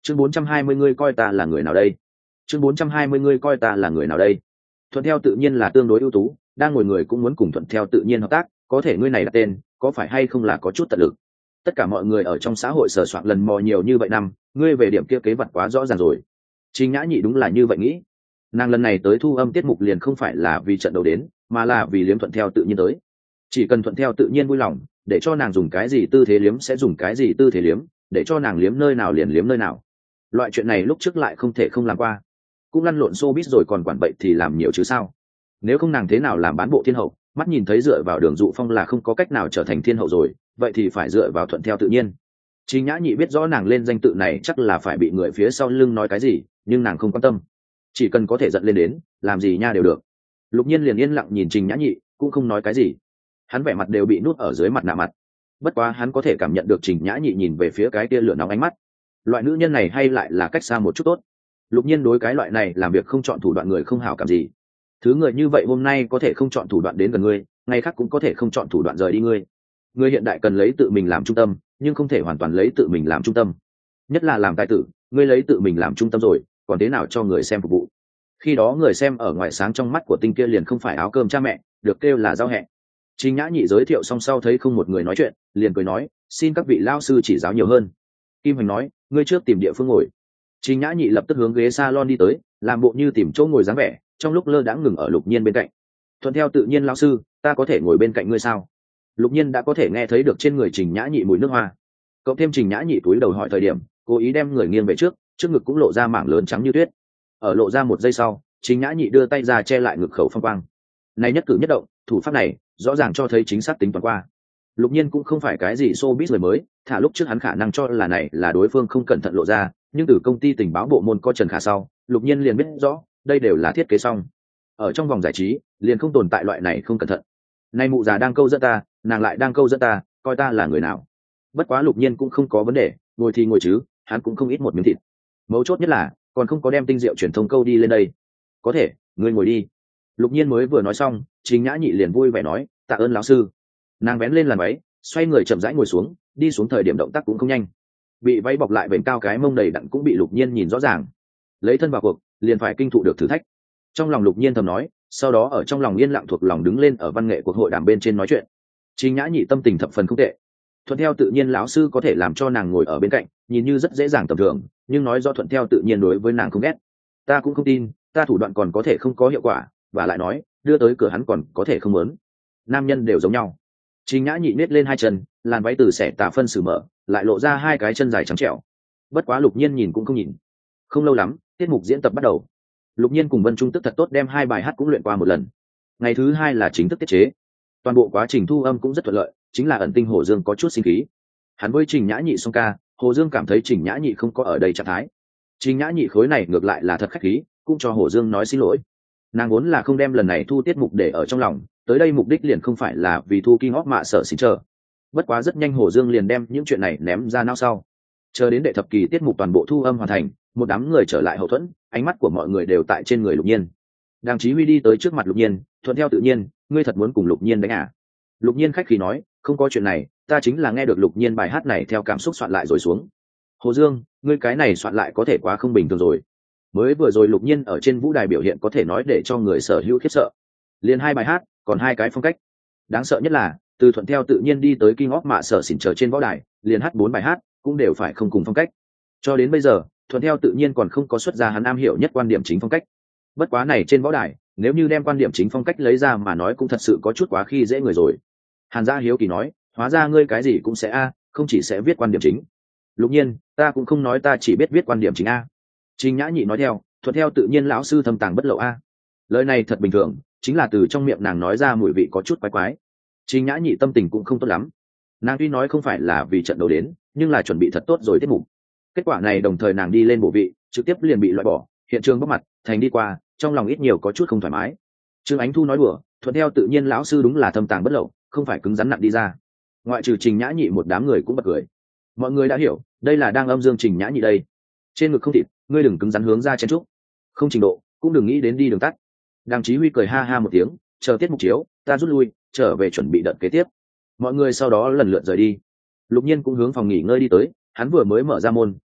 chương 420 ngươi coi ta là người nào đây? Chương 420 ngươi coi ta là người nào đây? Thuận theo tự nhiên là tương đối ưu tú, đang ngồi người cũng muốn cùng thuận theo tự nhiên hợp tác, có thể ngươi này đặt tên, có phải hay không là có chút tận lực. Tất cả mọi người ở trong xã hội sờ soạn lần mò nhiều như vậy năm, ngươi về điểm kia kế vật quá rõ ràng rồi. Trình Nhã Nhị đúng là như vậy nghĩ. Nàng lần này tới thu âm tiết mục liền không phải là vì trận đấu đến, mà là vì liếm thuận theo tự nhiên tới. Chỉ cần thuận theo tự nhiên vui lòng, để cho nàng dùng cái gì tư thế liếm sẽ dùng cái gì tư thế liếm, để cho nàng liếm nơi nào liền liếm nơi nào. Loại chuyện này lúc trước lại không thể không làm qua. Cũng lăn lộn showbiz rồi còn quản bậy thì làm nhiều chứ sao? Nếu không nàng thế nào làm bán bộ thiên hậu, mắt nhìn thấy dựa vào Đường Dụ Phong là không có cách nào trở thành thiên hậu rồi, vậy thì phải dựa vào thuận theo tự nhiên. Trình Nhã Nhị biết rõ nàng lên danh tự này chắc là phải bị người phía sau lưng nói cái gì, nhưng nàng không quan tâm, chỉ cần có thể giận lên đến, làm gì nha đều được. Lục Nhiên liền yên lặng nhìn Trình Nhã Nhị, cũng không nói cái gì. Hắn vẻ mặt đều bị nuốt ở dưới mặt nạ mặt. Bất quá hắn có thể cảm nhận được Trình Nhã Nhị nhìn về phía cái kia lửa nóng ánh mắt. Loại nữ nhân này hay lại là cách xa một chút tốt. Lục Nhiên đối cái loại này làm việc không chọn thủ đoạn người không hảo cảm gì. Thứ người như vậy hôm nay có thể không chọn thủ đoạn đến gần ngươi, ngày khác cũng có thể không chọn thủ đoạn rời đi ngươi. Người hiện đại cần lấy tự mình làm trung tâm, nhưng không thể hoàn toàn lấy tự mình làm trung tâm. Nhất là làm tài tử, ngươi lấy tự mình làm trung tâm rồi, còn thế nào cho người xem phục vụ? Khi đó người xem ở ngoài sáng trong mắt của tinh kia liền không phải áo cơm cha mẹ, được kêu là giao hẹ. Trình Nhã Nhị giới thiệu xong sau thấy không một người nói chuyện, liền cười nói, xin các vị lao sư chỉ giáo nhiều hơn. Kim Hoành nói, ngươi trước tìm địa phương ngồi. Trình Nhã Nhị lập tức hướng ghế salon đi tới, làm bộ như tìm chỗ ngồi dáng vẻ, trong lúc lơ đãng ngừng ở Lục Nhiên bên cạnh. Thuận theo tự nhiên lão sư, ta có thể ngồi bên cạnh ngươi sao? Lục Nhiên đã có thể nghe thấy được trên người Trình Nhã Nhị mùi nước hoa. Cộng thêm Trình Nhã Nhị túi đầu hỏi thời điểm, cố ý đem người nghiêng về trước, trước ngực cũng lộ ra mảng lớn trắng như tuyết. Ở lộ ra một giây sau, Trình Nhã Nhị đưa tay ra che lại ngực khẩu phong quang. Này nhất cử nhất động, thủ pháp này, rõ ràng cho thấy chính xác tính toán qua. Lục Nhiên cũng không phải cái gì showbiz người mới, thả lúc trước hắn khả năng cho là này là đối phương không cẩn thận lộ ra, nhưng từ công ty tình báo bộ môn có Trần Khả sau, Lục Nhiên liền biết rõ, đây đều là thiết kế xong. Ở trong vòng giải trí, liền không tồn tại loại này không cẩn thận. Nay mụ già đang câu dẫn ta, nàng lại đang câu dẫn ta, coi ta là người nào? Bất quá Lục Nhiên cũng không có vấn đề, ngồi thì ngồi chứ, hắn cũng không ít một miếng thịt. Mấu chốt nhất là, còn không có đem tinh diệu truyền thông câu đi lên đây. Có thể, ngươi ngồi đi. Lục Nhiên mới vừa nói xong, Trình Nhã Nhị liền vui vẻ nói, tạ ơn lão sư. Nàng vén lên làn váy, xoay người chậm rãi ngồi xuống, đi xuống thời điểm động tác cũng không nhanh. Bị váy bọc lại vểnh cao cái mông đầy đặn cũng bị Lục Nhiên nhìn rõ ràng. Lấy thân vào cuộc, liền phải kinh thụ được thử thách. Trong lòng Lục Nhiên thầm nói, sau đó ở trong lòng yên lặng thuộc lòng đứng lên ở văn nghệ cuộc hội đàm bên trên nói chuyện. Trình Nhã Nhị tâm tình thập phần không tệ. Thuận theo tự nhiên lão sư có thể làm cho nàng ngồi ở bên cạnh, nhìn như rất dễ dàng tầm thường, nhưng nói do thuận theo tự nhiên đối với nàng không ghét. Ta cũng không tin, ta thủ đoạn còn có thể không có hiệu quả, và lại nói, đưa tới cửa hắn còn có thể không muốn. Nam nhân đều giống nhau. Trình Nhã Nhị nết lên hai chân, làn váy từ xẻ tà phân xử mở, lại lộ ra hai cái chân dài trắng trẻo. Bất quá Lục Nhiên nhìn cũng không nhìn. Không lâu lắm, tiết mục diễn tập bắt đầu. Lục Nhiên cùng Vân Trung Tức thật tốt đem hai bài hát cũng luyện qua một lần. Ngày thứ hai là chính thức tiết chế. Toàn bộ quá trình thu âm cũng rất thuận lợi, chính là ẩn tinh Hồ Dương có chút sinh khí. Hắn với Trình Nhã Nhị song ca, Hồ Dương cảm thấy Trình Nhã Nhị không có ở đây trạng thái. Trình Nhã Nhị khối này ngược lại là thật khách khí, cũng cho Hồ Dương nói xin lỗi. Nàng vốn là không đem lần này thu tiết mục để ở trong lòng, tới đây mục đích liền không phải là vì thu kinh óc mạ sợ xin chờ. Bất quá rất nhanh Hồ Dương liền đem những chuyện này ném ra não sau. Chờ đến đệ thập kỳ tiết mục toàn bộ thu âm hoàn thành, một đám người trở lại hậu thuẫn, ánh mắt của mọi người đều tại trên người Lục Nhiên. Đàng Chí Huy đi tới trước mặt Lục Nhiên, thuận theo tự nhiên, ngươi thật muốn cùng Lục Nhiên đánh à? Lục Nhiên khách khí nói, không có chuyện này, ta chính là nghe được Lục Nhiên bài hát này theo cảm xúc soạn lại rồi xuống. Hồ Dương, ngươi cái này soạn lại có thể quá không bình thường rồi. Mới vừa rồi Lục Nhiên ở trên vũ đài biểu hiện có thể nói để cho người sở hữu khiếp sợ. Liền hai bài hát, còn hai cái phong cách. Đáng sợ nhất là, từ thuận theo tự nhiên đi tới King of Mạ sở xỉn chờ trên võ đài, liền hát bốn bài hát, cũng đều phải không cùng phong cách. Cho đến bây giờ, thuận theo tự nhiên còn không có xuất ra hắn am hiểu nhất quan điểm chính phong cách. Bất quá này trên võ đài, nếu như đem quan điểm chính phong cách lấy ra mà nói cũng thật sự có chút quá khi dễ người rồi. Hàn Gia hiếu kỳ nói, hóa ra ngươi cái gì cũng sẽ không chỉ sẽ viết quan điểm chính. Lục Nhiên, ta cũng không nói ta chỉ biết viết quan điểm chính a. Trình Nhã Nhị nói theo, thuận theo tự nhiên lão sư thâm tàng bất lộ a. Lời này thật bình thường, chính là từ trong miệng nàng nói ra mùi vị có chút quái quái. Trình Nhã Nhị tâm tình cũng không tốt lắm. Nàng tuy nói không phải là vì trận đấu đến, nhưng là chuẩn bị thật tốt rồi tiết mục. Kết quả này đồng thời nàng đi lên bổ vị, trực tiếp liền bị loại bỏ, hiện trường bóc mặt, thành đi qua, trong lòng ít nhiều có chút không thoải mái. Trương Ánh Thu nói đùa, thuận theo tự nhiên lão sư đúng là thâm tàng bất lộ, không phải cứng rắn nặng đi ra. Ngoại trừ Trình Nhã Nhị một đám người cũng bật cười. Mọi người đã hiểu, đây là đang âm dương Trình Nhã Nhị đây. Trên ngực không thịt, ngươi đừng cứng rắn hướng ra chen trúc. Không trình độ, cũng đừng nghĩ đến đi đường tắt. Đàng Chí Huy cười ha ha một tiếng, chờ tiết mục chiếu, ta rút lui, trở về chuẩn bị đợt kế tiếp. Mọi người sau đó lần lượt rời đi. Lục Nhiên cũng hướng phòng nghỉ ngơi đi tới, hắn vừa mới mở ra môn,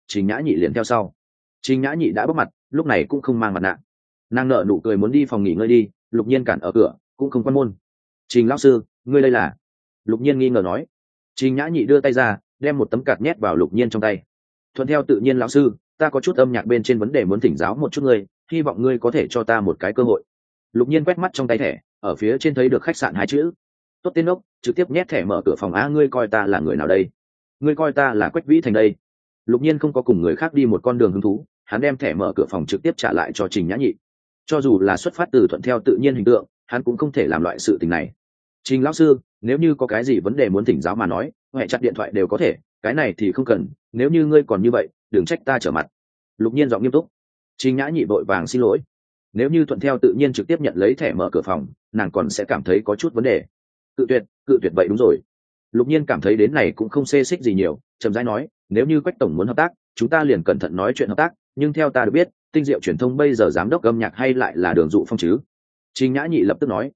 Trình Nhã Nhị liền theo sau. Trình Nhã Nhị đã bóc mặt, lúc này cũng không mang mặt nạ. Nàng nở nụ cười muốn đi phòng nghỉ ngơi đi, Lục Nhiên cản ở cửa, cũng không quan môn. Trình lão sư, ngươi đây là? Lục Nhiên nghi ngờ nói. Trình Nhã Nhị đưa tay ra, đem một tấm card nhét vào Lục Nhiên trong tay. Thuận theo tự nhiên lão sư, ta có chút âm nhạc bên trên vấn đề muốn thỉnh giáo một chút ngươi, hy vọng ngươi có thể cho ta một cái cơ hội. Lục Nhiên quét mắt trong tay thẻ, ở phía trên thấy được khách sạn hai chữ. Tốt tên ốc, trực tiếp nhét thẻ mở cửa phòng. Á, ngươi coi ta là người nào đây? Ngươi coi ta là Quách Vĩ Thành đây? Lục Nhiên không có cùng người khác đi một con đường hứng thú, hắn đem thẻ mở cửa phòng trực tiếp trả lại cho Trình Nhã Nhị. Cho dù là xuất phát từ thuận theo tự nhiên hình tượng, hắn cũng không thể làm loại sự tình này. Trình lão sư, nếu như có cái gì vấn đề muốn thỉnh giáo mà nói, hẹn chặt điện thoại đều có thể, cái này thì không cần, nếu như ngươi còn như vậy, đừng trách ta trở mặt. Lục Nhiên giọng nghiêm túc. Trình Nhã Nhị vội vàng xin lỗi. Nếu như thuận theo tự nhiên trực tiếp nhận lấy thẻ mở cửa phòng, nàng còn sẽ cảm thấy có chút vấn đề. Cự tuyệt vậy đúng rồi. Lục Nhiên cảm thấy đến này cũng không xê xích gì nhiều, chậm rãi nói, nếu như Quách tổng muốn hợp tác, chúng ta liền cẩn thận nói chuyện hợp tác, nhưng theo ta được biết, Tinh Diệu truyền thông bây giờ giám đốc âm nhạc hay lại là Đường Dụ Phong chứ? Trình Nhã Nhị lập tức nói,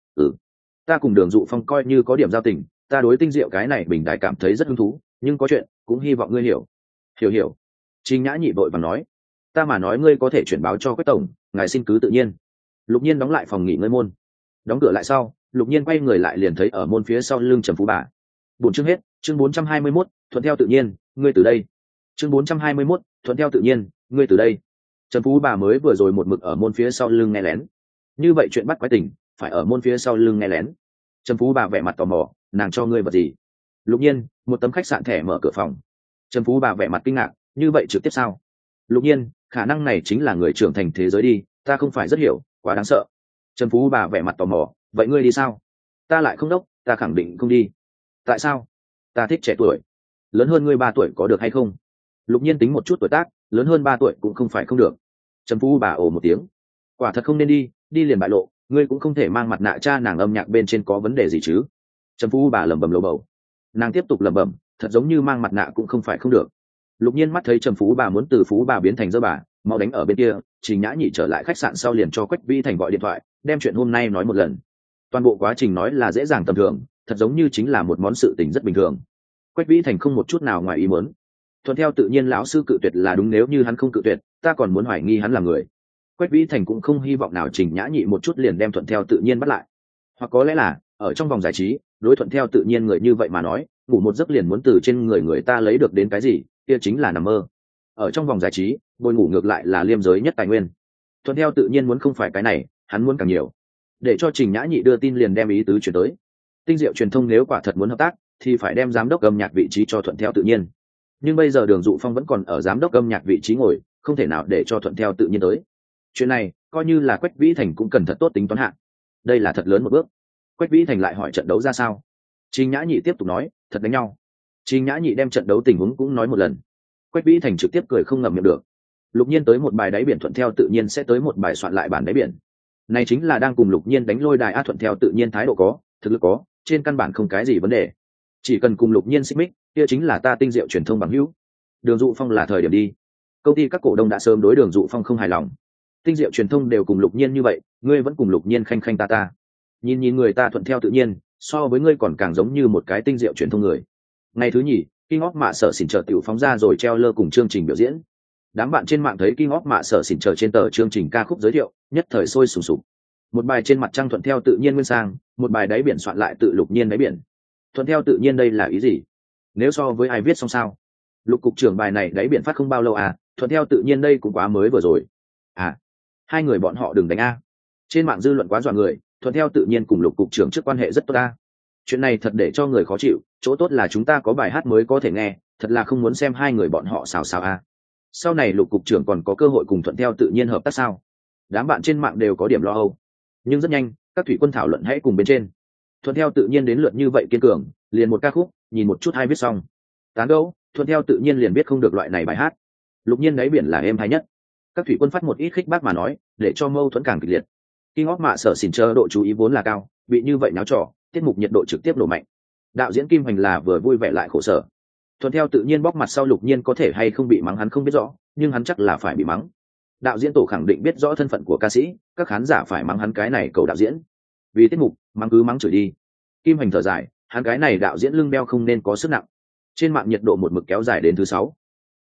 ta cùng Đường Dụ Phong coi như có điểm giao tình, ta đối Tinh Diệu cái này bình đại cảm thấy rất hứng thú, nhưng có chuyện cũng hy vọng ngươi hiểu. Hiểu. Trình Nhã Nhị vội vàng nói, ta mà nói ngươi có thể chuyển báo cho Quách tổng, ngài xin cứ tự nhiên. Lục Nhiên đóng lại phòng nghỉ ngơi môn. Đóng cửa lại sau, Lục Nhiên quay người lại liền thấy ở môn phía sau lưng Trầm Phú Bà. Buổi chương hết, chương 421, thuận theo tự nhiên, ngươi từ đây. Chương 421, thuận theo tự nhiên, ngươi từ đây. Trầm Phú Bà mới vừa rồi một mực ở môn phía sau lưng nghe lén. Như vậy chuyện bắt quái tình, phải ở môn phía sau lưng nghe lén. Trầm Phú Bà vẻ mặt tò mò, nàng cho ngươi vật gì? Lục Nhiên, một tấm khách sạn thẻ mở cửa phòng. Trầm Phú Bà vẻ mặt kinh ngạc, như vậy trực tiếp sao? Lục Nhiên, khả năng này chính là người trưởng thành thế giới đi, ta không phải rất hiểu, quá đáng sợ. Trầm Phú Bà vẻ mặt tò mò, vậy ngươi đi sao? Ta lại không đốc, ta khẳng định không đi. Tại sao? Ta thích trẻ tuổi, lớn hơn ngươi 3 tuổi có được hay không? Lục Nhiên tính một chút tuổi tác, lớn hơn 3 tuổi cũng không phải không được. Trầm Phú Bà ồ một tiếng, quả thật không nên đi, đi liền bại lộ, ngươi cũng không thể mang mặt nạ cha nàng âm nhạc bên trên có vấn đề gì chứ? Trầm Phú Bà lẩm bẩm lầu bầu. Nàng tiếp tục lẩm bẩm, thật giống như mang mặt nạ cũng không phải không được. Lục Nhiên mắt thấy Trầm Phú Bà muốn từ Phú Bà biến thành dơ bà, mau đánh ở bên kia. Trình Nhã Nhị trở lại khách sạn sau liền cho Quách Vĩ Thành gọi điện thoại, đem chuyện hôm nay nói một lần. Toàn bộ quá trình nói là dễ dàng tầm thường, thật giống như chính là một món sự tình rất bình thường. Quách Vĩ Thành không một chút nào ngoài ý muốn. Thuận theo tự nhiên lão sư cự tuyệt là đúng, nếu như hắn không cự tuyệt, ta còn muốn hoài nghi hắn là người. Quách Vĩ Thành cũng không hy vọng nào Trình Nhã Nhị một chút liền đem thuận theo tự nhiên bắt lại. Hoặc có lẽ là ở trong vòng giải trí, đối thuận theo tự nhiên người như vậy mà nói, ngủ một giấc liền muốn từ trên người ta lấy được đến cái gì, kia chính là nằm mơ. Ở trong vòng giải trí, bồi ngủ ngược lại là liêm giới nhất tài nguyên. Thuận theo tự nhiên muốn không phải cái này, hắn muốn càng nhiều. Để cho Trình Nhã Nhị đưa tin liền đem ý tứ chuyển tới. Tinh Diệu truyền thông nếu quả thật muốn hợp tác, thì phải đem giám đốc âm nhạc vị trí cho thuận theo tự nhiên. Nhưng bây giờ Đường Dụ Phong vẫn còn ở giám đốc âm nhạc vị trí ngồi, không thể nào để cho thuận theo tự nhiên tới. Chuyện này coi như là Quách Vĩ Thành cũng cần thật tốt tính toán hạn. Đây là thật lớn một bước. Quách Vĩ Thành lại hỏi trận đấu ra sao. Trình Nhã Nhị tiếp tục nói, thật đánh nhau. Trình Nhã Nhị đem trận đấu tình huống cũng nói một lần. Quách Vĩ Thành trực tiếp cười không ngậm miệng được. Lục Nhiên tới một bài đáy biển thuận theo tự nhiên sẽ tới một bài soạn lại bản đáy biển. Này chính là đang cùng Lục Nhiên đánh lôi đài. Thuận theo tự nhiên thái độ có, thực lực có, trên căn bản không cái gì vấn đề. Chỉ cần cùng Lục Nhiên xích mích, kia chính là ta Tinh Diệu truyền thông bằng hữu. Đường Dụ Phong là thời điểm đi. Công ty các cổ đông đã sớm đối Đường Dụ Phong không hài lòng. Tinh Diệu truyền thông đều cùng Lục Nhiên như vậy, ngươi vẫn cùng Lục Nhiên khanh khanh ta. Nhìn người ta thuận theo tự nhiên, so với ngươi còn càng giống như một cái Tinh Diệu truyền thông người. Ngày thứ nhì, King of Mạ Sở Xỉn chờ tiểu phóng ra rồi treo lơ cùng chương trình biểu diễn. Đám bạn trên mạng thấy King of Mạ Sở Xỉn chờ trên tờ chương trình ca khúc giới thiệu, nhất thời sôi sùng sục. Một bài trên mặt trăng thuận theo tự nhiên nguyên sang, một bài đáy biển soạn lại tự Lục Nhiên đáy biển. Thuận theo tự nhiên đây là ý gì? Nếu so với ai viết xong sao? Lục cục trưởng bài này đáy biển phát không bao lâu à, thuận theo tự nhiên đây cũng quá mới vừa rồi. À, hai người bọn họ đừng đánh a. Trên mạng dư luận quá dọa người, thuận theo tự nhiên cùng Lục cục trưởng trước quan hệ rất tốt a. Chuyện này thật để cho người khó chịu, chỗ tốt là chúng ta có bài hát mới có thể nghe, thật là không muốn xem hai người bọn họ xào xào a. Sau này Lục cục trưởng còn có cơ hội cùng thuận theo tự nhiên hợp tác sao? Đám bạn trên mạng đều có điểm lo âu. Nhưng rất nhanh, các thủy quân thảo luận hãy cùng bên trên. Thuận theo tự nhiên đến lượt như vậy kiên cường, liền một ca khúc, nhìn một chút hay viết xong. Tán gẫu, thuận theo tự nhiên liền biết không được loại này bài hát. Lục Nhiên đáy biển là êm hay nhất. Các thủy quân phát một ít khích bác mà nói, để cho mâu thuẫn càng kịch liệt. King of Mạ Sở Xỉn chờ độ chú ý vốn là cao, bị như vậy náo trò, tiết mục nhiệt độ trực tiếp nổ mạnh. Đạo diễn Kim Hoành là vừa vui vẻ lại khổ sở. Thuận theo tự nhiên bóc mặt sau Lục Nhiên có thể hay không bị mắng hắn không biết rõ, nhưng hắn chắc là phải bị mắng. Đạo diễn tổ khẳng định biết rõ thân phận của ca sĩ, các khán giả phải mắng hắn cái này cầu đạo diễn. Vì tiết mục, mắng cứ mắng chửi đi. Kim Hoành thở dài, hắn cái này đạo diễn lưng beo không nên có sức nặng. Trên mạng nhiệt độ một mực kéo dài đến thứ 6.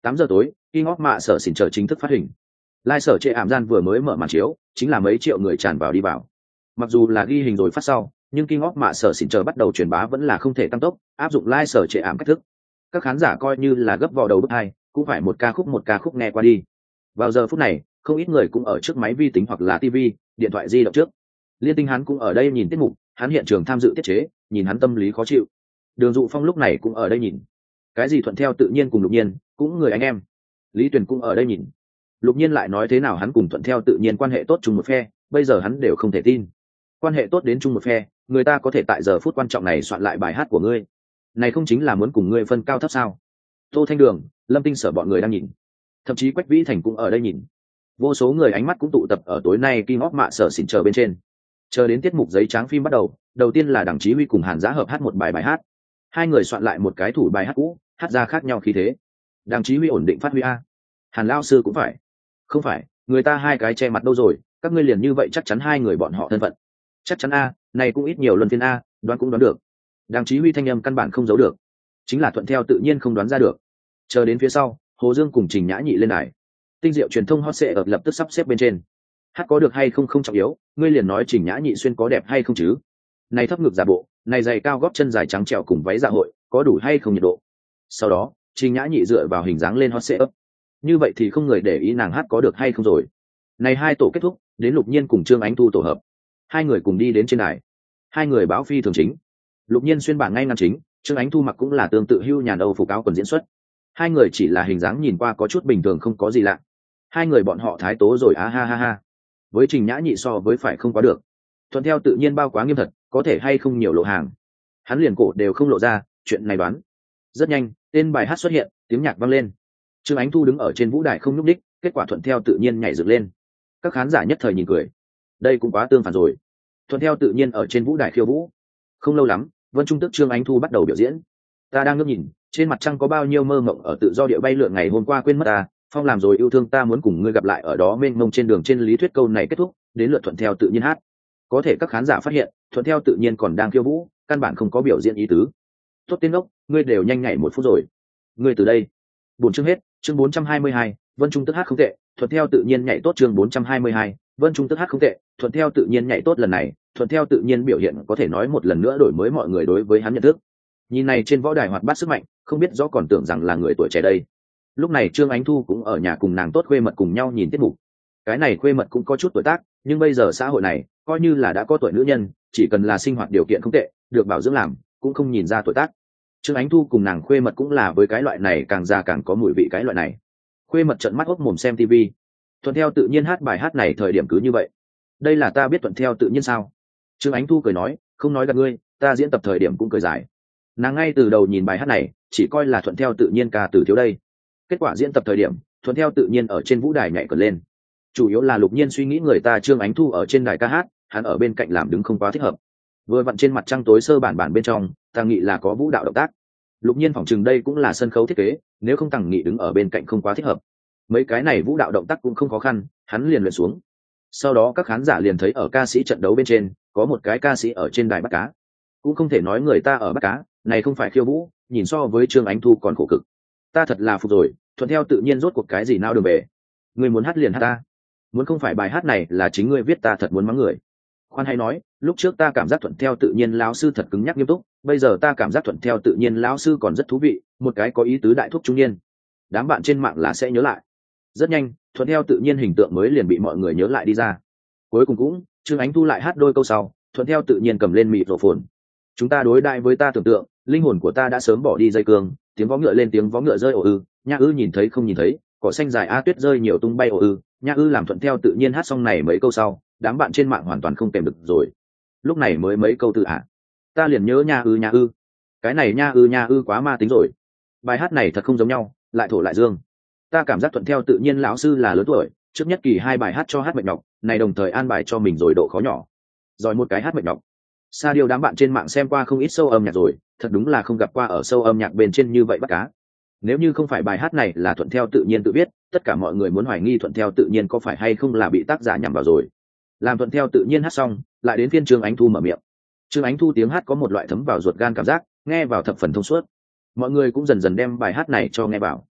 8 giờ tối, King of Mạ sở xỉn chờ chính thức phát hình. Lai sở trệ ảm gian vừa mới mở màn chiếu, chính là mấy triệu người tràn vào đi vào. Mặc dù là ghi hình rồi phát sau, nhưng King of Mạ sở xỉn chờ bắt đầu truyền bá vẫn là không thể tăng tốc, áp dụng lai sở trệ ảm cách thức. Các khán giả coi như là gấp vào đầu bức hai, cũng phải một ca khúc nghe qua đi. Vào giờ phút này, không ít người cũng ở trước máy vi tính hoặc là TV, điện thoại di động trước. Liên Tinh hắn cũng ở đây nhìn tiết mục, hắn hiện trường tham dự tiết chế, nhìn hắn tâm lý khó chịu. Đường Dụ Phong lúc này cũng ở đây nhìn. Cái gì thuận theo tự nhiên cùng Lục Nhiên, cũng người anh em. Lý Tuyền cũng ở đây nhìn. Lục Nhiên lại nói thế nào hắn cùng thuận theo tự nhiên quan hệ tốt chung một phe, bây giờ hắn đều không thể tin. Quan hệ tốt đến chung một phe, người ta có thể tại giờ phút quan trọng này soạn lại bài hát của ngươi. Này không chính là muốn cùng ngươi phân cao thấp sao? Tô Thanh Đường, Lâm Tinh Sở bọn người đang nhìn. Thậm chí Quách Vĩ Thành cũng ở đây nhìn. Vô số người ánh mắt cũng tụ tập ở tối nay King of Mạ sở xỉn chờ bên trên. Chờ đến tiết mục giấy trắng phim bắt đầu, đầu tiên là Đặng Chí Huy cùng Hàn Giá hợp hát một bài hát. Hai người soạn lại một cái thủ bài hát cũ, hát ra khác nhau khí thế. Đặng Chí Huy ổn định phát huy a. Hàn lão sư cũng phải. Không phải, người ta hai cái che mặt đâu rồi, các ngươi liền như vậy chắc chắn hai người bọn họ thân phận. Chắc chắn a, này cũng ít nhiều luân phiên a, đoán cũng đoán được. Đặng Chí Huy thanh âm căn bản không giấu được, chính là thuận theo tự nhiên không đoán ra được. Chờ đến phía sau, Hồ Dương cùng Trình Nhã Nhị lên đài. Tinh diệu truyền thông hot sẽ ở lập tức sắp xếp bên trên. Hát có được hay không không trọng yếu, ngươi liền nói Trình Nhã Nhị xuyên có đẹp hay không chứ? Này thấp ngực giả bộ, này giày cao gót chân dài trắng trẻo cùng váy dạ hội, có đủ hay không nhiệt độ? Sau đó, Trình Nhã Nhị dựa vào hình dáng lên hot sẽ ấp. Như vậy thì không người để ý nàng hát có được hay không rồi. Này hai tổ kết thúc, đến Lục Nhiên cùng Trương Ánh Thu tổ hợp. Hai người cùng đi đến trên đài. Hai người báo phi thường chính. Lục Nhiên xuyên bản ngay ngắn chính, Trương Ánh Thu mặc cũng là tương tự hưu nhàn Âu phục áo quần diễn xuất. Hai người chỉ là hình dáng nhìn qua có chút bình thường không có gì lạ. Hai người bọn họ thái tố rồi á ha ha ha. Với Trình Nhã Nhị so với phải không quá được. Thuận theo tự nhiên bao quá nghiêm thật, có thể hay không nhiều lộ hàng. Hắn liền cổ đều không lộ ra, chuyện này đoán. Rất nhanh, tên bài hát xuất hiện, tiếng nhạc vang lên. Trương Ánh Thu đứng ở trên vũ đài không nhúc đích, kết quả thuận theo tự nhiên nhảy dựng lên. Các khán giả nhất thời nhìn cười. Đây cũng quá tương phản rồi. Thuận theo tự nhiên ở trên vũ đài khiêu vũ. Không lâu lắm, Vân Trung Tức Trương Ánh Thu bắt đầu biểu diễn. Ta đang ngước nhìn, trên mặt trăng có bao nhiêu mơ mộng ở tự do địa bay lượn ngày hôm qua quên mất ta, phong làm rồi yêu thương ta muốn cùng ngươi gặp lại ở đó mênh mông trên đường trên lý thuyết câu này kết thúc, đến lượt thuận theo tự nhiên hát. Có thể các khán giả phát hiện, thuận theo tự nhiên còn đang khiêu vũ, căn bản không có biểu diễn ý tứ. Tốt tiên ốc, ngươi đều nhanh nhảy 1 phút rồi. Ngươi từ đây. 4 chương hết, chương 422, Vân Trung Tức hát không tệ, thuận theo tự nhiên nhảy tốt chương 422, Vân Trung Tức hát không tệ, thuận theo tự nhiên nhảy tốt lần này, thuận theo tự nhiên biểu hiện có thể nói một lần nữa đổi mới mọi người đối với hắn nhận thức. Nhìn này trên võ đài hoạt bát sức mạnh, không biết rõ còn tưởng rằng là người tuổi trẻ đây. Lúc này Trương Ánh Thu cũng ở nhà cùng nàng tốt khuê mật cùng nhau nhìn tiết mục. Cái này khuê mật cũng có chút tuổi tác, nhưng bây giờ xã hội này coi như là đã có tuổi nữ nhân, chỉ cần là sinh hoạt điều kiện không tệ, được bảo dưỡng làm, cũng không nhìn ra tuổi tác. Trương Ánh Thu cùng nàng khuê mật cũng là với cái loại này càng già càng có mùi vị cái loại này. Khuê mật trợn mắt ốc mồm xem TV. Thuận theo tự nhiên hát bài hát này thời điểm cứ như vậy. Đây là ta biết thuận theo tự nhiên sao? Trương Ánh Thu cười nói, không nói gạt ngươi, ta diễn tập thời điểm cũng cười dài. Nàng ngay từ đầu nhìn bài hát này, chỉ coi là thuận theo tự nhiên ca từ thiếu đây. Kết quả diễn tập thời điểm, thuận theo tự nhiên ở trên vũ đài nhảy cờ lên. Chủ yếu là Lục Nhiên suy nghĩ người ta Trương Ánh Thu ở trên đài ca hát, hắn ở bên cạnh làm đứng không quá thích hợp. Vừa vặn trên mặt trăng tối sơ bản bên trong, Tàng Nghị là có vũ đạo động tác. Lục Nhiên phỏng chừng đây cũng là sân khấu thiết kế, nếu không Tàng Nghị đứng ở bên cạnh không quá thích hợp. Mấy cái này vũ đạo động tác cũng không khó khăn, hắn liền luyện xuống. Sau đó các khán giả liền thấy ở ca sĩ trận đấu bên trên, có một cái ca sĩ ở trên đài bắt cá. Cũng không thể nói người ta ở bắt cá, này không phải khiêu vũ, nhìn so với Trương Ánh Thu còn khổ cực. Ta thật là phục rồi, thuận theo tự nhiên rốt cuộc cái gì nào đường về. Ngươi muốn hát liền hát ta. Muốn không phải bài hát này là chính ngươi viết ta thật muốn mắng người. Khoan hay nói, lúc trước ta cảm giác thuận theo tự nhiên lão sư thật cứng nhắc nghiêm túc, bây giờ ta cảm giác thuận theo tự nhiên lão sư còn rất thú vị, một cái có ý tứ đại thúc trung niên. Đám bạn trên mạng là sẽ nhớ lại. Rất nhanh, thuận theo tự nhiên hình tượng mới liền bị mọi người nhớ lại đi ra. Cuối cùng cũng, Trương Ánh Thu lại hát đôi câu sau, thuận theo tự nhiên cầm lên microphone. Chúng ta đối đại với ta tưởng tượng, linh hồn của ta đã sớm bỏ đi dây cương, tiếng vó ngựa lên tiếng vó ngựa rơi ồ ư, nha ư nhìn thấy không nhìn thấy, cỏ xanh dài a tuyết rơi nhiều tung bay ồ ư, nha ư làm thuận theo tự nhiên hát xong này mấy câu sau, đám bạn trên mạng hoàn toàn không kèm được rồi. Lúc này mới mấy câu tự hạ, ta liền nhớ nha ư, cái này nha ư quá ma tính rồi. Bài hát này thật không giống nhau, lại thổ lại dương. Ta cảm giác thuận theo tự nhiên lão sư là lớn tuổi, trước nhất kỳ 2 bài hát cho hát mệt nhọc, này đồng thời an bài cho mình rồi độ khó nhỏ. Rồi một cái hát mệt nhọc. Sa điều đám bạn trên mạng xem qua không ít show âm nhạc rồi, thật đúng là không gặp qua ở show âm nhạc bên trên như vậy bắt cá. Nếu như không phải bài hát này là thuận theo tự nhiên tự viết, tất cả mọi người muốn hoài nghi thuận theo tự nhiên có phải hay không là bị tác giả nhằm vào rồi. Làm thuận theo tự nhiên hát xong, lại đến phiên Trương Ánh Thu mở miệng. Trương Ánh Thu tiếng hát có một loại thấm vào ruột gan cảm giác, nghe vào thập phần thông suốt. Mọi người cũng dần dần đem bài hát này cho nghe vào.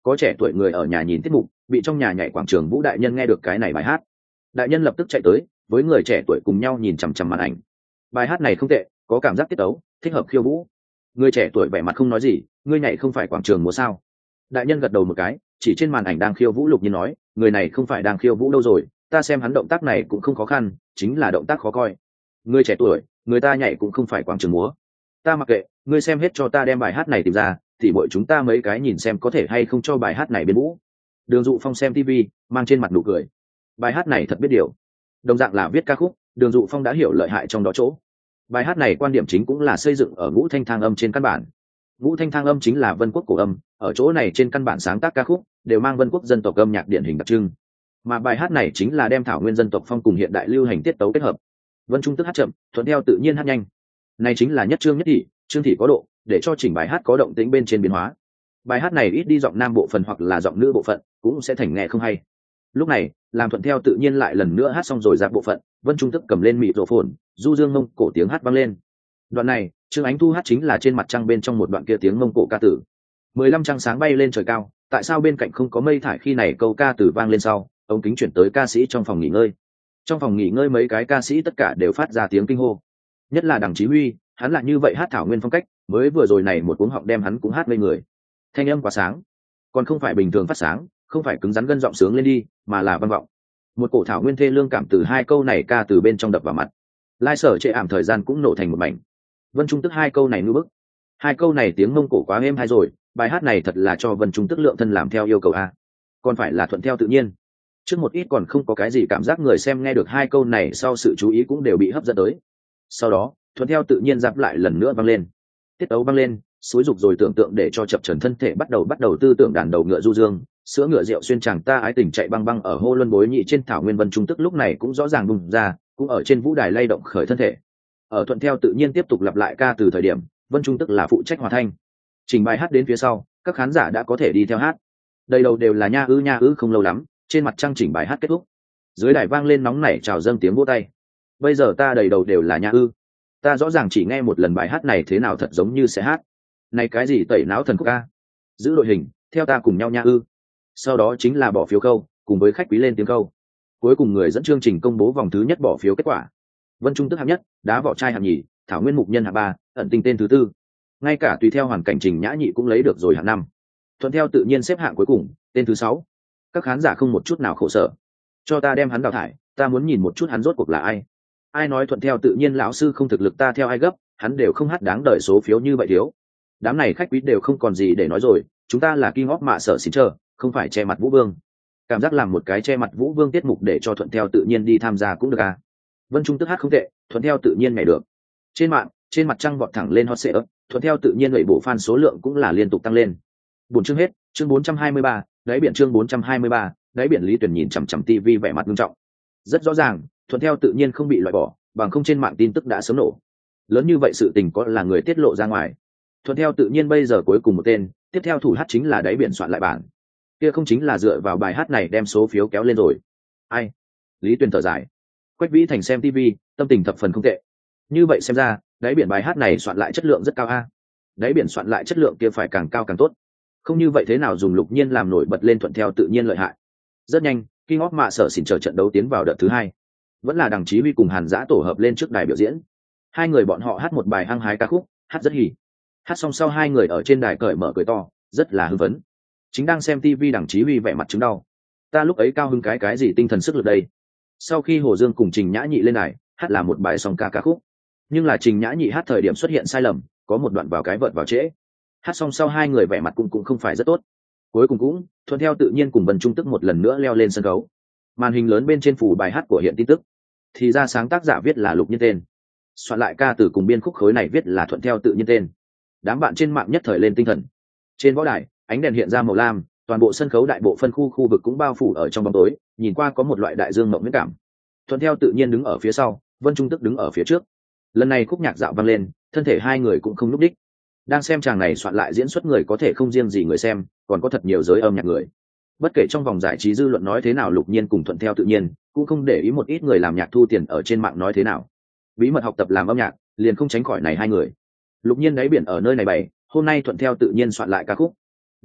có trẻ tuổi người ở nhà nhìn tiết mục, bị trong nhà nhảy quảng trường vũ đại nhân nghe được cái này bài hát. Đại nhân lập tức chạy tới, với người trẻ tuổi cùng nhau nhìn chằm chằm màn ảnh. Bài hát này không tệ, có cảm giác tiết tấu, thích hợp khiêu vũ. Người trẻ tuổi vẻ mặt không nói gì, ngươi nhảy không phải quảng trường múa sao? Đại nhân gật đầu một cái, chỉ trên màn ảnh đang khiêu vũ Lục Nhiên nói, người này không phải đang khiêu vũ đâu rồi, ta xem hắn động tác này cũng không khó khăn, chính là động tác khó coi. Người trẻ tuổi, người ta nhảy cũng không phải quảng trường múa. Ta mặc kệ, ngươi xem hết cho ta đem bài hát này tìm ra, thì mỗi chúng ta mấy cái nhìn xem có thể hay không cho bài hát này biến vũ. Đường Dụ Phong xem TV, mang trên mặt nụ cười. Bài hát này thật biết điều. Đồng dạng là viết ca khúc, Đường Dụ Phong đã hiểu lợi hại trong đó chỗ. Bài hát này quan điểm chính cũng là xây dựng ở ngũ thanh thang âm trên căn bản. Ngũ thanh thang âm chính là Vân Quốc cổ âm, ở chỗ này trên căn bản sáng tác ca khúc đều mang Vân Quốc dân tộc âm nhạc điển hình đặc trưng. Mà bài hát này chính là đem thảo nguyên dân tộc phong cùng hiện đại lưu hành tiết tấu kết hợp. Vân Trung tức hát chậm, thuận theo tự nhiên hát nhanh. Này chính là nhất trương nhất thị, trương thị có độ, để cho chỉnh bài hát có động tĩnh bên trên biến hóa. Bài hát này ít đi giọng nam bộ phận hoặc là giọng nữ bộ phận, cũng sẽ thành nghe không hay. Lúc này, làm thuận theo tự nhiên lại lần nữa hát xong rồi ra bộ phận, Vân Trung tức cầm lên mịt rộ phồn, du dương mông cổ tiếng hát vang lên. Đoạn này, Trương Ánh Thu hát chính là trên mặt trăng bên trong một đoạn kia tiếng mông cổ ca tử. 15 trăng sáng bay lên trời cao, tại sao bên cạnh không có mây thải? Khi này câu ca tử vang lên sau, ống kính chuyển tới ca sĩ trong phòng nghỉ ngơi. Trong phòng nghỉ ngơi mấy cái ca sĩ tất cả đều phát ra tiếng kinh hô. Nhất là Đằng Chí Huy, hắn là như vậy hát thảo nguyên phong cách, mới vừa rồi này một cuống họng đem hắn cũng hát ngây người. Thanh âm quá sáng, còn không phải bình thường phát sáng, không phải cứng rắn gân giọng sướng lên đi, mà là vang vọng. Một cổ thảo nguyên thê lương cảm từ hai câu này ca từ bên trong đập vào mặt. Lai Sở trệ ảm thời gian cũng nổ thành một mảnh. Vân Trung tức hai câu này ngư bức. Hai câu này tiếng Mông Cổ quá êm hay rồi, bài hát này thật là cho Vân Trung tức lượng thân làm theo yêu cầu a. Còn phải là thuận theo tự nhiên. Trước một ít còn không có cái gì cảm giác, người xem nghe được hai câu này sau sự chú ý cũng đều bị hấp dẫn tới. Sau đó, thuận theo tự nhiên dạp lại lần nữa vang lên. Tiết tấu vang lên, xúi dục rồi tưởng tượng để cho chập chờn thân thể bắt đầu tư tưởng đàn đầu ngựa du dương, sữa ngựa rượu xuyên chàng ta ái tình chạy băng băng ở hô luân bối nhị trên thảo nguyên. Vân Trung tức lúc này cũng rõ ràng bùng ra, cũng ở trên vũ đài lay động khởi thân thể. Ở thuận theo tự nhiên tiếp tục lặp lại ca từ thời điểm, Vân Trung tức là phụ trách hòa thanh. Trình bài hát đến phía sau, các khán giả đã có thể đi theo hát. Đầy đầu đều là nha ư không lâu lắm, trên mặt trăng chỉnh bài hát kết thúc. Dưới đài vang lên nóng nảy chào dâng tiếng vỗ tay. Bây giờ ta đầy đầu đều là nha ư. Ta rõ ràng chỉ nghe một lần bài hát này thế nào thật giống như sẽ hát. Này cái gì tẩy não thần khúc ca. Giữ đội hình, theo ta cùng nhau nha ư. Sau đó chính là bỏ phiếu câu, cùng với khách quý lên tiếng câu. Cuối cùng người dẫn chương trình công bố vòng thứ nhất bỏ phiếu kết quả. Vân Trung tức hạng nhất, đá vỏ chai hạng nhì, Thảo Nguyên mục nhân hạng ba, ẩn tinh tên thứ tư. Ngay cả tùy theo hoàn cảnh Trình Nhã Nhị cũng lấy được rồi hạng năm. Thuận theo tự nhiên xếp hạng cuối cùng, tên thứ sáu. Các khán giả không một chút nào khổ sở. Cho ta đem hắn đào thải, ta muốn nhìn một chút hắn rốt cuộc là ai. Ai nói thuận theo tự nhiên lão sư không thực lực, ta theo ai gấp, hắn đều không hát đáng đợi số phiếu như vậy thiếu. Đám này khách quý đều không còn gì để nói rồi, chúng ta là King of Mạ Sở Xính Chờ, không phải che mặt Vũ Vương. Cảm giác làm một cái che mặt Vũ Vương tiết mục để cho thuận theo tự nhiên đi tham gia cũng được à. Vân Trung tức hát không tệ, thuận theo tự nhiên nhảy được. Trên mạng, trên mặt trăng vọt thẳng lên hot search, thuận theo tự nhiên lẩy bộ fan số lượng cũng là liên tục tăng lên. Buổi chương hết, chương 423, đáy biển chương 423, đáy biển Lý Tuyển nhìn chằm chằm TV vẻ mặt nghiêm trọng. Rất rõ ràng, thuận theo tự nhiên không bị loại bỏ, bằng không trên mạng tin tức đã sớm nổ. Lớn như vậy sự tình có là người tiết lộ ra ngoài. Thuận theo tự nhiên bây giờ cuối cùng một tên, tiếp theo thủ hát chính là đáy biển soạn lại bản. Kia không chính là dựa vào bài hát này đem số phiếu kéo lên rồi. Ai? Lý Tuyển thở dài. Quách Vĩ Thành xem TV, tâm tình thập phần không tệ. Như vậy xem ra, đáy biển bài hát này soạn lại chất lượng rất cao a. Đáy biển soạn lại chất lượng kia phải càng cao càng tốt. Không như vậy thế nào dùng Lục Nhiên làm nổi bật lên thuận theo tự nhiên lợi hại. Rất nhanh, King of Mạ Sở Xỉn chờ trận đấu tiến vào đợt thứ hai. Vẫn là Đằng Chí Huy cùng Hàn Dã tổ hợp lên trước đài biểu diễn. Hai người bọn họ hát một bài hăng hái ca khúc, hát rất hỉ. Hát xong sau hai người ở trên đài cởi mở cười to, rất là hưng phấn. Chính đang xem TV Đằng Chí Huy vẻ mặt chứng đau. Ta lúc ấy cao hứng cái gì tinh thần sức lực đây. Sau khi Hồ Dương cùng Trình Nhã Nhị lên đài, hát là một bài song ca khúc. Nhưng là Trình Nhã Nhị hát thời điểm xuất hiện sai lầm, có một đoạn vào cái vợt vào trễ. Hát xong sau hai người vẻ mặt cũng không phải rất tốt. Cuối cùng cũng thuận theo tự nhiên cùng Vân Trung tức một lần nữa leo lên sân khấu. Màn hình lớn bên trên phủ bài hát của hiện tin tức. Thì ra sáng tác giả viết là Lục Nhiên tên. Soạn lại ca từ cùng biên khúc khối này viết là thuận theo tự nhiên tên. Đám bạn trên mạng nhất thời lên tinh thần. Trên võ đài, ánh đèn hiện ra màu lam, toàn bộ sân khấu đại bộ phân khu vực cũng bao phủ ở trong bóng tối, nhìn qua có một loại đại dương mộng huyễn cảm. Thuận theo tự nhiên đứng ở phía sau, Vân Trung tức đứng ở phía trước. Lần này khúc nhạc dạo vang lên, thân thể hai người cũng không lúc đích. Đang xem chàng này soạn lại diễn xuất người có thể không riêng gì người xem, còn có thật nhiều giới âm nhạc người. Bất kể trong vòng giải trí dư luận nói thế nào, Lục Nhiên cùng thuận theo tự nhiên cũng không để ý một ít người làm nhạc thu tiền ở trên mạng nói thế nào. Bí mật học tập làm âm nhạc, liền không tránh khỏi này hai người. Lục Nhiên đáy biển ở nơi này bày, hôm nay thuận theo tự nhiên soạn lại ca khúc.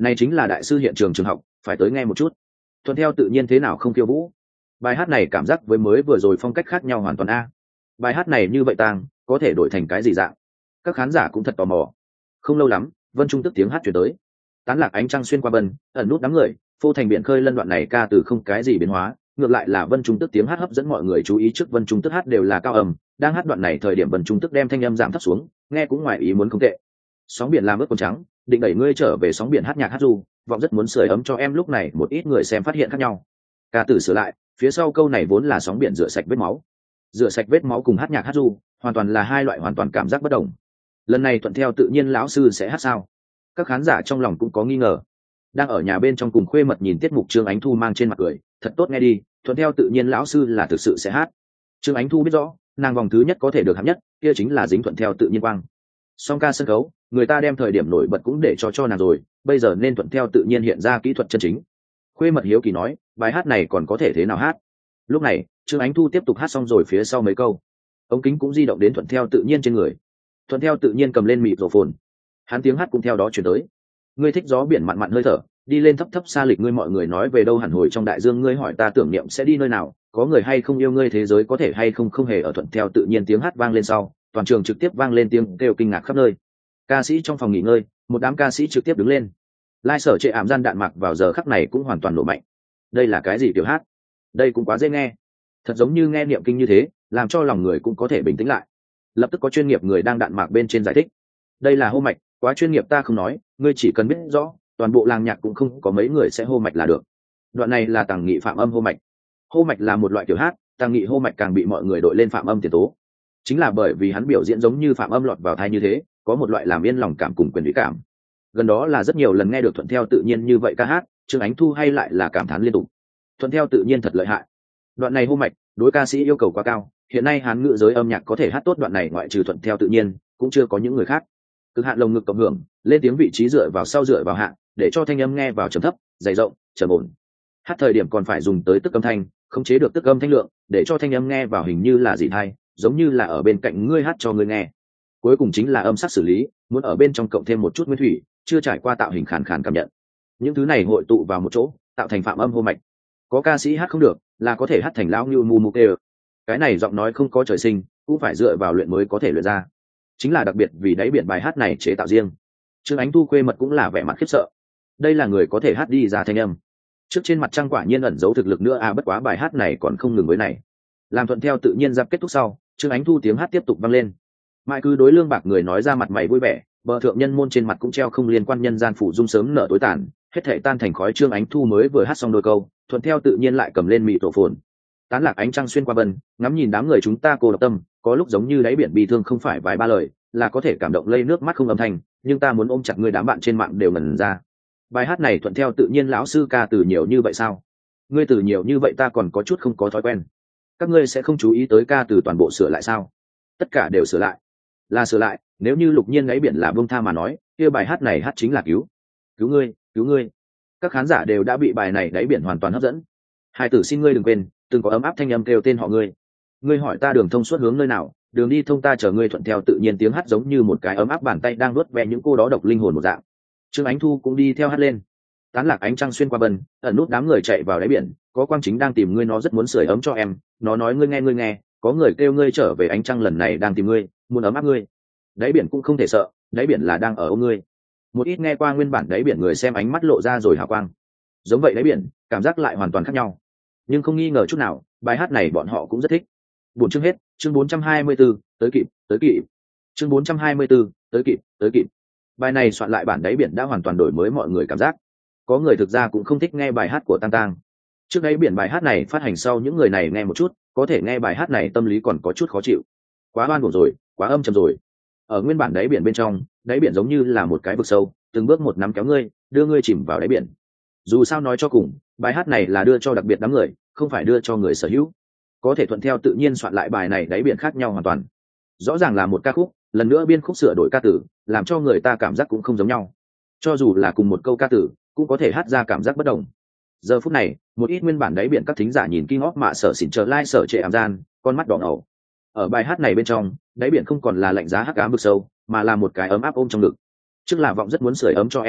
Này chính là đại sư hiện trường trường học, phải tới nghe một chút. Thuận theo tự nhiên thế nào không khiêu vũ. Bài hát này cảm giác với mới vừa rồi phong cách khác nhau hoàn toàn a. Bài hát này như vậy tang, có thể đổi thành cái gì dạng? Các khán giả cũng thật tò mò. Không lâu lắm, Vân Trung Tức tiếng hát chuyển tới. Tán lạc ánh trăng xuyên qua bần, ẩn nút đám người, phô thành biển khơi lân đoạn này ca từ không cái gì biến hóa, ngược lại là Vân Trung Tức tiếng hát hấp dẫn mọi người chú ý. Trước Vân Trung Tức hát đều là cao âm, đang hát đoạn này thời điểm Vân Trung Tức đem thanh âm giảm thấp xuống, nghe cũng ngoài ý muốn không tệ. Sóng biển làm ướt quần trắng, định đẩy ngươi trở về sóng biển hát nhạc hát du, vọng rất muốn sưởi ấm cho em. Lúc này một ít người xem phát hiện khác nhau. Ca từ sửa lại, phía sau câu này vốn là sóng biển rửa sạch vết máu. Rửa sạch vết máu cùng hát nhạc hát du, hoàn toàn là hai loại hoàn toàn cảm giác bất đồng. Lần này thuận theo tự nhiên lão sư sẽ hát sao? Các khán giả trong lòng cũng có nghi ngờ. Đang ở nhà bên trong cùng khuê mật nhìn tiết mục, Trương Ánh Thu mang trên mặt cười, thật tốt nghe đi, thuận theo tự nhiên lão sư là thực sự sẽ hát. Trương Ánh Thu biết rõ, nàng vòng thứ nhất có thể được hạng nhất, kia chính là dính thuận theo tự nhiên quang. Song ca sân khấu, người ta đem thời điểm nổi bật cũng để cho nàng rồi, bây giờ nên thuận theo tự nhiên hiện ra kỹ thuật chân chính. Khuê mật hiếu kỳ nói, bài hát này còn có thể thế nào hát? Lúc này, Trương Ánh Thu tiếp tục hát xong rồi phía sau mấy câu, ống kính cũng di động đến thuận theo tự nhiên trên người. Thuận theo tự nhiên cầm lên mịt rổ phồn, hắn tiếng hát cũng theo đó chuyển tới. Ngươi thích gió biển mặn mặn hơi thở, đi lên thấp thấp xa lịch ngươi, mọi người nói về đâu hẳn hồi trong đại dương, ngươi hỏi ta tưởng niệm sẽ đi nơi nào, có người hay không yêu ngươi, thế giới có thể hay không không hề ở. Thuận theo tự nhiên tiếng hát vang lên sau, toàn trường trực tiếp vang lên tiếng kêu kinh ngạc khắp nơi. Ca sĩ trong phòng nghỉ ngơi, một đám ca sĩ trực tiếp đứng lên. Lai Sở Trệ Ảm gian đạn mạc vào giờ khắc này cũng hoàn toàn nổ mạnh. Đây là cái gì kiểu hát? Đây cũng quá dễ nghe, thật giống như nghe niệm kinh như thế, làm cho lòng người cũng có thể bình tĩnh lại. Lập tức có chuyên nghiệp người đang đạn mạc bên trên giải thích, đây là hô mạch, quá chuyên nghiệp ta không nói, ngươi chỉ cần biết rõ, toàn bộ làng nhạc cũng không có mấy người sẽ hô mạch là được. Đoạn này là Tàng Nghị phạm âm hô mạch. Hô mạch là một loại kiểu hát, Tàng Nghị hô mạch càng bị mọi người đội lên phạm âm tiền tố. Chính là bởi vì hắn biểu diễn giống như phạm âm lọt vào tai như thế, có một loại làm yên lòng cảm cùng quyền ủy cảm. Gần đó là rất nhiều lần nghe được thuận theo tự nhiên như vậy ca hát, Trương Ánh Thu hay lại là cảm thán liên tục. Thuận theo tự nhiên thật lợi hại. Đoạn này hô mạch, đối ca sĩ yêu cầu quá cao, hiện nay Hán ngữ giới âm nhạc có thể hát tốt đoạn này ngoại trừ thuận theo tự nhiên, cũng chưa có những người khác. Cực hạn lồng ngực cộng hưởng, lên tiếng vị trí dựa vào sau dựa vào hạ, để cho thanh âm nghe vào trầm thấp, dày rộng, trầm ổn. Hát thời điểm còn phải dùng tới tức âm thanh, khống chế được tức âm thanh lượng, để cho thanh âm nghe vào hình như là dị tai, giống như là ở bên cạnh ngươi hát cho ngươi nghe. Cuối cùng chính là âm sắc xử lý, muốn ở bên trong cộng thêm một chút nguyên thủy, chưa trải qua tạo hình khàn khàn cảm nhận. Những thứ này hội tụ vào một chỗ, tạo thành phạm âm hô mạch. Có ca sĩ hát không được, là có thể hát thành lão như mu mu kê. Cái này giọng nói không có trời sinh, cũng phải dựa vào luyện mới có thể luyện ra. Chính là đặc biệt vì đáy biển bài hát này chế tạo riêng. Trương Ánh Thu khuê mật cũng là vẻ mặt khiếp sợ. Đây là người có thể hát đi ra thanh âm. Trước trên mặt trăng quả nhiên ẩn giấu thực lực nữa à, bất quá bài hát này còn không ngừng với này. Làm thuận theo tự nhiên giáp kết thúc sau, Trương Ánh Thu tiếng hát tiếp tục vang lên. Mãi cứ đối Lương Bạc người nói ra mặt mày vui vẻ, bờ thượng nhân môn trên mặt cũng treo không liên quan nhân gian phủ dung sớm nở tối tàn, hết thảy tan thành khói. Trương Ánh Thu mới vừa hát xong đôi câu, thuận theo tự nhiên lại cầm lên mịt rổ phồn. Tán lạc ánh trăng xuyên qua bần, ngắm nhìn đám người chúng ta cô độc tâm, có lúc giống như đáy biển bi thương không phải vài ba lời, là có thể cảm động lây nước mắt không âm thanh, nhưng ta muốn ôm chặt người, đám bạn trên mạng đều ngẩn ra. Bài hát này thuận theo tự nhiên lão sư ca từ nhiều như vậy sao? Ngươi từ nhiều như vậy ta còn có chút không có thói quen. Các ngươi sẽ không chú ý tới ca từ toàn bộ sửa lại sao? Tất cả đều sửa lại. Là sửa lại, nếu như Lục Nhiên đáy biển là buông tha mà nói, kia bài hát này hát chính là cứu ngươi, cứu ngươi. Các khán giả đều đã bị bài này đáy biển hoàn toàn hấp dẫn. Hai tử xin ngươi đừng quên, từng có ấm áp thanh âm kêu tên họ ngươi. Ngươi hỏi ta đường thông suốt hướng nơi nào, đường đi thông ta chờ ngươi. Thuận theo tự nhiên tiếng hát giống như một cái ấm áp bàn tay đang nuốt ve những cô đó độc linh hồn một dạng. Trương Ánh Thu cũng đi theo hát lên. Tán lạc ánh trăng xuyên qua bần, ẩn nút đám người chạy vào đáy biển, có quang chính đang tìm ngươi, nó rất muốn sưởi ấm cho em, nó nói ngươi nghe, có người kêu ngươi trở về, ánh trăng lần này đang tìm ngươi, muốn ấm áp ngươi. Đáy biển cũng không thể sợ, đáy biển là đang ở ôm ngươi. Một ít nghe qua nguyên bản đáy biển người xem ánh mắt lộ ra rồi hào quang. Giống vậy đáy biển, cảm giác lại hoàn toàn khác nhau. Nhưng không nghi ngờ chút nào, bài hát này bọn họ cũng rất thích. Buổi chương hết, chương 424, tới kịp. Chương 424, tới kịp. Bài này soạn lại bản đáy biển đã hoàn toàn đổi mới mọi người cảm giác. Có người thực ra cũng không thích nghe bài hát của Tang Tang. Trước đáy biển bài hát này phát hành sau, những người này nghe một chút, có thể nghe bài hát này tâm lý còn có chút khó chịu. Quá oan uổng rồi, quá âm trầm rồi. Ở nguyên bản đáy biển bên trong, đáy biển giống như là một cái vực sâu, từng bước một nắm kéo ngươi, đưa ngươi chìm vào đáy biển. Dù sao nói cho cùng, bài hát này là đưa cho đặc biệt đám người, không phải đưa cho người sở hữu. Có thể thuận theo tự nhiên soạn lại bài này đáy biển khác nhau hoàn toàn. Rõ ràng là một ca khúc, lần nữa biên khúc sửa đổi ca từ, làm cho người ta cảm giác cũng không giống nhau. Cho dù là cùng một câu ca từ, cũng có thể hát ra cảm giác bất đồng. Giờ phút này, một ít nguyên bản đáy biển các thính giả nhìn King of Mạ Sở xỉn chờ Lai Sở Trệ Ảm gian, con mắt đỏ ngầu. Ở bài hát này bên trong, đáy biển không còn là lạnh giá hắc ám vực sâu, mà là một cái ấm áp ôm trong ngực. Trước là vọng rất muốn sưởi ấm cho em,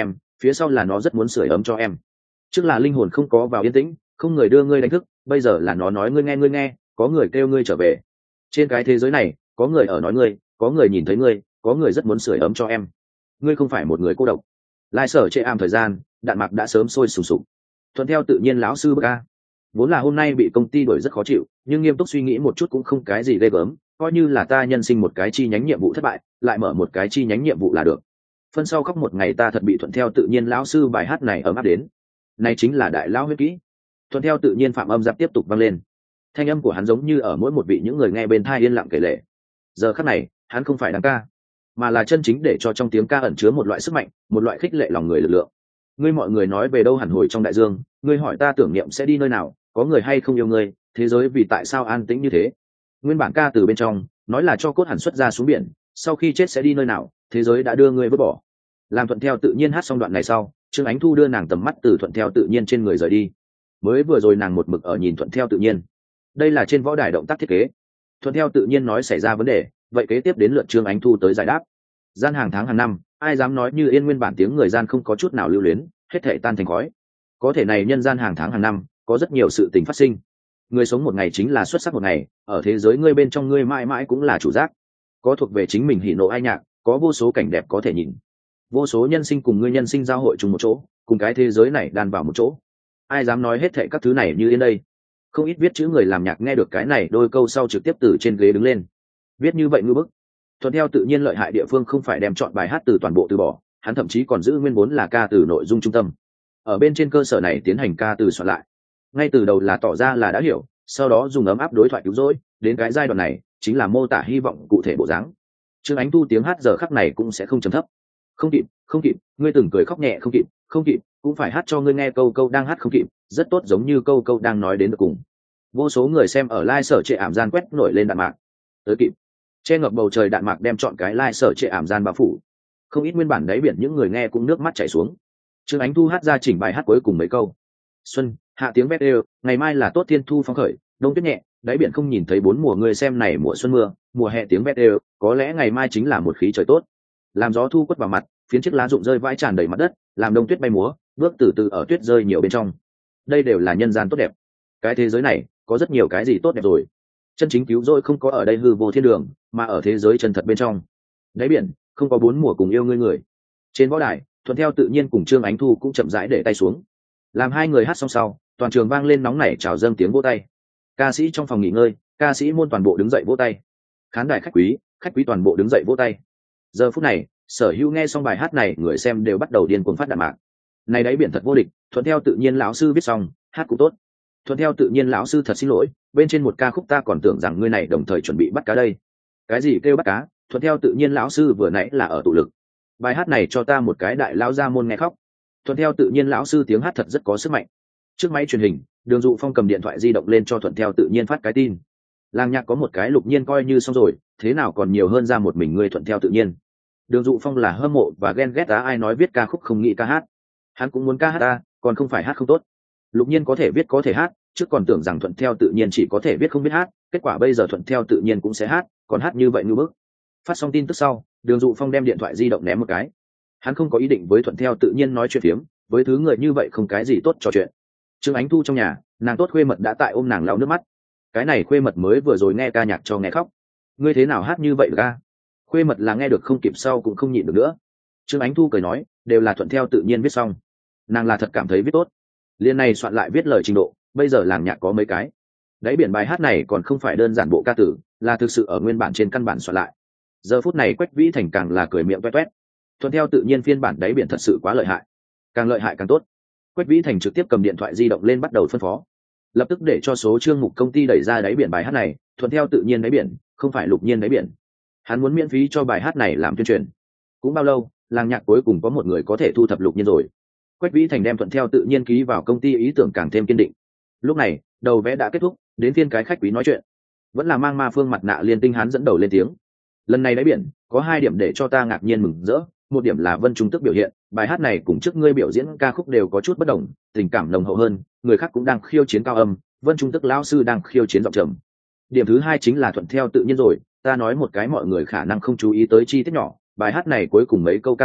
phía sau là nó rất muốn sưởi ấm cho em. Trước là linh hồn không có vào yên tĩnh, không người đưa ngươi đánh thức, bây giờ là nó nói ngươi nghe, có người kêu ngươi trở về. Trên cái thế giới này có người ở nói ngươi, có người nhìn thấy ngươi, có người rất muốn sưởi ấm cho em. Ngươi không phải một người cô độc. Lai Sở Trệ Ảm thời gian, đạn mạc đã sớm sôi sùng sục. Thuận theo tự nhiên lão sư bức a. Vốn là hôm nay bị công ty đuổi rất khó chịu, nhưng nghiêm túc suy nghĩ một chút cũng không cái gì ghê gớm, coi như là ta nhân sinh một cái chi nhánh nhiệm vụ thất bại, lại mở một cái chi nhánh nhiệm vụ là được. Phân sau khóc một ngày ta thật bị thuận theo tự nhiên lão sư bài hát này ấm áp đến. Này chính là đại lão huyết kỹ. Thuận theo tự nhiên phạm âm giáp tiếp tục vang lên. Thanh âm của hắn giống như ở mỗi một vị những người nghe bên tai yên lặng kể lể. Giờ khắc này, hắn không phải đang ca, mà là chân chính để cho trong tiếng ca ẩn chứa một loại sức mạnh, một loại khích lệ lòng người lực lượng. Ngươi mọi người nói về đâu hẳn hồi trong đại dương, ngươi hỏi ta tưởng niệm sẽ đi nơi nào, có người hay không yêu ngươi, thế giới vì tại sao an tĩnh như thế. Nguyên bản ca từ bên trong nói là cho cốt hẳn xuất ra xuống biển, sau khi chết sẽ đi nơi nào, thế giới đã đưa ngươi vứt bỏ. Làm thuận theo tự nhiên hát xong đoạn này sau, Trương Ánh Thu đưa nàng tầm mắt từ thuận theo tự nhiên trên người rời đi. Mới vừa rồi nàng một mực ở nhìn thuận theo tự nhiên. Đây là trên võ đài động tác thiết kế. Thuận theo tự nhiên nói xảy ra vấn đề, vậy kế tiếp đến lượt Trương Ánh Thu tới giải đáp. Gian hàng tháng hàng năm, ai dám nói như yên nguyên bản tiếng người gian không có chút nào lưu luyến, hết thảy tan thành khói. Có thể này nhân gian hàng tháng hàng năm, có rất nhiều sự tình phát sinh. Người sống một ngày chính là xuất sắc một ngày, ở thế giới ngươi bên trong ngươi mãi mãi cũng là chủ giác. Có thuộc về chính mình hỉ nộ ai nhạc, có vô số cảnh đẹp có thể nhìn. Vô số nhân sinh cùng ngươi nhân sinh giao hội chung một chỗ, cùng cái thế giới này đan vào một chỗ. Ai dám nói hết thảy các thứ này như yên đây? Không ít viết chữ người làm nhạc nghe được cái này đôi câu sau trực tiếp từ trên ghế đứng lên. Viết như vậy ngư bức. Thuận theo tự nhiên lợi hại địa phương không phải đem chọn bài hát từ toàn bộ từ bỏ, hắn thậm chí còn giữ nguyên vốn là ca từ nội dung trung tâm. Ở bên trên cơ sở này tiến hành ca từ soạn lại. Ngay từ đầu là tỏ ra là đã hiểu, sau đó dùng ấm áp đối thoại cứu rỗi, đến cái giai đoạn này chính là mô tả hy vọng cụ thể bộ dáng. Trương Ánh Thu tiếng hát giờ khắc này cũng sẽ không trầm thấp. Không kịp, ngươi từng cười khóc nhẹ không kịp, cũng phải hát cho ngươi nghe câu câu đang hát không kịp, rất tốt giống như câu câu đang nói đến được cùng. Vô số người xem ở Lai Sở Trệ Ảm gian quét nổi lên đạn mạc. Tới kịp. Che ngập bầu trời đạn mạc đem chọn cái Lai Sở Trệ Ảm gian bao phủ. Không ít nguyên bản đáy biển những người nghe cũng nước mắt chảy xuống. Trương Ánh Thu hát ra chỉnh bài hát cuối cùng mấy câu. Xuân, hạ tiếng vét đều, ngày mai là tốt thiên thu phong khởi, đông tuyết nhẹ, đáy biển không nhìn thấy bốn mùa người xem này mùa xuân mưa, mùa hè tiếng vét đều, có lẽ ngày mai chính là một khí trời tốt. Làm gió thu quất vào mặt, phiến chiếc lá rụng rơi vãi tràn đầy mặt đất, làm đông tuyết bay múa, bước từ từ ở tuyết rơi nhiều bên trong. Đây đều là nhân gian tốt đẹp. Cái thế giới này có rất nhiều cái gì tốt đẹp rồi. Chân chính cứu rỗi không có ở đây hư vô thiên đường, mà ở thế giới chân thật bên trong. Đáy biển không có bốn mùa cùng yêu ngươi người. Trên võ đài, thuận theo tự nhiên cùng Trương Ánh Thu cũng chậm rãi để tay xuống. Làm hai người hát xong sau, toàn trường vang lên nóng nảy chào dâng tiếng vỗ tay. Ca sĩ trong phòng nghỉ ngơi, ca sĩ môn toàn bộ đứng dậy vỗ tay. Khán đài khách quý toàn bộ đứng dậy vỗ tay. Giờ phút này, sở hữu nghe xong bài hát này, người xem đều bắt đầu điên cuồng phát đạn mạc. Này đáy biển thật vô địch, thuận theo tự nhiên lão sư viết xong, hát cũng tốt. Thuận theo tự nhiên lão sư thật xin lỗi, bên trên một ca khúc ta còn tưởng rằng ngươi này đồng thời chuẩn bị bắt cá đây. Cái gì kêu bắt cá? Thuận theo tự nhiên lão sư vừa nãy là ở tụ lực. Bài hát này cho ta một cái đại lão gia môn nghe khóc. Thuận theo tự nhiên lão sư tiếng hát thật rất có sức mạnh. Trước máy truyền hình, Đường Dụ Phong cầm điện thoại di động lên cho thuận theo tự nhiên phát cái tin. Làng nhạc có một cái Lục Nhiên coi như xong rồi, thế nào còn nhiều hơn ra một mình ngươi thuận theo tự nhiên. Đường Dụ Phong là hâm mộ và ghen ghét ai nói viết ca khúc không nghĩ ca hát. Hắn cũng muốn ca hát ta, còn không phải hát không tốt. Lục Nhiên có thể viết có thể hát, trước còn tưởng rằng thuận theo tự nhiên chỉ có thể viết không biết hát, kết quả bây giờ thuận theo tự nhiên cũng sẽ hát, còn hát như vậy như bức. Phát xong tin tức sau, Đường Dụ Phong đem điện thoại di động ném một cái. Hắn không có ý định với thuận theo tự nhiên nói chuyện phiếm, với thứ người như vậy không cái gì tốt trò chuyện. Trương Ánh Thu trong nhà, nàng tốt khuê mật đã tại ôm nàng lau nước mắt. Cái này khuê mật mới vừa rồi nghe ca nhạc cho nghe khóc. Ngươi thế nào hát như vậy ca? Khuê mật là nghe được không kịp sau cũng không nhịn được nữa. Trương Ánh Thu cười nói, đều là thuận theo tự nhiên viết xong. Nàng là thật cảm thấy viết tốt. Liên này soạn lại viết lời trình độ, bây giờ làng nhạc có mấy cái. Đáy biển bài hát này còn không phải đơn giản bộ ca tử, là thực sự ở nguyên bản trên căn bản soạn lại. Giờ phút này Quách Vĩ Thành càng là cười miệng toét toét. Thuận theo tự nhiên phiên bản đáy biển thật sự quá lợi hại, càng lợi hại càng tốt. Quách Vĩ Thành trực tiếp cầm điện thoại di động lên bắt đầu phân phó, lập tức để cho số chương mục công ty đẩy ra đáy biển bài hát này. Thuận theo tự nhiên đáy biển, không phải Lục Nhiên đáy biển. Hắn muốn miễn phí cho bài hát này làm tuyên truyền. Cũng bao lâu, làng nhạc cuối cùng có một người có thể thu thập Lục Nhiên rồi. Quách Vĩ Thành đem thuận theo tự nhiên ký vào công ty, ý tưởng càng thêm kiên định. Lúc này, đầu vẽ đã kết thúc, đến phiên cái khách quý nói chuyện. Vẫn là mang ma phương mặt nạ Liên Tinh hắn dẫn đầu lên tiếng. Lần này đáy biển có 2 điểm để cho ta ngạc nhiên mừng rỡ. Một điểm là Vân Trung Tức biểu hiện, bài hát này cùng trước ngươi biểu diễn ca khúc đều có chút bất đồng, tình cảm nồng hậu hơn, người khác cũng đang khiêu chiến cao âm, Vân Trung Tức lão sư đang khiêu chiến giọng trầm. Điểm thứ 2 chính là thuận theo tự nhiên rồi, ta nói một cái mọi người khả năng không chú ý tới chi tiết nhỏ, bài hát này cuối cùng mấy câu ca từ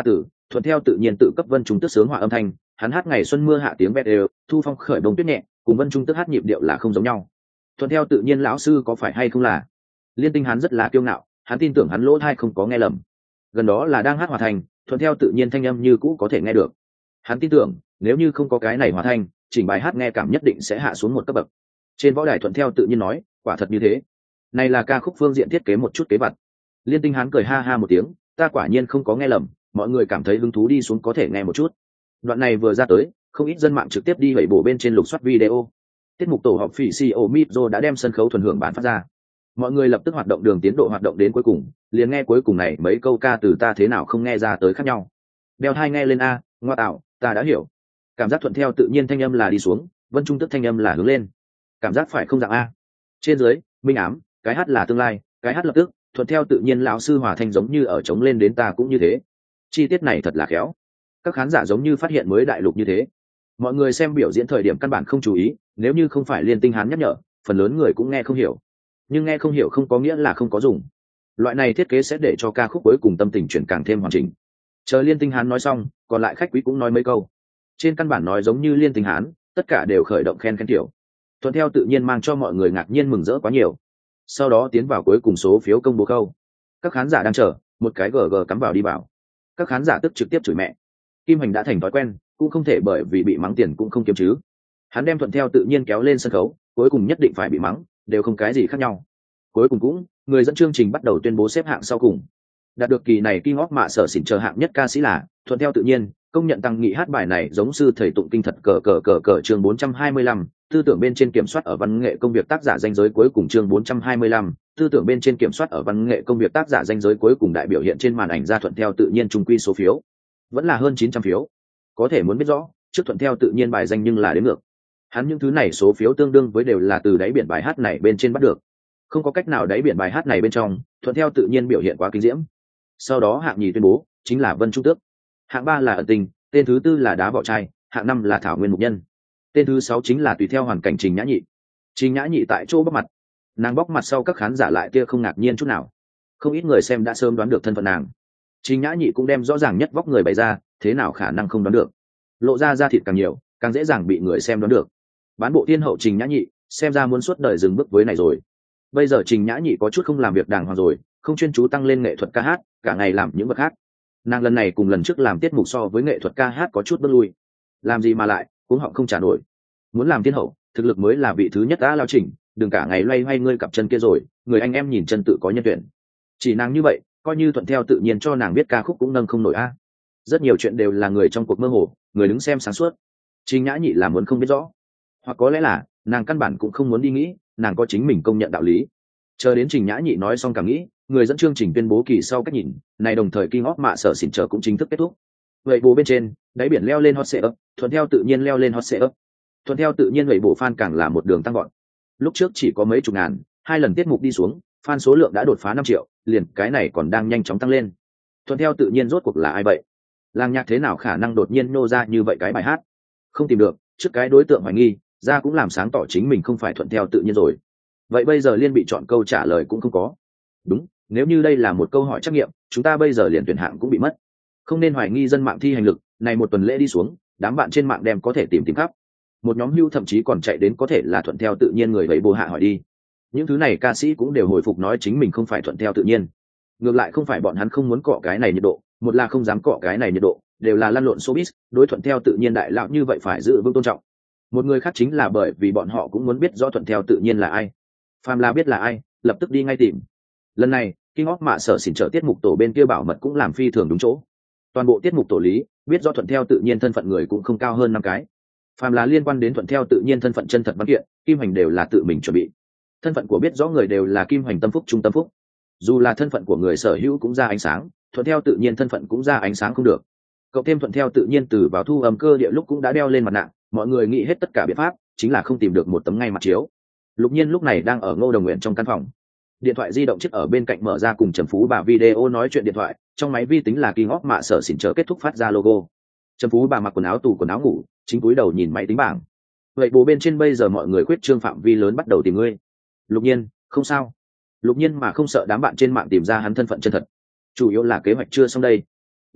thuận theo tự nhiên tự cấp Vân Trung Tước sướng hòa âm thanh, hắn hát ngày xuân mưa hạ tiếng bẹt đều, thu phong khởi bông tuyết nhẹ, cùng Vân Trung Tước hát nhịp điệu là không giống nhau. Thuận theo tự nhiên lão sư có phải hay không là? Liên Tinh hắn rất là kiêu ngạo, hắn tin tưởng hắn lỗ tai không có nghe lầm. Gần đó là đang hát hòa thành, thuận theo tự nhiên thanh âm như cũ có thể nghe được. Hắn tin tưởng, nếu như không có cái này hòa thanh, chỉnh bài hát nghe cảm nhất định sẽ hạ xuống một cấp bậc. Trên võ đài thuận theo tự nhiên nói, quả thật như thế. Này là ca khúc phương diện thiết kế một chút kế vặt. Liên Tinh hắn cười ha ha một tiếng, ta quả nhiên không có nghe lầm, mọi người cảm thấy hứng thú đi xuống có thể nghe một chút. Đoạn này vừa ra tới, không ít dân mạng trực tiếp đi vẩy bổ bên trên lục soát video. Tiết mục tổ họp phỉ CEO Mitro đã đem sân khấu thuần hưởng bản phát ra. Mọi người lập tức hoạt động đường tiến độ hoạt động đến cuối cùng, liền nghe cuối cùng này mấy câu ca từ ta thế nào không nghe ra tới khác nhau. Đeo hai nghe lên a, ngoa tạo, ta đã hiểu. Cảm giác thuận theo tự nhiên thanh âm là đi xuống, Vân Trung Tước thanh âm là hướng lên. Cảm giác phải không dạng a. Trên dưới, minh ám, cái hát là tương lai, cái hát lập tức, thuận theo tự nhiên lão sư hòa thanh giống như ở trống lên đến ta cũng như thế. Chi tiết này thật là khéo. Các khán giả giống như phát hiện mới đại lục như thế. Mọi người xem biểu diễn thời điểm căn bản không chú ý, nếu như không phải Liên Tinh hắn nhắc nhở, phần lớn người cũng nghe không hiểu. Nhưng nghe không hiểu không có nghĩa là không có dùng. Loại này thiết kế sẽ để cho ca khúc cuối cùng tâm tình chuyển càng thêm hoàn chỉnh. Chờ Liên Tinh hắn nói xong, còn lại khách quý cũng nói mấy câu. Trên căn bản nói giống như Liên Tinh hắn, tất cả đều khởi động khen kiểu. Thuận theo tự nhiên mang cho mọi người ngạc nhiên mừng rỡ quá nhiều. Sau đó tiến vào cuối cùng số phiếu công bố câu. Các khán giả đang chờ, một cái GG cắm vào đi vào. Các khán giả tức trực tiếp chửi mẹ. Kim Hành đã thành thói quen, cũng không thể bởi vì bị mắng tiền cũng không kiếm chứ. Hắn đem thuận theo tự nhiên kéo lên sân khấu, cuối cùng nhất định phải bị mắng, đều không cái gì khác nhau. Cuối cùng cũng, người dẫn chương trình bắt đầu tuyên bố xếp hạng sau cùng. Đạt được kỳ này King of Mạ sở xỉn chờ hạng nhất ca sĩ là thuận theo tự nhiên, công nhận Tăng Nghị hát bài này giống sư thầy tụng kinh thật cờ chương 425, tư tưởng bên trên kiểm soát ở văn nghệ công việc tác giả danh giới cuối cùng chương 425, tư tưởng bên trên kiểm soát ở văn nghệ công việc tác giả danh giới cuối cùng đại biểu hiện trên màn ảnh ra thuận theo tự nhiên trung quy số phiếu. Vẫn là hơn 900 phiếu. Có thể muốn biết rõ, trước thuận theo tự nhiên bài danh nhưng là đến ngược. Hắn những thứ này số phiếu tương đương với đều là từ đáy biển bài hát này bên trên bắt được. Không có cách nào đáy biển bài hát này bên trong, thuận theo tự nhiên biểu hiện quá kinh diễm. Sau đó hạng nhì tuyên bố, chính là Vân Trung Tước. Hạng ba là Ẩn Tình, tên thứ tư là Đá Vỏ Chai, hạng năm là Thảo Nguyên Mục Nhân. Tên thứ sáu chính là tùy theo hoàn cảnh Trình Nhã Nhị. Trình Nhã Nhị tại chỗ bóc mặt. Nàng bóc mặt sau các khán giả lại kia không ngạc nhiên chút nào. Không ít người xem đã sớm đoán được thân phận nàng. Trình Nhã Nhị cũng đem rõ ràng nhất vóc người bày ra, thế nào khả năng không đoán được. Lộ ra da thịt càng nhiều, càng dễ dàng bị người xem đoán được. Bán bộ thiên hậu Trình Nhã Nhị, xem ra muốn suốt đời dừng bước với này rồi. Bây giờ Trình Nhã Nhị có chút không làm việc đàng hoàng rồi, không chuyên chú tăng lên nghệ thuật ca hát, cả ngày làm những vật khác. Nàng lần này cùng lần trước làm tiết mục so với nghệ thuật ca hát có chút bước lui. Làm gì mà lại, cũng họ không trả nổi. Muốn làm thiên hậu, thực lực mới là vị thứ nhất đã lao chỉnh, đừng cả ngày loay hoay ngươi cặp chân kia rồi, người anh em nhìn chân tự có nhân tuyển. Chỉ nàng như vậy, coi như thuận theo tự nhiên cho nàng biết ca khúc cũng nâng không nổi a. Rất nhiều chuyện đều là người trong cuộc mơ hồ, người đứng xem sáng suốt. Trình Nhã Nhị là muốn không biết rõ, hoặc có lẽ là nàng căn bản cũng không muốn đi nghĩ, nàng có chính mình công nhận đạo lý. Chờ đến Trình Nhã Nhị nói xong cảm nghĩ, người dẫn chương trình tuyên bố kỳ sau cách nhìn, này đồng thời King of Mạ sở xỉn chờ cũng chính thức kết thúc. Vậy bố bên trên, đáy biển leo lên hot setup, thuận theo tự nhiên leo lên hot setup. Thuận theo tự nhiên vậy bộ fan càng là một đường tăng gọn. Lúc trước chỉ có mấy chục ngàn, hai lần tiết mục đi xuống, fan số lượng đã đột phá 5 triệu, liền cái này còn đang nhanh chóng tăng lên. Thuận theo tự nhiên rốt cuộc là ai vậy? Làng nhạc thế nào khả năng đột nhiên nô ra như vậy cái bài hát? Không tìm được, trước cái đối tượng hoài nghi, ra cũng làm sáng tỏ chính mình không phải thuận theo tự nhiên rồi. Vậy bây giờ liên bị chọn câu trả lời cũng không có. Đúng, nếu như đây là một câu hỏi trắc nghiệm, chúng ta bây giờ liền tuyển hạng cũng bị mất. Không nên hoài nghi dân mạng thi hành lực, này một tuần lễ đi xuống, đám bạn trên mạng đem có thể tìm khắp. Một nhóm hưu thậm chí còn chạy đến có thể là thuận theo tự nhiên người vậy bồ hạ hỏi đi. Những thứ này ca sĩ cũng đều hồi phục nói chính mình không phải thuận theo tự nhiên. Ngược lại không phải bọn hắn không muốn cọ cái này nhiệt độ, một là không dám cọ cái này nhiệt độ, đều là lăn lộn showbiz, đối thuận theo tự nhiên đại lão như vậy phải giữ vững tôn trọng. Một người khác chính là bởi vì bọn họ cũng muốn biết rõ thuận theo tự nhiên là ai. Phàm là biết là ai, lập tức đi ngay tìm. Lần này, King of Mạ sở xỉn trợ tiết mục tổ bên kia bảo mật cũng làm phi thường đúng chỗ. Toàn bộ tiết mục tổ lý, biết rõ thuận theo tự nhiên thân phận người cũng không cao hơn 5 cái. Phàm là liên quan đến thuận theo tự nhiên thân phận chân thật văn kiện, Kim Hành đều là tự mình chuẩn bị. Thân phận của biết rõ người đều là Kim Hành tâm phúc trung tâm phúc. Dù là thân phận của người sở hữu cũng ra ánh sáng, thuận theo tự nhiên thân phận cũng ra ánh sáng không được. Cộng thêm thuận theo tự nhiên từ vào thu âm cơ địa lúc cũng đã đeo lên mặt nạ, mọi người nghĩ hết tất cả biện pháp, chính là không tìm được một tấm ngay mặt chiếu. Lục Nhiên lúc này đang ở Ngô Đồng Nguyện trong căn phòng. Điện thoại di động chiếc ở bên cạnh mở ra cùng Trầm Phú Bà video nói chuyện điện thoại, trong máy vi tính là King of Mạ sở xỉn chờ kết thúc phát ra logo. Trầm Phú Bà mặc quần áo tù quần áo ngủ, chính cúi đầu nhìn máy tính bảng. Vậy bố bên trên bây giờ mọi người khuyết trương phạm vi lớn bắt đầu tìm ngươi. Lục Nhiên, không sao. Lục Nhiên mà không sợ đám bạn trên mạng tìm ra hắn thân phận chân thật. Chủ yếu là kế hoạch chưa xong đây.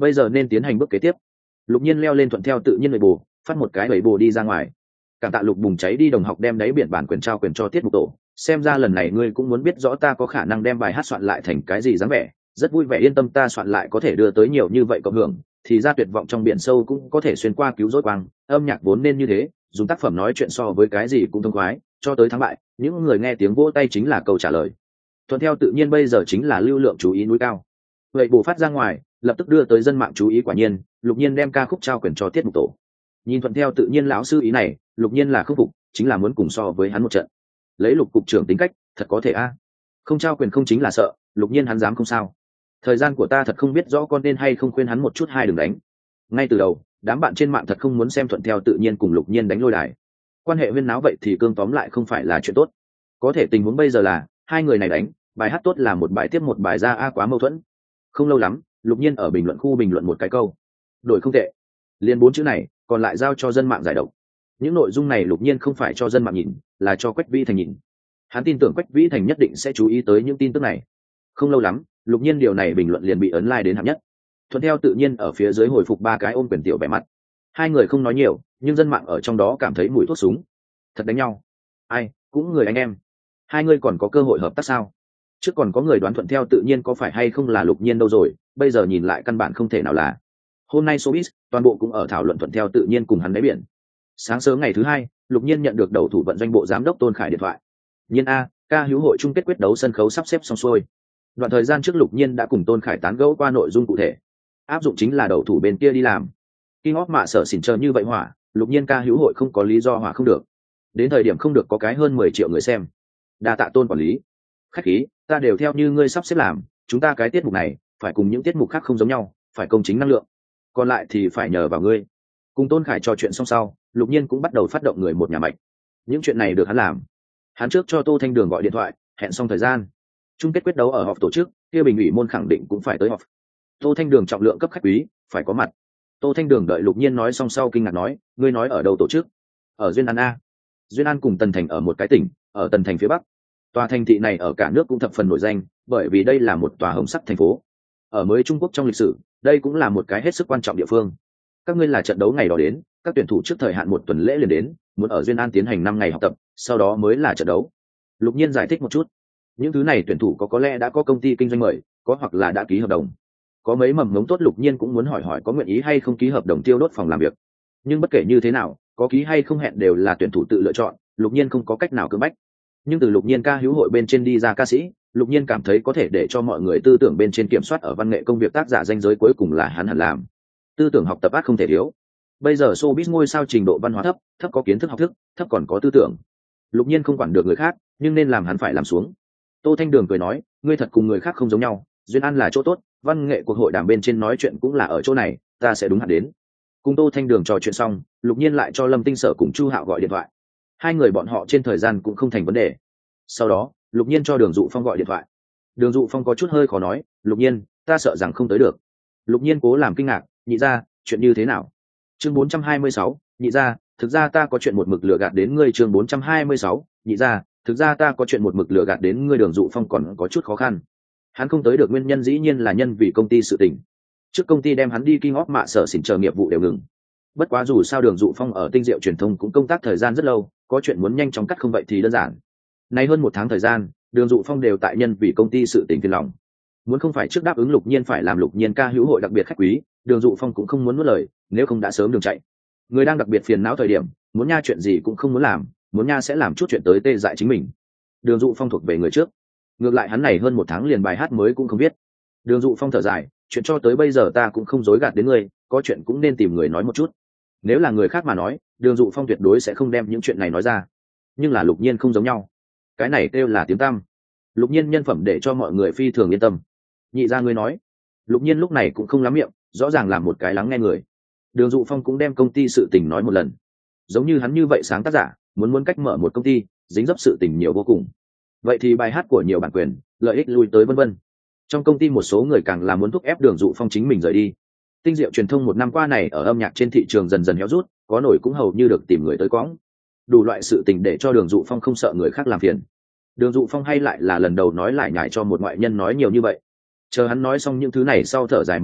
bây giờ nên tiến hành bước kế tiếp. Lục Nhiên leo lên thuận theo tự nhiên nội bù, phát một cái bảy bù đi ra ngoài. Cảm tạ Lục bùng cháy đi đồng học đem đáy biển bản quyền trao quyền cho tiết mục tổ, xem ra lần này ngươi cũng muốn biết rõ ta có khả năng đem bài hát soạn lại thành cái gì dáng vẻ, rất vui vẻ, yên tâm, ta soạn lại có thể đưa tới nhiều như vậy cộng hưởng, thì ra tuyệt vọng trong biển sâu cũng có thể xuyên qua cứu rỗi quang, âm nhạc vốn nên như thế, dùng tác phẩm nói chuyện so với cái gì cũng thông khoái, cho tới thắng bại, những người nghe tiếng vỗ tay chính là câu trả lời. Thuận theo tự nhiên bây giờ chính là lưu lượng chú ý núi cao. Vậy bù phát ra ngoài, lập tức đưa tới dân mạng chú ý, quả nhiên, Lục Nhiên đem ca khúc trao quyền cho tiết mục tổ. Nhìn thuận theo tự nhiên lão sư ý này, Lục Nhiên là khâm phục, chính là muốn cùng so với hắn một trận. Lấy Lục cục trưởng tính cách, thật có thể a. Không trao quyền không chính là sợ, Lục Nhiên hắn dám không sao. Thời gian của ta thật không biết rõ con nên hay không khuyên hắn một chút, hai đừng đánh. Ngay từ đầu, đám bạn trên mạng thật không muốn xem thuận theo tự nhiên cùng Lục Nhiên đánh lôi đài. Quan hệ huyên náo vậy thì cương tóm lại không phải là chuyện tốt. Có thể tình huống bây giờ là hai người này đánh, bài hát tốt là một bài tiếp một bài ra, quá mâu thuẫn. Không lâu lắm, Lục Nhiên ở bình luận khu bình luận một cái câu đổi không tệ, liền 4 chữ này, còn lại giao cho dân mạng giải độc. Những nội dung này Lục Nhiên không phải cho dân mạng nhìn, là cho Quách Vĩ Thành nhìn. Hắn tin tưởng Quách Vĩ Thành nhất định sẽ chú ý tới những tin tức này. Không lâu lắm, Lục Nhiên điều này bình luận liền bị ấn like đến hạng nhất. Thuận theo tự nhiên ở phía dưới hồi phục 3 cái ôm quyền tiểu vẻ mặt. Hai người không nói nhiều, nhưng dân mạng ở trong đó cảm thấy mùi thuốc súng. Thật đánh nhau. Ai, cũng người anh em. Hai người còn có cơ hội hợp tác sao? Trước còn có người đoán thuận theo tự nhiên có phải hay không là Lục Nhiên đâu rồi, bây giờ nhìn lại căn bản không thể nào là. Hôm nay showbiz toàn bộ cũng ở thảo luận thuận theo tự nhiên cùng hắn đáy biển. Sáng sớm ngày thứ hai, Lục Nhiên nhận được đầu thủ vận doanh bộ giám đốc Tôn Khải điện thoại. Nhiên a, ca hữu hội chung kết quyết đấu sân khấu sắp xếp xong xuôi. Đoạn thời gian trước Lục Nhiên đã cùng Tôn Khải tán gẫu qua nội dung cụ thể, áp dụng chính là đầu thủ bên kia đi làm. King of mạ sở xỉn chờ như vậy hỏa, Lục Nhiên ca hữu hội không có lý do hỏa không được. Đến thời điểm không được có cái hơn 10 triệu người xem. Đa tạ Tôn quản lý. Khách khí, ta đều theo như ngươi sắp xếp làm, chúng ta cái tiết mục này phải cùng những tiết mục khác không giống nhau, phải công chính năng lượng. Còn lại thì phải nhờ vào ngươi. Cùng Tôn Khải trò chuyện xong sau, Lục Nhiên cũng bắt đầu phát động người một nhà mạch. Những chuyện này được hắn làm. Hắn trước cho Tô Thanh Đường gọi điện thoại, hẹn xong thời gian. Chung kết quyết đấu ở họp tổ chức, kia bình ủy môn khẳng định cũng phải tới họp. Tô Thanh Đường trọng lượng cấp khách quý, phải có mặt. Tô Thanh Đường đợi Lục Nhiên nói xong sau kinh ngạc nói, ngươi nói ở đâu tổ chức? Ở Duyên An a. Duyên An cùng Tần Thành ở một cái tỉnh, ở Tần Thành phía bắc. Tòa thành thị này ở cả nước cũng thập phần nổi danh, bởi vì đây là một tòa hồng sắc thành phố. Ở mới Trung Quốc trong lịch sử, đây cũng là một cái hết sức quan trọng địa phương. Các ngươi là trận đấu ngày đó đến, các tuyển thủ trước thời hạn 1 tuần lễ liền đến, muốn ở Duyên An tiến hành 5 ngày học tập, sau đó mới là trận đấu. Lục Nhiên giải thích một chút. Những thứ này tuyển thủ có lẽ đã có công ty kinh doanh mời, có hoặc là đã ký hợp đồng. Có mấy mầm ngống tốt Lục Nhiên cũng muốn hỏi hỏi có nguyện ý hay không ký hợp đồng tiêu đốt phòng làm việc. Nhưng bất kể như thế nào, có ký hay không hẹn đều là tuyển thủ tự lựa chọn, Lục Nhiên không có cách nào cưỡng bách. Nhưng từ Lục Nhiên ca hữu hội bên trên đi ra ca sĩ, Lục Nhiên cảm thấy có thể để cho mọi người tư tưởng bên trên kiểm soát ở văn nghệ công việc tác giả danh giới cuối cùng là hắn hẳn làm. Tư tưởng học tập ác không thể thiếu. Bây giờ showbiz ngôi sao trình độ văn hóa thấp, thấp có kiến thức học thức, thấp còn có tư tưởng. Lục Nhiên không quản được người khác, nhưng nên làm hắn phải làm xuống. Tô Thanh Đường cười nói, ngươi thật cùng người khác không giống nhau, Duyên An là chỗ tốt, văn nghệ cuộc hội đàm bên trên nói chuyện cũng là ở chỗ này, ta sẽ đúng hạn đến. Cùng Tô Thanh Đường trò chuyện xong, Lục Nhiên lại cho Lâm Tinh Sở cùng Chu Hạo gọi điện thoại. Hai người bọn họ trên thời gian cũng không thành vấn đề. Sau đó, Lục Nhiên cho Đường Dụ Phong gọi điện thoại. Đường Dụ Phong có chút hơi khó nói, Lục Nhiên, ta sợ rằng không tới được. Lục Nhiên cố làm kinh ngạc, nhị ra, chuyện như thế nào? Chương 426, nhị ra, thực ra ta có chuyện một mực lừa gạt đến ngươi. Chương 426, nhị ra, thực ra ta có chuyện một mực lừa gạt đến ngươi. Đường Dụ Phong còn có chút khó khăn. Hắn không tới được nguyên nhân dĩ nhiên là nhân vì công ty sự tình. Trước công ty đem hắn đi King of mạ sở xỉn chờ nghiệp vụ đều ngừng. Bất quá dù sao Đường Dụ Phong ở Tinh Diệu truyền thông cũng công tác thời gian rất lâu, có chuyện muốn nhanh chóng cắt không vậy thì đơn giản. Nay hơn 1 tháng thời gian, Đường Dụ Phong đều tại nhân vì công ty sự tình phiền lòng. Muốn không phải trước đáp ứng Lục Nhiên phải làm Lục Nhiên ca hữu hội đặc biệt khách quý, Đường Dụ Phong cũng không muốn nuốt lời, nếu không đã sớm đường chạy. Người đang đặc biệt phiền não thời điểm, muốn nha chuyện gì cũng không muốn làm, muốn nha sẽ làm chút chuyện tới tê dại chính mình. Đường Dụ Phong thuộc về người trước. Ngược lại hắn này hơn 1 tháng liền bài hát mới cũng không biết. Đường Dụ Phong thở dài, chuyện cho tới bây giờ ta cũng không dối gạt đến ngươi, có chuyện cũng nên tìm người nói một chút. Nếu là người khác mà nói, Đường Dụ Phong tuyệt đối sẽ không đem những chuyện này nói ra. Nhưng là Lục Nhiên không giống nhau. Cái này kêu là tiếng tăm. Lục Nhiên nhân phẩm để cho mọi người phi thường yên tâm. Nhị ra ngươi nói. Lục Nhiên lúc này cũng không lắm miệng, rõ ràng là một cái lắng nghe người. Đường Dụ Phong cũng đem công ty sự tình nói một lần. Giống như hắn như vậy sáng tác giả, muốn cách mở một công ty, dính dấp sự tình nhiều vô cùng. Vậy thì bài hát của nhiều bản quyền, lợi ích lui tới vân vân. Trong công ty một số người càng là muốn thúc ép Đường Dụ Phong chính mình rời đi. Tinh Diệu truyền thông 1 năm qua này ở âm nhạc trên thị trường dần dần héo rút, có nổi cũng hầu như được tìm người tới quõng. Đủ loại sự tình để cho Đường Dụ Phong không sợ người khác làm phiền. Đường Dụ Phong hay lại là lần đầu nói lại nhải cho một ngoại nhân nói nhiều như vậy. Chờ hắn nói xong những thứ này sau thở dài một hơi,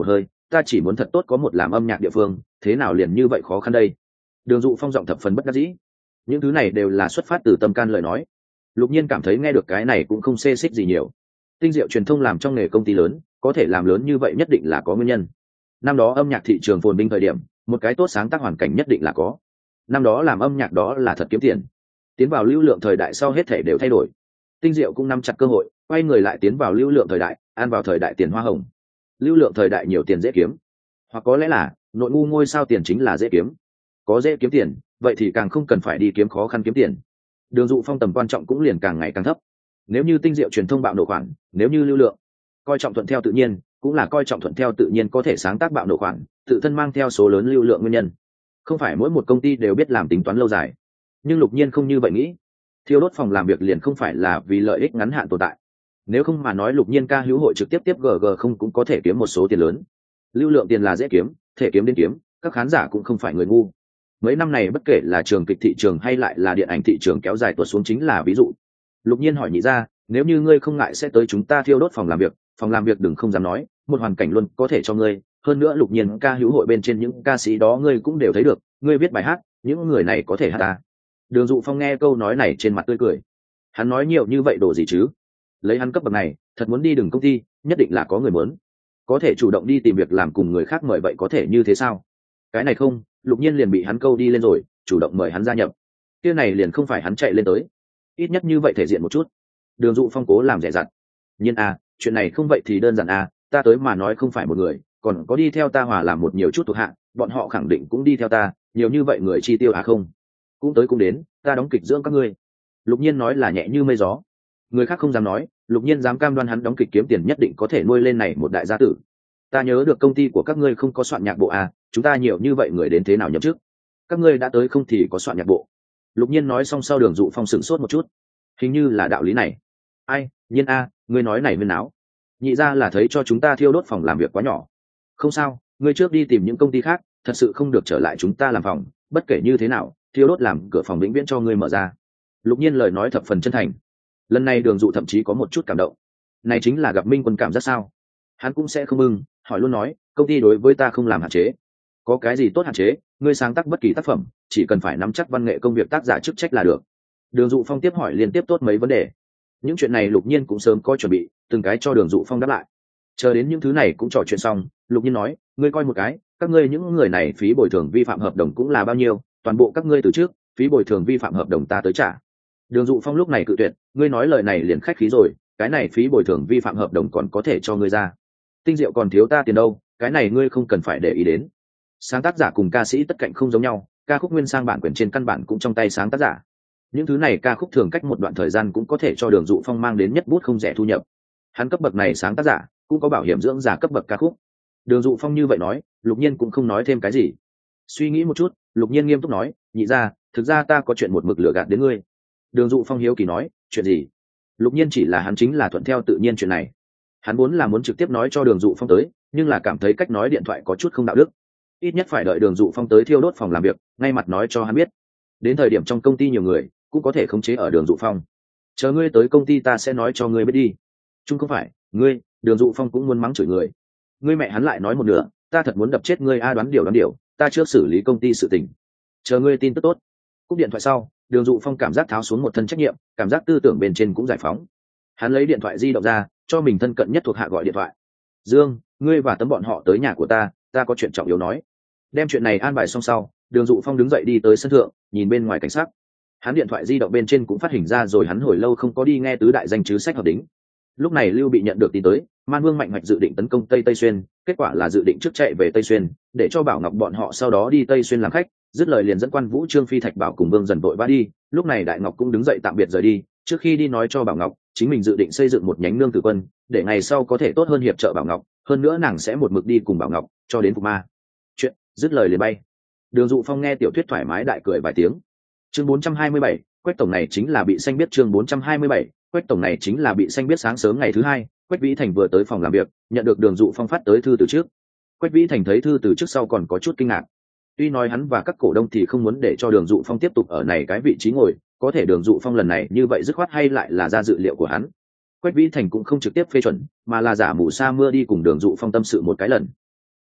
ta chỉ muốn thật tốt có một làm âm nhạc địa phương, thế nào liền như vậy khó khăn đây. Đường Dụ Phong giọng thập phần bất đắc dĩ. Những thứ này đều là xuất phát từ tâm can lời nói. Lục Nhiên cảm thấy nghe được cái này cũng không xê xích gì nhiều. Tinh Diệu truyền thông làm trong nghề công ty lớn, có thể làm lớn như vậy nhất định là có nguyên nhân. Năm đó âm nhạc thị trường phồn vinh thời điểm, một cái tốt sáng tác hoàn cảnh nhất định là có. Năm đó làm âm nhạc đó là thật kiếm tiền. Tiến vào lưu lượng thời đại sau hết thể đều thay đổi. Tinh Diệu cũng nắm chặt cơ hội, quay người lại tiến vào lưu lượng thời đại, ăn vào thời đại tiền hoa hồng. Lưu lượng thời đại nhiều tiền dễ kiếm, hoặc có lẽ là nội ngu ngôi sao tiền chính là dễ kiếm. Có dễ kiếm tiền, vậy thì càng không cần phải đi kiếm khó khăn kiếm tiền. Đường Dụ Phong tầm quan trọng cũng liền càng ngày càng thấp. Nếu như Tinh Diệu truyền thông bạo nổ khoản, nếu như lưu lượng coi trọng thuận theo tự nhiên, cũng là coi trọng thuận theo tự nhiên có thể sáng tác bạo nổ khoản, tự thân mang theo số lớn lưu lượng nguyên nhân. Không phải mỗi một công ty đều biết làm tính toán lâu dài, nhưng Lục Nhiên không như vậy nghĩ. Thiêu đốt phòng làm việc liền không phải là vì lợi ích ngắn hạn tồn tại. Nếu không mà nói Lục Nhiên ca hữu hội trực tiếp tiếp GG không cũng có thể kiếm một số tiền lớn. Lưu lượng tiền là dễ kiếm, thể kiếm đến kiếm, các khán giả cũng không phải người ngu. Mấy năm này bất kể là trường kịch thị trường hay lại là điện ảnh thị trường kéo dài tuột xuống chính là ví dụ. Lục Nhiên hỏi nhị ra, nếu như ngươi không ngại sẽ tới chúng ta thiêu đốt phòng làm việc đừng không dám nói, một hoàn cảnh luôn có thể cho ngươi. Hơn nữa Lục Nhiên ca hữu hội bên trên những ca sĩ đó ngươi cũng đều thấy được, ngươi viết bài hát, những người này có thể hát ta. Đường Dụ Phong nghe câu nói này trên mặt tươi cười. Hắn nói nhiều như vậy đồ gì chứ? Lấy hắn cấp bậc này, thật muốn đi đường công ty, nhất định là có người muốn. Có thể chủ động đi tìm việc làm cùng người khác mời vậy có thể như thế sao? Cái này không, Lục Nhiên liền bị hắn câu đi lên rồi, chủ động mời hắn gia nhập. Kia này liền không phải hắn chạy lên tới. Ít nhất như vậy thể diện một chút. Đường Dụ Phong cố làm dè dặt. Nhiên chuyện này không vậy thì đơn giản ta tới mà nói không phải một người, còn có đi theo ta hòa làm một nhiều chút thuộc hạ, bọn họ khẳng định cũng đi theo ta, nhiều như vậy người chi tiêu không? Cũng tới cũng đến, ta đóng kịch dưỡng các ngươi. Lục Nhiên nói là nhẹ như mây gió. Người khác không dám nói, Lục Nhiên dám cam đoan hắn đóng kịch kiếm tiền nhất định có thể nuôi lên này một đại gia tử. Ta nhớ được công ty của các ngươi không có soạn nhạc bộ chúng ta nhiều như vậy người đến thế nào nhậm chức? Các ngươi đã tới không thì có soạn nhạc bộ. Lục Nhiên nói xong sau Đường Dụ Phong sửng sốt một chút. Hình như là đạo lý này. Ai, Nhiên ngươi nói này nguyên áo. Nhị ra là thấy cho chúng ta thiêu đốt phòng làm việc quá nhỏ. Không sao, ngươi trước đi tìm những công ty khác, thật sự không được trở lại chúng ta làm phòng, bất kể như thế nào, thiêu đốt làm cửa phòng vĩnh viễn cho ngươi mở ra. Lục Nhiên lời nói thập phần chân thành. Lần này Đường Dụ thậm chí có một chút cảm động. Này chính là gặp Minh Quân cảm giác sao? Hắn cũng sẽ không ưng, hỏi luôn nói, công ty đối với ta không làm hạn chế. Có cái gì tốt hạn chế, ngươi sáng tác bất kỳ tác phẩm, chỉ cần phải nắm chắc văn nghệ công việc tác giả chức trách là được. Đường Dụ Phong tiếp hỏi liên tiếp tốt mấy vấn đề. Những chuyện này Lục Nhiên cũng sớm có chuẩn bị, từng cái cho Đường Dụ Phong đáp lại. Chờ đến những thứ này cũng trò chuyện xong, Lục Nhiên nói, ngươi coi một cái, các ngươi những người này phí bồi thường vi phạm hợp đồng cũng là bao nhiêu, toàn bộ các ngươi từ trước, phí bồi thường vi phạm hợp đồng ta tới trả. Đường Dụ Phong lúc này cự tuyệt, ngươi nói lời này liền khách khí rồi, cái này phí bồi thường vi phạm hợp đồng còn có thể cho ngươi ra. Tinh Diệu còn thiếu ta tiền đâu, cái này ngươi không cần phải để ý đến. Sáng tác giả cùng ca sĩ tất cạnh không giống nhau, ca khúc nguyên sang bản quyền trên căn bản cũng trong tay sáng tác giả. Những thứ này ca khúc thường cách một đoạn thời gian cũng có thể cho Đường Dụ Phong mang đến nhất bút không rẻ thu nhập. Hắn cấp bậc này sáng tác giả, cũng có bảo hiểm dưỡng giả cấp bậc ca khúc. Đường Dụ Phong như vậy nói, Lục Nhiên cũng không nói thêm cái gì. Suy nghĩ một chút, Lục Nhiên nghiêm túc nói, nhị ra, thực ra ta có chuyện một mực lừa gạt đến ngươi. Đường Dụ Phong hiếu kỳ nói, chuyện gì? Lục Nhiên chỉ là hắn chính là thuận theo tự nhiên chuyện này. Hắn vốn là muốn trực tiếp nói cho Đường Dụ Phong tới, nhưng là cảm thấy cách nói điện thoại có chút không đạo đức. Ít nhất phải đợi Đường Dụ Phong tới thiêu đốt phòng làm việc, ngay mặt nói cho hắn biết. Đến thời điểm trong công ty nhiều người, cũng có thể khống chế ở Đường Dụ Phong. Chờ ngươi tới công ty ta sẽ nói cho ngươi biết đi. Chung không phải, ngươi, Đường Dụ Phong cũng muốn mắng chửi người. Ngươi mẹ hắn lại nói một nửa, ta thật muốn đập chết ngươi đoán điều, ta trước xử lý công ty sự tình. Chờ ngươi tin tức tốt. Cúp điện thoại sau, Đường Dụ Phong cảm giác tháo xuống một thân trách nhiệm, cảm giác tư tưởng bên trên cũng giải phóng. Hắn lấy điện thoại di động ra, cho mình thân cận nhất thuộc hạ gọi điện thoại. Dương, ngươi và Tấm bọn họ tới nhà của ta có chuyện trọng yếu nói. Đem chuyện này an bài xong sau, Đường Dụ Phong đứng dậy đi tới sân thượng, nhìn bên ngoài cảnh sát. Hắn điện thoại di động bên trên cũng phát hình ra rồi, hắn hồi lâu không có đi nghe tứ đại danh chứ sách hợp đính. Lúc này Lưu Bị nhận được tin tới, Man Vương Mạnh Hoạch dự định tấn công Tây Xuyên, kết quả là dự định trước chạy về Tây Xuyên, để cho Bảo Ngọc bọn họ sau đó đi Tây Xuyên làm khách. Dứt lời liền dẫn Quan Vũ Trương Phi Thạch Bảo cùng Vương Dần vội vã đi. Lúc này Đại Ngọc cũng đứng dậy tạm biệt rời đi, trước khi đi nói cho Bảo Ngọc, chính mình dự định xây dựng một nhánh nương tử quân, để ngày sau có thể tốt hơn hiệp trợ Bảo Ngọc, hơn nữa nàng sẽ một mực đi cùng Bảo Ngọc cho đến phục ma. Chuyện, dứt lời liền bay. Đường Dụ Phong nghe tiểu thuyết thoải mái đại cười vài tiếng. Chương 427, Quách tổng này chính là bị xanh biết. Chương 427, Quách tổng này chính là bị xanh biết. Sáng sớm ngày thứ hai, Quách Vĩ Thành vừa tới phòng làm việc, nhận được Đường Dụ Phong phát tới thư từ trước. Quách Vĩ Thành thấy thư từ trước sau còn có chút kinh ngạc. Tuy nói hắn và các cổ đông thì không muốn để cho Đường Dụ Phong tiếp tục ở này cái vị trí ngồi, có thể Đường Dụ Phong lần này như vậy dứt khoát hay lại là ra dự liệu của hắn. Quách Vĩ Thành cũng không trực tiếp phê chuẩn, mà là giả mù sa mưa đi cùng Đường Dụ Phong tâm sự một cái lần.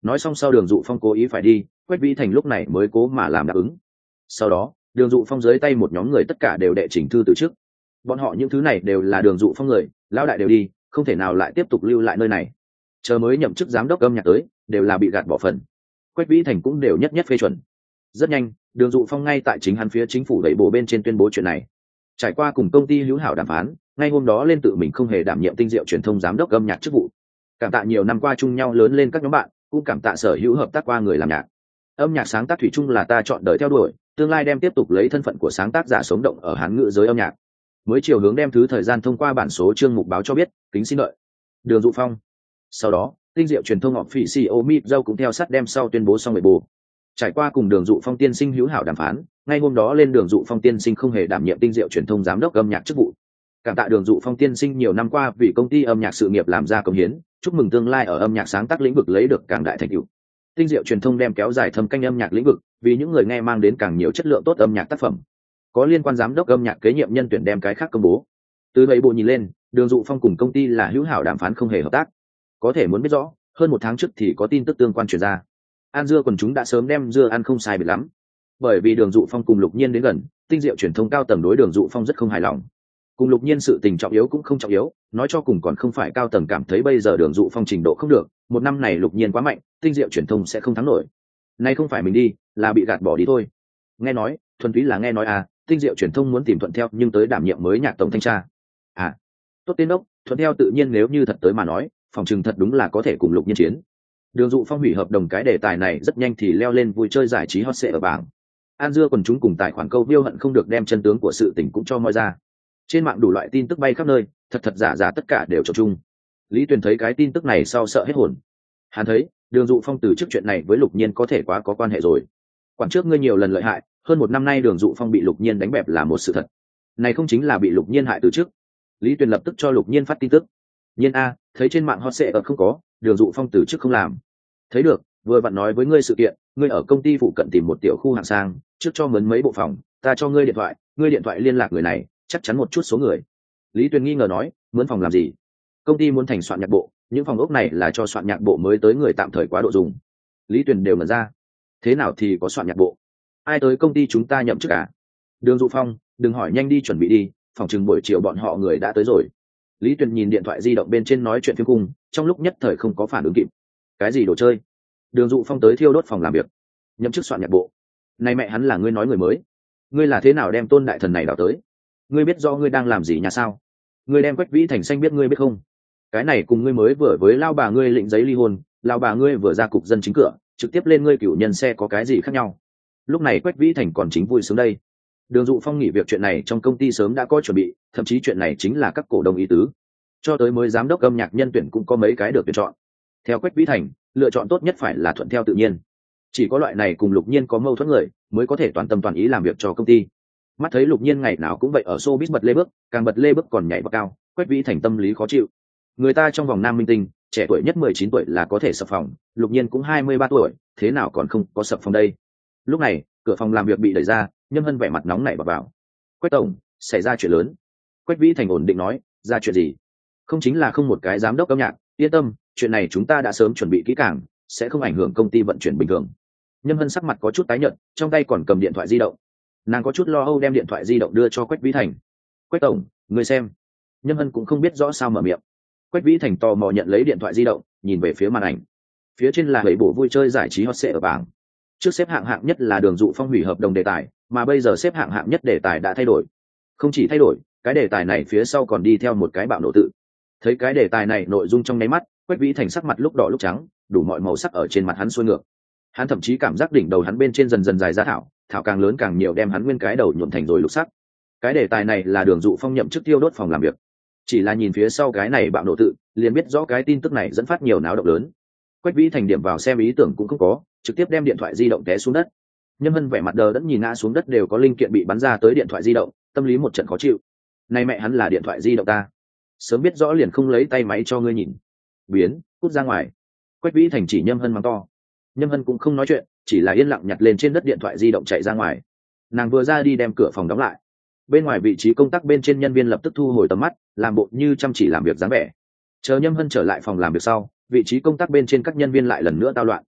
nói xong sau đường dụ phong cố ý phải đi, Quách Vĩ Thành lúc này mới cố mà làm đáp ứng. Sau đó đường dụ phong dưới tay một nhóm người tất cả đều đệ trình thư từ chức. Bọn họ những thứ này đều là đường dụ phong người, lão đại đều đi, không thể nào lại tiếp tục lưu lại nơi này. Chờ mới nhậm chức giám đốc âm nhạc tới đều là bị gạt bỏ phần. Quách Vĩ Thành cũng đều nhất nhất phê chuẩn. Rất nhanh đường dụ phong ngay tại chính hắn phía chính phủ đẩy bộ bên trên tuyên bố chuyện này. Trải qua cùng công ty hữu hảo đàm phán, ngay hôm đó lên tự mình không hề đảm nhiệm Tinh Diệu truyền thông giám đốc âm nhạc chức vụ. Cảm tạ nhiều năm qua chung nhau lớn lên các nhóm bạn, cũng cảm tạ sở hữu hợp tác qua người làm nhạc. Âm nhạc sáng tác thủy chung là ta chọn đời theo đuổi, tương lai đem tiếp tục lấy thân phận của sáng tác giả sống động ở Hán ngữ giới âm nhạc. Mới chiều hướng đem thứ thời gian thông qua bản số chương mục báo cho biết, kính xin đợi. Đường Dụ Phong. Sau đó Tinh Diệu truyền thông họp phỉ CEO Mịp Dâu cũng theo sát đem sau tuyên bố xong bề bù. Trải qua cùng đường Dụ Phong tiên sinh hữu hảo đàm phán, ngay hôm đó lên đường Dụ Phong tiên sinh không hề đảm nhiệm Tinh Diệu truyền thông giám đốc âm nhạc chức vụ. Cảm tạ đường Dụ Phong tiên sinh nhiều năm qua vì công ty âm nhạc sự nghiệp làm ra công hiến, chúc mừng tương lai ở âm nhạc sáng tác lĩnh vực lấy được càng đại thành tựu. Tinh Diệu truyền thông đem kéo dài thâm canh âm nhạc lĩnh vực, vì những người nghe mang đến càng nhiều chất lượng tốt âm nhạc tác phẩm. Có liên quan giám đốc âm nhạc kế nhiệm nhân tuyển đem cái khác công bố. Từ vậy bộ nhìn lên, đường Dụ Phong cùng công ty là hữu hảo đàm phán không hề hợp tác. Có thể muốn biết rõ, hơn một tháng trước thì có tin tức tương quan truyền ra. An dưa quần chúng đã sớm đem dưa ăn không sai biệt lắm. Bởi vì đường Dụ Phong cùng Lục Nhiên đến gần, Tinh Diệu truyền thông cao tầng đối đường Dụ Phong rất không hài lòng. Cùng Lục Nhiên sự tình trọng yếu cũng không trọng yếu, nói cho cùng còn không phải cao tầng cảm thấy bây giờ đường Dụ Phong trình độ không được, một năm này Lục Nhiên quá mạnh, Tinh Diệu truyền thông sẽ không thắng nổi. Nay không phải mình đi, là bị gạt bỏ đi thôi. Nghe nói, thuần túy là nghe nói à, Tinh Diệu truyền thông muốn tìm Thuận Theo nhưng tới đảm nhiệm mới nhạc tổng thanh tra. À, tốt tên đốc, Thuận Theo tự nhiên nếu như thật tới mà nói, phòng trừng thật đúng là có thể cùng Lục Nhiên chiến. Đường Dụ Phong hủy hợp đồng cái đề tài này rất nhanh thì leo lên vui chơi giải trí hot search ở bảng. An dưa quần chúng cùng tài khoản câu viêu hận không được đem chân tướng của sự tình cũng cho moi ra. Trên mạng đủ loại tin tức bay khắp nơi, thật thật giả giả tất cả đều trộn chung. Lý Tuyền thấy cái tin tức này sau sợ hết hồn. Hắn thấy đường Dụ Phong từ trước chuyện này với Lục Nhiên có thể quá có quan hệ rồi. Quản trước ngươi nhiều lần lợi hại, hơn một năm nay đường Dụ Phong bị Lục Nhiên đánh bẹp là một sự thật. Này không chính là bị Lục Nhiên hại từ trước. Lý Tuyền lập tức cho Lục Nhiên phát tin tức. Nhiên a, thấy trên mạng hot search không có, đường Dụ Phong từ trước không làm. Thấy được, vừa vặn nói với ngươi sự kiện, ngươi ở công ty phụ cận tìm một tiểu khu hạng sang, trước cho mướn mấy bộ phòng, ta cho ngươi điện thoại liên lạc người này, chắc chắn một chút số người. Lý Tuyền nghi ngờ nói, mướn phòng làm gì? Công ty muốn thành soạn nhạc bộ, những phòng ốc này là cho soạn nhạc bộ mới tới người tạm thời quá độ dùng. Lý Tuyền đều mở ra. Thế nào thì có soạn nhạc bộ? Ai tới công ty chúng ta nhậm chức à? Đường Dụ Phong, đừng hỏi, nhanh đi chuẩn bị đi, phòng chừng buổi chiều bọn họ người đã tới rồi. Lý Tuyền nhìn điện thoại di động bên trên nói chuyện phiếm cùng, trong lúc nhất thời không có phản ứng kịp. Cái gì đồ chơi? Đường Dụ Phong tới thiêu đốt phòng làm việc, nhậm chức soạn nhạc bộ. Này mẹ hắn là ngươi nói người mới? Ngươi là thế nào đem Tôn đại thần này đào tới? Ngươi biết do ngươi đang làm gì nhà sao? Ngươi đem Quách Vĩ Thành xanh biết ngươi biết không? Cái này cùng ngươi mới vừa với lao bà ngươi lĩnh giấy ly hôn, lao bà ngươi vừa ra cục dân chính cửa, trực tiếp lên ngươi cửu nhân xe có cái gì khác nhau? Lúc này Quách Vĩ Thành còn chính vui sướng đây. Đường Dụ Phong nghỉ việc chuyện này trong công ty sớm đã có chuẩn bị, thậm chí chuyện này chính là các cổ đông ý tứ. Cho tới mới giám đốc âm nhạc nhân tuyển cũng có mấy cái được tuyển chọn. Theo Quách Vĩ Thành, lựa chọn tốt nhất phải là thuận theo tự nhiên. Chỉ có loại này cùng Lục Nhiên có mâu thuẫn người mới có thể toàn tâm toàn ý làm việc cho công ty. Mắt thấy Lục Nhiên ngày nào cũng vậy ở showbiz bật lê bước, càng bật lê bước còn nhảy vào cao, Quách Vĩ Thành tâm lý khó chịu. Người ta trong vòng nam minh tinh, trẻ tuổi nhất 19 tuổi là có thể sập phòng, Lục Nhiên cũng 23 tuổi, thế nào còn không có sập phòng đây? Lúc này, cửa phòng làm việc bị đẩy ra, Nhâm Hân vẻ mặt nóng nảy vào. Quách tổng, xảy ra chuyện lớn. Quách Vĩ Thành ổn định nói, ra chuyện gì? Không chính là không một cái giám đốc âm nhạc, yên tâm, chuyện này chúng ta đã sớm chuẩn bị kỹ càng, sẽ không ảnh hưởng công ty vận chuyển bình thường. Nhâm Hân sắc mặt có chút tái nhợt, trong tay còn cầm điện thoại di động. Nàng có chút lo âu đem điện thoại di động đưa cho Quách Vĩ Thành. Quách tổng, người xem. Nhâm Hân cũng không biết rõ sao mở miệng. Quách Vĩ Thành tò mò nhận lấy điện thoại di động, nhìn về phía màn ảnh. Phía trên là bảy bộ vui chơi giải trí hot search ở bảng. Trước xếp hạng nhất là Đường Dụ Phong hủy hợp đồng đề tài, mà bây giờ xếp hạng nhất đề tài đã thay đổi. Không chỉ thay đổi, cái đề tài này phía sau còn đi theo một cái bạo nổ tự. Thấy cái đề tài này nội dung trong nháy mắt, Quách Vĩ Thành sắc mặt lúc đỏ lúc trắng, đủ mọi màu sắc ở trên mặt hắn xuôi ngược. Hắn thậm chí cảm giác đỉnh đầu hắn bên trên dần dần dài ra thảo càng lớn càng nhiều đem hắn nguyên cái đầu nhuộm thành rồi lục sắc. Cái đề tài này là Đường Dụ Phong nhậm chức thiêu đốt phòng làm việc. Chỉ là nhìn phía sau cái này bạo nổ tự, liền biết rõ cái tin tức này dẫn phát nhiều náo động lớn. Quách Vĩ Thành điểm vào xem ý tưởng cũng không có, trực tiếp đem điện thoại di động té xuống đất. Nhâm Hân vẻ mặt đờ đẫn nhìn ngã xuống đất đều có linh kiện bị bắn ra tới điện thoại di động, tâm lý một trận khó chịu. Này mẹ hắn là điện thoại di động ta, sớm biết rõ liền không lấy tay máy cho ngươi nhìn. Biến, cút ra ngoài. Quách Vĩ Thành chỉ Nhâm Hân mắng to. Nhâm Hân cũng không nói chuyện, chỉ là yên lặng nhặt lên trên đất điện thoại di động chạy ra ngoài. Nàng vừa ra đi đem cửa phòng đóng lại. Bên ngoài vị trí công tác bên trên nhân viên lập tức thu hồi tầm mắt, làm bộ như chăm chỉ làm việc dáng vẻ. Chờ Nhâm Hân trở lại phòng làm việc sau, vị trí công tác bên trên các nhân viên lại lần nữa tao loạn.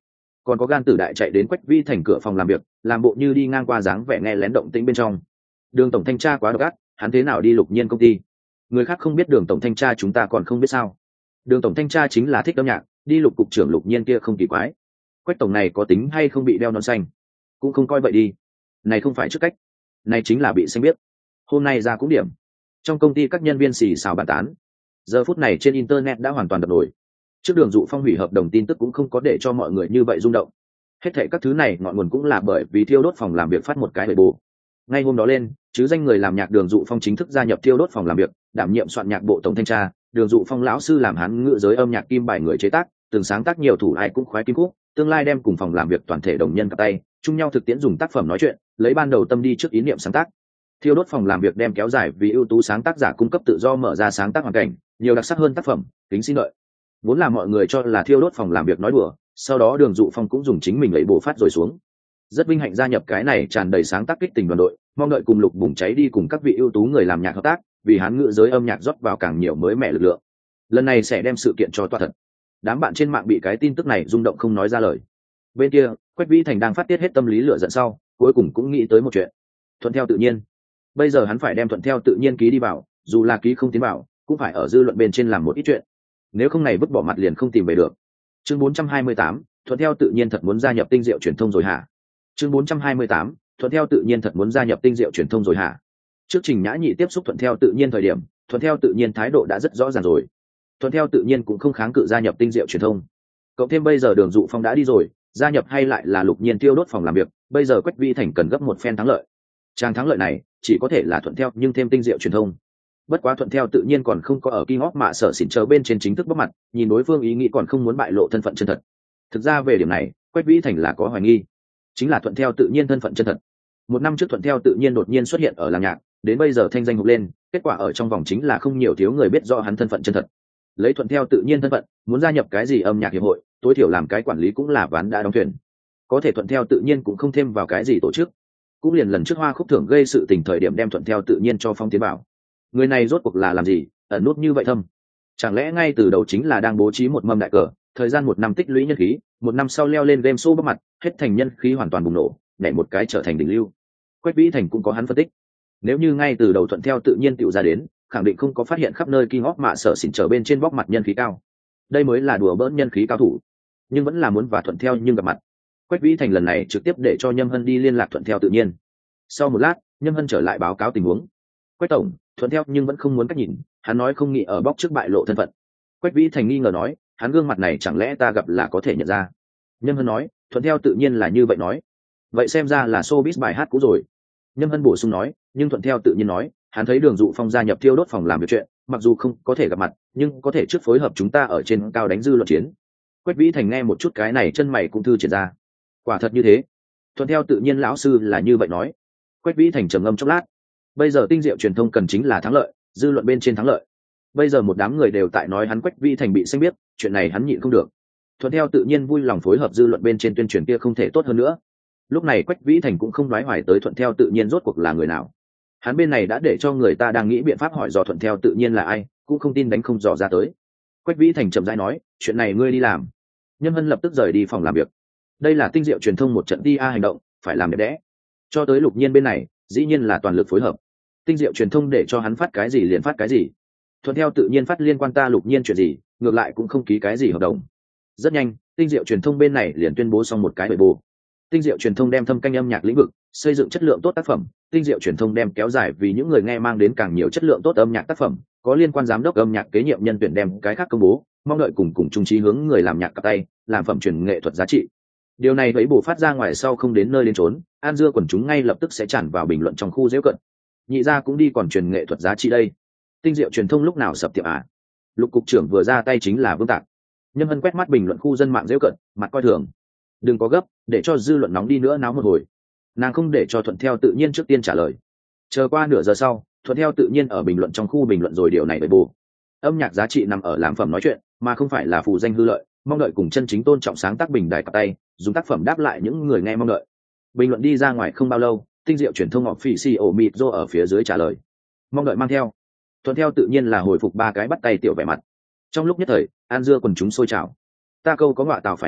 còn có gan tử đại chạy đến Quách Vĩ Thành cửa phòng làm việc, làm bộ như đi ngang qua dáng vẻ nghe lén động tĩnh bên trong. Đường tổng thanh tra quá độc ác, hắn thế nào đi Lục Nhiên công ty? Người khác không biết Đường tổng thanh tra, chúng ta còn không biết sao? Đường tổng thanh tra chính là thích âm nhạc, đi Lục cục trưởng Lục Nhiên kia không kỳ quái. Quách tổng này có tính hay không bị đeo nón xanh? Cũng không coi vậy đi. Này không phải trước cách, này chính là bị xanh biết. Hôm nay ra cũng điểm. Trong công ty các nhân viên xì xào bàn tán. Giờ phút này trên internet đã hoàn toàn đập nổi. Trước Đường Dụ Phong hủy hợp đồng tin tức cũng không có để cho mọi người như vậy rung động. Hết thảy các thứ này ngọn nguồn cũng là bởi vì Thiêu Đốt phòng làm việc phát một cái bề bù. Ngay hôm đó lên, chứ danh người làm nhạc Đường Dụ Phong chính thức gia nhập Thiêu Đốt phòng làm việc, đảm nhiệm soạn nhạc bộ tổng thanh tra. Đường Dụ Phong lão sư làm Hán ngữ giới âm nhạc kim bài người chế tác, từng sáng tác nhiều thủ ai cũng khoái kim khúc, tương lai đem cùng phòng làm việc toàn thể đồng nhân cặp tay, chung nhau thực tiễn dùng tác phẩm nói chuyện, lấy ban đầu tâm đi trước ý niệm sáng tác. Thiêu Đốt phòng làm việc đem kéo dài vì ưu tú sáng tác giả cung cấp tự do mở ra sáng tác hoàn cảnh, nhiều đặc sắc hơn tác phẩm, kính xin lợi. Vốn là mọi người cho là Thiêu Đốt phòng làm việc nói đùa, sau đó Đường Dụ Phong cũng dùng chính mình lấy bổ phát rồi xuống. Rất vinh hạnh gia nhập cái này tràn đầy sáng tác kích tình đoàn đội, mong đợi cùng Lục bùng cháy đi cùng các vị ưu tú người làm nhạc hợp tác, vì Hán ngữ giới âm nhạc rót vào càng nhiều mới mẻ lực lượng. Lần này sẽ đem sự kiện cho toa thật. Đám bạn trên mạng bị cái tin tức này rung động không nói ra lời. Bên kia, Quách Vĩ Thành đang phát tiết hết tâm lý lửa giận sau, cuối cùng cũng nghĩ tới một chuyện. Thuận theo tự nhiên. Bây giờ hắn phải đem thuận theo tự nhiên ký đi vào, dù là ký không tiến vào, cũng phải ở dư luận bên trên làm một ít chuyện. Nếu không này vứt bỏ mặt liền không tìm về được. Chương 428, thuận theo tự nhiên thật muốn gia nhập Tinh Diệu truyền thông rồi hả? Chương 428, thuận theo tự nhiên thật muốn gia nhập Tinh Diệu truyền thông rồi hả? Trước Trình Nhã Nhị tiếp xúc thuận theo tự nhiên thời điểm, thuận theo tự nhiên thái độ đã rất rõ ràng rồi. Thuận theo tự nhiên cũng không kháng cự gia nhập Tinh Diệu truyền thông. Cộng thêm bây giờ Đường Dụ Phong đã đi rồi, gia nhập hay lại là Lục Nhiên Tiêu Đốt phòng làm việc, bây giờ Quách Vĩ Thành cần gấp một phen thắng lợi. Trang thắng lợi này chỉ có thể là thuận theo nhưng thêm Tinh Diệu truyền thông. Bất quá thuận theo tự nhiên còn không có ở King of Mạ sở xỉn chờ bên trên chính thức bóc mặt, nhìn đối phương ý nghĩ còn không muốn bại lộ thân phận chân thật. Thực ra về điểm này, Quách Vĩ Thành là có hoài nghi, chính là thuận theo tự nhiên thân phận chân thật. Một năm trước thuận theo tự nhiên đột nhiên xuất hiện ở làng nhạc, đến bây giờ thanh danh hục lên, kết quả ở trong vòng chính là không nhiều thiếu người biết rõ hắn thân phận chân thật. Lấy thuận theo tự nhiên thân phận, muốn gia nhập cái gì âm nhạc hiệp hội, tối thiểu làm cái quản lý cũng là ván đã đóng thuyền. Có thể thuận theo tự nhiên cũng không thêm vào cái gì tổ chức. Cũng liền lần trước Hoa Khúc thưởng gây sự tình thời điểm đem thuận theo tự nhiên cho phong tiến bảo. Người này rốt cuộc là làm gì, ẩn nút như vậy thâm? Chẳng lẽ ngay từ đầu chính là đang bố trí một mâm đại cờ, thời gian một năm tích lũy nhân khí, một năm sau leo lên game show bắc mặt, hết thành nhân khí hoàn toàn bùng nổ, nhảy một cái trở thành đỉnh lưu. Quách Vĩ Thành cũng có hắn phân tích. Nếu như ngay từ đầu thuận theo tự nhiên tựu ra đến, khẳng định không có phát hiện khắp nơi King of Mạ sở xỉn trở bên trên bóc mặt nhân khí cao. Đây mới là đùa bỡn nhân khí cao thủ, nhưng vẫn là muốn và thuận theo nhưng gặp mặt. Quách Vĩ Thành lần này trực tiếp để cho Nhâm Hân đi liên lạc thuận theo tự nhiên. Sau một lát, Nhâm Hân trở lại báo cáo tình huống. Quách tổng, thuận theo nhưng vẫn không muốn cách nhìn, hắn nói không nghĩ ở bóc trước bại lộ thân phận. Quách Vĩ Thành nghi ngờ nói, hắn gương mặt này chẳng lẽ ta gặp là có thể nhận ra? Nhâm Hân nói, thuận theo tự nhiên là như vậy nói. Vậy xem ra là showbiz bài hát cũ rồi. Nhâm Hân bổ sung nói, nhưng thuận theo tự nhiên nói, hắn thấy Đường Dụ Phong gia nhập Thiêu Đốt phòng làm việc chuyện, mặc dù không có thể gặp mặt, nhưng có thể trước phối hợp chúng ta ở trên cao đánh dư luận chiến. Quách Vĩ Thành nghe một chút cái này chân mày cũng thư triển ra. Quả thật như thế. Thuận theo tự nhiên lão sư là như vậy nói. Quách Vĩ Thành trầm ngâm chốc lát. Bây giờ Tinh Diệu truyền thông cần chính là thắng lợi, dư luận bên trên thắng lợi. Bây giờ một đám người đều tại nói hắn Quách Vĩ Thành bị xanh biết, chuyện này hắn nhịn không được. Thuận theo tự nhiên vui lòng phối hợp dư luận bên trên tuyên truyền kia không thể tốt hơn nữa. Lúc này Quách Vĩ Thành cũng không đoái hoài tới thuận theo tự nhiên rốt cuộc là người nào. Hắn bên này đã để cho người ta đang nghĩ biện pháp hỏi dò thuận theo tự nhiên là ai, cũng không tin đánh không dò ra tới. Quách Vĩ Thành chậm rãi nói, chuyện này ngươi đi làm. Nhâm Hân lập tức rời đi phòng làm việc. Đây là Tinh Diệu truyền thông một trận TA hành động, phải làm đẹp đẽ. Cho tới Lục Nhiên bên này, dĩ nhiên là toàn lực phối hợp. Tinh Diệu truyền thông để cho hắn phát cái gì liền phát cái gì. Thuận theo tự nhiên phát liên quan ta Lục Nhiên chuyện gì, ngược lại cũng không ký cái gì hợp đồng. Rất nhanh, Tinh Diệu truyền thông bên này liền tuyên bố xong một cái bề bù. Tinh Diệu truyền thông đem thâm canh âm nhạc lĩnh vực, xây dựng chất lượng tốt tác phẩm. Tinh Diệu truyền thông đem kéo dài vì những người nghe mang đến càng nhiều chất lượng tốt âm nhạc tác phẩm. Có liên quan giám đốc âm nhạc kế nhiệm nhân tuyển đem cái khác công bố, mong đợi cùng chung chí hướng người làm nhạc cặp tay, làm phẩm truyền nghệ thuật giá trị. Điều này thấy bổ phát ra ngoài sau không đến nơi đến trốn, an dưa quần chúng ngay lập tức sẽ tràn vào bình luận trong khu giễu cận. Nhị gia cũng đi còn truyền nghệ thuật giá trị đây. Tinh Diệu truyền thông lúc nào sập tiệm à? Lục cục trưởng vừa ra tay chính là Vương Tạc. Nhâm Hân quét mắt bình luận khu dân mạng giễu cận, mặt coi thường. Đừng có gấp, để cho dư luận nóng đi nữa náo một hồi. Nàng không để cho thuận theo tự nhiên trước tiên trả lời. Chờ qua nửa giờ sau, thuận theo tự nhiên ở bình luận trong khu bình luận rồi điều này với bù. Âm nhạc giá trị nằm ở làm phẩm nói chuyện, mà không phải là phù danh hư lợi, mong đợi cùng chân chính tôn trọng sáng tác bình đài cặp tay, dùng tác phẩm đáp lại những người nghe mong đợi. Bình luận đi ra ngoài không bao lâu, Tinh Diệu truyền thông họp phỉ xì ổ mịt rô ở phía dưới trả lời. Mong đợi mang theo. Thuận theo tự nhiên là hồi phục ba cái bắt tay tiểu vẻ mặt. Trong lúc nhất thời, an dưa quần chúng sôi trào. Ta câu có ngọa tào phải nói,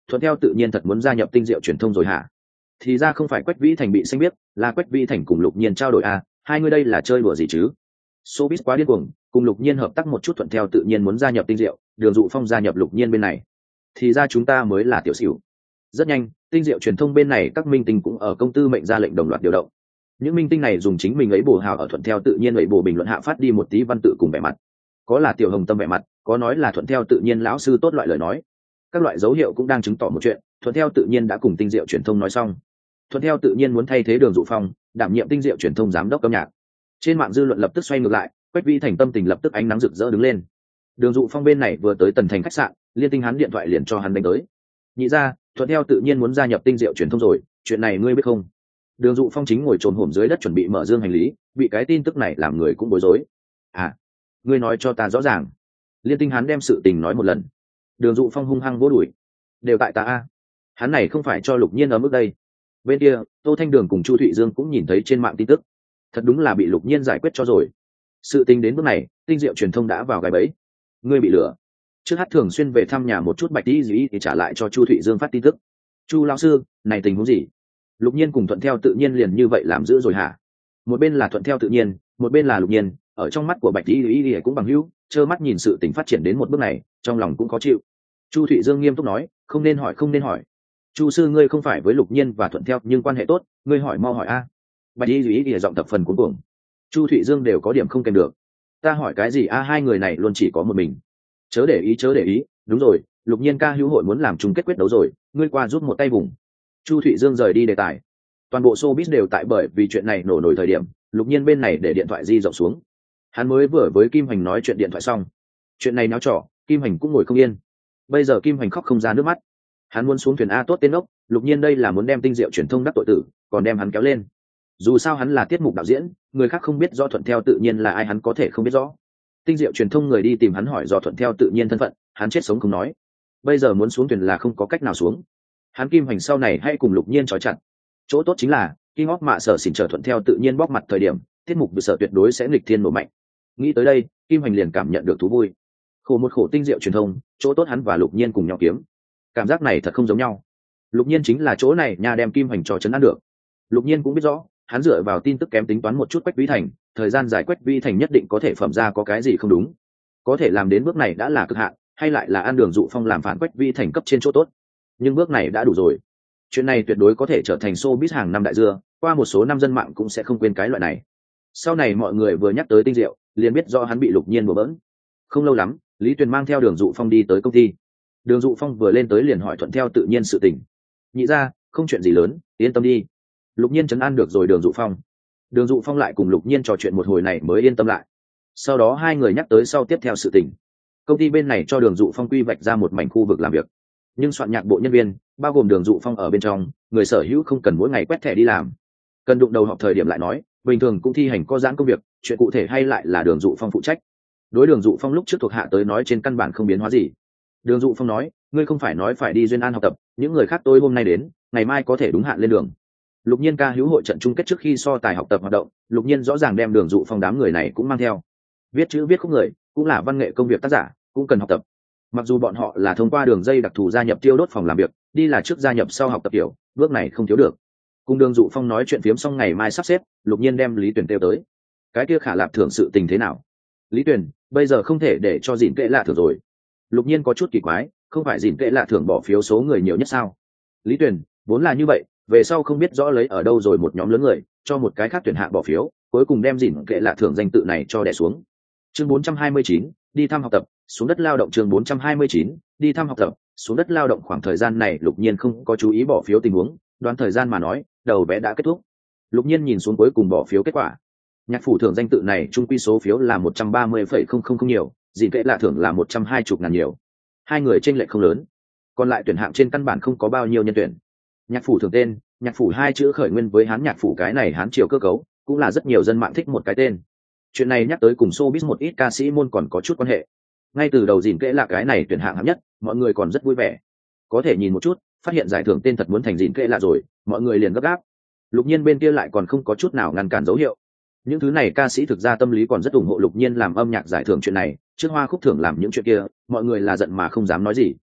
thuận theo tự nhiên thật muốn gia nhập tinh diệu truyền thông rồi hả? Thì ra không phải Quách Vĩ Thành bị xanh biết, là Quách Vĩ Thành cùng Lục Nhiên trao đổi à, hai người đây là chơi đùa gì chứ? Showbiz quá điên cuồng, cùng Lục Nhiên hợp tác một chút thuận theo tự nhiên muốn gia nhập tinh diệu, Đường Dụ Phong gia nhập Lục Nhiên bên này. Thì ra chúng ta mới là tiểu xỉu. Rất nhanh, tinh diệu truyền thông bên này các minh tinh cũng ở công tư mệnh ra lệnh đồng loạt điều động. Những minh tinh này dùng chính mình ấy bổ hào ở thuận theo tự nhiên ấy bổ bình luận hạ phát đi một tí văn tự cùng vẻ mặt. Có là Tiểu Hồng Tâm vẻ mặt, có nói là thuận theo tự nhiên lão sư tốt loại lời nói. Các loại dấu hiệu cũng đang chứng tỏ một chuyện, thuận theo tự nhiên đã cùng tinh diệu truyền thông nói xong. Thuận theo tự nhiên muốn thay thế Đường Dụ Phong, đảm nhiệm tinh diệu truyền thông giám đốc âm nhạc. Trên mạng dư luận lập tức xoay ngược lại, Quách Vĩ Thành tâm tình lập tức ánh nắng rực rỡ đứng lên. Đường Dụ Phong bên này vừa tới Tần Thành khách sạn, Liên Tinh hắn điện thoại liền cho hắn đánh tới. Nhị ra, thuận theo tự nhiên muốn gia nhập tinh diệu truyền thông rồi, chuyện này ngươi biết không? Đường Dụ Phong chính ngồi trồn hổm dưới đất chuẩn bị mở dương hành lý, bị cái tin tức này làm người cũng bối rối. À, ngươi nói cho ta rõ ràng. Liên Tinh hắn đem sự tình nói một lần. Đường Dụ Phong hung hăng vỗ đùi. Đều tại ta a. Hắn này không phải cho Lục Nhiên ở mức đây. Bên kia, Tô Thanh Đường cùng Chu Thụy Dương cũng nhìn thấy trên mạng tin tức. Thật đúng là bị Lục Nhiên giải quyết cho rồi. Sự tình đến bước này, tinh diệu truyền thông đã vào gai bẫy. Ngươi bị lừa. Trước hát thường xuyên về thăm nhà một chút bạch tí gì thì trả lại cho Chu Thụy Dương phát tin tức. Chu lão sư, này tình huống gì? Lục Nhiên cùng thuận theo tự nhiên liền như vậy làm giữ rồi hả? Một bên là thuận theo tự nhiên, một bên là Lục Nhiên, ở trong mắt của bạch tí gì cũng bằng hữu, trơ mắt nhìn sự tình phát triển đến một bước này, trong lòng cũng khó chịu. Chu Thụy Dương nghiêm túc nói, không nên hỏi, không nên hỏi. Chu sư ngươi không phải với Lục Nhiên và thuận theo nhưng quan hệ tốt, ngươi hỏi mau hỏi a. Bạch tí gì giọng thập phần cuống cuồng. Chu Thụy Dương đều có điểm không kèm được. Ta hỏi cái gì a, hai người này luôn chỉ có một mình. Chớ để ý, chớ để ý, đúng rồi, Lục Nhiên ca hữu hội muốn làm chung kết quyết đấu rồi, ngươi qua giúp một tay vùng. Chu Thụy Dương rời đi đề tài. Toàn bộ showbiz đều tại bởi vì chuyện này nổ nổi thời điểm, Lục Nhiên bên này để điện thoại di rộng xuống. Hắn mới vừa với Kim Hành nói chuyện điện thoại xong. Chuyện này náo trò, Kim Hành cũng ngồi không yên. Bây giờ Kim Hành khóc không ra nước mắt. Hắn muốn xuống thuyền a tốt tên ốc, Lục Nhiên đây là muốn đem tinh diệu truyền thông đắc tội tử, còn đem hắn kéo lên. Dù sao hắn là tiết mục đạo diễn, người khác không biết do thuận theo tự nhiên là ai hắn có thể không biết rõ. Tinh diệu truyền thông người đi tìm hắn hỏi do thuận theo tự nhiên thân phận, hắn chết sống không nói. Bây giờ muốn xuống thuyền là không có cách nào xuống. Hắn Kim Hành sau này hay cùng Lục Nhiên trói chặt. Chỗ tốt chính là khi ngóc mạ sở xỉn trở thuận theo tự nhiên bóc mặt thời điểm, tiết mục bị sở tuyệt đối sẽ nghịch thiên nổ mạnh. Nghĩ tới đây, Kim Hành liền cảm nhận được thú vui. Khổ một khổ tinh diệu truyền thông, chỗ tốt hắn và Lục Nhiên cùng nhau kiếm. Cảm giác này thật không giống nhau. Lục Nhiên chính là chỗ này nhà đem Kim Hành cho chấn an được. Lục Nhiên cũng biết rõ, hắn dựa vào tin tức kém tính toán một chút Quách Vĩ Thành, thời gian dài Quách Vĩ Thành nhất định có thể phẩm ra có cái gì không đúng. Có thể làm đến bước này đã là cực hạn, hay lại là ăn Đường Dụ Phong làm phản Quách Vĩ Thành cấp trên chỗ tốt. Nhưng bước này đã đủ rồi. Chuyện này tuyệt đối có thể trở thành showbiz hàng năm đại dưa, qua một số năm dân mạng cũng sẽ không quên cái loại này. Sau này mọi người vừa nhắc tới tinh diệu, liền biết do hắn bị Lục Nhiên đùa bỡn. Không lâu lắm, Lý Tuyền mang theo Đường Dụ Phong đi tới công ty. Đường Dụ Phong vừa lên tới liền hỏi thuận theo tự nhiên sự tình. Nhị ra, không chuyện gì lớn, yên tâm đi. Lục Nhiên trấn an được rồi Đường Dụ Phong. Đường Dụ Phong lại cùng Lục Nhiên trò chuyện một hồi này mới yên tâm lại. Sau đó hai người nhắc tới sau tiếp theo sự tình. Công ty bên này cho Đường Dụ Phong quy vạch ra một mảnh khu vực làm việc, nhưng soạn nhạc bộ nhân viên bao gồm Đường Dụ Phong ở bên trong, người sở hữu không cần mỗi ngày quét thẻ đi làm, cần đụng đầu họp thời điểm lại nói, bình thường cũng thi hành có giãn công việc, chuyện cụ thể hay lại là Đường Dụ Phong phụ trách. Đối Đường Dụ Phong lúc trước thuộc hạ tới nói trên căn bản không biến hóa gì. Đường Dụ Phong nói, ngươi không phải nói phải đi Duyên An học tập, những người khác tôi hôm nay đến, ngày mai có thể đúng hạn lên đường. Lục Nhiên ca hữu hội trận chung kết trước khi so tài học tập hoạt động, Lục Nhiên rõ ràng đem Đường Dụ Phong đám người này cũng mang theo. Viết chữ viết khúc người, cũng là văn nghệ công việc tác giả, cũng cần học tập. Mặc dù bọn họ là thông qua đường dây đặc thù gia nhập Tiêu Đốt phòng làm việc, đi là trước gia nhập sau học tập kiểu, bước này không thiếu được. Cùng Đường Dụ Phong nói chuyện phiếm xong ngày mai sắp xếp, Lục Nhiên đem Lý Tuyền kêu tới. Cái kia Khả Lạp thưởng sự tình thế nào? Lý Tuyền, bây giờ không thể để cho Dĩn Kệ Lạ thưởng rồi. Lục Nhiên có chút kỳ quái, không phải Dĩn Kệ Lạ thưởng bỏ phiếu số người nhiều nhất sao? Lý Tuyền, vốn là như vậy, về sau không biết rõ lấy ở đâu rồi một nhóm lớn người, cho một cái khác tuyển hạng bỏ phiếu, cuối cùng đem Dĩn Kệ Lạ thưởng danh tự này cho đè xuống. Chương 429, đi thăm học tập, xuống đất lao động. Chương 429, đi thăm học tập, xuống đất lao động. Khoảng thời gian này Lục Nhiên không có chú ý bỏ phiếu tình huống, đoán thời gian mà nói, đầu vé đã kết thúc. Lục Nhiên nhìn xuống cuối cùng bỏ phiếu kết quả. Nhạc phủ thưởng danh tự này chung quy số phiếu là 130,000 nhiều, Dĩn Kệ Lạ thưởng là 120.000 nhiều. Hai người chênh lệch không lớn. Còn lại tuyển hạng trên căn bản không có bao nhiêu nhân tuyển. Nhạc phủ thưởng tên, nhạc phủ hai chữ khởi nguyên với Hán nhạc phủ cái này Hán triều cơ cấu, cũng là rất nhiều dân mạng thích một cái tên. Chuyện này nhắc tới cùng showbiz một ít ca sĩ môn còn có chút quan hệ. Ngay từ đầu Dĩn Kệ Lạ cái này tuyển hạng hạng nhất, mọi người còn rất vui vẻ. Có thể nhìn một chút, phát hiện giải thưởng tên thật muốn thành Dĩn Kệ Lạ rồi, mọi người liền gấp gáp. Lục Nhiên bên kia lại còn không có chút nào ngăn cản dấu hiệu. Những thứ này ca sĩ thực ra tâm lý còn rất ủng hộ Lục Nhiên làm âm nhạc giải thưởng chuyện này, trước Hoa khúc thưởng làm những chuyện kia, mọi người là giận mà không dám nói gì.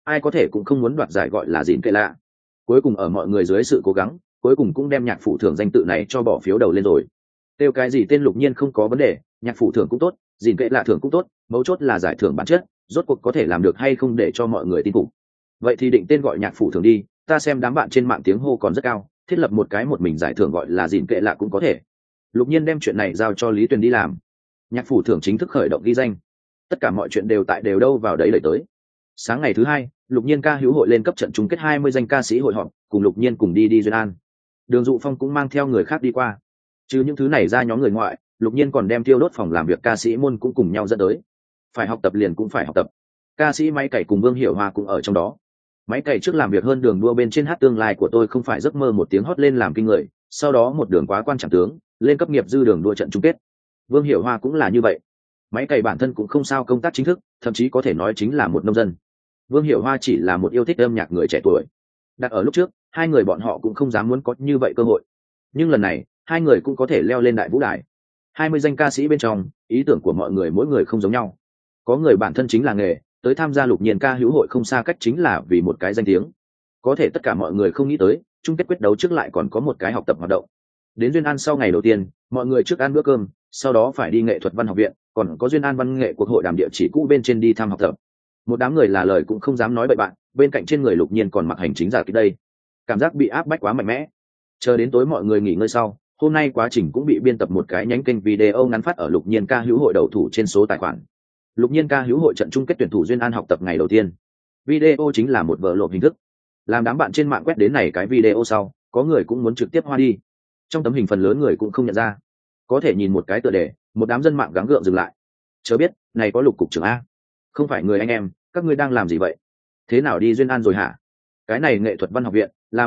ai có thể cũng không muốn đoạt giải gọi là dìn kệ lạ. Cuối cùng ở mọi người dưới sự cố gắng, cuối cùng cũng đem nhạc phụ thưởng danh tự này cho bỏ phiếu đầu lên rồi. Tiêu cái gì tên Lục Nhiên không có vấn đề, nhạc phụ thưởng cũng tốt, dìn kệ lạ thưởng cũng tốt, mấu chốt là giải thưởng bản chất, rốt cuộc có thể làm được hay không để cho mọi người tin phục. Vậy thì định tên gọi nhạc phụ thưởng đi, ta xem đám bạn trên mạng tiếng hô còn rất cao, thiết lập một cái một mình giải thưởng gọi là dìn kệ lạ cũng có thể. Lục Nhiên đem chuyện này giao cho Lý Tuyền đi làm. Nhạc phụ thưởng chính thức khởi động ghi danh, tất cả mọi chuyện đều tại đều đâu vào đấy đẩy tới. Sáng ngày thứ hai, Lục Nhiên ca hữu hội lên cấp trận chung kết 20 danh ca sĩ hội họp, cùng Lục Nhiên cùng đi Duyên An. Đường Dụ Phong cũng mang theo người khác đi qua. Chứ những thứ này ra nhóm người ngoại, Lục Nhiên còn đem Tiêu Đốt phòng làm việc ca sĩ môn cũng cùng nhau dẫn tới. Phải học tập liền cũng phải học tập. Ca sĩ Máy Cày cùng Vương Hiểu Hoa cũng ở trong đó. Máy Cày trước làm việc hơn đường đua bên trên hát tương lai của tôi không phải giấc mơ một tiếng hót lên làm kinh người, sau đó một đường quá quan trọng tướng, lên cấp nghiệp dư đường đua trận chung kết. Vương Hiểu Hoa cũng là như vậy. Máy Cày bản thân cũng không sao công tác chính thức, thậm chí có thể nói chính là một nông dân. Vương Hiểu Hoa chỉ là một yêu thích âm nhạc người trẻ tuổi. Đặt ở lúc trước, hai người bọn họ cũng không dám muốn có như vậy cơ hội. Nhưng lần này, hai người cũng có thể leo lên đại vũ đài. 20 danh ca sĩ bên trong, ý tưởng của mọi người mỗi người không giống nhau. Có người bản thân chính là nghề, tới tham gia Lục Nhiên ca hữu hội không xa cách chính là vì một cái danh tiếng. Có thể tất cả mọi người không nghĩ tới, chung kết quyết đấu trước lại còn có một cái học tập hoạt động. Đến Duyên An sau ngày đầu tiên, mọi người trước ăn bữa cơm, sau đó phải đi nghệ thuật văn học viện, còn có Duyên An văn nghệ cuộc hội đàm địa chỉ cũ bên trên đi thăm học tập. Một đám người là lời cũng không dám nói bậy bạn, bên cạnh trên người Lục Nhiên còn mặc hành chính giả kịch đây, cảm giác bị áp bách quá mạnh mẽ. Chờ đến tối mọi người nghỉ ngơi sau, hôm nay quá trình cũng bị biên tập một cái nhánh kênh video ngắn phát ở Lục Nhiên ca hữu hội đầu thủ trên số tài khoản. Lục Nhiên ca hữu hội trận chung kết tuyển thủ Duyên An học tập ngày đầu tiên. Video chính là một vở lộp hình thức. Làm đám bạn trên mạng quét đến này cái video sau, có người cũng muốn trực tiếp hoa đi. Trong tấm hình phần lớn người cũng không nhận ra. Có thể nhìn một cái tựa đề, một đám dân mạng gắng gượng dừng lại. Chớ biết, này có Lục cục trưởng a. Không phải người anh em, các ngươi đang làm gì vậy? Thế nào đi Duyên An rồi hả? Cái này nghệ thuật văn học viện là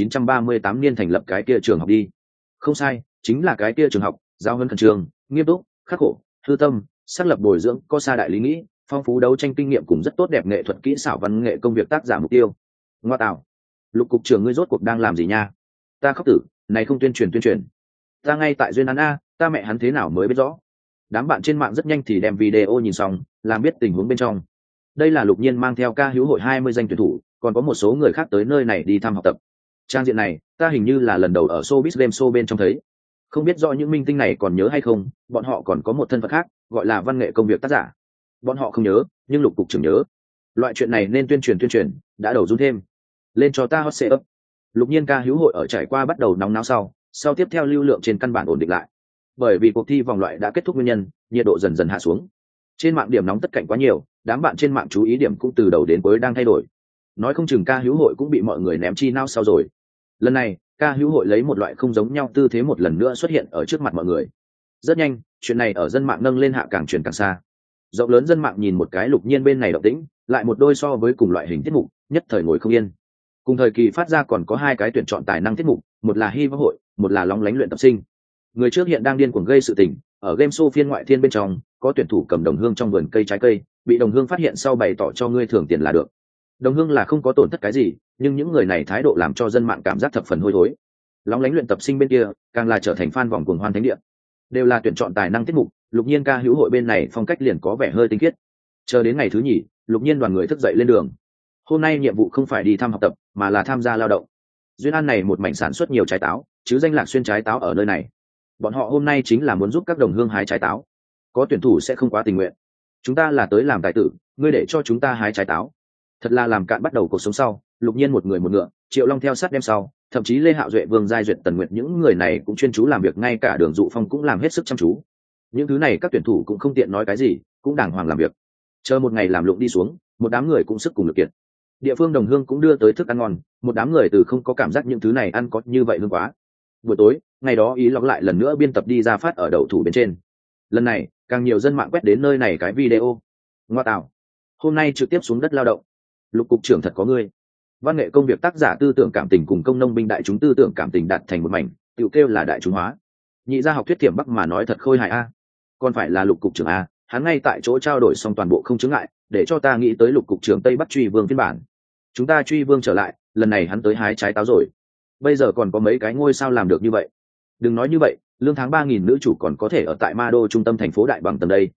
1938 niên thành lập cái kia trường học đi. Không sai, chính là cái kia trường học, giao hơn khẩn trường, nghiêm túc, khắc khổ, thư tâm, xác lập bồi dưỡng có xa đại lý nghĩ, phong phú đấu tranh kinh nghiệm cùng rất tốt đẹp nghệ thuật kỹ xảo văn nghệ công việc tác giả mục tiêu. Ngoa tạo, Lục cục trưởng ngươi rốt cuộc đang làm gì nha? Ta khóc tử, này không tuyên truyền. Ta ngay tại Duyên An a, ta mẹ hắn thế nào mới biết rõ. Đám bạn trên mạng rất nhanh thì đem video nhìn xong, làm biết tình huống bên trong. Đây là Lục Nhiên mang theo ca hữu hội 20 danh tuyển thủ, còn có một số người khác tới nơi này đi thăm học tập. Trang diện này, ta hình như là lần đầu ở Showbiz Game Show bên trong thấy. Không biết rõ những minh tinh này còn nhớ hay không, bọn họ còn có một thân phận khác, gọi là văn nghệ công việc tác giả. Bọn họ không nhớ, nhưng Lục cục trưởng nhớ. Loại chuyện này nên tuyên truyền, đã đầu run thêm. Lên cho ta hot setup. Lục Nhiên ca hữu hội ở trải qua bắt đầu nóng náo sau tiếp theo lưu lượng trên căn bản ổn định lại. Bởi vì cuộc thi vòng loại đã kết thúc nguyên nhân, nhiệt độ dần dần hạ xuống. Trên mạng điểm nóng tất cảnh quá nhiều, đám bạn trên mạng chú ý điểm cũng từ đầu đến cuối đang thay đổi. Nói không chừng ca hữu hội cũng bị mọi người ném chi nao sau rồi. Lần này, ca hữu hội lấy một loại không giống nhau tư thế một lần nữa xuất hiện ở trước mặt mọi người. Rất nhanh, chuyện này ở dân mạng nâng lên hạ càng truyền càng xa. Rộng lớn dân mạng nhìn một cái Lục Nhiên bên này động tĩnh, lại một đôi so với cùng loại hình tiết mục, nhất thời ngồi không yên. Cùng thời kỳ phát ra còn có hai cái tuyển chọn tài năng tiết mục, một là hy vọng hội, một là lóng lánh luyện tập sinh. Người trước hiện đang điên cuồng gây sự tình, ở game show phiên ngoại thiên bên trong, có tuyển thủ cầm đồng hương trong vườn cây trái cây, bị đồng hương phát hiện sau bày tỏ cho ngươi thưởng tiền là được. Đồng hương là không có tổn thất cái gì, nhưng những người này thái độ làm cho dân mạng cảm giác thập phần hôi thối. Lóng lánh luyện tập sinh bên kia, càng là trở thành fan vòng cuồng hoan thánh địa. Đều là tuyển chọn tài năng tiết mục, Lục Nhiên ca hữu hội bên này phong cách liền có vẻ hơi tinh khiết. Chờ đến ngày thứ nhì, Lục Nhiên đoàn người thức dậy lên đường. Hôm nay nhiệm vụ không phải đi thăm học tập, mà là tham gia lao động. Duyên An này một mảnh sản xuất nhiều trái táo, chứ danh Lạc Xuyên trái táo ở nơi này. Bọn họ hôm nay chính là muốn giúp các đồng hương hái trái táo. Có tuyển thủ sẽ không quá tình nguyện. Chúng ta là tới làm tài tử, ngươi để cho chúng ta hái trái táo. Thật là làm cạn bắt đầu cuộc sống sau. Lục Nhiên một người một ngựa, Triệu Long theo sát đem sau, thậm chí Lê Hạo Duệ, Vương Giai Duyệt, Tần Nguyệt những người này cũng chuyên chú làm việc, ngay cả Đường Dụ Phong cũng làm hết sức chăm chú. Những thứ này các tuyển thủ cũng không tiện nói cái gì, cũng đàng hoàng làm việc. Chờ một ngày làm lụng đi xuống, một đám người cũng sức cùng lực kiệt. Địa phương đồng hương cũng đưa tới thức ăn ngon, một đám người từ không có cảm giác những thứ này ăn có như vậy hương quá. Buổi tối, ngày đó ý lọc lại lần nữa biên tập đi ra phát ở đầu thủ bên trên. Lần này, càng nhiều dân mạng quét đến nơi này cái video. Ngoa tạo, hôm nay trực tiếp xuống đất lao động. Lục cục trưởng thật có ngươi. Văn nghệ công việc tác giả tư tưởng cảm tình cùng công nông binh đại chúng tư tưởng cảm tình đặt thành một mảnh, tự kêu là đại chúng hóa. Nhị gia học thuyết tiềm bắc mà nói thật khôi hài a. Còn phải là Lục cục trưởng a, hắn ngay tại chỗ trao đổi xong toàn bộ không chứng ngại, để cho ta nghĩ tới Lục cục trưởng Tây Bắc Truy Vương phiên bản. Chúng ta Truy Vương trở lại, lần này hắn tới hái trái táo rồi. Bây giờ còn có mấy cái ngôi sao làm được như vậy. Đừng nói như vậy, lương tháng 3.000 nữ chủ còn có thể ở tại Ma Đô trung tâm thành phố Đại Bằng tầng đây.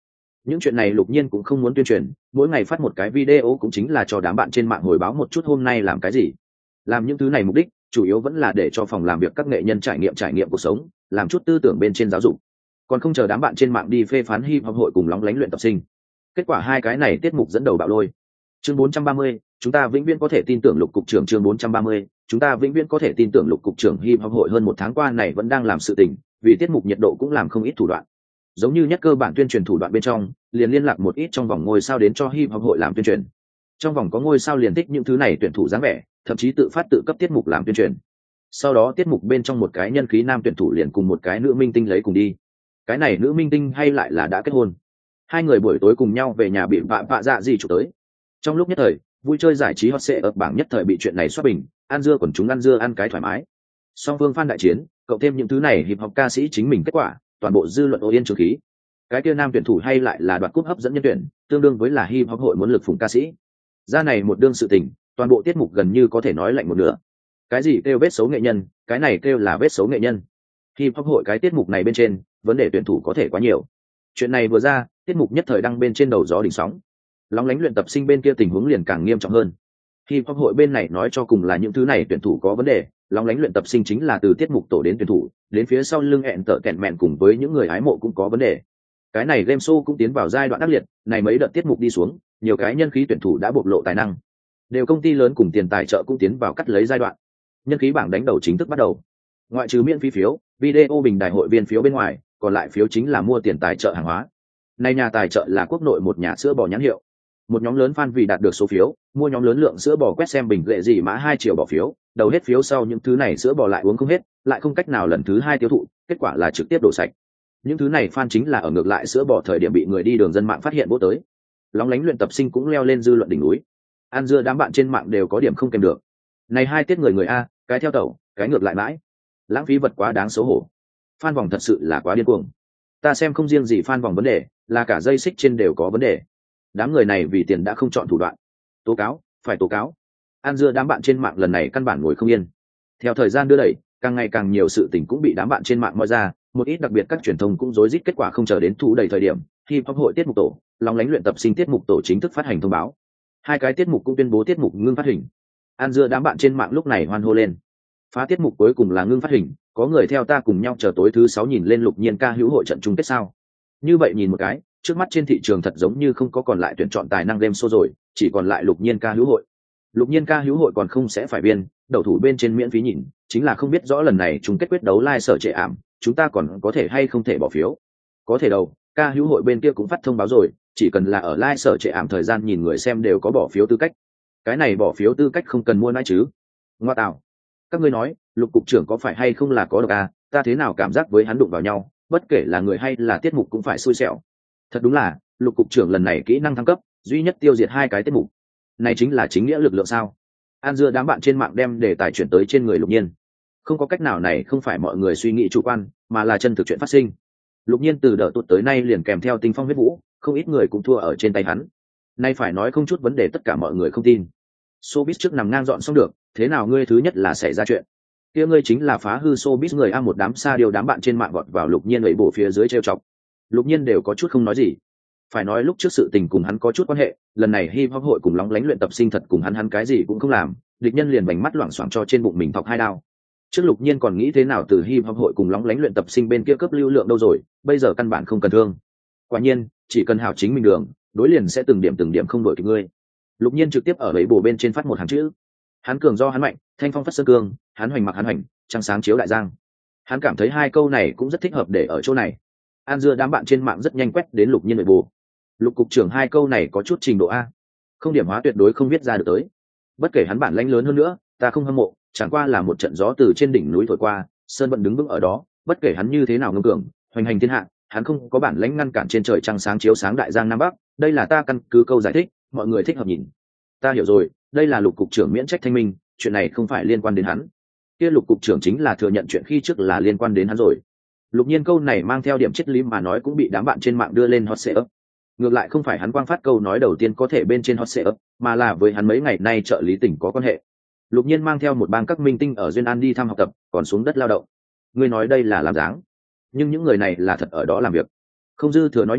Những chuyện này Lục Nhiên cũng không muốn tuyên truyền, mỗi ngày phát một cái video cũng chính là cho đám bạn trên mạng hồi báo một chút hôm nay làm cái gì. Làm những thứ này mục đích chủ yếu vẫn là để cho phòng làm việc các nghệ nhân trải nghiệm cuộc sống, làm chút tư tưởng bên trên giáo dục, còn không chờ đám bạn trên mạng đi phê phán hip hop hội cùng lóng lánh luyện tập sinh. Kết quả hai cái này tiết mục dẫn đầu bạo lôi. Chương 430, chúng ta vĩnh viễn có thể tin tưởng Lục cục trưởng. Chương 430, chúng ta vĩnh viễn có thể tin tưởng Lục cục trưởng. Hip hop hội hơn một tháng qua này vẫn đang làm sự tình, vì tiết mục nhiệt độ cũng làm không ít thủ đoạn. Giống như nhất cơ bản tuyên truyền thủ đoạn bên trong, liền liên lạc một ít trong vòng ngôi sao đến cho hip hop hội làm tuyên truyền. Trong vòng có ngôi sao liền thích những thứ này tuyển thủ dáng vẻ, thậm chí tự phát tự cấp tiết mục làm tuyên truyền. Sau đó tiết mục bên trong một cái nhân khí nam tuyển thủ liền cùng một cái nữ minh tinh lấy cùng đi. Cái này nữ minh tinh hay lại là đã kết hôn. Hai người buổi tối cùng nhau về nhà bị vạ dạ gì chụp tới. Trong lúc nhất thời, vui chơi giải trí hot sẽ ở bảng nhất thời bị chuyện này xoát bình, ăn dưa còn chúng ăn dưa ăn cái thoải mái. Song phương fan đại chiến, cộng thêm những thứ này hip hop ca sĩ chính mình kết quả, toàn bộ dư luận ô yên trường khí. Cái kia nam tuyển thủ hay lại là đoạt cúp hấp dẫn nhân tuyển, tương đương với là hip hop hội muốn lực phụng ca sĩ. Ra này một đương sự tình, toàn bộ tiết mục gần như có thể nói lạnh một nửa. Cái gì kêu vết xấu nghệ nhân, cái này kêu là vết xấu nghệ nhân. Hip hop hội cái tiết mục này bên trên, vấn đề tuyển thủ có thể quá nhiều. Chuyện này vừa ra, tiết mục nhất thời đăng bên trên đầu gió đỉnh sóng. Lóng lánh luyện tập sinh bên kia tình huống liền càng nghiêm trọng hơn. Hip hop hội bên này nói cho cùng là những thứ này tuyển thủ có vấn đề, lóng lánh luyện tập sinh chính là từ tiết mục tổ đến tuyển thủ, đến phía sau lưng hẹn tợ kẹn mẹn cùng với những người hái mộ cũng có vấn đề. Cái này game show cũng tiến vào giai đoạn ác liệt, này mấy đợt tiết mục đi xuống, nhiều cái nhân khí tuyển thủ đã bộc lộ tài năng. Đều công ty lớn cùng tiền tài trợ cũng tiến vào cắt lấy giai đoạn. Nhân khí bảng đánh đầu chính thức bắt đầu. Ngoại trừ miễn phí phiếu, video bình đài hội viên phiếu bên ngoài, còn lại phiếu chính là mua tiền tài trợ hàng hóa. Này nhà tài trợ là quốc nội một nhà sữa bò nhãn hiệu. Một nhóm lớn fan vì đạt được số phiếu, mua nhóm lớn lượng sữa bò quét xem bình lệ gì mã 2 triệu bỏ phiếu, đầu hết phiếu sau những thứ này sữa bò lại uống không hết, lại không cách nào lần thứ hai tiêu thụ, kết quả là trực tiếp đổ sạch. Những thứ này fan chính là ở ngược lại sữa bò thời điểm bị người đi đường dân mạng phát hiện bố tới. Lóng lánh luyện tập sinh cũng leo lên dư luận đỉnh núi. Ăn dưa đám bạn trên mạng đều có điểm không kèm được. Này hai tiết người A, cái theo tẩu, cái ngược lại mãi. Lãng phí vật quá đáng xấu hổ. Fan vòng thật sự là quá điên cuồng. Ta xem không riêng gì fan vòng vấn đề, là cả dây xích trên đều có vấn đề. Đám người này vì tiền đã không chọn thủ đoạn. Tố cáo, phải tố cáo. Ăn dưa đám bạn trên mạng lần này căn bản ngồi không yên. Theo thời gian đưa đẩy, càng ngày càng nhiều sự tình cũng bị đám bạn trên mạng moi ra, một ít đặc biệt các truyền thông cũng rối rít kết quả không chờ đến thủ đầy thời điểm, khi hip hop hội tiết mục tổ, lóng lánh luyện tập sinh tiết mục tổ chính thức phát hành thông báo. Hai cái tiết mục cũng tuyên bố tiết mục ngưng phát hình. Ăn dưa đám bạn trên mạng lúc này hoan hô lên. Phá tiết mục cuối cùng là ngưng phát hình, có người theo ta cùng nhau chờ tối thứ 6 nhìn lên Lục Nhiên ca hữu hội trận chung kết sao? Như vậy nhìn một cái, trước mắt trên thị trường thật giống như không có còn lại tuyển chọn tài năng game show rồi, chỉ còn lại Lục Nhiên ca hữu hội. Lục Nhiên ca hữu hội còn không sẽ phải biên, đầu thủ bên trên miễn phí nhìn, chính là không biết rõ lần này chung kết quyết đấu live sở trệ ảm, chúng ta còn có thể hay không thể bỏ phiếu. Có thể đâu, ca hữu hội bên kia cũng phát thông báo rồi, chỉ cần là ở live sở trệ ảm thời gian nhìn người xem đều có bỏ phiếu tư cách. Cái này bỏ phiếu tư cách không cần mua nãi chứ. Ngoa tạo. Các ngươi nói, Lục cục trưởng có phải hay không là có độc à, ta thế nào cảm giác với hắn đụng vào nhau, bất kể là người hay là tiết mục cũng phải xui xẻo. Thật đúng là, Lục cục trưởng lần này kỹ năng thăng cấp, duy nhất tiêu diệt hai cái tiết mục. Này chính là chính nghĩa lực lượng sao? An dưa đám bạn trên mạng đem đề tài chuyển tới trên người Lục Nhiên. Không có cách nào, này không phải mọi người suy nghĩ chủ quan, mà là chân thực chuyện phát sinh. Lục Nhiên từ đợt tụt tới nay liền kèm theo Tinh Phong huyết vũ, không ít người cũng thua ở trên tay hắn. Nay phải nói không chút vấn đề, tất cả mọi người không tin. Showbiz trước nằm ngang dọn xong được, thế nào ngươi thứ nhất là xảy ra chuyện? Kia ngươi chính là phá hư showbiz người a. Một đám xa điều đám bạn trên mạng vọt vào Lục Nhiên ấy bổ phía dưới trêu chọc. Lục Nhiên đều có chút không nói gì. Phải nói lúc trước sự tình cùng hắn có chút quan hệ, lần này hip hop hội cùng lóng lánh luyện tập sinh thật cùng hắn cái gì cũng không làm, địch nhân liền vành mắt loảng xoảng cho trên bụng mình thọc 2 đao. Trước Lục Nhiên còn nghĩ thế nào từ hip hop hội cùng lóng lánh luyện tập sinh bên kia cấp lưu lượng đâu rồi, bây giờ căn bản không cần thương. Quả nhiên, chỉ cần hào chính mình đường, đối liền sẽ từng điểm không đổi kịp ngươi. Lục Nhiên trực tiếp ở ấy bổ bên trên phát một hàng chữ. Hắn cường do hắn mạnh, thanh phong phất sơn cương, hắn hoành mặc hắn hoành, trăng sáng chiếu đại giang. Hắn cảm thấy hai câu này cũng rất thích hợp để ở chỗ này. An dưa đám bạn trên mạng rất nhanh quét đến Lục Nhiên ấy bổ. Lục cục trưởng hai câu này có chút trình độ a, không điểm hóa tuyệt đối không viết ra được tới. Bất kể hắn bản lãnh lớn hơn nữa, ta không hâm mộ, chẳng qua là một trận gió từ trên đỉnh núi thổi qua, sơn vẫn đứng vững ở đó. Bất kể hắn như thế nào ngông cường, hoành hành thiên hạ, hắn không có bản lãnh ngăn cản trên trời trăng sáng chiếu sáng đại giang nam bắc. Đây là ta căn cứ câu giải thích, mọi người thích hợp nhìn. Ta hiểu rồi, đây là Lục cục trưởng miễn trách thanh minh, chuyện này không phải liên quan đến hắn. Kia Lục cục trưởng chính là thừa nhận chuyện khi trước là liên quan đến hắn rồi. Lục Nhiên câu này mang theo điểm triết lý mà nói cũng bị đám bạn trên mạng đưa lên hot search. Ngược lại không phải hắn quang phát câu nói đầu tiên có thể bên trên hot search, mà là với hắn mấy ngày nay trợ lý tỉnh có quan hệ. Lục Nhiên mang theo một bang các minh tinh ở Duyên An đi thăm học tập, còn xuống đất lao động. Ngươi nói đây là làm dáng, nhưng những người này là thật ở đó làm việc. Không dư thừa nói nhảm,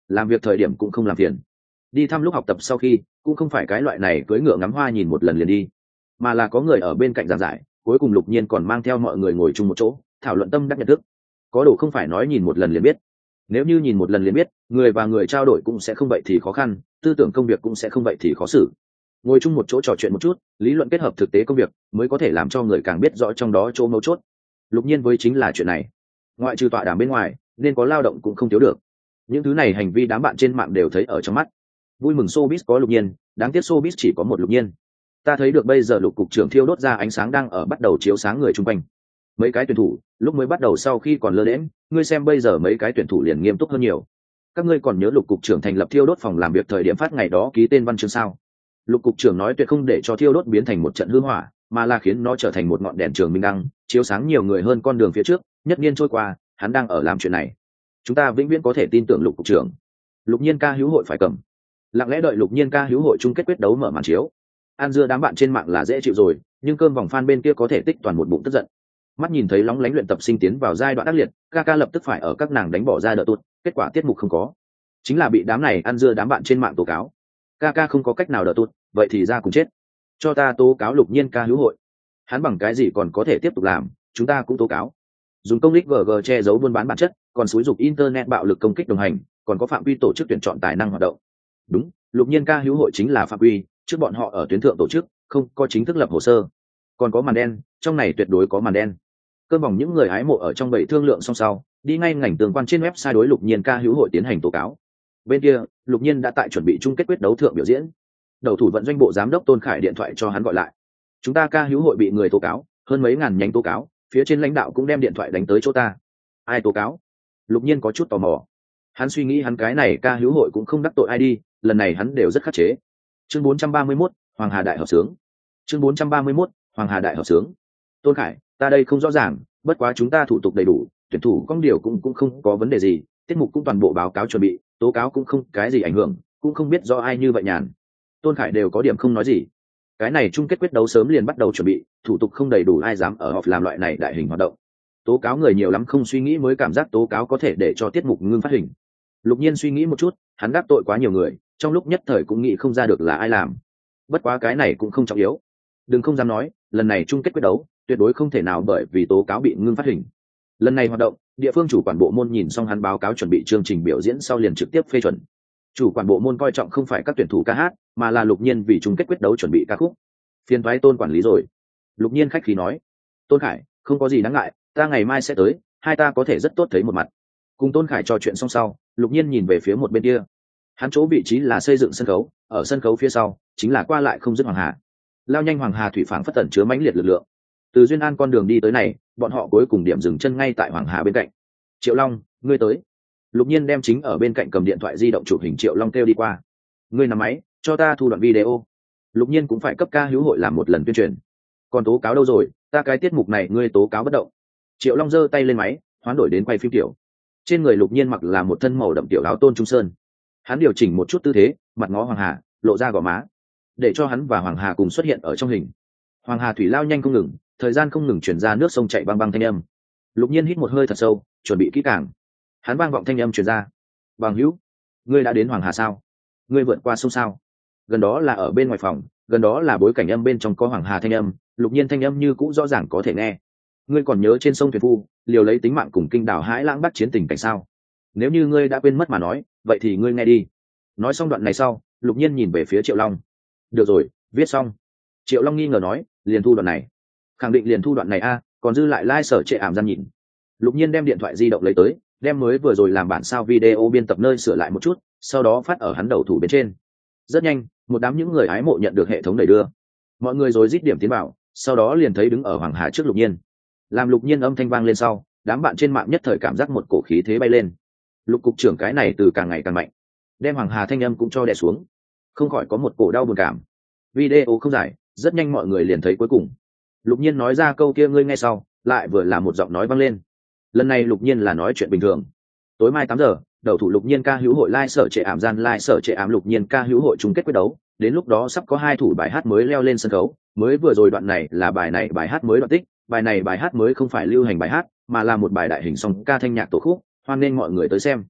làm việc thời điểm cũng không làm phiền. Đi thăm lúc học tập sau khi cũng không phải cái loại này cưỡi ngựa ngắm hoa nhìn một lần liền đi, mà là có người ở bên cạnh giảng giải, cuối cùng Lục Nhiên còn mang theo mọi người ngồi chung một chỗ thảo luận tâm đắc nhận thức. Có đồ không phải nói nhìn một lần liền biết, nếu như nhìn một lần liền biết, người và người trao đổi cũng sẽ không vậy thì khó khăn, tư tưởng công việc cũng sẽ không vậy thì khó xử. Ngồi chung một chỗ trò chuyện một chút, lý luận kết hợp thực tế công việc mới có thể làm cho người càng biết rõ trong đó chỗ mấu chốt. Lục Nhiên với chính là chuyện này, ngoại trừ tọa đàm bên ngoài nên có lao động cũng không thiếu được. Những thứ này hành vi đám bạn trên mạng đều thấy ở trong mắt. Vui mừng showbiz có Lục Nhiên, đáng tiếc showbiz chỉ có một Lục Nhiên. Ta thấy được bây giờ Lục cục trưởng thiêu đốt ra ánh sáng đang ở bắt đầu chiếu sáng người chung quanh. Mấy cái tuyển thủ lúc mới bắt đầu sau khi còn lơ đễnh, ngươi xem bây giờ mấy cái tuyển thủ liền nghiêm túc hơn nhiều. Các ngươi còn nhớ Lục cục trưởng thành lập thiêu đốt phòng làm việc thời điểm phát ngày đó ký tên văn chương sao? Lục cục trưởng nói tuyệt không để cho thiêu đốt biến thành một trận hư hỏa, mà là khiến nó trở thành một ngọn đèn trường minh đăng, chiếu sáng nhiều người hơn con đường phía trước. Nhất niên trôi qua, hắn đang ở làm chuyện này. Chúng ta vĩnh viễn có thể tin tưởng Lục cục trưởng. Lục Nhiên ca hữu hội phải cầm. Lặng lẽ đợi Lục Nhiên ca hữu hội chung kết quyết đấu mở màn chiếu. Ăn dưa đám bạn trên mạng là dễ chịu rồi, nhưng cơm vòng fan bên kia có thể tích toàn một bụng tức giận. Mắt nhìn thấy lóng lánh luyện tập sinh tiến vào giai đoạn ác liệt, ca lập tức phải ở các nàng đánh bỏ ra đỡ tụt, kết quả tiết mục không có, chính là bị đám này ăn dưa đám bạn trên mạng tố cáo. Ca không có cách nào đỡ tụt, vậy thì ra cùng chết. Cho ta tố cáo Lục Nhiên ca hữu hội. Hắn bằng cái gì còn có thể tiếp tục làm, chúng ta cũng tố cáo. Dùng công lích GG che giấu buôn bán bản chất, còn xúi dục internet bạo lực công kích đồng hành, còn có phạm vi tổ chức tuyển chọn tài năng hoạt động. Đúng, Lục Nhiên ca hữu hội chính là phạm vi, trước bọn họ ở tuyến thượng tổ chức, không có chính thức lập hồ sơ. Còn có màn đen, trong này tuyệt đối có màn đen. Cơn vòng những người hái mộ ở trong bầy thương lượng xong sau, đi ngay ngành tường quan trên website đối Lục Nhiên ca hữu hội tiến hành tố cáo. Bên kia, Lục Nhiên đã tại chuẩn bị chung kết quyết đấu thượng biểu diễn. Đầu thủ vận doanh bộ giám đốc Tôn Khải điện thoại cho hắn gọi lại. Chúng ta ca hữu hội bị người tố cáo, hơn mấy ngàn nhánh tố cáo, phía trên lãnh đạo cũng đem điện thoại đánh tới chỗ ta. Ai tố cáo? Lục Nhiên có chút tò mò. Hắn suy nghĩ hắn cái này ca hữu hội cũng không đắc tội ai đi, lần này hắn đều rất khắc chế. Chương 431, Hoàng Hà đại hợp sướng. Chương 431, Hoàng Hà đại hợp sướng. Tôn Khải, ta đây không rõ ràng, bất quá chúng ta thủ tục đầy đủ, tuyển thủ con điều cũng không có vấn đề gì, tiết mục cũng toàn bộ báo cáo chuẩn bị, tố cáo cũng không cái gì ảnh hưởng, cũng không biết do ai như vậy nhàn. Tôn Khải đều có điểm không nói gì. Cái này chung kết quyết đấu sớm liền bắt đầu chuẩn bị, thủ tục không đầy đủ ai dám ở họp làm loại này đại hình hoạt động. Tố cáo người nhiều lắm không suy nghĩ mới cảm giác tố cáo có thể để cho tiết mục ngưng phát hình. Lục Nhiên suy nghĩ một chút, hắn đắc tội quá nhiều người, trong lúc nhất thời cũng nghĩ không ra được là ai làm. Bất quá cái này cũng không trọng yếu. Đừng không dám nói, lần này chung kết quyết đấu tuyệt đối không thể nào bởi vì tố cáo bị ngưng phát hình. Lần này hoạt động, địa phương chủ quản bộ môn nhìn xong hắn báo cáo chuẩn bị chương trình biểu diễn sau liền trực tiếp phê chuẩn. Chủ quản bộ môn coi trọng không phải các tuyển thủ ca hát, mà là Lục Nhiên vì chung kết quyết đấu chuẩn bị ca khúc. Phiền toái Tôn quản lý rồi. Lục Nhiên khách khí nói. Tôn Khải, không có gì đáng ngại, ta ngày mai sẽ tới, hai ta có thể rất tốt thấy một mặt. Cùng Tôn Khải trò chuyện xong sau, Lục Nhiên nhìn về phía một bên kia. Hắn chỗ vị trí là xây dựng sân khấu, ở sân khấu phía sau chính là qua lại không dứt Hoàng Hà. Lao nhanh Hoàng Hà thủy phảng phất tẩn chứa mãnh liệt lực lượng. Từ Duyên An con đường đi tới này, bọn họ cuối cùng điểm dừng chân ngay tại Hoàng Hà bên cạnh. Triệu Long, ngươi tới. Lục Nhiên đem chính ở bên cạnh cầm điện thoại di động chụp hình Triệu Long kêu đi qua. Ngươi nắm máy, cho ta thu đoạn video. Lục Nhiên cũng phải cấp ca hữu hội làm một lần tuyên truyền. Còn tố cáo đâu rồi, ta cái tiết mục này ngươi tố cáo bất động. Triệu Long giơ tay lên máy, hoán đổi đến quay phim tiểu. Trên người Lục Nhiên mặc là một thân màu đậm tiểu áo tôn trung sơn. Hắn điều chỉnh một chút tư thế, mặt ngó Hoàng Hà, lộ ra gò má, để cho hắn và Hoàng Hà cùng xuất hiện ở trong hình. Hoàng Hà thủy lao nhanh không ngừng, thời gian không ngừng chuyển ra nước sông chảy băng băng thanh âm. Lục Nhiên hít một hơi thật sâu, chuẩn bị kỹ càng. Hắn vang vọng thanh âm truyền ra. Bằng hữu, ngươi đã đến Hoàng Hà sao? Ngươi vượt qua sông sao? Gần đó là ở bên ngoài phòng, gần đó là bối cảnh âm bên trong có Hoàng Hà thanh âm. Lục Nhiên thanh âm như cũ rõ ràng có thể nghe. Ngươi còn nhớ trên sông thuyền phu liều lấy tính mạng cùng kinh đảo hãi lãng bắt chiến tình cảnh sao? Nếu như ngươi đã quên mất mà nói, vậy thì ngươi nghe đi. Nói xong đoạn này sau, Lục Nhiên nhìn về phía Triệu Long. Được rồi, viết xong. Triệu Long nghi ngờ nói, liền thu đoạn này. Khẳng định liền thu đoạn này a, còn dư lại sở trệ ảm gian nhìn. Lục Nhiên đem điện thoại di động lấy tới, đem mới vừa rồi làm bản sao video biên tập nơi sửa lại một chút, sau đó phát ở hắn đầu thủ bên trên. Rất nhanh, một đám những người hái mộ nhận được hệ thống đẩy đưa. Mọi người rồi rít điểm tiến vào, sau đó liền thấy đứng ở Hoàng Hà trước Lục Nhiên. Làm Lục Nhiên âm thanh vang lên sau, đám bạn trên mạng nhất thời cảm giác một cổ khí thế bay lên. Lục cục trưởng cái này từ càng ngày càng mạnh, đem Hoàng Hà thanh âm cũng cho đè xuống, không khỏi có một cổ đau buồn cảm. Video không dài, rất nhanh mọi người liền thấy cuối cùng. Lục Nhiên nói ra câu kia ngươi nghe sau, lại vừa là một giọng nói vang lên. Lần này Lục Nhiên là nói chuyện bình thường. Tối mai 8 giờ, đầu thủ Lục Nhiên ca hữu hội sở trệ ảm gian sở trệ ảm Lục Nhiên ca hữu hội chung kết quyết đấu, đến lúc đó sắp có 2 thủ bài hát mới leo lên sân khấu, mới vừa rồi đoạn này là bài hát mới đoạn tích, bài hát mới không phải lưu hành bài hát, mà là một bài đại hình song ca thanh nhạc tổ khúc, hoan nên mọi người tới xem.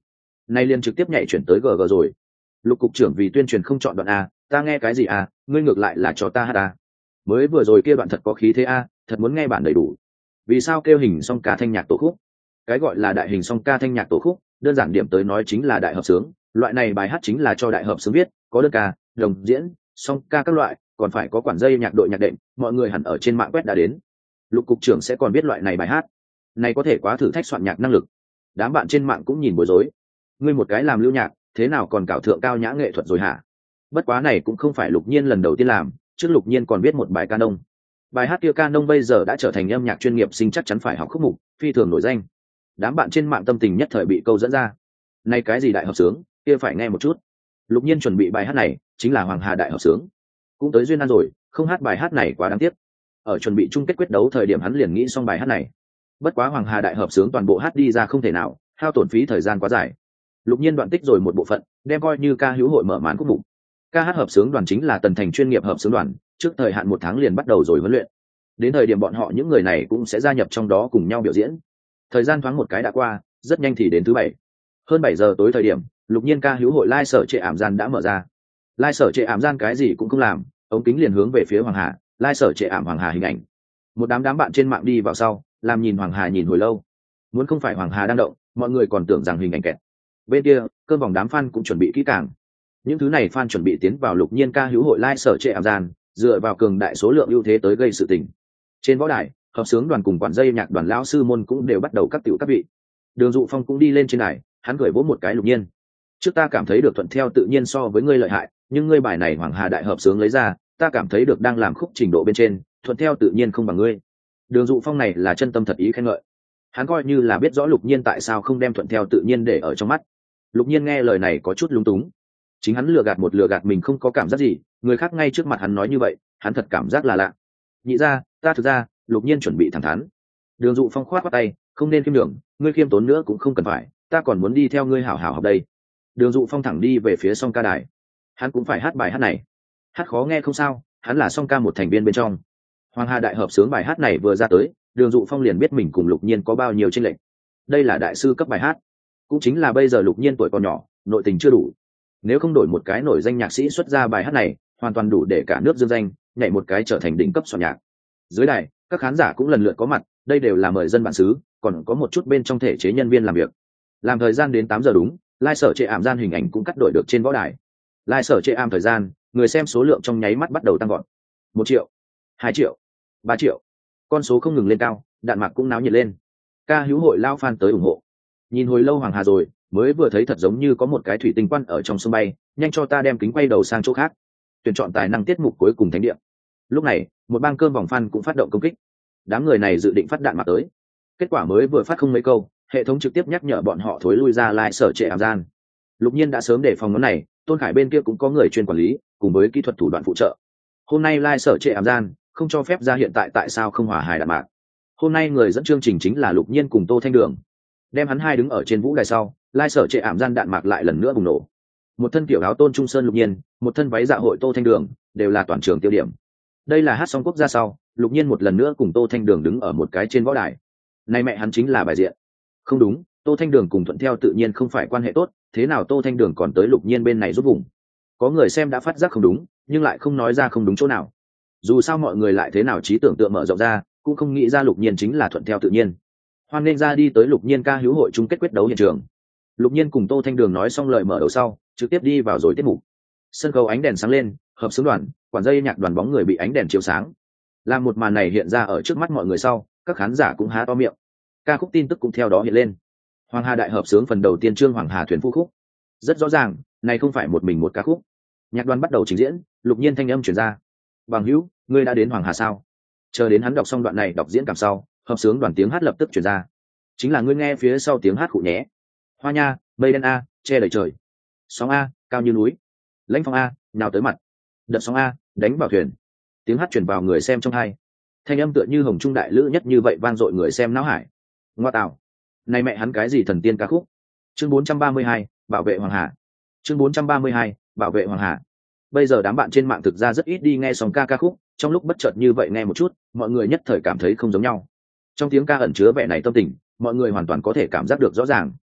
nay liền trực tiếp nhảy chuyển tới GG rồi. Lục cục trưởng vì tuyên truyền không chọn đoạn a, ta nghe cái gì a, ngươi ngược lại là cho ta hát a. Mới vừa rồi kia đoạn thật có khí thế a, thật muốn nghe bản đầy đủ. Vì sao kêu hình song ca thanh nhạc tổ khúc? Cái gọi là đại hình song ca thanh nhạc tổ khúc, đơn giản điểm tới nói chính là đại hợp xướng, loại này bài hát chính là cho đại hợp xướng viết, có đơn ca, đồng diễn, song ca các loại, còn phải có quản dây nhạc đội nhạc đệm, mọi người hẳn ở trên mạng quét đã đến. Lục cục trưởng sẽ còn biết loại này bài hát, này có thể quá thử thách soạn nhạc năng lực. Đám bạn trên mạng cũng nhìn bối rối. Ngươi một cái làm lưu nhạc, thế nào còn cảo thượng cao nhã nghệ thuật rồi hả? Bất quá này cũng không phải Lục Nhiên lần đầu tiên làm, trước Lục Nhiên còn viết một bài canon. Bài hát kia canon bây giờ đã trở thành âm nhạc chuyên nghiệp sinh chắc chắn phải học khúc mục, phi thường nổi danh. Đám bạn trên mạng tâm tình nhất thời bị câu dẫn ra. Này cái gì đại hợp sướng, kia phải nghe một chút. Lục Nhiên chuẩn bị bài hát này, chính là Hoàng Hà đại hợp sướng. Cũng tới duyên ăn rồi, không hát bài hát này quá đáng tiếc. Ở chuẩn bị chung kết quyết đấu thời điểm hắn liền nghĩ xong bài hát này. Bất quá Hoàng Hà đại hợp sướng toàn bộ hát đi ra không thể nào, hao tổn phí thời gian quá dài. Lục Nhiên đoạn tích rồi một bộ phận, đem coi như ca hữu hội mở màn khúc mục. Ca hát hợp sướng đoàn chính là Tần Thành chuyên nghiệp hợp sướng đoàn, trước thời hạn 1 tháng liền bắt đầu rồi huấn luyện. Đến thời điểm bọn họ những người này cũng sẽ gia nhập trong đó cùng nhau biểu diễn. Thời gian thoáng một cái đã qua, rất nhanh thì đến thứ 7. Hơn 7 giờ tối thời điểm, Lục Nhiên ca hữu hội lai sở trệ ảm gian đã mở ra. Lai sở trệ ảm gian cái gì cũng không làm, ống kính liền hướng về phía Hoàng Hà, lai sở trệ ảm Hoàng Hà hình ảnh. Một đám bạn trên mạng đi vào sau, làm nhìn Hoàng Hà nhìn hồi lâu. Muốn không phải Hoàng Hà đang động, mọi người còn tưởng rằng hình ảnh kẹt. Bên kia, cơn vòng đám fan cũng chuẩn bị kỹ càng. Những thứ này fan chuẩn bị tiến vào Lục Nhiên ca hữu hội lai sở trệ ảm gian, dựa vào cường đại số lượng ưu thế tới gây sự tình. Trên võ đài, hợp sướng đoàn cùng quản dây nhạc đoàn lão sư môn cũng đều bắt đầu các tiểu các vị. Đường Dụ Phong cũng đi lên trên đài, hắn gửi vỗ một cái Lục Nhiên. Trước ta cảm thấy được thuận theo tự nhiên so với ngươi lợi hại, nhưng ngươi bài này Hoàng Hà đại hợp sướng lấy ra, ta cảm thấy được đang làm khúc trình độ bên trên, thuận theo tự nhiên không bằng ngươi. Đường Dụ Phong này là chân tâm thật ý khen ngợi. Hắn coi như là biết rõ Lục Nhiên tại sao không đem thuận theo tự nhiên để ở trong mắt. Lục Nhiên nghe lời này có chút lúng túng. Chính hắn lừa gạt mình không có cảm giác gì, người khác ngay trước mặt hắn nói như vậy, hắn thật cảm giác là lạ. Nhị ra, ta thực ra, Lục Nhiên chuẩn bị thẳng thắn. Đường Dụ Phong khoát qua tay, không nên khiêm đường, ngươi khiêm tốn nữa cũng không cần phải, ta còn muốn đi theo ngươi hảo hảo học đây. Đường Dụ Phong thẳng đi về phía song ca đài. Hắn cũng phải hát bài hát này. Hát khó nghe không sao, hắn là song ca một thành viên bên trong. Hoàng Hà đại hợp sướng bài hát này vừa ra tới, Đường Dụ Phong liền biết mình cùng Lục Nhiên có bao nhiêu chênh lệch. Đây là đại sư cấp bài hát, cũng chính là bây giờ Lục Nhiên tuổi còn nhỏ, nội tình chưa đủ. Nếu không đổi một cái nổi danh nhạc sĩ xuất ra bài hát này, hoàn toàn đủ để cả nước dương danh, nhảy một cái trở thành đỉnh cấp soạn nhạc. Dưới đài, các khán giả cũng lần lượt có mặt, đây đều là mời dân bản xứ, còn có một chút bên trong thể chế nhân viên làm việc. Làm thời gian đến 8 giờ đúng, lai sở trệ ảm gian hình ảnh cũng cắt đổi được trên võ đài. Lai sở trệ ảm thời gian, người xem số lượng trong nháy mắt bắt đầu tăng gọn. 1 triệu, 2 triệu, 3 triệu, con số không ngừng lên cao, đạn mạc cũng náo nhiệt lên. Ca hữu hội lao fan tới ủng hộ. Nhìn hồi lâu Hoàng Hà rồi, mới vừa thấy thật giống như có một cái thủy tinh quan ở trong sông bay, nhanh cho ta đem kính quay đầu sang chỗ khác. Tuyển chọn tài năng tiết mục cuối cùng thánh địa. Lúc này, một bang cơm vòng fan cũng phát động công kích. Đám người này dự định phát đạn mạc tới. Kết quả mới vừa phát không mấy câu, hệ thống trực tiếp nhắc nhở bọn họ thối lui ra lai sở trệ ảm gian. Lục Nhiên đã sớm để phòng ngón này, Tôn Khải bên kia cũng có người chuyên quản lý, cùng với kỹ thuật thủ đoạn phụ trợ. Hôm nay lai sở trệ ảm gian, không cho phép ra hiện tại sao không hòa hài đạn mạc. Hôm nay người dẫn chương trình chính là Lục Nhiên cùng Tô Thanh Đường. Đem hắn hai đứng ở trên vũ đài sau, lai sở trệ ảm gian đạn mạc lại lần nữa bùng nổ. Một thân kiểu áo Tôn Trung Sơn Lục Nhiên, một thân váy dạ hội Tô Thanh Đường, đều là toàn trường tiêu điểm. Đây là hát xong quốc gia sau, Lục Nhiên một lần nữa cùng Tô Thanh Đường đứng ở một cái trên võ đài. Này mẹ hắn chính là bài diện. Không đúng, Tô Thanh Đường cùng thuận theo tự nhiên không phải quan hệ tốt, thế nào Tô Thanh Đường còn tới Lục Nhiên bên này giúp vùng. Có người xem đã phát giác không đúng, nhưng lại không nói ra không đúng chỗ nào. Dù sao mọi người lại thế nào trí tưởng tượng mở rộng ra, cũng không nghĩ ra Lục Nhiên chính là thuận theo tự nhiên. Hoan nên ra đi tới Lục Nhiên ca hữu hội chung kết quyết đấu hiện trường. Lục Nhiên cùng Tô Thanh Đường nói xong lời mở đầu sau, trực tiếp đi vào rồi tiết mục. Sân khấu ánh đèn sáng lên, hợp xướng đoàn, quản dây nhạc đoàn bóng người bị ánh đèn chiếu sáng. Làm một màn này hiện ra ở trước mắt mọi người sau, các khán giả cũng há to miệng. Ca khúc tin tức cũng theo đó hiện lên. Hoàng Hà đại hợp xướng phần đầu tiên chương Hoàng Hà thuyền phu khúc. Rất rõ ràng, này không phải một mình một ca khúc. Nhạc đoàn bắt đầu trình diễn, Lục Nhiên thanh âm truyền ra. Bằng hữu, ngươi đã đến Hoàng Hà sao? Chờ đến hắn đọc xong đoạn này đọc diễn cảm sau, hợp xướng đoàn tiếng hát lập tức truyền ra. Chính là ngươi nghe phía sau tiếng hát cụ nhé. Hoa nha, mây đen a, che đầy trời. Sóng a, cao như núi. Lãnh phong a, nào tới mặt. Đợt sóng a, đánh vào thuyền. Tiếng hát truyền vào người xem trong tai. Thanh âm tựa như hồng trung đại lữ nhất như vậy vang dội người xem não hải. Ngoa tạo, này mẹ hắn cái gì thần tiên ca khúc. Chương 432, bảo vệ Hoàng Hà. Chương 432, bảo vệ Hoàng Hà. Bây giờ đám bạn trên mạng thực ra rất ít đi nghe song ca khúc, trong lúc bất chợt như vậy nghe một chút, mọi người nhất thời cảm thấy không giống nhau. Trong tiếng ca ẩn chứa vẻ này tâm tình, mọi người hoàn toàn có thể cảm giác được rõ ràng.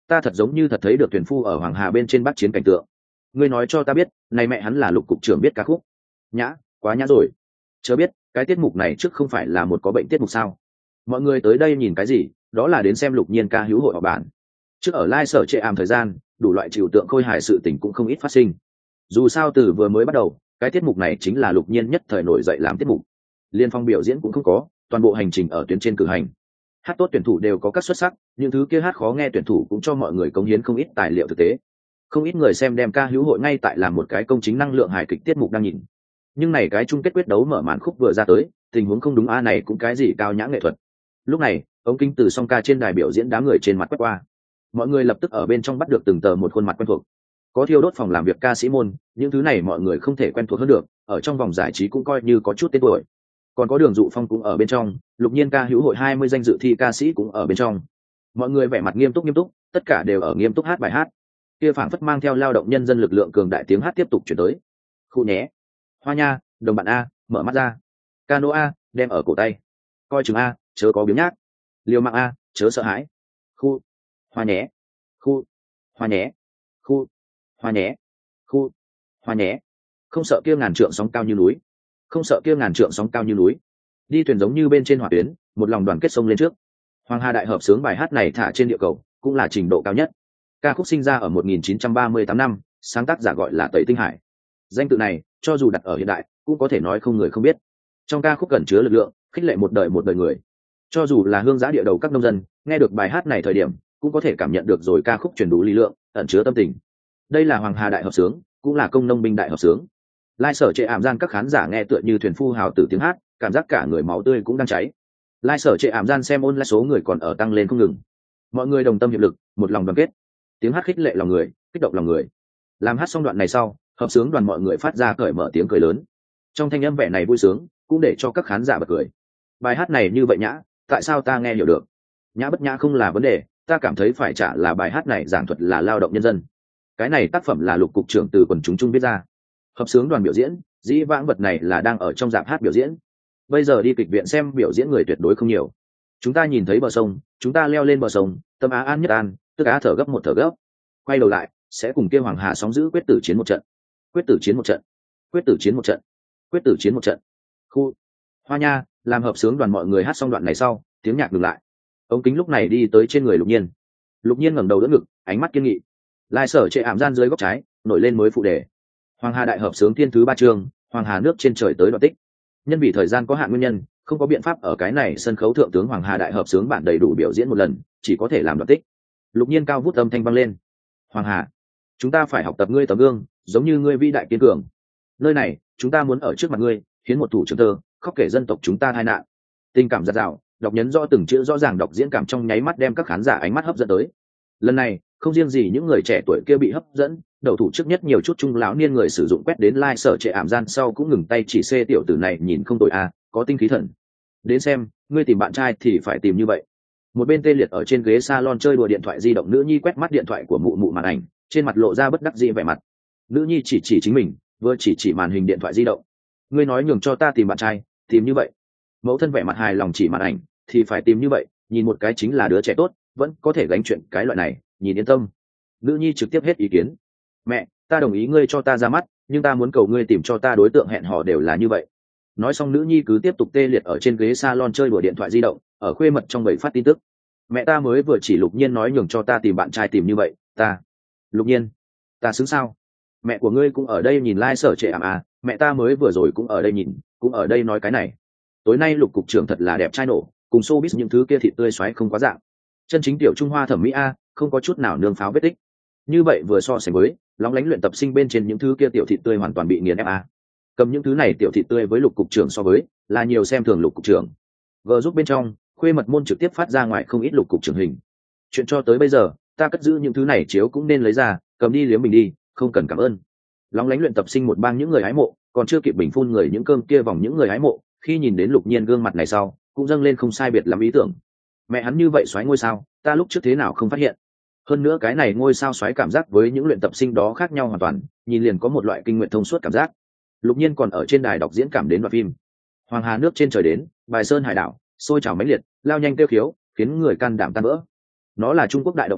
ta thật giống như thật thấy được thuyền phu ở Hoàng Hà bên trên bắc chiến cảnh tượng. Ngươi nói cho ta biết, này mẹ hắn là Lục cục trưởng biết ca khúc. Nhã, quá nhã rồi. Chớ biết, cái tiết mục này trước không phải là một có bệnh tiết mục sao? Mọi người tới đây nhìn cái gì? Đó là đến xem Lục Nhiên ca hữu hội họp bản. Trước ở lai sở trệ ảm thời gian, đủ loại trừu tượng khôi hài sự tình cũng không ít phát sinh. Dù sao từ vừa mới bắt đầu, cái tiết mục này chính là Lục Nhiên nhất thời nổi dậy làm tiết mục. Liên phong biểu diễn cũng không có, toàn bộ hành trình ở tuyến trên cử hành. Hát tốt tuyển thủ đều có các xuất sắc, những thứ kia hát khó nghe tuyển thủ cũng cho mọi người cống hiến không ít tài liệu thực tế. Không ít người xem đem ca hữu hội ngay tại làm một cái công chính năng lượng hài kịch tiết mục đang nhìn. Nhưng này cái chung kết quyết đấu mở màn khúc vừa ra tới, tình huống không đúng a này cũng cái gì cao nhã nghệ thuật. Lúc này, ống kính từ song ca trên đài biểu diễn đám người trên mặt quét qua. Mọi người lập tức ở bên trong bắt được từng tờ một khuôn mặt quen thuộc. Có thiêu đốt phòng làm việc ca sĩ môn, những thứ này mọi người không thể quen thuộc hơn được, ở trong vòng giải trí cũng coi như có chút tên tuổi. Còn có Đường Dụ Phong cũng ở bên trong, Lục Nhiên ca hữu hội 20 danh dự thi ca sĩ cũng ở bên trong. Mọi người vẻ mặt nghiêm túc, tất cả đều ở nghiêm túc hát bài hát. Kia phảng phất mang theo lao động nhân dân lực lượng cường đại tiếng hát tiếp tục chuyển tới. Khu nhé, hoa nha, đồng bạn a, mở mắt ra. Cano a, đem ở cổ tay. Coi chừng a, chớ có biếng nhác. Liều mạng a, chớ sợ hãi. Khu, hoa nhé, khu, hoa nhé, khu, hoa nhé, khu, hoa nhé. Không sợ kia ngàn trượng sóng cao như núi, không sợ kia ngàn trượng sóng cao như núi. Đi thuyền giống như bên trên hỏa tuyến, một lòng đoàn kết sông lên trước. Hoàng Hà đại hợp xướng bài hát này thả trên địa cầu, cũng là trình độ cao nhất. Ca khúc sinh ra ở 1938 năm, sáng tác giả gọi là Tẩy Tinh Hải. Danh tự này, cho dù đặt ở hiện đại, cũng có thể nói không người không biết. Trong ca khúc gần chứa lực lượng, khích lệ một đời người. Cho dù là hương giã địa đầu các nông dân, nghe được bài hát này thời điểm, cũng có thể cảm nhận được rồi ca khúc truyền đủ lý lượng, ẩn chứa tâm tình. Đây là Hoàng Hà đại hợp xướng, cũng là công nông binh đại hợp xướng. Lai sở trệ ảm gian các khán giả nghe tựa như thuyền phu hào tử tiếng hát, cảm giác cả người máu tươi cũng đang cháy. Lai sở trệ ảm gian xem online số người còn ở tăng lên không ngừng. Mọi người đồng tâm hiệp lực, một lòng đoàn kết. Tiếng hát khích lệ lòng người, kích động lòng người. Làm hát xong đoạn này sau, hợp xướng đoàn mọi người phát ra cởi mở tiếng cười lớn. Trong thanh âm vẻ này vui sướng, cũng để cho các khán giả bật cười. Bài hát này như vậy nhã, tại sao ta nghe hiểu được? Nhã bất nhã không là vấn đề, ta cảm thấy phải trả là bài hát này giảng thuật là lao động nhân dân. Cái này tác phẩm là Lục cục trưởng từ quần chúng trung viết ra. Hợp xướng đoàn biểu diễn, dĩ vãng vật này là đang ở trong rạp hát biểu diễn. Bây giờ đi kịch viện xem biểu diễn người tuyệt đối không nhiều. Chúng ta nhìn thấy bờ sông, chúng ta leo lên bờ sông, tâm á an nhất an, tức á thở gấp một thở gấp. Quay đầu lại, sẽ cùng kêu Hoàng Hà sóng giữ quyết tử chiến một trận. Quyết tử chiến một trận. Quyết tử chiến một trận. Quyết tử chiến một trận. Khu, hoa nha, làm hợp xướng đoàn mọi người hát xong đoạn này sau, tiếng nhạc ngừng lại. Ống kính lúc này đi tới trên người Lục Nhiên. Lục Nhiên ngẩng đầu đỡ ngực, ánh mắt kiên nghị. Lai sở trệ ảm gian dưới góc trái, nổi lên mới phụ đề. Hoàng Hà đại hợp xướng thiên thứ 3 chương, Hoàng Hà nước trên trời tới đoạn tích. Nhân vì thời gian có hạn nguyên nhân, không có biện pháp ở cái này sân khấu thượng tướng Hoàng Hà đại hợp xướng bản đầy đủ biểu diễn một lần, chỉ có thể làm đoạn tích. Lục Nhiên cao vút âm thanh vang lên. Hoàng Hà, chúng ta phải học tập ngươi tấm gương, giống như ngươi vĩ đại kiên cường. Nơi này, chúng ta muốn ở trước mặt ngươi, hiến một thủ trưởng thơ, khóc kể dân tộc chúng ta tai nạn. Tình cảm giạt rào, đọc nhấn rõ từng chữ rõ ràng đọc diễn cảm trong nháy mắt đem các khán giả ánh mắt hấp dẫn tới. Lần này, không riêng gì những người trẻ tuổi kia bị hấp dẫn, đầu thủ trước nhất nhiều chút trung lão niên người sử dụng quét đến like sở trệ ảm gian sau cũng ngừng tay chỉ xê tiểu tử này nhìn không tội a, có tinh khí thần. Đến xem, ngươi tìm bạn trai thì phải tìm như vậy. Một bên tê liệt ở trên ghế salon chơi đùa điện thoại di động nữ nhi quét mắt điện thoại của mụ mụ màn ảnh, trên mặt lộ ra bất đắc dĩ vẻ mặt. Nữ nhi chỉ chính mình, vừa chỉ màn hình điện thoại di động. Ngươi nói nhường cho ta tìm bạn trai, tìm như vậy. Mẫu thân vẻ mặt hài lòng chỉ màn ảnh, thì phải tìm như vậy, nhìn một cái chính là đứa trẻ tốt, vẫn có thể gánh chuyện cái loại này, nhìn yên tâm. Nữ nhi trực tiếp hết ý kiến. Mẹ, ta đồng ý ngươi cho ta ra mắt, nhưng ta muốn cầu ngươi tìm cho ta đối tượng hẹn hò đều là như vậy. Nói xong nữ nhi cứ tiếp tục tê liệt ở trên ghế salon chơi đùa điện thoại di động, ở khuê mật trong bầy phát tin tức. Mẹ ta mới vừa chỉ Lục Nhiên nói nhường cho ta tìm bạn trai tìm như vậy, ta. Lục Nhiên, ta xứng sao? Mẹ của ngươi cũng ở đây nhìn like sở trệ ảm à, mẹ ta mới vừa rồi cũng ở đây nhìn, cũng ở đây nói cái này. Tối nay Lục cục trưởng thật là đẹp trai nổ, cùng showbiz những thứ kia thịt tươi xoáy không quá dạng. Chân chính tiểu Trung Hoa thẩm mỹ a, không có chút nào nương pháo vết tích. Như vậy vừa so sánh với, lóng lánh luyện tập sinh bên trên những thứ kia tiểu thịt tươi hoàn toàn bị nghiền ép a. Cầm những thứ này tiểu thịt tươi với Lục cục trưởng so với, là nhiều xem thường Lục cục trưởng. Vờ giúp bên trong, khuê mật môn trực tiếp phát ra ngoài không ít Lục cục trưởng hình. Chuyện cho tới bây giờ, ta cất giữ những thứ này chiếu cũng nên lấy ra, cầm đi liếm mình đi, không cần cảm ơn. Lóng lánh luyện tập sinh một bang những người hái mộ, còn chưa kịp bình phun người những cơm kia vòng những người hái mộ, khi nhìn đến Lục Nhiên gương mặt này sau, cũng dâng lên không sai biệt lắm ý tưởng. Mẹ hắn như vậy xoáy ngôi sao, ta lúc trước thế nào không phát hiện. Hơn nữa cái này ngôi sao xoáy cảm giác với những luyện tập sinh đó khác nhau hoàn toàn, nhìn liền có một loại kinh nguyện thông suốt cảm giác. Lục Nhiên còn ở trên đài đọc diễn cảm đến đoạn phim. Hoàng Hà nước trên trời đến, bài sơn hải đảo, sôi trào mãnh liệt, lao nhanh kêu khiếu, khiến người can đảm tan vỡ. Nó là Trung Quốc đại động mạch,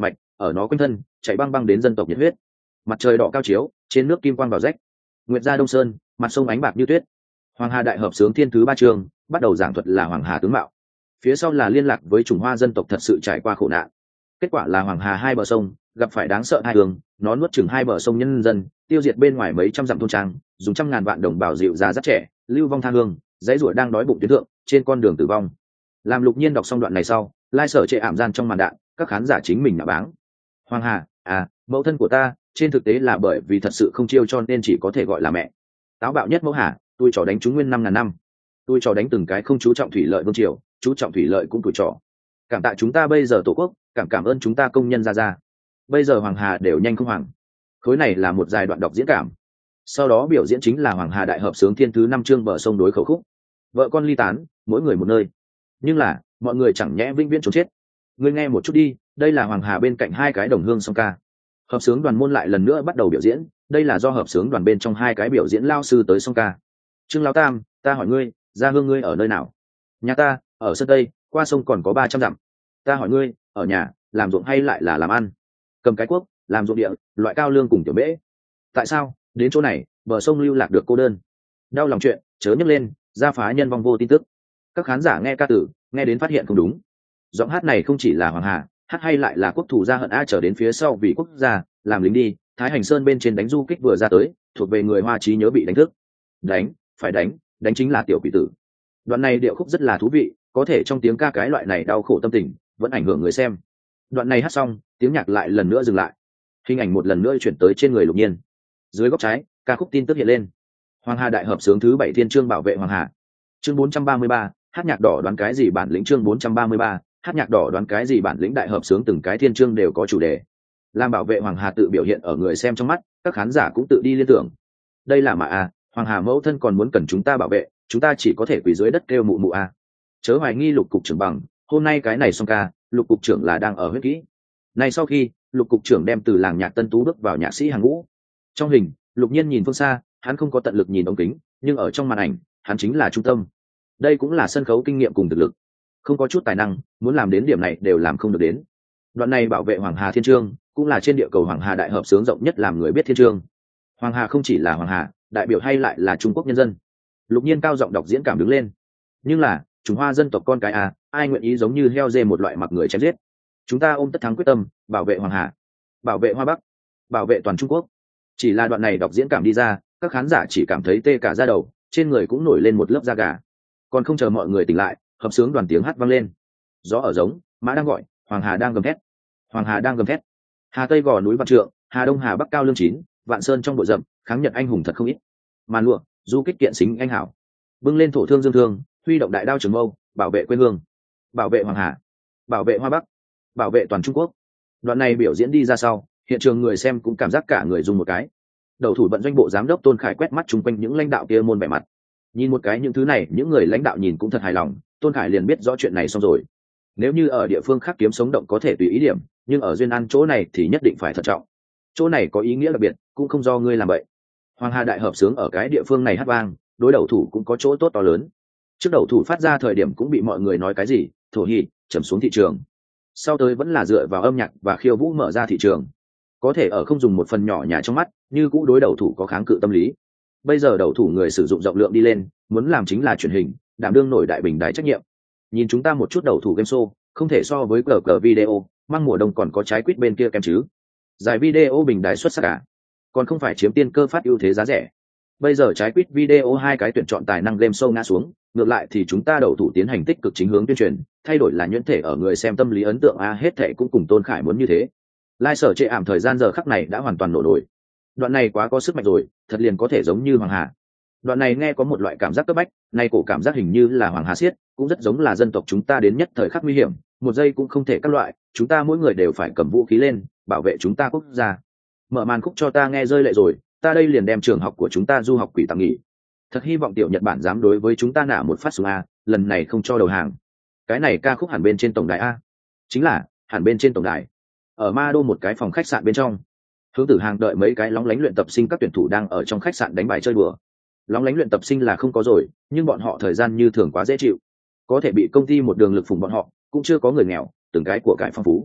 ở nó quanh thân chạy băng băng đến dân tộc nhiệt huyết. Mặt trời đỏ cao chiếu, trên nước kim quang vào rách. Nguyệt gia Đông Sơn, mặt sông ánh bạc như tuyết. Hoàng Hà đại hợp xướng thiên thứ 3 chương, bắt đầu giảng thuật là Hoàng Hà tướng mạo. Phía sau là liên lạc với chủng hoa dân tộc thật sự trải qua khổ nạn. Kết quả là Hoàng Hà hai bờ sông gặp phải đáng sợ hai hướng, nó nuốt chửng hai bờ sông nhân dân, tiêu diệt bên ngoài mấy trăm dặm thôn trang, dùng trăm ngàn vạn đồng bào dịu già rất trẻ, lưu vong tha hương, dãy ruột đang đói bụng tuyến thượng, trên con đường tử vong. Làm Lục Nhiên đọc xong đoạn này sau, lai sở trệ ảm gian trong màn đạn, các khán giả chính mình nạ báng. Hoàng Hà, mẫu thân của ta, trên thực tế là bởi vì thật sự không chiêu cho nên chỉ có thể gọi là mẹ. Táo bạo nhất mẫu Hà, tôi trò đánh chúng nguyên 5.000 năm. Tôi trò đánh từng cái không chú trọng thủy lợi vương triều, chú trọng thủy lợi cũng tuổi trò. Cảm tạ chúng ta bây giờ tổ quốc, cảm ơn chúng ta công nhân ra. Bây giờ Hoàng Hà đều nhanh không hoàng. Khối này là một dài đoạn đọc diễn cảm. Sau đó biểu diễn chính là Hoàng Hà đại hợp xướng thiên thứ 5 chương bờ sông đối khẩu khúc. Vợ con ly tán, mỗi người một nơi. Nhưng là, mọi người chẳng nhẽ vĩnh viễn trốn chết. Ngươi nghe một chút đi, đây là Hoàng Hà bên cạnh hai cái đồng hương song ca. Hợp xướng đoàn môn lại lần nữa bắt đầu biểu diễn, đây là do hợp xướng đoàn bên trong hai cái biểu diễn lao sư tới song ca. Trương Lão Tam, ta hỏi ngươi, gia hương ngươi ở nơi nào? Nhà ta, ở Sơn Tây, qua sông còn có 300 dặm. Ta hỏi ngươi, ở nhà, làm ruộng hay lại là làm ăn? Cầm cái cuốc, làm ruộng địa, loại cao lương cùng tiểu bễ. Tại sao, đến chỗ này, bờ sông lưu lạc được cô đơn? Đau lòng chuyện, chớ nhấc lên, ra phá nhân vong vô tin tức. Các khán giả nghe ca tử, nghe đến phát hiện không đúng. Giọng hát này không chỉ là Hoàng Hà, hát hay lại là quốc thủ gia hận a trở đến phía sau vì quốc gia, làm lính đi, Thái Hành Sơn bên trên đánh du kích vừa ra tới, thuộc về người Hoa trí nhớ bị đánh thức. Đánh, phải đánh chính là tiểu quỷ tử. Đoạn này điệu khúc rất là thú vị, có thể trong tiếng ca cái loại này đau khổ tâm tình, vẫn ảnh hưởng người xem. Đoạn này hát xong, tiếng nhạc lại lần nữa dừng lại, hình ảnh một lần nữa chuyển tới trên người Lục Nhiên. Dưới góc trái, ca khúc tin tức hiện lên. Hoàng Hà đại hợp xướng thứ 7 thiên chương bảo vệ Hoàng Hà. Chương 433, hát nhạc đỏ đoán cái gì bản lĩnh. Chương 433, hát nhạc đỏ đoán cái gì bản lĩnh. Đại hợp xướng từng cái thiên chương đều có chủ đề. Làm bảo vệ Hoàng Hà tự biểu hiện ở người xem trong mắt, các khán giả cũng tự đi liên tưởng. Đây là mà Hoàng Hà mẫu thân còn muốn cần chúng ta bảo vệ, chúng ta chỉ có thể quỳ dưới đất kêu mụ mụ Chớ hoài nghi Lục cục trưởng bằng, hôm nay cái này xong ca, Lục cục trưởng là đang ở huyết kỹ. Này sau khi, Lục cục trưởng đem từ làng nhạc Tân Tú bước vào nhạc sĩ hàng ngũ. Trong hình, Lục Nhiên nhìn phương xa, hắn không có tận lực nhìn ống kính, nhưng ở trong màn ảnh, hắn chính là trung tâm. Đây cũng là sân khấu kinh nghiệm cùng thực lực. Không có chút tài năng, muốn làm đến điểm này đều làm không được đến. Đoạn này bảo vệ Hoàng Hà thiên chương, cũng là trên địa cầu Hoàng Hà đại hợp xướng rộng nhất làm người biết thiên chương. Hoàng Hà không chỉ là Hoàng Hà, đại biểu hay lại là Trung Quốc nhân dân. Lục Nhiên cao giọng đọc diễn cảm đứng lên. Nhưng là, chúng Hoa dân tộc con cái ai nguyện ý giống như heo dê một loại mặc người chém giết. Chúng ta ôm tất thắng quyết tâm, bảo vệ Hoàng Hà, bảo vệ Hoa Bắc, bảo vệ toàn Trung Quốc. Chỉ là đoạn này đọc diễn cảm đi ra, các khán giả chỉ cảm thấy tê cả da đầu, trên người cũng nổi lên một lớp da gà. Còn không chờ mọi người tỉnh lại, hợp xướng đoàn tiếng hát vang lên. Gió ở giống, mã đang gọi, Hoàng Hà đang gầm thét. Hoàng Hà đang gầm thét. Hà Tây gò núi Vạn Trượng, Hà Đông Hà Bắc cao lương chín, Vạn Sơn trong bộ rậm, kháng Nhật anh hùng thật không ít. Màn lụa, du kích kiện xính anh hảo. Bưng lên thổ thương dương thương, huy động đại đao trường mâu, bảo vệ quê hương, bảo vệ Hoàng Hà, bảo vệ Hoa Bắc, bảo vệ toàn Trung Quốc. Đoạn này biểu diễn đi ra sau, hiện trường người xem cũng cảm giác cả người dùng một cái. Đầu thủ vận doanh bộ giám đốc Tôn Khải quét mắt chung quanh những lãnh đạo kia môn vẻ mặt, nhìn một cái những thứ này, những người lãnh đạo nhìn cũng thật hài lòng. Tôn Khải liền biết rõ chuyện này xong rồi. Nếu như ở địa phương khác kiếm sống động có thể tùy ý điểm, nhưng ở duyên an chỗ này thì nhất định phải thận trọng. Chỗ này có ý nghĩa đặc biệt, cũng không do ngươi làm vậy. Hoàng Hà đại hợp xướng ở cái địa phương này hát vang, đối đầu thủ cũng có chỗ tốt to lớn. Trước đầu thủ phát ra thời điểm cũng bị mọi người nói cái gì thổ hỉ trầm xuống thị trường, sau tới vẫn là dựa vào âm nhạc và khiêu vũ mở ra thị trường. Có thể ở không dùng một phần nhỏ nhà trong mắt, như cũ đối đầu thủ có kháng cự tâm lý. Bây giờ đầu thủ người sử dụng rộng lượng đi lên, muốn làm chính là truyền hình, đảm đương nổi đại bình đài trách nhiệm. Nhìn chúng ta một chút đầu thủ game show, không thể so với cờ video, mang mùa đông còn có trái quýt bên kia kém chứ. Giải video bình đài xuất sắc cả, còn không phải chiếm tiên cơ phát ưu thế giá rẻ. Bây giờ trái quýt video hai cái tuyển chọn tài năng game show ngã xuống, ngược lại thì chúng ta đầu thủ tiến hành tích cực chính hướng tuyên truyền, thay đổi là nhuyễn thể ở người xem tâm lý ấn tượng hết thể cũng cùng Tôn Khải muốn như thế. Lai sở trệ ảm thời gian giờ khắc này đã hoàn toàn nổ nổi. Đoạn này quá có sức mạnh rồi, thật liền có thể giống như Hoàng Hà. Đoạn này nghe có một loại cảm giác cấp bách, này cổ cảm giác hình như là Hoàng Hà xiết, cũng rất giống là dân tộc chúng ta đến nhất thời khắc nguy hiểm, một giây cũng không thể các loại, chúng ta mỗi người đều phải cầm vũ khí lên, bảo vệ chúng ta quốc gia. Mở màn khúc cho ta nghe rơi lệ rồi, ta đây liền đem trường học của chúng ta du học quỷ tạm nghỉ. Thật hy vọng tiểu Nhật Bản dám đối với chúng ta nả một phát súng lần này không cho đầu hàng. Cái này ca khúc hẳn bên trên tổng đài chính là hẳn bên trên tổng đài. Ở Ma Đô một cái phòng khách sạn bên trong, Hướng Tử Hàng đợi mấy cái lóng lánh luyện tập sinh các tuyển thủ đang ở trong khách sạn đánh bài chơi đùa. Lóng lánh luyện tập sinh là không có rồi, nhưng bọn họ thời gian như thường quá dễ chịu, có thể bị công ty một đường lực phụng bọn họ, cũng chưa có người nghèo, từng cái của cải phong phú.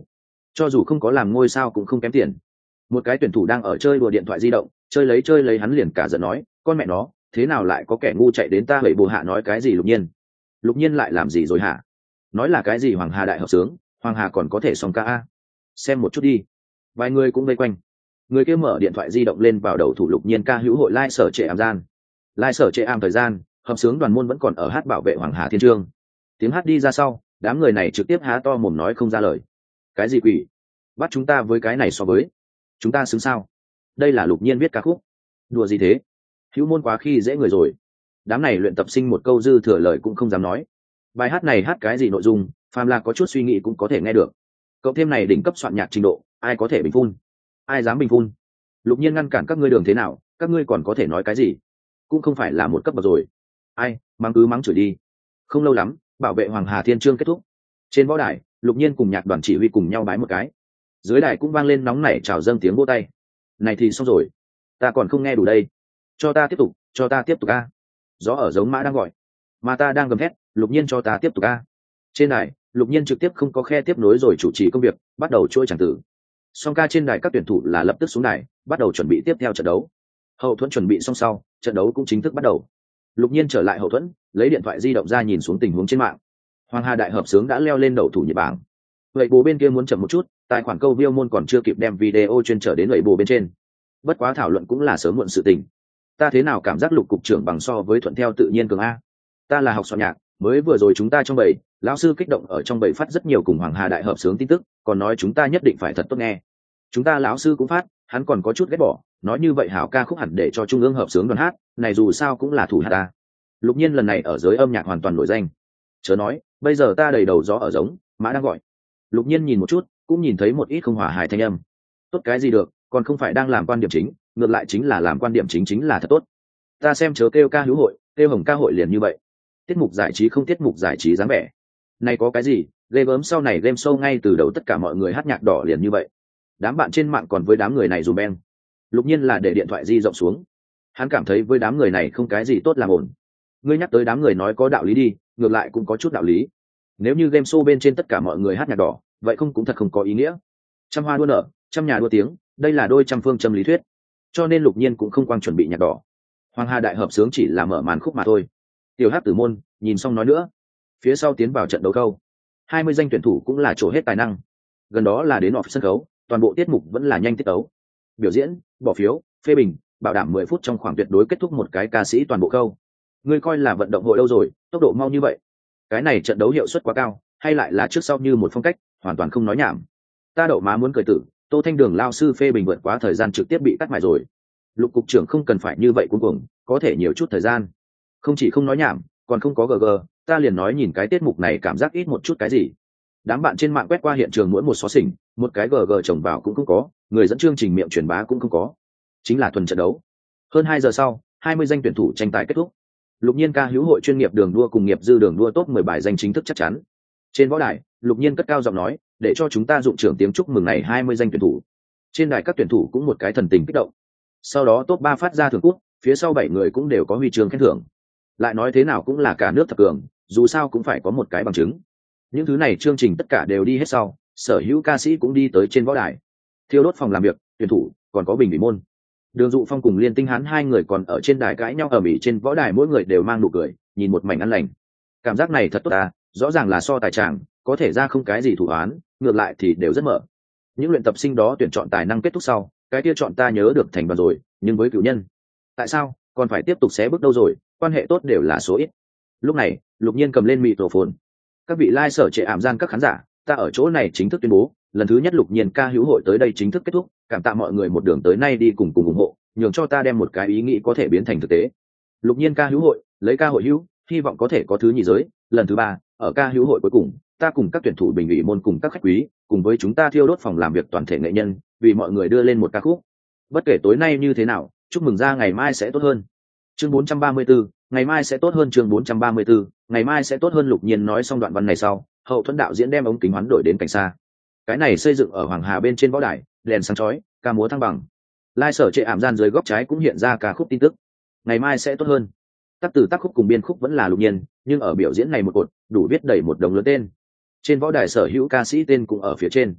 cho dù không có làm ngôi sao cũng không kém tiền. Một cái tuyển thủ đang ở chơi đùa điện thoại di động, chơi lấy hắn liền cả giận nói, con mẹ nó, thế nào lại có kẻ ngu chạy đến ta vậy bồ hạ nói cái gì Lục Nhiên lại làm gì rồi hả? Nói là cái gì Hoàng Hà đại hợp sướng, Hoàng Hà còn có thể song ca a. Xem một chút đi. Vài người cũng vây quanh. Người kia mở điện thoại di động lên vào đầu thủ Lục Nhiên ca hữu hội lai sở trệ ảm gian. Lai sở trệ ảm thời gian, hợp sướng đoàn môn vẫn còn ở hát bảo vệ Hoàng Hà Thiên Trương. Tiếng hát đi ra sau, đám người này trực tiếp há to mồm nói không ra lời. Cái gì quỷ? Bắt chúng ta với cái này so với chúng ta xứng sao? Đây là Lục Nhiên viết ca khúc. Đùa gì thế? Hữu môn quá khi dễ người rồi. Đám này luyện tập sinh một câu dư thừa lời cũng không dám nói. Bài hát này hát cái gì nội dung, phàm là có chút suy nghĩ cũng có thể nghe được. Cộng thêm này đỉnh cấp soạn nhạc trình độ, ai có thể bình phun? Ai dám bình phun? Lục Nhiên ngăn cản các ngươi đường thế nào, các ngươi còn có thể nói cái gì? Cũng không phải là một cấp bậc rồi. Ai, mắng cứ mắng chửi đi. Không lâu lắm, bảo vệ Hoàng Hà Thiên Trương kết thúc. Trên võ đài, Lục Nhiên cùng nhạc đoàn chỉ huy cùng nhau bái một cái. Dưới đài cũng vang lên nóng nảy chào dâng tiếng vỗ tay. Này thì xong rồi, ta còn không nghe đủ đây. Cho ta tiếp tục, cho ta tiếp tục a. Gió ở giống mã đang gọi, mà ta đang gầm hét, Lục Nhiên cho ta tiếp tục a. Trên đài, Lục Nhiên trực tiếp không có khe tiếp nối rồi chủ trì công việc, bắt đầu chuỗi tràng tử. Song ca trên đài các tuyển thủ là lập tức xuống đài, bắt đầu chuẩn bị tiếp theo trận đấu. Hậu thuẫn chuẩn bị xong sau, trận đấu cũng chính thức bắt đầu. Lục Nhiên trở lại hậu thuẫn, lấy điện thoại di động ra nhìn xuống tình huống trên mạng. Hoàng Hà đại hợp sướng đã leo lên đầu thủ nhị bảng. Vậy bố bên kia muốn chậm một chút, tài khoản câu view môn còn chưa kịp đem video chuyên trở đến vậy bố bên trên. Bất quá thảo luận cũng là sớm muộn sự tình. Ta thế nào cảm giác Lục cục trưởng bằng so với thuận theo tự nhiên cường a. Ta là học soạn nhạc, mới vừa rồi chúng ta trong bầy, lão sư kích động ở trong bầy phát rất nhiều cùng Hoàng Hà đại hợp sướng tin tức, còn nói chúng ta nhất định phải thật tốt nghe. Chúng ta lão sư cũng phát, hắn còn có chút ghét bỏ, nói như vậy hảo ca khúc hẳn để cho trung ương hợp sướng đoàn hát, này dù sao cũng là thủ hát ta. Lục Nhiên lần này ở giới âm nhạc hoàn toàn nổi danh. Chớ nói, bây giờ ta đầy đầu gió ở giống, mã đang gọi. Lục Nhiên nhìn một chút, cũng nhìn thấy một ít không hòa hài thanh âm. Tốt cái gì được, còn không phải đang làm quan điểm chính, ngược lại chính là làm quan điểm chính là thật tốt. Ta xem chớ kêu ca hữu hội, kêu hồng ca hội liền như vậy. Tiết mục giải trí không tiết mục giải trí dáng vẻ. Này có cái gì, ghê gớm sau này game show ngay từ đầu tất cả mọi người hát nhạc đỏ liền như vậy. Đám bạn trên mạng còn với đám người này dùm beng. Lục Nhiên là để điện thoại di rộng xuống. Hắn cảm thấy với đám người này không cái gì tốt làm ổn. Ngươi nhắc tới đám người nói có đạo lý đi, ngược lại cũng có chút đạo lý. Nếu như game show bên trên tất cả mọi người hát nhạc đỏ, vậy cũng thật không có ý nghĩa. Trăm hoa đua nở, trăm nhà đua tiếng, đây là đôi trăm phương châm lý thuyết. Cho nên Lục Nhiên cũng không quang chuẩn bị nhạc đỏ. Hoàng Hà đại hợp sướng chỉ là mở màn khúc mà thôi. Tiểu Hắc Tử môn nhìn xong nói nữa. Phía sau tiến vào trận đấu câu, 20 danh tuyển thủ cũng là trổ hết tài năng. Gần đó là đến off sân khấu, toàn bộ tiết mục vẫn là nhanh tiết tấu. Biểu diễn, bỏ phiếu, phê bình, bảo đảm 10 phút trong khoảng tuyệt đối kết thúc một cái ca sĩ toàn bộ câu. Ngươi coi là vận động hội đâu rồi, tốc độ mau như vậy. Cái này trận đấu hiệu suất quá cao, hay lại là trước sau như một phong cách, hoàn toàn không nói nhảm. Ta đậu má muốn cười tử, Tô Thanh Đường lao sư phê bình vượt quá thời gian trực tiếp bị cắt mài rồi. Lục cục trưởng không cần phải như vậy cuối cùng, có thể nhiều chút thời gian. Không chỉ không nói nhảm, còn không có GG, ta liền nói nhìn cái tiết mục này cảm giác ít một chút cái gì. Đám bạn trên mạng quét qua hiện trường mỗi một xó xỉnh, một cái GG chồng vào cũng không có, người dẫn chương trình miệng truyền bá cũng không có. Chính là thuần trận đấu. Hơn 2 giờ sau, 20 danh tuyển thủ tranh tài kết thúc. Lục Nhiên ca hữu hội chuyên nghiệp đường đua cùng nghiệp dư đường đua top 10 bài danh chính thức chắc chắn. Trên võ đài, Lục Nhiên cất cao giọng nói, để cho chúng ta dụng trưởng tiếng chúc mừng này 20 danh tuyển thủ. Trên đài các tuyển thủ cũng một cái thần tình kích động. Sau đó top 3 phát ra thưởng cúp, phía sau 7 người cũng đều có huy chương khen thưởng. Lại nói thế nào cũng là cả nước thập cường, dù sao cũng phải có một cái bằng chứng. Những thứ này chương trình tất cả đều đi hết sau, sở hữu ca sĩ cũng đi tới trên võ đài. Thiêu đốt phòng làm việc, tuyển thủ, còn có bình ủy môn. Đường Dụ Phong cùng Liên Tinh Hán hai người còn ở trên đài cãi nhau ở mỹ trên võ đài, mỗi người đều mang nụ cười, nhìn một mảnh ăn lành. Cảm giác này thật tốt à, rõ ràng là so tài tràng, có thể ra không cái gì thủ án, ngược lại thì đều rất mở. Những luyện tập sinh đó tuyển chọn tài năng kết thúc sau, cái kia chọn ta nhớ được thành đoàn rồi, nhưng với cửu nhân, tại sao còn phải tiếp tục xé bước đâu rồi, quan hệ tốt đều là số ít. Lúc này, Lục Nhiên cầm lên microphone. Các vị lai sở trệ ảm gian các khán giả, ta ở chỗ này chính thức tuyên bố, lần thứ nhất Lục Nhiên ca hữu hội tới đây chính thức kết thúc, cảm tạ mọi người một đường tới nay đi cùng ủng hộ, nhường cho ta đem một cái ý nghĩ có thể biến thành thực tế. Lục Nhiên ca hữu hội, lấy ca hội hữu, hy vọng có thể có thứ nhì giới, lần thứ 3, ở ca hữu hội cuối cùng, ta cùng các tuyển thủ bình ủy môn cùng các khách quý, cùng với chúng ta thiêu đốt phòng làm việc toàn thể nghệ nhân, vì mọi người đưa lên một ca khúc. Bất kể tối nay như thế nào, chúc mừng ra ngày mai sẽ tốt hơn. Chương 434, ngày mai sẽ tốt hơn. Chương 434, ngày mai sẽ tốt hơn. Lục Nhiên nói xong đoạn văn này sau, hậu thuẫn đạo diễn đem ống kính hoán đổi đến cảnh xa. Cái này xây dựng ở Hoàng Hà bên trên võ đài, đèn sáng chói, ca múa thăng bằng. Lai sở trệ ảm gian dưới góc trái cũng hiện ra ca khúc tin tức. Ngày mai sẽ tốt hơn. Tác từ tác khúc cùng biên khúc vẫn là Lục Nhiên, nhưng ở biểu diễn này một cột, đủ viết đầy một đồng lớn tên. Trên võ đài sở hữu ca sĩ tên cũng ở phía trên.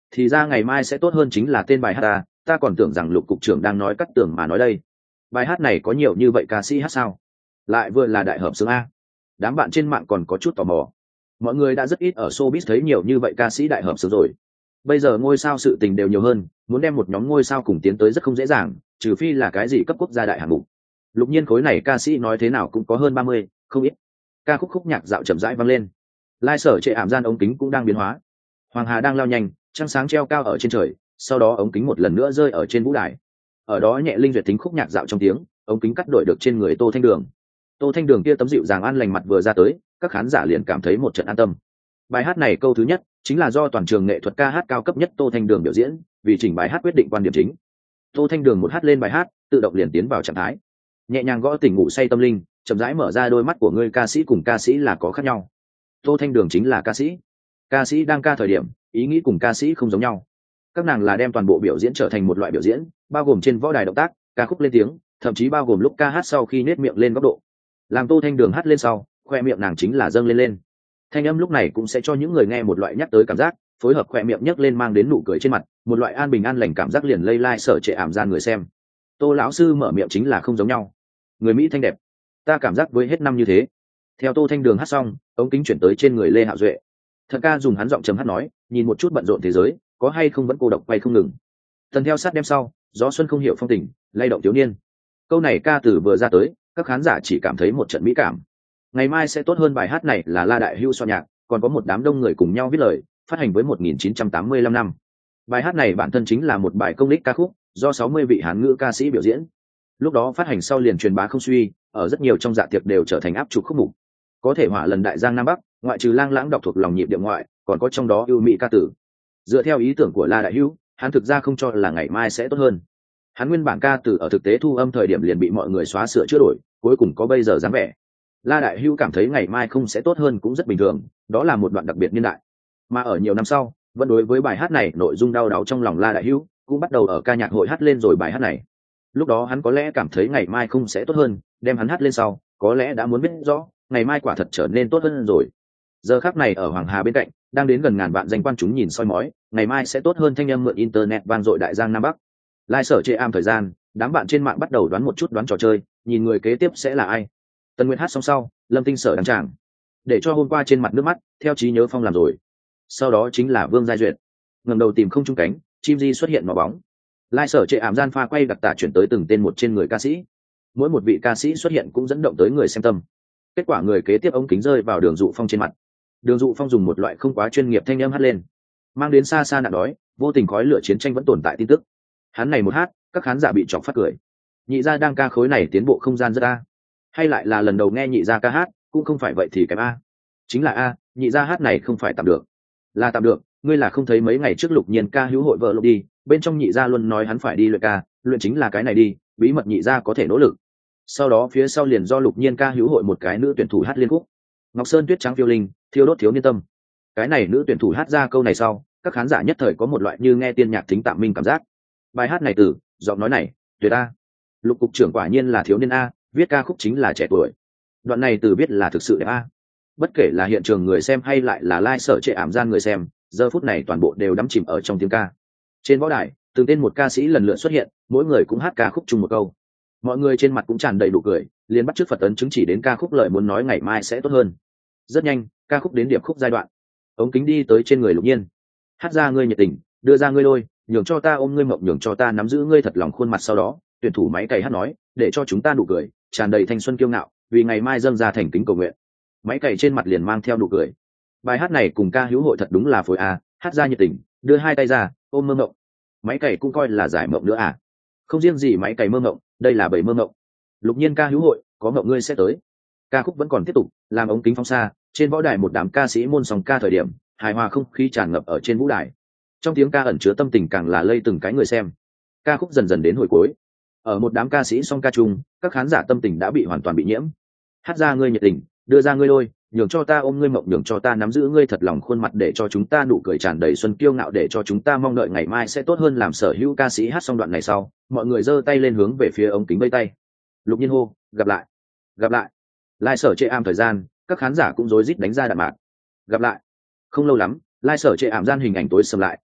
thì ra ngày mai sẽ tốt hơn chính là tên bài hát ta còn tưởng rằng Lục cục trưởng đang nói cắt tưởng mà nói đây. Bài hát này có nhiều như vậy ca sĩ hát sao? Lại vừa là đại hợp xướng a. Đám bạn trên mạng còn có chút tò mò. Mọi người đã rất ít ở showbiz thấy nhiều như vậy ca sĩ đại hợp xướng rồi. Bây giờ ngôi sao sự tình đều nhiều hơn, muốn đem một nhóm ngôi sao cùng tiến tới rất không dễ dàng, trừ phi là cái gì cấp quốc gia đại hạng mục. Lục Nhiên khối này ca sĩ nói thế nào cũng có hơn 30, không ít. Ca khúc khúc nhạc dạo chậm rãi vang lên. Lai Sở Trệ ảm gian ống kính cũng đang biến hóa. Hoàng Hà đang lao nhanh, trăng sáng treo cao ở trên trời, sau đó ống kính một lần nữa rơi ở trên vũ đài. Ở đó nhẹ linh duyệt tính khúc nhạc dạo trong tiếng, ống kính cắt đổi được trên người Tô Thanh Đường. Tô Thanh Đường kia tấm dịu dàng an lành mặt vừa ra tới, các khán giả liền cảm thấy một trận an tâm. Bài hát này câu thứ nhất chính là do toàn trường nghệ thuật ca hát cao cấp nhất Tô Thanh Đường biểu diễn, vì chỉnh bài hát quyết định quan điểm chính. Tô Thanh Đường một hát lên bài hát, tự động liền tiến vào trạng thái, nhẹ nhàng gõ tỉnh ngủ say tâm linh, chậm rãi mở ra đôi mắt của người. Ca sĩ cùng ca sĩ là có khác nhau. Tô Thanh Đường chính là ca sĩ đang ca thời điểm ý nghĩ cùng ca sĩ không giống nhau. Các nàng là đem toàn bộ biểu diễn trở thành một loại biểu diễn, bao gồm trên võ đài động tác, ca khúc lên tiếng, thậm chí bao gồm lúc ca hát sau khi nết miệng lên góc độ. Làm Tô Thanh Đường hát lên sau, khoe miệng nàng chính là dâng lên. Thanh âm lúc này cũng sẽ cho những người nghe một loại nhắc tới cảm giác, phối hợp khoe miệng nhấc lên mang đến nụ cười trên mặt, một loại an bình an lành cảm giác liền lây lai Sở Trệ ảm gian người xem. Tô lão sư mở miệng chính là không giống nhau. Người Mỹ thanh đẹp, ta cảm giác với hết năm như thế. Theo Tô Thanh Đường hát xong, ống kính chuyển tới trên người Lê Hạo Duệ. Thật ca dùng hắn giọng trầm hát nói, nhìn một chút bận rộn thế giới, có hay không vẫn cô độc quay không ngừng. Tần theo sát đêm sau, gió xuân không hiểu phong tình, lay động thiếu niên. Câu này ca từ vừa ra tới, các khán giả chỉ cảm thấy một trận mỹ cảm. Ngày mai sẽ tốt hơn. Bài hát này là La Đại Hưu soạn nhạc, còn có một đám đông người cùng nhau viết lời, phát hành với 1985 năm. Bài hát này bản thân chính là một bài công đích ca khúc, do 60 vị Hán ngữ ca sĩ biểu diễn. Lúc đó phát hành sau liền truyền bá không suy, ở rất nhiều trong dạ tiệc đều trở thành áp trục khúc mục. Có thể hỏa lần đại giang nam bắc, ngoại trừ lang lãng đọc thuộc lòng nhịp điệu ngoại, còn có trong đó ưu mỹ ca tử. Dựa theo ý tưởng của La Đại Hưu, hắn thực ra không cho là ngày mai sẽ tốt hơn. Hắn nguyên bản ca tử ở thực tế thu âm thời điểm liền bị mọi người xóa sửa chữa đổi, cuối cùng có bây giờ dáng vẻ. La Đại Hưu cảm thấy ngày mai không sẽ tốt hơn cũng rất bình thường, đó là một đoạn đặc biệt niên đại. Mà ở nhiều năm sau, vẫn đối với bài hát này nội dung đau đáu trong lòng La Đại Hưu, cũng bắt đầu ở ca nhạc hội hát lên rồi bài hát này. Lúc đó hắn có lẽ cảm thấy ngày mai không sẽ tốt hơn, đem hắn hát lên sau, có lẽ đã muốn biết rõ, ngày mai quả thật trở nên tốt hơn rồi. Giờ khắc này ở Hoàng Hà bên cạnh, đang đến gần ngàn vạn danh quan chúng nhìn soi mói, ngày mai sẽ tốt hơn thanh âm mượn internet vang dội đại giang nam bắc. Lai Sở Trệ ảm thời gian, đám bạn trên mạng bắt đầu đoán một chút đoán trò chơi, nhìn người kế tiếp sẽ là ai. Tần Nguyệt hát xong sau, Lâm Tinh Sở đăng tràng, để cho hôm qua trên mặt nước mắt, theo trí nhớ phong làm rồi. Sau đó chính là Vương Giai Duyệt, ngẩng đầu tìm không trung cánh, chim di xuất hiện mỏ bóng. Lai Sở Trệ ảm gian pha quay đặc tả chuyển tới từng tên một trên người ca sĩ, mỗi một vị ca sĩ xuất hiện cũng dẫn động tới người xem tâm. Kết quả người kế tiếp ống kính rơi vào Đường Dụ Phong trên mặt. Đường Dụ Phong dùng một loại không quá chuyên nghiệp thanh âm hát lên, mang đến xa xa nạn đói, vô tình khói lửa chiến tranh vẫn tồn tại tin tức. Hắn này một hát, các khán giả bị chọc phát cười. Nhị gia đang ca khối này tiến bộ không gian rất a, hay lại là lần đầu nghe nhị gia ca hát, cũng không phải vậy thì kém a. Chính là a, nhị gia hát này không phải tạm được, là tạm được. Ngươi là không thấy mấy ngày trước Lục Nhiên ca hữu hội vợ Lục đi, bên trong nhị gia luôn nói hắn phải đi luyện ca, luyện chính là cái này đi, bí mật nhị gia có thể nỗ lực. Sau đó phía sau liền do Lục Nhiên ca hữu hội một cái nữ tuyển thủ hát liên khúc, Ngọc Sơn tuyết trắng phiêu linh, thiêu đốt thiếu niên tâm. Cái này nữ tuyển thủ hát ra câu này sau, các khán giả nhất thời có một loại như nghe tiên nhạc thính tạm minh cảm giác. Bài hát này từ giọng nói này tuyệt a, Lục cục trưởng quả nhiên là thiếu niên a, viết ca khúc chính là trẻ tuổi. Đoạn này từ viết là thực sự đẹp a. Bất kể là hiện trường người xem hay lại là Lai Sở Trệ ảm gian người xem, giờ phút này toàn bộ đều đắm chìm ở trong tiếng ca. Trên võ đài, từng tên một ca sĩ lần lượt xuất hiện, mỗi người cũng hát ca khúc chung một câu. Mọi người trên mặt cũng tràn đầy nụ cười, liền bắt chước Phật ấn chứng chỉ đến ca khúc lời muốn nói ngày mai sẽ tốt hơn. Rất nhanh, ca khúc đến điệp khúc giai đoạn. Ống kính đi tới trên người Lục Nhiên. Hát ra ngươi nhiệt tình, đưa ra ngươi lôi, nhường cho ta ôm ngươi mộng, nhường cho ta nắm giữ ngươi thật lòng khuôn mặt. Sau đó, tuyển thủ máy cày hát nói, để cho chúng ta nụ cười, tràn đầy thanh xuân kiêu ngạo, vì ngày mai dâng ra thành kính cầu nguyện. Máy cày trên mặt liền mang theo nụ cười. Bài hát này cùng ca hữu hội thật đúng là phối a, hát ra nhiệt tình, đưa hai tay ra, ôm mơ mộng. Máy cày cũng coi là giải mộng nữa à? Không riêng gì máy cày mơ mộng, đây là bảy mơ mộng. Lục Nhiên ca hữu hội, có mộng ngươi sẽ tới. Ca khúc vẫn còn tiếp tục, làm ống kính phóng xa, trên võ đài một đám ca sĩ môn sòng ca thời điểm, hài hòa không khí tràn ngập ở trên vũ đài. Trong tiếng ca ẩn chứa tâm tình càng là lây từng cái người xem. Ca khúc dần dần đến hồi cuối. Ở một đám ca sĩ song ca chung, các khán giả tâm tình đã bị hoàn toàn bị nhiễm. Hát ra ngươi nhiệt tình, đưa ra ngươi lôi, nhường cho ta ôm ngươi mộng, nhường cho ta nắm giữ ngươi thật lòng khuôn mặt, để cho chúng ta nụ cười tràn đầy xuân kiêu ngạo, để cho chúng ta mong đợi ngày mai sẽ tốt hơn. Làm sở hữu ca sĩ hát xong đoạn này sau, mọi người giơ tay lên hướng về phía ống kính vây tay. Lục Nhiên hô, gặp lại, gặp lại. Lai Sở Trệ ảm thời gian, các khán giả cũng rối rít đánh ra đạn mạc. Gặp lại. Không lâu lắm, Lai Sở Trệ ảm gian hình ảnh tối sầm lại,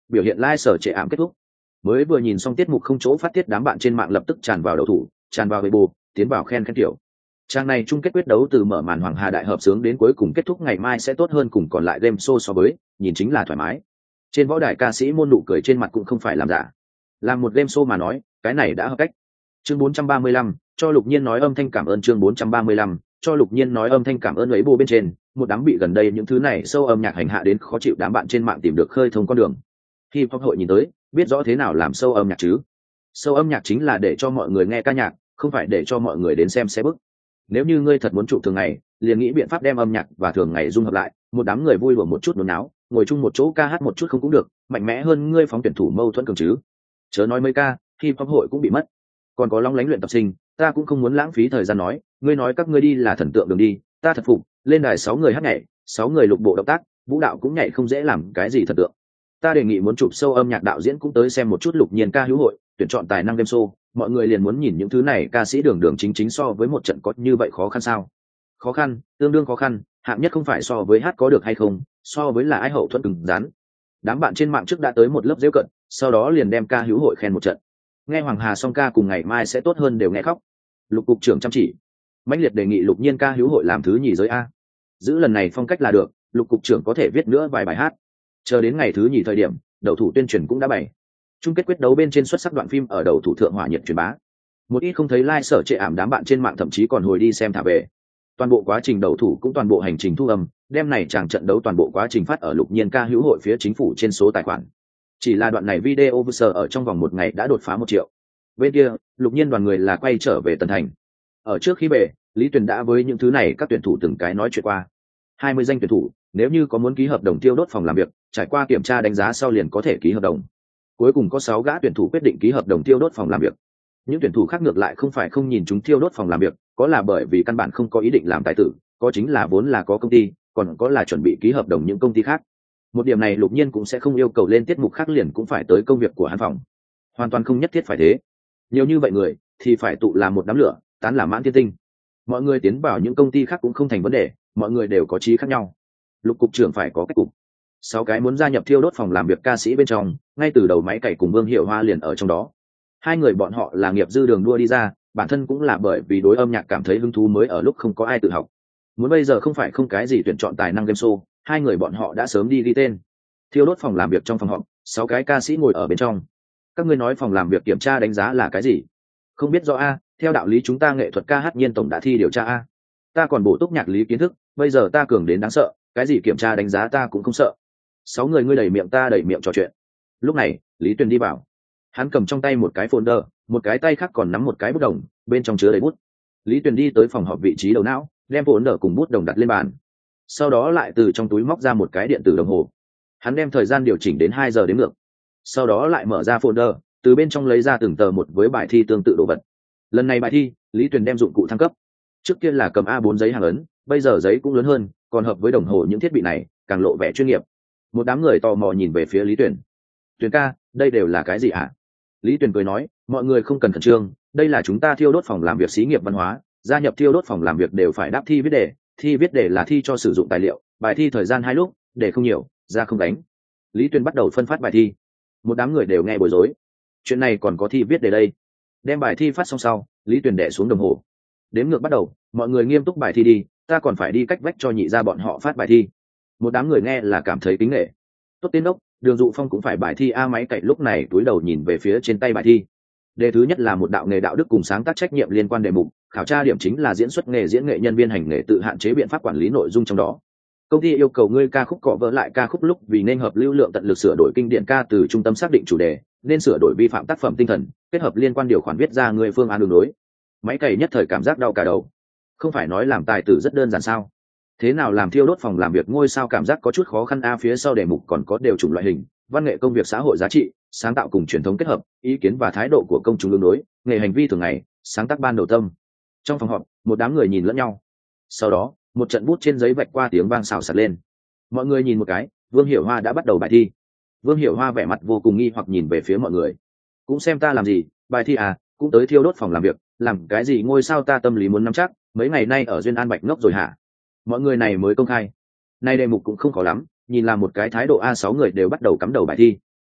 biểu hiện lai、sở trệ ảm kết thúc. Mới vừa nhìn xong tiết mục không chỗ phát tiết, đám bạn trên mạng lập tức tràn vào đầu thủ, tràn vào Weibo, tiến vào khen kiểu. Trang này chung kết quyết đấu từ mở màn Hoàng Hà đại hợp sướng đến cuối cùng kết thúc ngày mai sẽ tốt hơn cùng còn lại game show so với, nhìn chính là thoải mái. Trên võ đài ca sĩ môn nụ cười trên mặt cũng không phải làm giả. Làm một game show mà nói, cái này đã hợp cách. Chương 435, cho Lục Nhiên nói âm thanh cảm ơn. Chương 435, cho Lục Nhiên nói âm thanh cảm ơn. Weibo bên trên, một đám bị gần đây những thứ này sâu âm nhạc hành hạ đến khó chịu đám bạn trên mạng tìm được khơi thông con đường. Khi pop hội nhìn tới, biết rõ thế nào làm sâu âm nhạc chứ? Sâu âm nhạc chính là để cho mọi người nghe ca nhạc, không phải để cho mọi người đến xem xe bức. Nếu như ngươi thật muốn chụp thường ngày, liền nghĩ biện pháp đem âm nhạc và thường ngày dung hợp lại, một đám người vui đùa một chút nôn náo, ngồi chung một chỗ ca hát một chút không cũng được, mạnh mẽ hơn ngươi phóng tuyển thủ mâu thuẫn cường chứ. Chớ nói mấy ca, khi pop hội cũng bị mất. Còn có long lánh luyện tập sinh, ta cũng không muốn lãng phí thời gian ngươi nói các ngươi đi là thần tượng đường đi, ta thật phục, lên đài 6 người hát nhảy, 6 người lục bộ động tác, vũ đạo cũng nhảy không dễ làm cái gì thần tượng. Ta đề nghị muốn chụp sâu âm nhạc đạo diễn cũng tới xem một chút Lục Nhiên ca hữu hội, tuyển chọn tài năng game show, mọi người liền muốn nhìn những thứ này ca sĩ đường đường chính chính so với một trận có như vậy khó khăn sao? Khó khăn, tương đương khó khăn, hạng nhất không phải so với hát có được hay không, so với là ai hậu thuẫn cứng rắn. Đám bạn trên mạng trước đã tới một lớp giễu cận, sau đó liền đem ca hữu hội khen một trận. Nghe Hoàng Hà song ca cùng ngày mai sẽ tốt hơn đều nghe khóc. Lục cục trưởng chăm chỉ, mãnh liệt đề nghị Lục Nhiên ca hữu hội làm thứ nhì giới a. Giữ lần này phong cách là được, Lục cục trưởng có thể viết nữa vài bài hát. Chờ đến ngày thứ nhì thời điểm, đầu thủ tuyên truyền cũng đã bày. Chung kết quyết đấu bên trên xuất sắc đoạn phim ở đầu thủ thượng hỏa nhiệt truyền bá. Một ít không thấy like-sở trệ ảm đám bạn trên mạng thậm chí còn hồi đi xem thả về. Toàn bộ quá trình đầu thủ cũng toàn bộ hành trình thu âm, đem này chàng trận đấu toàn bộ quá trình phát ở Lục Nhiên ca hữu hội phía chính phủ trên số tài khoản. Chỉ là đoạn này video viewer ở trong vòng 1 ngày đã đột phá 1 triệu. Bên kia, Lục Nhiên đoàn người là quay trở về Tân Thành. Ở trước khi về, Lý Tuyền đã với những thứ này các tuyển thủ từng cái nói chuyện qua. 20 danh tuyển thủ, nếu như có muốn ký hợp đồng tiêu đốt phòng làm việc, trải qua kiểm tra đánh giá sau liền có thể ký hợp đồng. Cuối cùng có 6 gã tuyển thủ quyết định ký hợp đồng tiêu đốt phòng làm việc. Những tuyển thủ khác ngược lại không phải không nhìn chúng tiêu đốt phòng làm việc, có là bởi vì căn bản không có ý định làm tài tử, có chính là vốn là có công ty, còn có là chuẩn bị ký hợp đồng những công ty khác. Một điểm này Lục Nhiên cũng sẽ không yêu cầu lên tiết mục khác liền cũng phải tới công việc của hắn phòng. Hoàn toàn không nhất thiết phải thế. Nhiều như vậy người thì phải tụ làm một đám lửa, tán làm mãn thiên tinh. Mọi người tiến vào những công ty khác cũng không thành vấn đề, mọi người đều có chí khác nhau. Lục cục trưởng phải có cách cục. 6 cái muốn gia nhập thiêu đốt phòng làm việc ca sĩ bên trong, ngay từ đầu máy cày cùng Vương Hiểu Hoa liền ở trong đó. Hai người bọn họ là nghiệp dư đường đua đi ra, bản thân cũng là bởi vì đối âm nhạc cảm thấy hứng thú mới ở lúc không có ai tự học. Muốn bây giờ không phải không cái gì tuyển chọn tài năng game show, hai người bọn họ đã sớm đi ghi tên. Thiêu đốt phòng làm việc trong phòng họp, 6 cái ca sĩ ngồi ở bên trong. Các ngươi nói phòng làm việc kiểm tra đánh giá là cái gì? Không biết rõ a, theo đạo lý chúng ta nghệ thuật ca hát nhiên tổng đã thi điều tra a. Ta còn bổ túc nhạc lý kiến thức, bây giờ ta cường đến đáng sợ, cái gì kiểm tra đánh giá ta cũng không sợ. 6 người ngươi đầy miệng ta đầy miệng trò chuyện. Lúc này, Lý Tuyền đi vào. Hắn cầm trong tay một cái folder, một cái tay khác còn nắm một cái bút đồng, bên trong chứa đầy bút. Lý Tuyền đi tới phòng họp vị trí đầu não, đem folder cùng bút đồng đặt lên bàn. Sau đó lại từ trong túi móc ra một cái điện tử đồng hồ. Hắn đem thời gian điều chỉnh đến 2 giờ đến ngược. Sau đó lại mở ra folder, từ bên trong lấy ra từng tờ một với bài thi tương tự đồ vật. Lần này bài thi, Lý Tuyền đem dụng cụ thăng cấp. Trước kia là cầm A4 giấy hàng ấn, bây giờ giấy cũng lớn hơn, còn hợp với đồng hồ những thiết bị này, càng lộ vẻ chuyên nghiệp. Một đám người tò mò nhìn về phía Lý Tuyền. Tuyền ca, đây đều là cái gì ạ? Lý Tuyền cười nói, mọi người không cần khẩn trương, đây là chúng ta thiêu đốt phòng làm việc xí nghiệp văn hóa, gia nhập thiêu đốt phòng làm việc đều phải đáp thi viết đề, thi viết đề là thi cho sử dụng tài liệu, bài thi thời gian 2 lúc, đề không nhiều, ra không đánh. Lý Tuyền bắt đầu phân phát bài thi. Một đám người đều nghe bối rối. Chuyện này còn có thi viết đề đây. Đem bài thi phát xong sau, Lý Tuyền đè xuống đồng hồ. Đếm ngược bắt đầu, mọi người nghiêm túc bài thi đi, ta còn phải đi cách vách cho nhị ra bọn họ phát bài thi. Một đám người nghe là cảm thấy kính nể. Tốt tiến đốc, Đường Dụ Phong cũng phải bài thi a. Máy cậy lúc này túi đầu nhìn về phía trên tay bài thi. Đề thứ nhất là một đạo nghề đạo đức cùng sáng tác trách nhiệm liên quan đề mục, khảo tra điểm chính là diễn xuất nghề diễn nghệ nhân viên hành nghề tự hạn chế biện pháp quản lý nội dung trong đó. Công ty yêu cầu ngươi ca khúc cọ vỡ lại ca khúc lúc vì nên hợp lưu lượng tận lực sửa đổi kinh điển ca từ trung tâm xác định chủ đề, nên sửa đổi vi phạm tác phẩm tinh thần, kết hợp liên quan điều khoản viết ra người phương án đường đối. Máy cày nhất thời cảm giác đau cả đầu. Không phải nói làm tài tử rất đơn giản sao? Thế nào làm thiêu đốt phòng làm việc ngôi sao cảm giác có chút khó khăn a. Phía sau đề mục còn có đều chủng loại hình, văn nghệ công việc xã hội giá trị, sáng tạo cùng truyền thống kết hợp, ý kiến và thái độ của công chúng ứng đối, nghề hành vi thường ngày, sáng tác ban đầu tâm. Trong phòng họp, một đám người nhìn lẫn nhau. Sau đó, một trận bút trên giấy vạch qua tiếng vang xào xạc lên. Mọi người nhìn một cái, Vương Hiểu Hoa đã bắt đầu bài thi. Vương Hiểu Hoa vẻ mặt vô cùng nghi hoặc nhìn về phía mọi người. Cũng xem ta làm gì, bài thi à, cũng tới thiêu đốt phòng làm việc, làm cái gì ngôi sao ta tâm lý muốn nắm chắc, mấy ngày nay ở duyên an bạch ngốc rồi hả? Mọi người này mới công khai. Nay đề mục cũng không khó lắm, nhìn là một cái thái độ A6 người đều bắt đầu cắm đầu bài thi.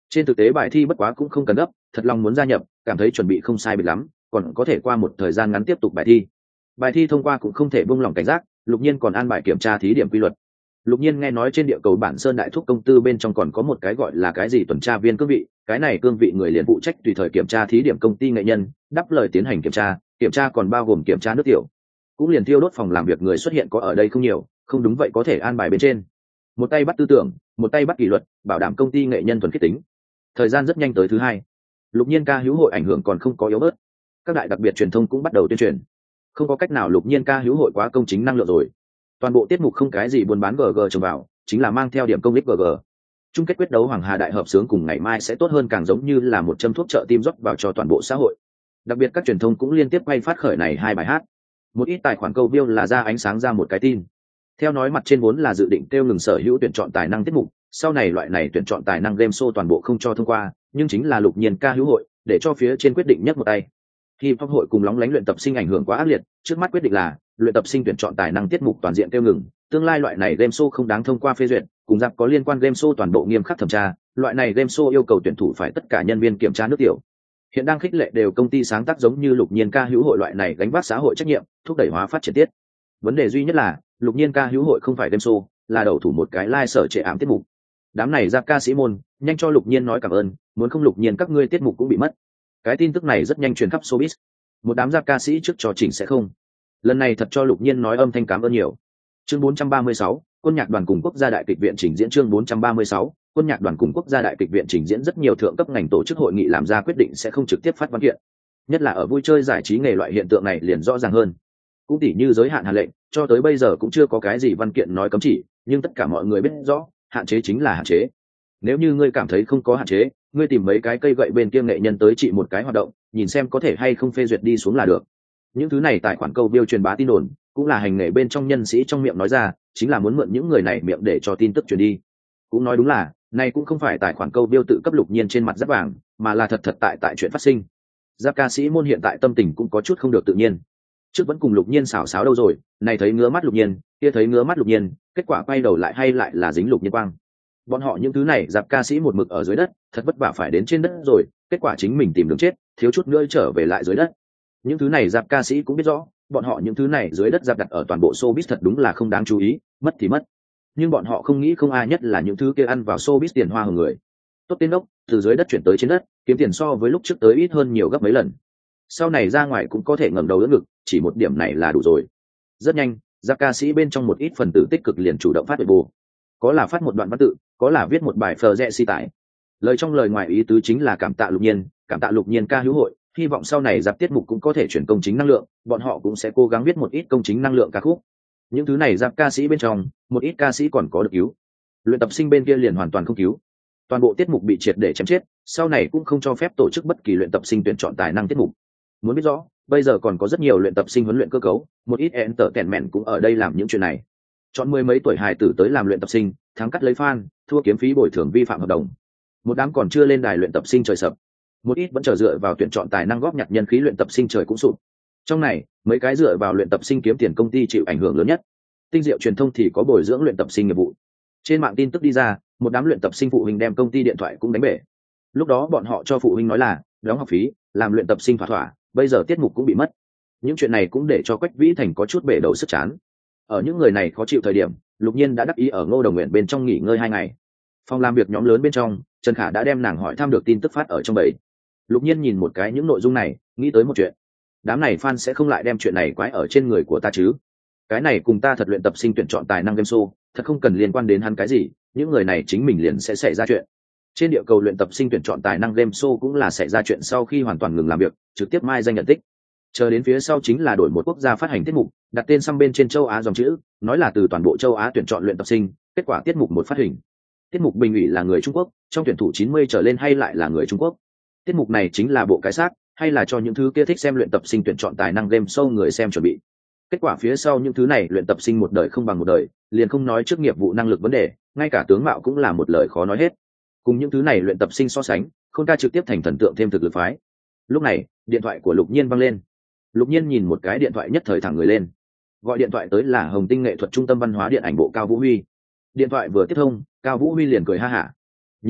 Trên thực tế bài thi bất quá cũng không cần gấp, thật lòng muốn gia nhập, cảm thấy chuẩn bị không sai biệt lắm, còn có thể qua một thời gian ngắn tiếp tục bài thi. Bài thi thông qua cũng không thể buông lỏng cảnh giác, Lục Nhiên còn an bài kiểm tra thí điểm quy luật. Lục Nhiên nghe nói trên địa cầu Bản Sơn Đại Thúc công tư bên trong còn có một cái gọi là cái gì tuần tra viên cương vị, cái này cương vị người liền phụ trách tùy thời kiểm tra thí điểm công ty nghệ nhân, đáp lời tiến hành kiểm tra còn bao gồm kiểm tra nước tiểu. Cũng liền thiêu đốt phòng làm việc người xuất hiện có ở đây không nhiều, không đúng vậy có thể an bài bên trên. Một tay bắt tư tưởng, một tay bắt kỷ luật, bảo đảm công ty nghệ nhân thuần khiết tính. Thời gian rất nhanh tới thứ hai. Lục Nhiên ca hữu hội ảnh hưởng còn không có yếu bớt. Các đại đặc biệt truyền thông cũng bắt đầu tuyên truyền. Không có cách nào Lục Nhiên ca hữu hội quá công chính năng lượng rồi. Toàn bộ tiết mục không cái gì buôn bán GG trồng vào, chính là mang theo điểm công ích GG. Chung kết quyết đấu Hoàng Hà đại hợp sướng cùng ngày mai sẽ tốt hơn, càng giống như là một châm thuốc trợ tim rót vào cho toàn bộ xã hội. Đặc biệt các truyền thông cũng liên tiếp quay phát khởi này hai bài hát. Một ít tài khoản câu view là ra ánh sáng ra một cái tin. Theo nói mặt trên vốn là dự định kêu ngừng sở hữu tuyển chọn tài năng tiết mục, sau này loại này tuyển chọn tài năng game show toàn bộ không cho thông qua, nhưng chính là Lục Nhiên ca hữu hội để cho phía trên quyết định nhất một tay. Khi Hip Hop hội cùng lóng lánh luyện tập sinh ảnh hưởng quá ác liệt, trước mắt quyết định là luyện tập sinh tuyển chọn tài năng tiết mục toàn diện kêu ngừng, tương lai loại này game show không đáng thông qua phê duyệt, cùng giặc có liên quan game show toàn bộ nghiêm khắc thẩm tra, loại này game show yêu cầu tuyển thủ phải tất cả nhân viên kiểm tra nước tiểu. Hiện đang khích lệ đều công ty sáng tác giống như Lục Nhiên ca hữu hội loại này gánh vác xã hội trách nhiệm, thúc đẩy hóa phát triển tiết. Vấn đề duy nhất là Lục Nhiên ca hữu hội không phải game show, là đầu thủ một cái live sở trệ ảm tiết mục. Đám này ra ca sĩ môn, nhanh cho Lục Nhiên nói cảm ơn, muốn không Lục Nhiên các ngươi tiết mục cũng bị mất. Cái tin tức này rất nhanh truyền khắp showbiz. Một đám ra ca sĩ trước trò chỉnh sẽ không. Lần này thật cho Lục Nhiên nói âm thanh cảm ơn nhiều. Chương 436, quân nhạc đoàn cùng quốc gia đại kịch viện trình diễn. Chương 436, quân nhạc đoàn cùng quốc gia đại kịch viện trình diễn. Rất nhiều thượng cấp ngành tổ chức hội nghị làm ra quyết định sẽ không trực tiếp phát văn kiện. Nhất là ở vui chơi giải trí nghề loại hiện tượng này liền rõ ràng hơn. Cũng tỉ như giới hạn hạn lệnh, cho tới bây giờ cũng chưa có cái gì văn kiện nói cấm chỉ, nhưng tất cả mọi người biết rõ, hạn chế chính là hạn chế. Nếu như ngươi cảm thấy không có hạn chế, ngươi tìm mấy cái cây gậy bên kia nghệ nhân tới trị một cái hoạt động, nhìn xem có thể hay không phê duyệt đi xuống là được. Những thứ này tài khoản câu view truyền bá tin đồn, cũng là hành nghề bên trong nhân sĩ trong miệng nói ra, chính là muốn mượn những người này miệng để cho tin tức truyền đi. Cũng nói đúng là, này cũng không phải tài khoản câu view tự cấp Lục Nhiên trên mặt giáp vàng, mà là thật tại chuyện phát sinh. Giáp ca sĩ môn hiện tại tâm tình cũng có chút không được tự nhiên. Trước vẫn cùng Lục Nhiên xảo xáo đâu rồi, này thấy ngứa mắt Lục Nhiên, kia thấy ngứa mắt Lục Nhiên, kết quả quay đầu lại hay lại là dính Lục Nhiên quang. Bọn họ những thứ này giáp ca sĩ một mực ở dưới đất, thật vất vả phải đến trên đất rồi, kết quả chính mình tìm đường chết, thiếu chút nữa trở về lại dưới đất. Những thứ này giáp ca sĩ cũng biết rõ, bọn họ những thứ này dưới đất giáp đặt ở toàn bộ showbiz thật đúng là không đáng chú ý, mất thì mất. Nhưng bọn họ không nghĩ không ai, nhất là những thứ kia ăn vào showbiz tiền hoa hồng người. Tốt tiên đốc, từ dưới đất chuyển tới trên đất, kiếm tiền so với lúc trước tới ít hơn nhiều gấp mấy lần. Sau này ra ngoài cũng có thể ngẩng đầu đỡ ngực, chỉ một điểm này là đủ rồi. Rất nhanh, giáp ca sĩ bên trong một ít phần tử tích cực liền chủ động phát Weibo. Có là phát một đoạn văn tự, có là viết một bài phờ rẽ si tải. Lời trong lời ngoài ý tứ chính là cảm tạ Lục Nhiên, cảm tạ Lục Nhiên ca hữu hội, hy vọng sau này giáp tiết mục cũng có thể chuyển công chính năng lượng, bọn họ cũng sẽ cố gắng viết một ít công chính năng lượng ca khúc. Những thứ này giáp ca sĩ bên trong, một ít ca sĩ còn có được cứu. Luyện tập sinh bên kia liền hoàn toàn không cứu. Toàn bộ tiết mục bị triệt để chém chết, sau này cũng không cho phép tổ chức bất kỳ luyện tập sinh tuyển chọn tài năng tiết mục. Muốn biết rõ, bây giờ còn có rất nhiều luyện tập sinh huấn luyện cơ cấu, một ít entertainment cũng ở đây làm những chuyện này. Chọn mười mấy tuổi hài tử tới làm luyện tập sinh, thắng cắt lấy fan, thua kiếm phí bồi thường vi phạm hợp đồng. Một đám còn chưa lên đài luyện tập sinh trời sập. Một ít vẫn chờ dựa vào tuyển chọn tài năng góp nhặt nhân khí luyện tập sinh trời cũng sụp. Trong này, mấy cái dựa vào luyện tập sinh kiếm tiền công ty chịu ảnh hưởng lớn nhất. Tinh Diệu truyền thông thì có bồi dưỡng luyện tập sinh nghiệp vụ. Trên mạng tin tức đi ra, một đám luyện tập sinh phụ huynh đem công ty điện thoại cũng đánh bể. Lúc đó bọn họ cho phụ huynh nói là đóng học phí, làm luyện tập sinh thỏa thỏa, bây giờ tiết mục cũng bị mất. Những chuyện này cũng để cho Quách Vĩ Thành có chút bể đầu sức chán. Ở những người này khó chịu thời điểm, Lục Nhiên đã đắc ý ở Ngô Đồng Nguyện bên trong nghỉ ngơi 2 ngày. Phòng làm việc nhóm lớn bên trong, Trần Khả đã đem nàng hỏi thăm được tin tức phát ở trong bầy. Lục Nhiên nhìn một cái những nội dung này, nghĩ tới một chuyện. Đám này fan sẽ không lại đem chuyện này quái ở trên người của ta chứ? Cái này cùng ta thật luyện tập sinh tuyển chọn tài năng game show, thật không cần liên quan đến hắn cái gì, những người này chính mình liền sẽ xảy ra chuyện. Trên địa cầu luyện tập sinh tuyển chọn tài năng game show cũng là xảy ra chuyện sau khi hoàn toàn ngừng làm việc, trực tiếp mai danh nhận tích. Chờ đến phía sau chính là đổi một quốc gia phát hành tiết mục, đặt tên xăm bên trên châu Á dòng chữ, nói là từ toàn bộ châu Á tuyển chọn luyện tập sinh, kết quả tiết mục một phát hình. Tiết mục bình ủy là người Trung Quốc, trong tuyển thủ 90 trở lên hay lại là người Trung Quốc. Tiết mục này chính là bộ cái xác, hay là cho những thứ kia thích xem luyện tập sinh tuyển chọn tài năng game show người xem chuẩn bị. Kết quả phía sau những thứ này luyện tập sinh một đời không bằng một đời, liền không nói trước nghiệp vụ năng lực vấn đề, ngay cả tướng mạo cũng là một lời khó nói hết. Cùng những thứ này luyện tập sinh so sánh, Khôn Ca trực tiếp thành thần tượng thêm thực lực phái. Lúc này, điện thoại của Lục Nhiên vang lên. Lục Nhiên nhìn một cái điện thoại nhất thời thẳng người lên. Gọi điện thoại tới là Hồng Tinh nghệ thuật trung tâm văn hóa điện ảnh bộ Cao Vũ Huy. Điện thoại vừa tiếp thông, Cao Vũ Huy liền cười ha hả. Nhiên a,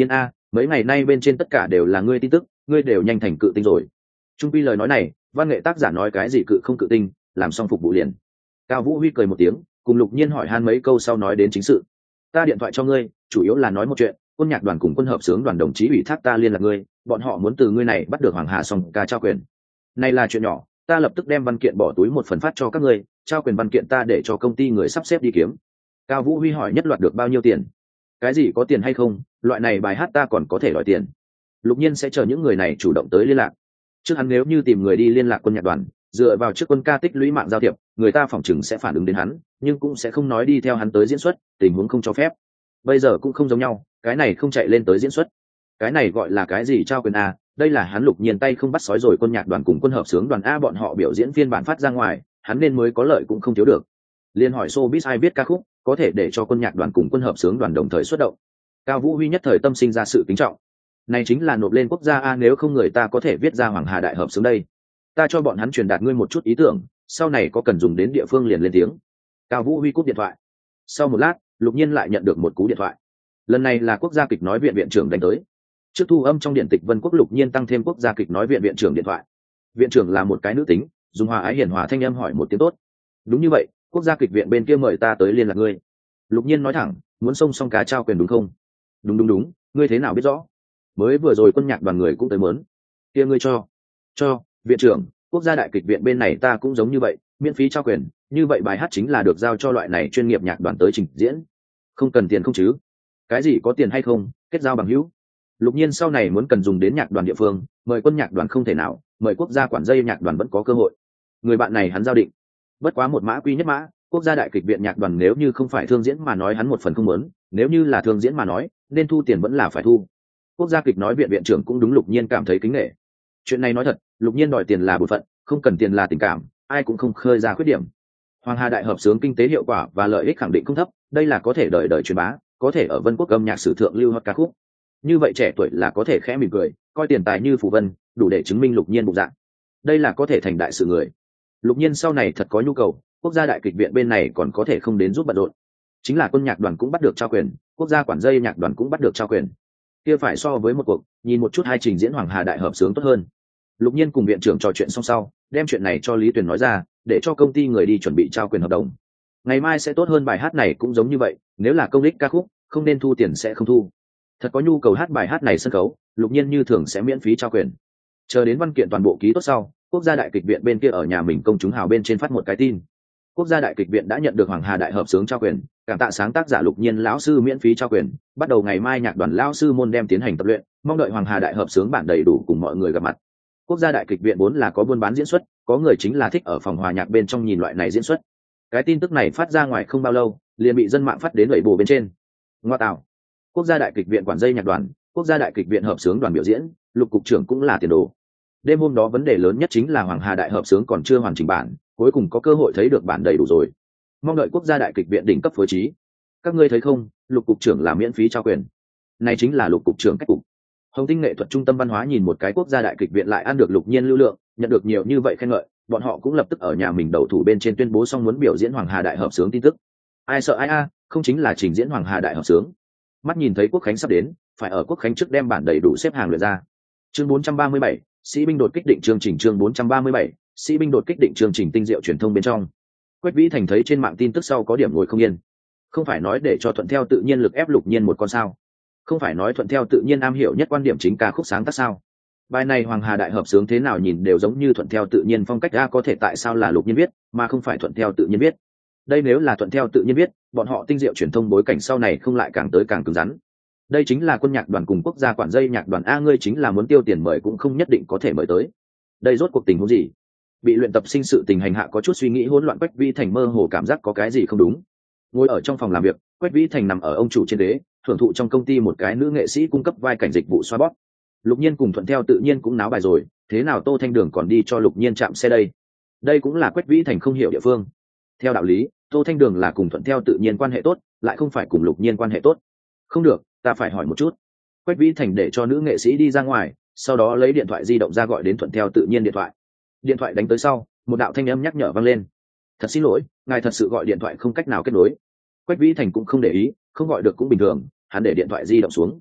mấy ngày nay bên trên tất cả đều là ngươi tin tức, ngươi đều nhanh thành cự tinh rồi. Trung pi lời nói này, văn nghệ tác giả nói cái gì cự không cự tinh, làm xong phục vụ liền. Cao Vũ Huy cười một tiếng, cùng Lục Nhiên hỏi han mấy câu sau nói đến chính sự. Ta điện thoại cho ngươi, chủ yếu là nói một chuyện, quân nhạc đoàn cùng quân hợp xướng đoàn đồng chí ủy thác ta liên lạc ngươi, bọn họ muốn từ ngươi này bắt được Hoàng Hà Song ca trao quyền. Này là chuyện nhỏ, ta lập tức đem văn kiện bỏ túi một phần phát cho các ngươi, trao quyền văn kiện ta để cho công ty người sắp xếp đi kiếm. Cao Vũ Huy hỏi nhất loạt được bao nhiêu tiền? Cái gì có tiền hay không, loại này bài hát ta còn có thể đòi tiền. Lục Nhiên sẽ chờ những người này chủ động tới liên lạc. Trước hắn nếu như tìm người đi liên lạc quân nhạc đoàn, dựa vào trước quân ca tích lũy mạng giao thiệp, người ta phỏng chừng sẽ phản ứng đến hắn, nhưng cũng sẽ không nói đi theo hắn tới diễn xuất, tình huống không cho phép. Bây giờ cũng không giống nhau, cái này không chạy lên tới diễn xuất. Cái này gọi là cái gì trao quyền a, đây là hắn Lục Nhiên tay không bắt sói rồi quân nhạc đoàn cùng quân hợp xướng đoàn a bọn họ biểu diễn phiên bản phát ra ngoài, hắn nên mới có lợi cũng không thiếu được. Liên hỏi showbiz ai viết ca khúc, có thể để cho quân nhạc đoàn cùng quân hợp xướng đoàn đồng thời xuất động. Cao Vũ Huy nhất thời tâm sinh ra sự kính trọng. Này chính là nộp lên quốc gia a, nếu không người ta có thể viết ra Hoàng Hà đại hợp xướng đây. Ta cho bọn hắn truyền đạt ngươi một chút ý tưởng, sau này có cần dùng đến địa phương liền lên tiếng. Cao Vũ Huy cúp điện thoại. Sau một lát, Lục Nhiên lại nhận được một cú điện thoại. Lần này là quốc gia kịch nói viện viện trưởng đánh tới. Trước thu âm trong điện tịch Vân Quốc, Lục Nhiên tăng thêm quốc gia kịch nói viện viện trưởng điện thoại. Viện trưởng là một cái nữ tính, dùng hòa ái hiền hòa thanh âm hỏi một tiếng tốt. Đúng như vậy, quốc gia kịch viện bên kia mời ta tới liên lạc ngươi. Lục Nhiên nói thẳng, muốn xông xong cá trao quyền đúng không? Đúng, ngươi thế nào biết rõ? Mới vừa rồi quân nhạc đoàn người cũng tới mớn. Kia ngươi cho viện trưởng, quốc gia đại kịch viện bên này ta cũng giống như vậy, miễn phí trao quyền, như vậy bài hát chính là được giao cho loại này chuyên nghiệp nhạc đoàn tới trình diễn. Không cần tiền không chứ? Cái gì có tiền hay không, kết giao bằng hữu. Lục Nhiên sau này muốn cần dùng đến nhạc đoàn địa phương, mời quân nhạc đoàn không thể nào, mời quốc gia quản dây nhạc đoàn vẫn có cơ hội. Người bạn này hắn giao định. Bất quá một mã quy nhất mã, quốc gia đại kịch viện nhạc đoàn nếu như không phải thương diễn mà nói hắn một phần không muốn, nếu như là thương diễn mà nói, nên thu tiền vẫn là phải thu. Quốc gia kịch nói viện viện trưởng cũng đúng Lục Nhiên cảm thấy kính nể. Chuyện này nói thật, Lục Nhiên đòi tiền là bổn phận, không cần tiền là tình cảm, ai cũng không khơi ra khuyết điểm. Hoàng Hà đại hợp xướng kinh tế hiệu quả và lợi ích khẳng định không thấp, đây là có thể đời truyền bá, có thể ở Vân Quốc âm nhạc sử thượng lưu hot ca khúc. Như vậy trẻ tuổi là có thể khẽ mỉm cười, coi tiền tài như phù vân, đủ để chứng minh Lục Nhiên bụng dạng. Đây là có thể thành đại sự người. Lục Nhiên sau này thật có nhu cầu, quốc gia đại kịch viện bên này còn có thể không đến giúp bận rộn. Chính là quân nhạc đoàn cũng bắt được trao quyền, quốc gia quản dây nhạc đoàn cũng bắt được trao quyền. Kia phải so với một cuộc, nhìn một chút hai trình diễn Hoàng Hà đại hợp xướng tốt hơn. Lục Nhiên cùng viện trưởng trò chuyện xong sau, đem chuyện này cho Lý Tuyền nói ra, để cho công ty người đi chuẩn bị trao quyền hợp đồng. Ngày mai sẽ tốt hơn, bài hát này cũng giống như vậy, nếu là công ích ca khúc, không nên thu tiền sẽ không thu. Thật có nhu cầu hát bài hát này sân khấu, Lục Nhiên như thường sẽ miễn phí trao quyền. Chờ đến văn kiện toàn bộ ký tốt sau, quốc gia đại kịch viện bên kia ở nhà mình công chúng hào bên trên phát một cái tin. Quốc gia đại kịch viện đã nhận được Hoàng Hà đại hợp xướng trao quyền, cảm tạ sáng tác giả Lục Nhiên lão sư miễn phí trao quyền, bắt đầu ngày mai nhạc đoàn lão sư môn đem tiến hành tập luyện, mong đợi Hoàng Hà đại hợp xướng bản đầy đủ cùng mọi người gặp mặt. Quốc gia đại kịch viện vốn là có buôn bán diễn xuất, có người chính là thích ở phòng hòa nhạc bên trong nhìn loại này diễn xuất. Cái tin tức này phát ra ngoài không bao lâu, liền bị dân mạng phát đến lưỡi bù bên trên. Ngoa tạo. Quốc gia đại kịch viện quản dây nhạc đoàn, quốc gia đại kịch viện hợp xướng đoàn biểu diễn, Lục cục trưởng cũng là tiền đồ. Đêm hôm đó vấn đề lớn nhất chính là Hoàng Hà đại hợp xướng còn chưa hoàn chỉnh bản, cuối cùng có cơ hội thấy được bản đầy đủ rồi. Mong đợi quốc gia đại kịch viện đỉnh cấp phối trí. Các ngươi thấy không, Lục cục trưởng là miễn phí trao quyền. Này chính là Lục cục trưởng cách cục. Hồng Tinh nghệ thuật trung tâm văn hóa nhìn một cái quốc gia đại kịch viện lại ăn được Lục Nhiên lưu lượng, nhận được nhiều như vậy khen ngợi, bọn họ cũng lập tức ở nhà mình đầu thủ bên trên tuyên bố xong muốn biểu diễn Hoàng Hà đại hợp xướng tin tức. Ai sợ ai a, không chính là trình diễn Hoàng Hà đại hợp xướng. Mắt nhìn thấy Quốc khánh sắp đến, phải ở Quốc khánh trước đem bản đầy đủ xếp hàng lượt ra. Chương 437, sĩ binh đột kích định chương trình chương 437, sĩ binh đột kích định chương trình tinh diệu truyền thông bên trong. Quách Vĩ Thành thấy trên mạng tin tức sau có điểm ngồi không yên. Không phải nói để cho thuận theo tự nhiên lực ép Lục Nhiên một con sao? Không phải nói thuận theo tự nhiên am hiểu nhất quan điểm chính ca khúc sáng tác sao? Bài này Hoàng Hà đại hợp xướng thế nào nhìn đều giống như thuận theo tự nhiên phong cách, có thể tại sao là Lục Nhiên viết mà không phải thuận theo tự nhiên viết? Đây nếu là thuận theo tự nhiên viết, bọn họ tinh diệu truyền thông bối cảnh sau này không lại càng tới càng cứng rắn. Đây chính là quân nhạc đoàn cùng quốc gia quản dây nhạc đoàn a, ngươi chính là muốn tiêu tiền mời cũng không nhất định có thể mời tới. Đây rốt cuộc tình huống gì? Bị luyện tập sinh sự tình hành hạ có chút suy nghĩ hỗn loạn, Quách Vĩ Thành mơ hồ cảm giác có cái gì không đúng. Ngồi ở trong phòng làm việc, Quách Vĩ Thành nằm ở ông chủ trên ghế, hưởng thụ trong công ty một cái nữ nghệ sĩ cung cấp vai cảnh dịch vụ xoa bóp. Lục Nhiên cùng thuận theo tự nhiên cũng náo bài rồi, thế nào Tô Thanh Đường còn đi cho Lục Nhiên chạm xe đây? Đây cũng là Quách Vĩ Thành không hiểu địa phương. Theo đạo lý, Tô Thanh Đường là cùng thuận theo tự nhiên quan hệ tốt, lại không phải cùng Lục Nhiên quan hệ tốt. Không được, ta phải hỏi một chút. Quách Vĩ Thành để cho nữ nghệ sĩ đi ra ngoài, sau đó lấy điện thoại di động ra gọi đến thuận theo tự nhiên điện thoại. Điện thoại đánh tới sau, một đạo thanh âm nhắc nhở vang lên. Thật xin lỗi, ngài thật sự gọi điện thoại không cách nào kết nối. Quách Vĩ Thành cũng không để ý, không gọi được cũng bình thường, hắn để điện thoại di động xuống.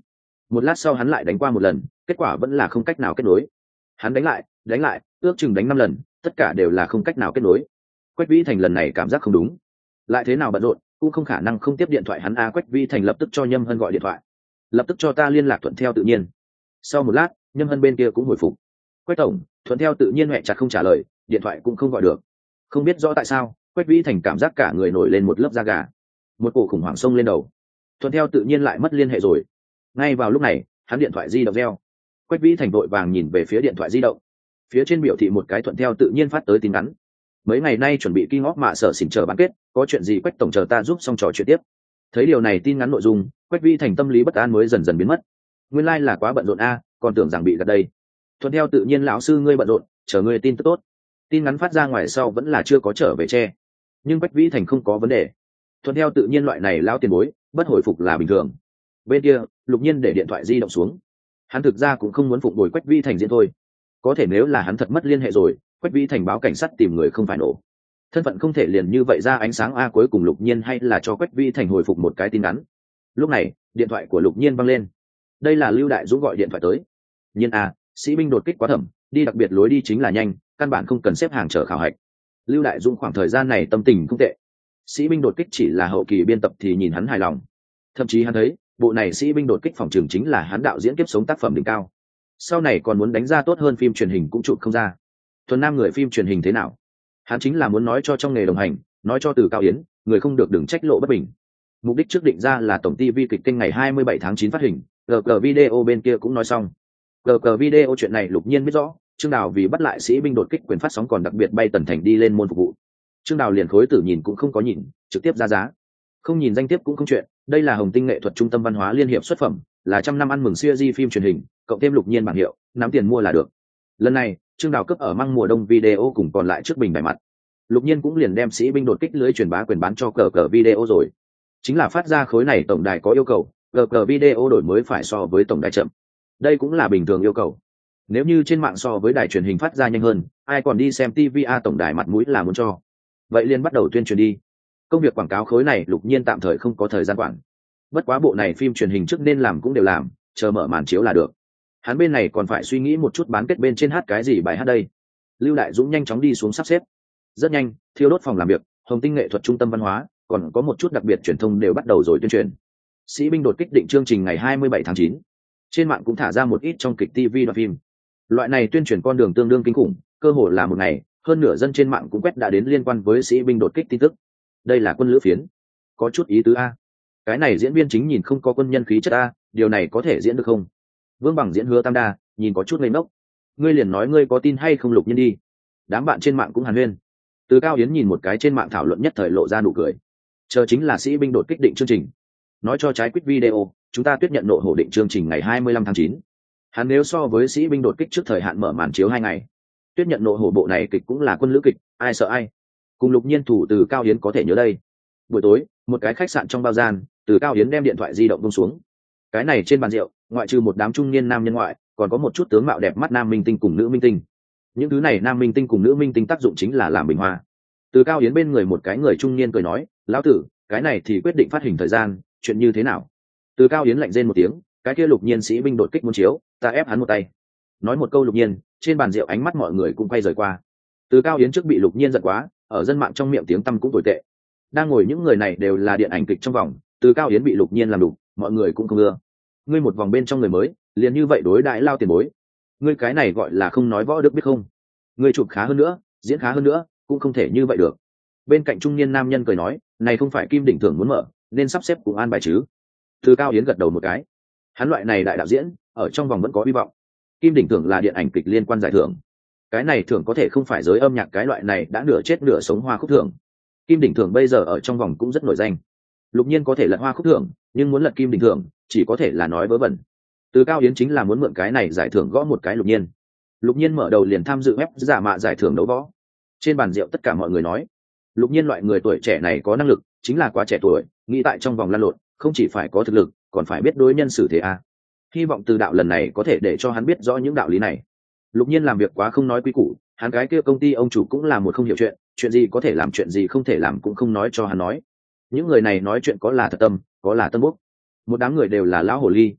Một lát sau hắn lại đánh qua một lần, kết quả vẫn là không cách nào kết nối. Hắn đánh lại, ước chừng đánh 5 lần, tất cả đều là không cách nào kết nối. Quách Vĩ Thành lần này cảm giác không đúng, lại thế nào bận rộn cũng không khả năng không tiếp điện thoại hắn a. Quách Vĩ Thành lập tức cho Nhâm Hân gọi điện thoại, lập tức cho ta liên lạc thuận theo tự nhiên. Sau một lát, Nhâm Hân bên kia cũng hồi phục. Quách tổng, thuận theo tự nhiên mẹ chặt không trả lời, điện thoại cũng không gọi được. Không biết rõ tại sao, Quách Vĩ Thành cảm giác cả người nổi lên một lớp da gà, một cổ khủng hoảng xông lên đầu. Thuận theo tự nhiên lại mất liên hệ rồi. Ngay vào lúc này, hắn điện thoại di động reo. Quách Vĩ Thành vội vàng nhìn về phía điện thoại di động, phía trên biểu thị một cái thuận theo tự nhiên phát tới tin ngắn: mấy ngày nay chuẩn bị kinh ngóc mạ sở xỉn chờ bán kết, có chuyện gì Quách tổng chờ ta giúp xong trò chuyện tiếp. Thấy điều này tin ngắn nội dung, Quách Vĩ Thành tâm lý bất an mới dần dần biến mất. Nguyên lai là quá bận rộn a, còn tưởng rằng bị gạt đây. Thuận theo tự nhiên lão sư ngươi bận rộn, chờ ngươi tin tức tốt. Tin ngắn phát ra ngoài sau vẫn là chưa có trở về che, nhưng Quách Vĩ Thành không có vấn đề. Thuận theo tự nhiên loại này lão tiền bối, bất hồi phục là bình thường. Bên kia, Lục Nhiên để điện thoại di động xuống. Hắn thực ra cũng không muốn phụng bồi Quách Vĩ Thành diễn thôi. Có thể nếu là hắn thật mất liên hệ rồi, Quách Vĩ Thành báo cảnh sát tìm người không phải nổ. Thân phận không thể liền như vậy ra ánh sáng a. Cuối cùng Lục Nhiên hay là cho Quách Vĩ Thành hồi phục một cái tin ngắn. Lúc này, điện thoại của Lục Nhiên vang lên. Đây là Lưu Đại Dũng gọi điện thoại tới. Nhiên a, sĩ binh đột kích quá thẩm, đi đặc biệt lối đi chính là nhanh, căn bản không cần xếp hàng chờ khảo hạch. Lưu Đại Dũng khoảng thời gian này tâm tình không tệ. Sĩ binh đột kích chỉ là hậu kỳ biên tập thì nhìn hắn hài lòng. Thậm chí hắn thấy, bộ này sĩ binh đột kích phòng trường chính là hắn đạo diễn kiếp sống tác phẩm đỉnh cao. Sau này còn muốn đánh ra tốt hơn phim truyền hình cũng chụp không ra. Thuần Nam người phim truyền hình thế nào? Hắn chính là muốn nói cho trong nghề đồng hành, nói cho Từ Cao Yến, người không được đừng trách lộ bất bình. Mục đích trước định ra là tổng TV kịch kênh ngày 27 tháng 9 phát hình, GG Video bên kia cũng nói xong. GG Video chuyện này Lục Nhiên biết rõ, Trương Đào vì bắt lại sĩ binh đột kích quyền phát sóng còn đặc biệt bay Tần Thành đi lên môn phục vụ. Trương Đào liền khối tử nhìn cũng không có nhìn, trực tiếp ra giá. Không nhìn danh tiếp cũng không chuyện, đây là Hồng Tinh nghệ thuật trung tâm văn hóa liên hiệp xuất phẩm, là 100 năm ăn mừng series phim truyền hình, cộng thêm Lục Nhiên bảng hiệu, nắm tiền mua là được. Lần này, Trương Đào cấp ở măng mùa đông video cùng còn lại trước bình bày mặt. Lục Nhiên cũng liền đem sĩ binh đột kích lưới truyền bá quyền bán cho GG Video rồi. Chính là phát ra khối này tổng đài có yêu cầu, GG Video đổi mới phải so với tổng đài chậm. Đây cũng là bình thường yêu cầu. Nếu như trên mạng so với đài truyền hình phát ra nhanh hơn, ai còn đi xem TVA tổng đài mặt mũi là muốn cho. Vậy liền bắt đầu tuyên truyền đi. Công việc quảng cáo khối này Lục Nhiên tạm thời không có thời gian quản. Bất quá bộ này phim truyền hình trước nên làm cũng đều làm, chờ mở màn chiếu là được. Hắn bên này còn phải suy nghĩ một chút bán kết bên trên hát cái gì bài hát đây. Lưu Đại Dũng nhanh chóng đi xuống sắp xếp. Rất nhanh, Thiêu đốt phòng làm việc, Hồng Tinh nghệ thuật trung tâm văn hóa, còn có một chút đặc biệt truyền thông đều bắt đầu rồi tuyên truyền. Sĩ binh đột kích định chương trình ngày 27 tháng 9. Trên mạng cũng thả ra một ít trong kịch TV đoạn phim. Loại này tuyên truyền con đường tương đương kinh khủng, cơ hồ là một ngày, hơn nửa dân trên mạng cũng quét đã đến liên quan với sĩ binh đột kích tin tức. Đây là quân lữ phiến, có chút ý tứ a. Cái này diễn viên chính nhìn không có quân nhân khí chất a, điều này có thể diễn được không? Vương Bằng diễn Hứa Tam Đa, nhìn có chút ngây ngốc. Ngươi liền nói ngươi có tin hay không Lục Nhiên đi. Đám bạn trên mạng cũng hàn huyên. Từ Cao Yến nhìn một cái trên mạng thảo luận nhất thời lộ ra nụ cười. Chờ chính là sĩ binh đột kích định chương trình. Nói cho trái quýt video, chúng ta tuyết nhận nộ hổ định chương trình ngày 25 tháng 9. Hắn nếu so với sĩ binh đột kích trước thời hạn mở màn chiếu 2 ngày. Tuyết nhận nộ hổ bộ này kịch cũng là quân lữ kịch, ai sợ ai. Cùng Lục Nhiên thủ Từ Cao Yến có thể nhớ đây. Buổi tối, một cái khách sạn trong bao gian, Từ Cao Yến đem điện thoại di động buông xuống. Cái này trên bàn rượu, ngoại trừ một đám trung niên nam nhân ngoại, còn có một chút tướng mạo đẹp mắt nam minh tinh cùng nữ minh tinh. Những thứ này nam minh tinh cùng nữ minh tinh tác dụng chính là làm bình hoa. Từ Cao Yến bên người một cái người trung niên cười nói, lão tử, cái này thì quyết định phát hình thời gian, chuyện như thế nào? Từ Cao Yến lạnh rên một tiếng, cái kia Lục Nhiên sĩ binh đột kích muốn chiếu, ta ép hắn một tay. Nói một câu Lục Nhiên, trên bàn rượu ánh mắt mọi người cũng quay rời qua. Từ Cao Yến trước bị Lục Nhiên giận quá, ở dân mạng trong miệng tiếng tăm cũng tồi tệ. Đang ngồi những người này đều là điện ảnh kịch trong vòng, Từ Cao Yến bị Lục Nhiên làm đục, mọi người cũng không ưa. Ngươi một vòng bên trong người mới, liền như vậy đối đãi lao tiền bối. Ngươi cái này gọi là không nói võ đức biết không? Ngươi chụp khá hơn nữa, diễn khá hơn nữa, cũng không thể như vậy được. Bên cạnh trung niên nam nhân cười nói, này không phải Kim Đỉnh Thưởng muốn mở, nên sắp xếp cùng an bài chứ. Từ Cao Yến gật đầu một cái. Hắn loại này đại đạo diễn, ở trong vòng vẫn có hy vọng. Kim Đỉnh Thưởng là điện ảnh kịch liên quan giải thưởng. Cái này thưởng có thể không phải giới âm nhạc cái loại này đã nửa chết nửa sống hoa khúc thưởng. Kim Đỉnh Thưởng bây giờ ở trong vòng cũng rất nổi danh. Lục Nhiên có thể lật hoa khúc thưởng, nhưng muốn lật Kim Đỉnh Thưởng, chỉ có thể là nói vớ vẩn. Từ Cao Yến chính là muốn mượn cái này giải thưởng gõ một cái Lục Nhiên. Lục Nhiên mở đầu liền tham dự web giả mạ giải thưởng đấu võ. Trên bàn rượu tất cả mọi người nói, Lục Nhiên loại người tuổi trẻ này có năng lực, chính là quá trẻ tuổi, nghĩ tại trong vòng lăn lộn, không chỉ phải có thực lực, còn phải biết đối nhân xử thế a. Hy vọng từ đạo lần này có thể để cho hắn biết rõ những đạo lý này. Lục Nhiên làm việc quá không nói quy củ, hắn cái kia công ty ông chủ cũng là một không hiểu chuyện, chuyện gì có thể làm chuyện gì không thể làm cũng không nói cho hắn nói. Những người này nói chuyện có là thật tâm, có là tân bốc. Một đám người đều là lão hồ ly.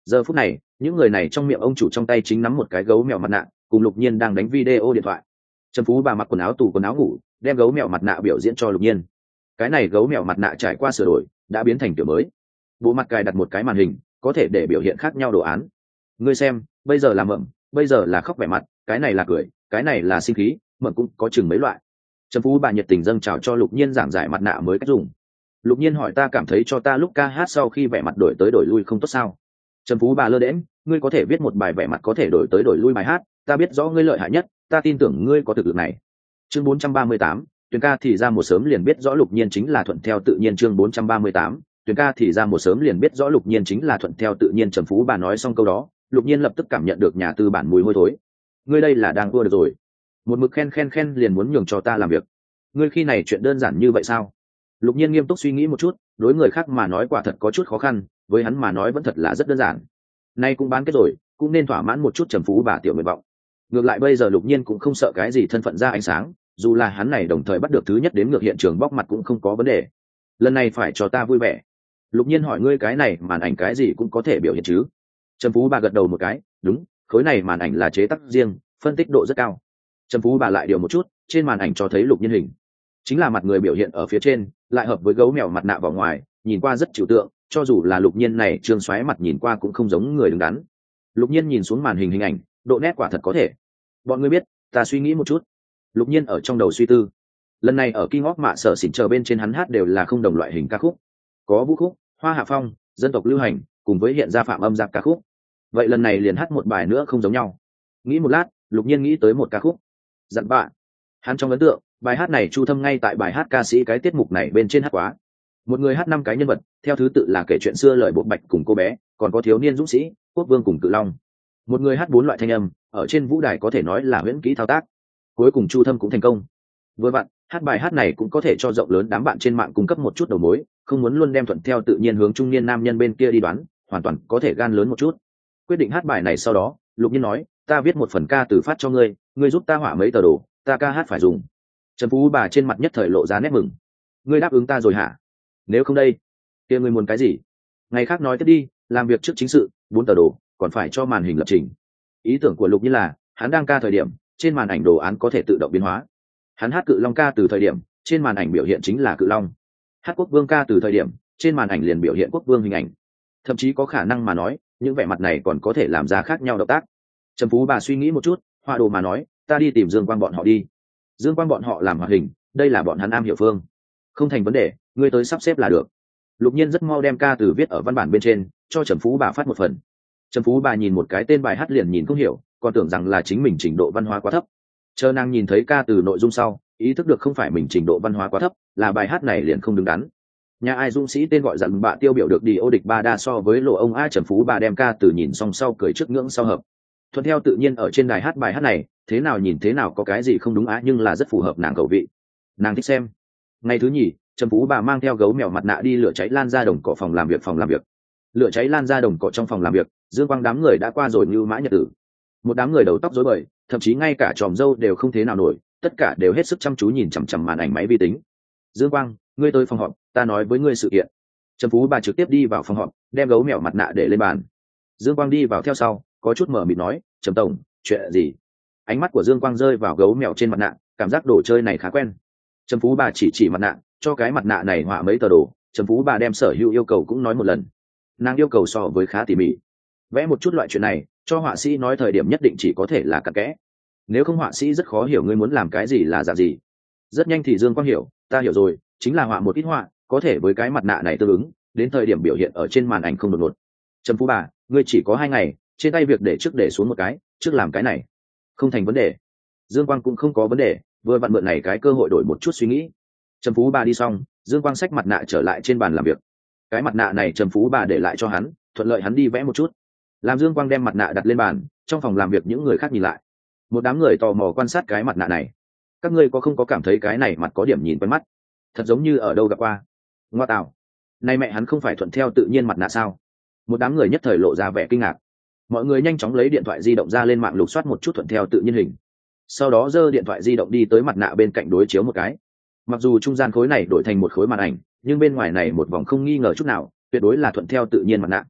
Giờ phút này những người này trong miệng ông chủ trong tay chính nắm một cái gấu mèo mặt nạ, cùng Lục Nhiên đang đánh video điện thoại. Trầm Phú Bà mặc quần áo tù quần áo ngủ, đem gấu mèo mặt nạ biểu diễn cho Lục Nhiên. Cái này gấu mèo mặt nạ trải qua sửa đổi đã biến thành kiểu mới, bộ mặt cài đặt một cái màn hình có thể để biểu hiện khác nhau đồ án. Ngươi xem, bây giờ là mậm, bây giờ là khóc vẻ mặt, cái này là cười, cái này là sinh khí, mậm cũng có chừng mấy loại. Trầm Phú Bà nhiệt tình dâng chào cho Lục Nhiên giảng giải mặt nạ mới cách dùng. Lục Nhiên hỏi ta cảm thấy cho ta lúc ca hát sau khi vẻ mặt đổi tới đổi lui không tốt sao? Trầm Phú Bà lơ đễnh, ngươi có thể viết một bài vẻ mặt có thể đổi tới đổi lui bài hát, ta biết rõ ngươi lợi hại nhất, ta tin tưởng ngươi có thực lực này. Chương 438, Tuyền ca thì ra một sớm liền biết rõ Lục Nhiên chính là thuận theo tự nhiên. Chương 438, Tuyền ca thì ra một sớm liền biết rõ Lục Nhiên chính là thuận theo tự nhiên. Trầm Phú Bà nói xong câu đó, Lục Nhiên lập tức cảm nhận được nhà tư bản mùi hôi thối. Ngươi đây là đang vua được rồi, một mực khen liền muốn nhường cho ta làm việc. Ngươi khi này chuyện đơn giản như vậy sao? Lục Nhiên nghiêm túc suy nghĩ một chút, đối người khác mà nói quả thật có chút khó khăn, với hắn mà nói vẫn thật là rất đơn giản. Nay cũng bán kết rồi, cũng nên thỏa mãn một chút Trầm Phú Bà tiểu nguyện vọng. Ngược lại bây giờ Lục Nhiên cũng không sợ cái gì thân phận ra ánh sáng, dù là hắn này đồng thời bắt được thứ nhất đến ngược hiện trường bóc mặt cũng không có vấn đề. Lần này phải cho ta vui vẻ. Lục Nhiên hỏi ngươi cái này màn ảnh cái gì cũng có thể biểu hiện chứ? Trầm Phú Bà gật đầu một cái, đúng, khối này màn ảnh là chế tác riêng, phân tích độ rất cao. Trầm Phú Bà lại điều một chút, trên màn ảnh cho thấy Lục Nhiên hình, chính là mặt người biểu hiện ở phía trên, lại hợp với gấu mèo mặt nạ vào ngoài, nhìn qua rất trừu tượng, cho dù là Lục Nhiên này trương xoáy mặt nhìn qua cũng không giống người đứng đắn. Lục Nhiên nhìn xuống màn hình hình ảnh, độ nét quả thật có thể. Bọn ngươi biết, ta suy nghĩ một chút. Lục Nhiên ở trong đầu suy tư. Lần này ở King of Mạ Sở xỉn chờ bên trên hắn hát đều là không đồng loại hình ca khúc, có vũ khúc, hoa hạ phong, dân tộc lưu hành, cùng với hiện ra phạm âm giáp ca khúc. Vậy lần này liền hát một bài nữa không giống nhau. Nghĩ một lát, Lục Nhiên nghĩ tới một ca khúc. Dặn bạ. Hắn trong ấn tượng, bài hát này Chu Thâm ngay tại bài hát ca sĩ cái tiết mục này bên trên hát quá. Một người hát 5 cái nhân vật, theo thứ tự là kể chuyện xưa lời bộ bạch cùng cô bé, còn có thiếu niên dũng sĩ, quốc vương cùng cự long. Một người hát 4 loại thanh âm, ở trên vũ đài có thể nói là huyễn kỹ thao tác. Cuối cùng Chu Thâm cũng thành công. Vừa vặn, hát bài hát này cũng có thể cho rộng lớn đám bạn trên mạng cung cấp một chút đầu mối, không muốn luôn đem thuận theo tự nhiên hướng trung niên nam nhân bên kia đi đoán, hoàn toàn có thể gan lớn một chút. Quyết định hát bài này sau đó, Lục Nhiên nói, ta viết một phần ca từ phát cho ngươi, ngươi giúp ta họa mấy tờ đồ, ta ca hát phải dùng. Trầm Phú Bà trên mặt nhất thời lộ ra nét mừng. Ngươi đáp ứng ta rồi hả? Nếu không đây, kia ngươi muốn cái gì? Ngày khác nói tiếp đi, làm việc trước chính sự, 4 tờ đồ, còn phải cho màn hình lập trình. Ý tưởng của Lục Nhiên là, hắn đang ca thời điểm, trên màn ảnh đồ án có thể tự động biến hóa. Hắn hát cự long ca từ thời điểm, trên màn ảnh biểu hiện chính là cự long. Hát quốc vương ca từ thời điểm, trên màn ảnh liền biểu hiện quốc vương hình ảnh. Thậm chí có khả năng mà nói, những vẻ mặt này còn có thể làm ra khác nhau động tác. Trầm Phú Bà suy nghĩ một chút, họa đồ mà nói, ta đi tìm Dương Quang bọn họ đi. Dương Quang bọn họ làm hoạt hình, đây là bọn hắn am hiểu phương. Không thành vấn đề, ngươi tới sắp xếp là được. Lục Nhiên rất mau đem ca từ viết ở văn bản bên trên, cho Trầm Phú Bà phát một phần. Trầm Phú Bà nhìn một cái tên bài hát liền nhìn không hiểu, còn tưởng rằng là chính mình trình độ văn hóa quá thấp. Chờ nàng nhìn thấy ca từ nội dung sau, ý thức được không phải mình trình độ văn hóa quá thấp, là bài hát này liền không đứng đắn. Nhà ai dũng sĩ tên gọi dặn bạ tiêu biểu được đi ô địch ba đa so với lộ ông a. Trầm Phú Bà đem ca từ nhìn xong sau cười trước ngưỡng sau hợp. Thuận theo tự nhiên ở trên đài hát bài hát này, thế nào nhìn thế nào có cái gì không đúng á, nhưng là rất phù hợp nàng khẩu vị. Nàng thích xem. Ngày thứ nhì, Trầm Phú Bà mang theo gấu mèo mặt nạ đi lửa cháy lan ra đồng cỏ phòng làm việc. Lửa cháy lan ra đồng cỏ trong phòng làm việc, Dương Quang đám người đã qua rồi như mã nhật tử. Một đám người đầu tóc rối bời, thậm chí ngay cả tròm râu đều không thế nào nổi, tất cả đều hết sức chăm chú nhìn chằm chằm màn ảnh máy vi tính. Dương Quang, ngươi tới phòng họp, ta nói với ngươi sự kiện. Trầm Phú Bà trực tiếp đi vào phòng họp, đem gấu mèo mặt nạ để lên bàn. Dương Quang đi vào theo sau, có chút mở mịt nói, Trầm tổng, chuyện gì? Ánh mắt của Dương Quang rơi vào gấu mèo trên mặt nạ, cảm giác đồ chơi này khá quen. Trầm Phú Bà chỉ mặt nạ, cho cái mặt nạ này họa mấy tờ đồ. Trầm Phú Bà đem sở hữu yêu cầu cũng nói một lần. Nàng yêu cầu so với khá tỉ mỉ, vẽ một chút loại chuyện này, cho họa sĩ nói thời điểm nhất định chỉ có thể là cặn kẽ. Nếu không họa sĩ rất khó hiểu ngươi muốn làm cái gì là dạng gì. Rất nhanh thì Dương Quang hiểu, ta hiểu rồi, chính là họa một ít họa, có thể với cái mặt nạ này tương ứng, đến thời điểm biểu hiện ở trên màn ảnh không đột ngột. Trầm Phú Bà, ngươi chỉ có 2 ngày, trên tay việc để xuống một cái, trước làm cái này. Không thành vấn đề. Dương Quang cũng không có vấn đề, vừa vặn mượn này cái cơ hội đổi một chút suy nghĩ. Trầm Phú Bà đi xong, Dương Quang xách mặt nạ trở lại trên bàn làm việc. Cái mặt nạ này Trầm Phú Bà để lại cho hắn, thuận lợi hắn đi vẽ một chút. Làm Dương Quang đem mặt nạ đặt lên bàn, trong phòng làm việc những người khác nhìn lại. Một đám người tò mò quan sát cái mặt nạ này. Các ngươi có không có cảm thấy cái này mặt có điểm nhìn quen mắt, thật giống như ở đâu gặp qua. Ngoa tạo, này mẹ hắn không phải thuận theo tự nhiên mặt nạ sao? Một đám người nhất thời lộ ra vẻ kinh ngạc. Mọi người nhanh chóng lấy điện thoại di động ra lên mạng lục soát một chút thuận theo tự nhiên hình, sau đó giơ điện thoại di động đi tới mặt nạ bên cạnh đối chiếu một cái. Mặc dù trung gian khối này đổi thành một khối màn ảnh, nhưng bên ngoài này một vòng không nghi ngờ chút nào, tuyệt đối là thuận theo tự nhiên mặt nạ.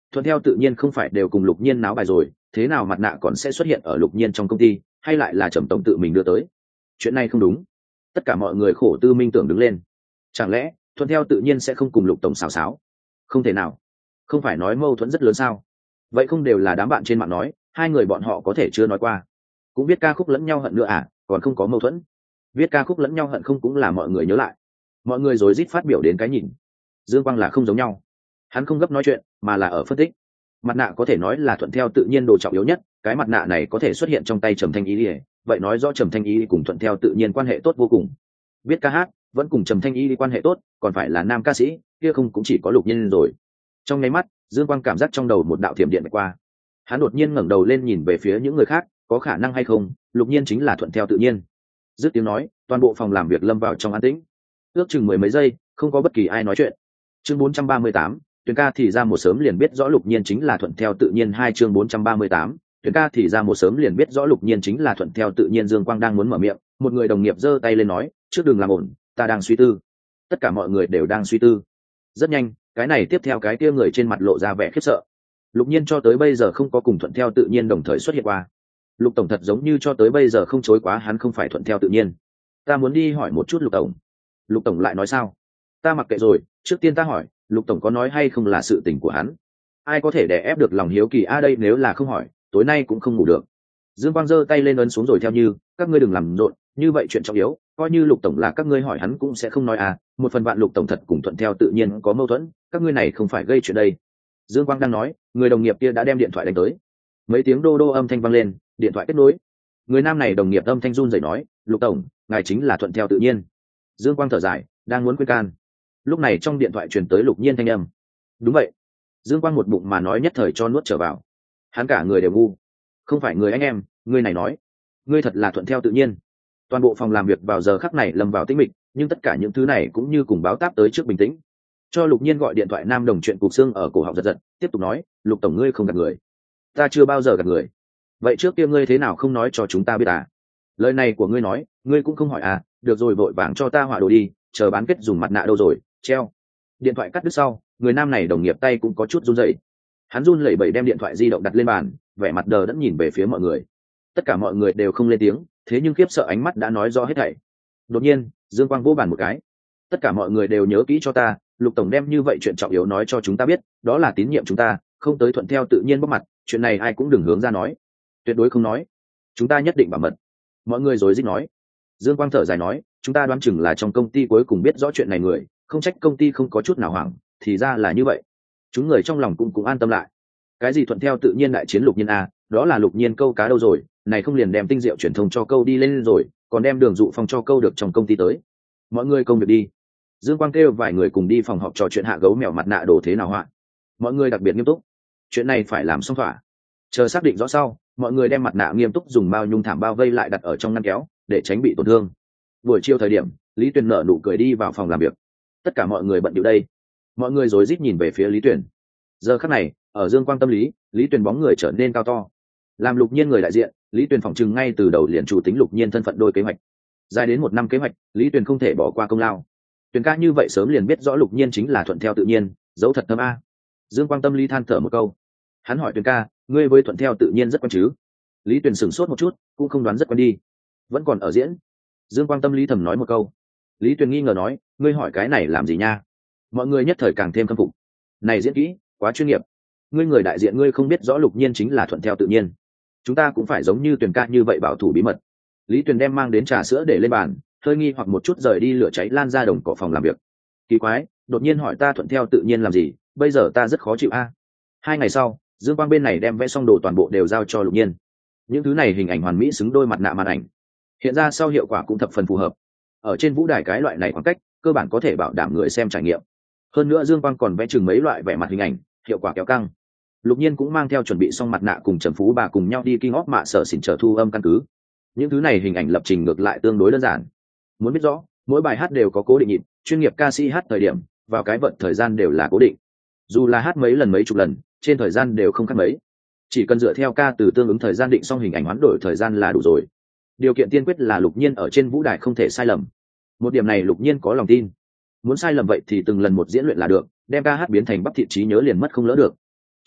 thuận theo tự nhiên không phải đều cùng Lục Nhiên náo bài rồi, thế nào mặt nạ còn sẽ xuất hiện ở Lục Nhiên trong công ty, hay lại là Trầm tổng tự mình đưa tới? Chuyện này không đúng. Tất cả mọi người khổ tư minh tưởng đứng lên. Chẳng lẽ thuận theo tự nhiên sẽ không cùng Lục tổng xào xáo? Không thể nào. Không phải nói mâu thuẫn rất lớn sao? Vậy không đều là đám bạn trên mạng nói, hai người bọn họ có thể chưa nói qua. Cũng biết ca khúc lẫn nhau hận nữa à, còn không có mâu thuẫn. Viết ca khúc lẫn nhau hận không cũng là mọi người nhớ lại. Mọi người rối rít phát biểu đến cái nhìn. Dương Quang là không giống nhau. Hắn không gấp nói chuyện, mà là ở phân tích. Mặt nạ có thể nói là thuận theo tự nhiên đồ trọng yếu nhất, cái mặt nạ này có thể xuất hiện trong tay Trầm Thanh Ý, vậy nói rõ Trầm Thanh Ý cùng thuận theo tự nhiên quan hệ tốt vô cùng. Viết ca hát vẫn cùng Trầm Thanh Ý quan hệ tốt, còn phải là nam ca sĩ, kia không cũng chỉ có Lục Nhiên rồi. Trong nháy mắt, Dương Quang cảm giác trong đầu một đạo thiểm điện qua. Hắn đột nhiên ngẩng đầu lên nhìn về phía những người khác, có khả năng hay không, Lục Nhiên chính là thuận theo tự nhiên. Dứt tiếng nói, toàn bộ phòng làm việc lâm vào trong an tĩnh. Ước chừng mười mấy giây, không có bất kỳ ai nói chuyện. Chương 438, Tuyền ca thì ra một sớm liền biết rõ Lục Nhiên chính là thuận theo tự nhiên. Hai chương 438, Tuyền ca thì ra một sớm liền biết rõ Lục Nhiên chính là thuận theo tự nhiên. Dương Quang đang muốn mở miệng, một người đồng nghiệp giơ tay lên nói, trước đừng làm ổn, ta đang suy tư. Tất cả mọi người đều đang suy tư. Rất nhanh, cái này tiếp theo cái kia người trên mặt lộ ra vẻ khiếp sợ. Lục Nhiên cho tới bây giờ không có cùng thuận theo tự nhiên đồng thời xuất hiện qua. Lục tổng thật giống như cho tới bây giờ không chối quá hắn không phải thuận theo tự nhiên. Ta muốn đi hỏi một chút Lục tổng. Lục tổng lại nói sao? Ta mặc kệ rồi, trước tiên ta hỏi, Lục tổng có nói hay không là sự tình của hắn? Ai có thể đè ép được lòng hiếu kỳ đây, nếu là không hỏi, tối nay cũng không ngủ được. Dương Quang giơ tay lên ấn xuống rồi theo như, các ngươi đừng làm rộn, như vậy chuyện trọng yếu, coi như Lục tổng là các ngươi hỏi hắn cũng sẽ không nói một phần vạn Lục tổng thật cùng thuận theo tự nhiên có mâu thuẫn, các ngươi này không phải gây chuyện đây. Dương Quang đang nói, người đồng nghiệp kia đã đem điện thoại đánh tới. Mấy tiếng đô đô âm thanh vang lên, điện thoại kết nối. Người nam này đồng nghiệp âm thanh run rẩy nói, Lục tổng, ngài chính là thuận theo tự nhiên. Dương Quang thở dài, đang muốn khuyên can. Lúc này trong điện thoại truyền tới Lục Nhiên thanh âm. Đúng vậy. Dương Quang một bụng mà nói nhất thời cho nuốt trở vào. Hắn cả người đều ngu. Không phải người anh em, ngươi này nói, ngươi thật là thuận theo tự nhiên. Toàn bộ phòng làm việc vào giờ khắc này lâm vào tĩnh mịch, nhưng tất cả những thứ này cũng như cùng báo táp tới trước bình tĩnh. Cho Lục Nhiên gọi điện thoại, nam đồng chuyện cục xương ở cổ họng giật giật, tiếp tục nói, Lục tổng ngươi không gạt người. Ta chưa bao giờ gạt người. Vậy trước kia ngươi thế nào không nói cho chúng ta biết lời này của ngươi nói, ngươi cũng không hỏi được rồi, vội vàng cho ta họa đồ đi, chờ bán kết dùng mặt nạ đâu rồi, treo. Điện thoại cắt đứt sau, người nam này đồng nghiệp tay cũng có chút run rẩy. Hắn run lẩy bẩy đem điện thoại di động đặt lên bàn, vẻ mặt đờ đẫn nhìn về phía mọi người. Tất cả mọi người đều không lên tiếng, thế nhưng khiếp sợ ánh mắt đã nói rõ hết thảy. Đột nhiên, Dương Quang vỗ bàn một cái. Tất cả mọi người đều nhớ kỹ cho ta, Lục tổng đem như vậy chuyện trọng yếu nói cho chúng ta biết, đó là tín nhiệm chúng ta, không tới thuận theo tự nhiên bóc mặt, chuyện này ai cũng đừng hướng ra nói, tuyệt đối không nói, chúng ta nhất định bảo mật. Mọi người rối rít nói. Dương Quang thở dài nói, chúng ta đoán chừng là trong công ty cuối cùng biết rõ chuyện này người, không trách công ty không có chút nào hoảng, thì ra là như vậy. Chúng người trong lòng cũng an tâm lại. Cái gì thuận theo tự nhiên đại chiến Lục Nhiên đó là Lục Nhiên câu cá đâu rồi, này không liền đem tinh diệu truyền thông cho câu đi lên rồi, còn đem Đường Dụ Phong cho câu được trong công ty tới. Mọi người công việc đi. Dương Quang kêu vài người cùng đi phòng họp trò chuyện hạ gấu mèo mặt nạ đồ thế nào họa. Mọi người đặc biệt nghiêm túc. Chuyện này phải làm xong thỏa. Chờ xác định rõ sau, mọi người đem mặt nạ nghiêm túc dùng bao nhung thảm bao vây lại đặt ở trong ngăn kéo, để tránh bị tổn thương. Buổi chiều thời điểm, Lý Tuyền nở nụ cười đi vào phòng làm việc. Tất cả mọi người bận điệu đây. Mọi người rối rít nhìn về phía Lý Tuyền. Giờ khắc này, ở Dương Quang tâm lý, Lý Tuyền bóng người trở nên cao to. Làm Lục Nhiên người đại diện, Lý Tuyền phỏng chừng ngay từ đầu liền chủ tính Lục Nhiên thân phận đôi kế hoạch. Dài đến 1 năm kế hoạch, Lý Tuyền không thể bỏ qua công lao. Tuyền ca như vậy sớm liền biết rõ Lục Nhiên chính là thuận theo tự nhiên, dấu thật thâm Dương Quang tâm lý than thở một câu. Hắn hỏi Tuyền ca, ngươi với thuận theo tự nhiên rất quen chứ? Lý Tuyền sửng sốt một chút, cũng không đoán rất quen đi. Vẫn còn ở diễn. Dương Quang tâm lý thầm nói một câu. Lý Tuyền nghi ngờ nói, ngươi hỏi cái này làm gì nha? Mọi người nhất thời càng thêm khâm phục. Này diễn kỹ, quá chuyên nghiệp. Ngươi người đại diện ngươi không biết rõ Lục Nhiên chính là thuận theo tự nhiên. Chúng ta cũng phải giống như Tuyền ca như vậy bảo thủ bí mật. Lý Tuyền đem mang đến trà sữa để lên bàn, hơi nghi hoặc một chút rời đi, lửa cháy lan ra đồng cỏ phòng làm việc. Kỳ quái, đột nhiên hỏi ta thuận theo tự nhiên làm gì, bây giờ ta rất khó chịu 2 ngày sau, Dương Quang bên này đem vẽ xong đồ toàn bộ đều giao cho Lục Nhiên. Những thứ này hình ảnh hoàn mỹ xứng đôi mặt nạ màn ảnh. Hiện ra sau hiệu quả cũng thập phần phù hợp. Ở trên vũ đài cái loại này khoảng cách, cơ bản có thể bảo đảm người xem trải nghiệm. Hơn nữa Dương Quang còn vẽ chừng mấy loại vẻ mặt hình ảnh, hiệu quả kéo căng. Lục Nhiên cũng mang theo chuẩn bị xong mặt nạ cùng Trầm Phú Bà cùng nhau đi King of Mạ sở xỉn trở thu âm căn cứ. Những thứ này hình ảnh lập trình ngược lại tương đối đơn giản. Muốn biết rõ, mỗi bài hát đều có cố định nhịp, chuyên nghiệp ca sĩ hát thời điểm, vào cái vận thời gian đều là cố định. Dù là hát mấy lần mấy chục lần, trên thời gian đều không khác mấy. Chỉ cần dựa theo ca từ tương ứng thời gian định xong hình ảnh hoán đổi thời gian là đủ rồi. Điều kiện tiên quyết là Lục Nhiên ở trên vũ đài không thể sai lầm. Một điểm này Lục Nhiên có lòng tin. Muốn sai lầm vậy thì từng lần một diễn luyện là được, đem ca hát biến thành bắp thịt trí nhớ liền mất không lỡ được.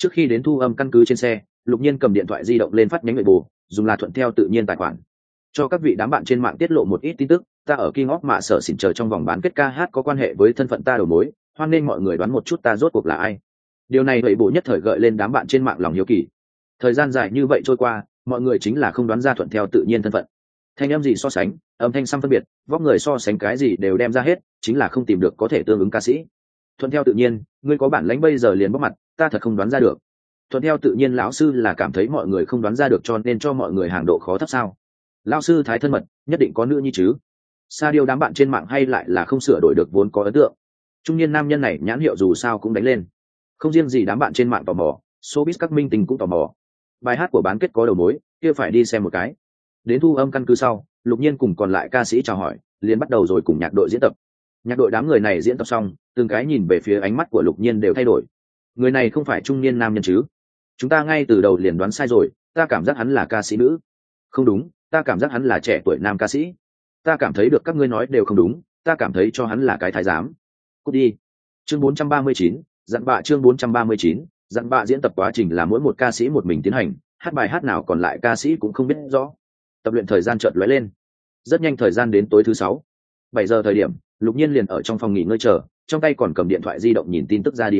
Trước khi đến thu âm căn cứ trên xe, Lục Nhiên cầm điện thoại di động lên phát nhánh người bù, dùng là thuận theo tự nhiên tài khoản. Cho các vị đám bạn trên mạng tiết lộ một ít tin tức, ta ở King of Mạ sở xỉn chờ trong vòng bán kết ca hát có quan hệ với thân phận ta đầu mối, hoan nên mọi người đoán một chút ta rốt cuộc là ai. Điều này vậy bộ nhất thời gợi lên đám bạn trên mạng lòng hiếu kỳ. Thời gian dài như vậy trôi qua, mọi người chính là không đoán ra thuận theo tự nhiên thân phận. Thanh âm gì so sánh, âm thanh xăm phân biệt, vóc người so sánh cái gì đều đem ra hết, chính là không tìm được có thể tương ứng ca sĩ. Thuận theo tự nhiên, ngươi có bản lãnh bây giờ liền bóc mặt, ta thật không đoán ra được. Thuận theo tự nhiên lão sư là cảm thấy mọi người không đoán ra được cho nên cho mọi người hàng độ khó thấp sao? Lão sư thái thân mật, nhất định có nữ nhi chứ? Sa điêu đám bạn trên mạng hay lại là không sửa đổi được vốn có ấn tượng. Trung niên nam nhân này nhãn hiệu dù sao cũng đánh lên. Không riêng gì đám bạn trên mạng tò mò, showbiz các minh tinh cũng tò mò. Bài hát của bán kết có đầu mối, kia phải đi xem một cái. Đến thu âm căn cứ sau, Lục Nhiên cùng còn lại ca sĩ chào hỏi, liền bắt đầu rồi cùng nhạc đội diễn tập. Nhạc đội đám người này diễn tập xong, từng cái nhìn về phía ánh mắt của Lục Nhiên đều thay đổi. Người này không phải trung niên nam nhân chứ? Chúng ta ngay từ đầu liền đoán sai rồi, ta cảm giác hắn là ca sĩ nữ. Không đúng, ta cảm giác hắn là trẻ tuổi nam ca sĩ. Ta cảm thấy được các ngươi nói đều không đúng, ta cảm thấy cho hắn là cái thái giám. Cút đi. Chương 439, dặn bạ chương 439, dặn bạ diễn tập quá trình là mỗi một ca sĩ một mình tiến hành, hát bài hát nào còn lại ca sĩ cũng không biết rõ. Tập luyện thời gian chợt lóe lên. Rất nhanh thời gian đến tối thứ 6. 7 giờ thời điểm, Lục Nhiên liền ở trong phòng nghỉ ngơi chờ, trong tay còn cầm điện thoại di động nhìn tin tức radio.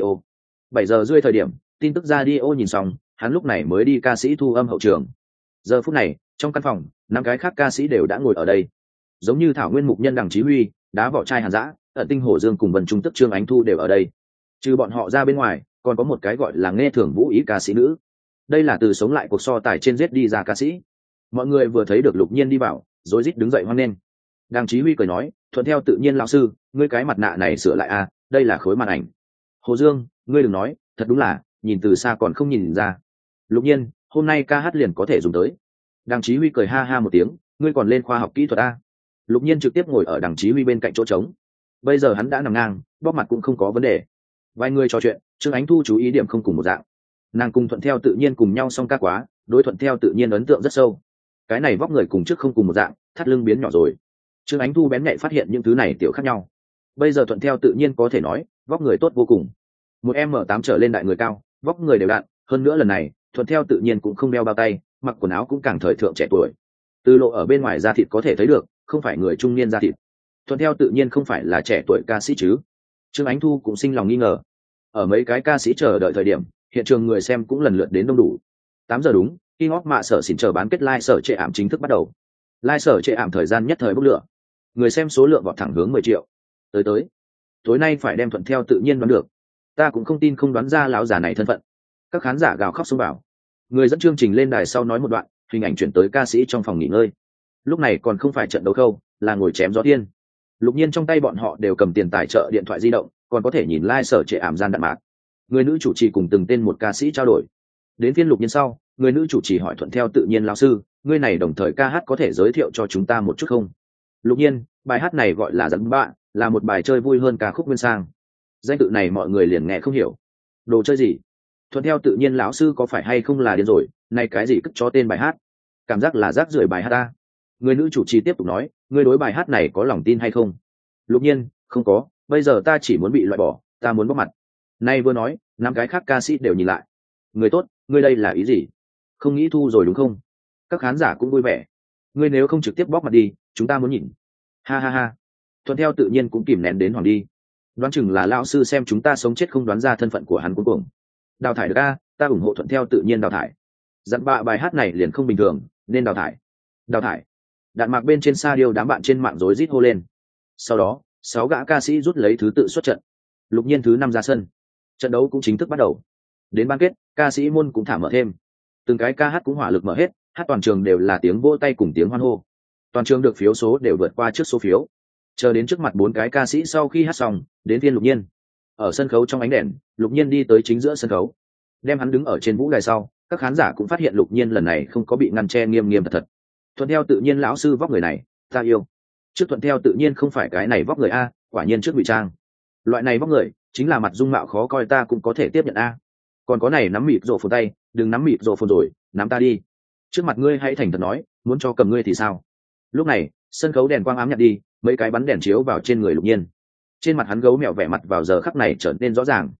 7 giờ rưỡi thời điểm, tin tức radio nhìn xong, hắn lúc này mới đi ca sĩ thu âm hậu trường. Giờ phút này, trong căn phòng, 5 cái khác ca sĩ đều đã ngồi ở đây. Giống như Thảo Nguyên Mục Nhân Đằng Chí Huy, Đá Vỏ Trai Hàn Dã, Ẩn Tinh Hổ Dương cùng Vân Trung Tức Trương Ánh Thu đều ở đây. Trừ bọn họ ra bên ngoài, còn có một cái gọi là Nghe Thưởng Vũ Ý ca sĩ nữ. Đây là từ sống lại cuộc so tài trên giết đi ra ca sĩ. Mọi người vừa thấy được Lục Nhiên đi vào, rối rít đứng dậy hoan nghênh. Đằng Chí Huy cười nói, thuận theo tự nhiên lão sư, ngươi cái mặt nạ này sửa lại a, đây là khối màn ảnh. Hồ Dương, ngươi đừng nói, thật đúng là, nhìn từ xa còn không nhìn ra. Lục Nhiên, hôm nay ca hát liền có thể dùng tới. Đằng Chí Huy cười ha ha một tiếng, ngươi còn lên khoa học kỹ thuật a? Lục Nhiên trực tiếp ngồi ở Đằng Chí Huy bên cạnh chỗ trống. Bây giờ hắn đã nằm ngang, bóp mặt cũng không có vấn đề. Vài người trò chuyện, Trương Ánh Thu chú ý điểm không cùng một dạng. Nàng cùng thuận theo tự nhiên cùng nhau song ca quá, đối thuận theo tự nhiên ấn tượng rất sâu. Cái này vóc người cùng trước không cùng một dạng, thắt lưng biến nhỏ rồi. Trương Ánh Thu bén nhạy phát hiện những thứ này tiểu khác nhau. Bây giờ thuận theo tự nhiên có thể nói, vóc người tốt vô cùng. Một M8 trở lên đại người cao, vóc người đều đặn, hơn nữa lần này, thuận theo tự nhiên cũng không đeo bao tay, mặc quần áo cũng càng thời thượng trẻ tuổi. Từ lộ ở bên ngoài da thịt có thể thấy được, không phải người trung niên da thịt. Thuận theo tự nhiên không phải là trẻ tuổi ca sĩ chứ? Trương Ánh Thu cũng sinh lòng nghi ngờ. Ở mấy cái ca sĩ chờ đợi thời điểm, hiện trường người xem cũng lần lượt đến đông đủ. 8 giờ đúng, King of Mạ sở xỉn chờ bán kết live sở trệ ảm chính thức bắt đầu. Live sở trệ ảm thời gian nhất thời bốc lửa. Người xem số lượng vọt thẳng hướng 10 triệu. Tới. Tối nay phải đem thuận theo tự nhiên đoán được. Ta cũng không tin không đoán ra lão già này thân phận. Các khán giả gào khóc xông vào. Người dẫn chương trình lên đài sau nói một đoạn, hình ảnh chuyển tới ca sĩ trong phòng nghỉ ngơi. Lúc này còn không phải trận đấu khâu, là ngồi chém gió tiên. Lục Nhiên trong tay bọn họ đều cầm tiền tài trợ điện thoại di động, còn có thể nhìn live sở trệ ảm gian đạn mạc. Người nữ chủ trì cùng từng tên một ca sĩ trao đổi. Đến phiên Lục Nhiên sau, người nữ chủ trì hỏi thuận theo tự nhiên lão sư, ngươi này đồng thời ca hát có thể giới thiệu cho chúng ta một chút không? Lục Nhiên, bài hát này gọi là dẫn bạ, là một bài chơi vui hơn ca khúc nguyên sang. Danh tự này mọi người liền nghe không hiểu. Đồ chơi gì? Thuận theo tự nhiên lão sư có phải hay không là điên rồi, này cái gì cất cho tên bài hát? Cảm giác là rác rưởi bài hát ta. Người nữ chủ trì tiếp tục nói, ngươi đối bài hát này có lòng tin hay không? Lục Nhiên, không có, bây giờ ta chỉ muốn bị loại bỏ, ta muốn bóc mặt. Nay vừa nói, 5 cái khác ca sĩ đều nhìn lại. Người tốt, ngươi đây là ý gì? Không nghĩ thu rồi đúng không? Các khán giả cũng vui vẻ. Ngươi nếu không trực tiếp bóc mặt đi, chúng ta muốn nhìn. Ha ha ha. Thuận theo tự nhiên cũng kìm nén đến hoàng đi. Đoán chừng là lão sư xem chúng ta sống chết không đoán ra thân phận của hắn cuối cùng. Đào thải được a, ta ủng hộ thuận theo tự nhiên đào thải. Dặn bạ bài hát này liền không bình thường, nên đào thải. Đào thải. Đạn mạc bên trên sa điêu đám bạn trên mạng rối rít hô lên. Sau đó, 6 gã ca sĩ rút lấy thứ tự xuất trận. Lục Nhiên thứ 5 ra sân. Trận đấu cũng chính thức bắt đầu. Đến bán kết, ca sĩ môn cũng thả mở thêm. Từng cái ca hát cũng hỏa lực mở hết, hát toàn trường đều là tiếng vỗ tay cùng tiếng hoan hô. Toàn trường được phiếu số đều vượt qua trước số phiếu. Chờ đến trước mặt 4 cái ca sĩ sau khi hát xong, đến phiên Lục Nhiên. Ở sân khấu trong ánh đèn, Lục Nhiên đi tới chính giữa sân khấu. Đem hắn đứng ở trên vũ đài sau, các khán giả cũng phát hiện Lục Nhiên lần này không có bị ngăn che nghiêm nghiêm thật thật. Thuận theo tự nhiên lão sư vóc người này, ta yêu. Trước thuận theo tự nhiên không phải cái này vóc người a, quả nhiên trước ngụy trang. Loại này vóc người, chính là mặt dung mạo khó coi ta cũng có thể tiếp nhận a. Còn có này nắm mịt rộ phồn tay, đừng nắm mịt rộ phồn rồi, nắm ta đi. Trước mặt ngươi hãy thành thật nói, muốn cho cầm ngươi thì sao? Lúc này, sân khấu đèn quang ám nhạt đi, mấy cái bắn đèn chiếu vào trên người Lục Nhiên. Trên mặt hắn gấu mèo vẻ mặt vào giờ khắc này trở nên rõ ràng.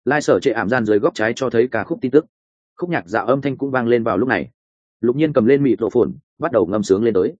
lai sở trệ ảm gian dưới góc trái cho thấy ca khúc tin tức. Khúc nhạc dạo âm thanh cũng vang lên vào lúc này. Lục Nhiên cầm lên mịt rộ phồn, bắt đầu ngâm sướng lên tới.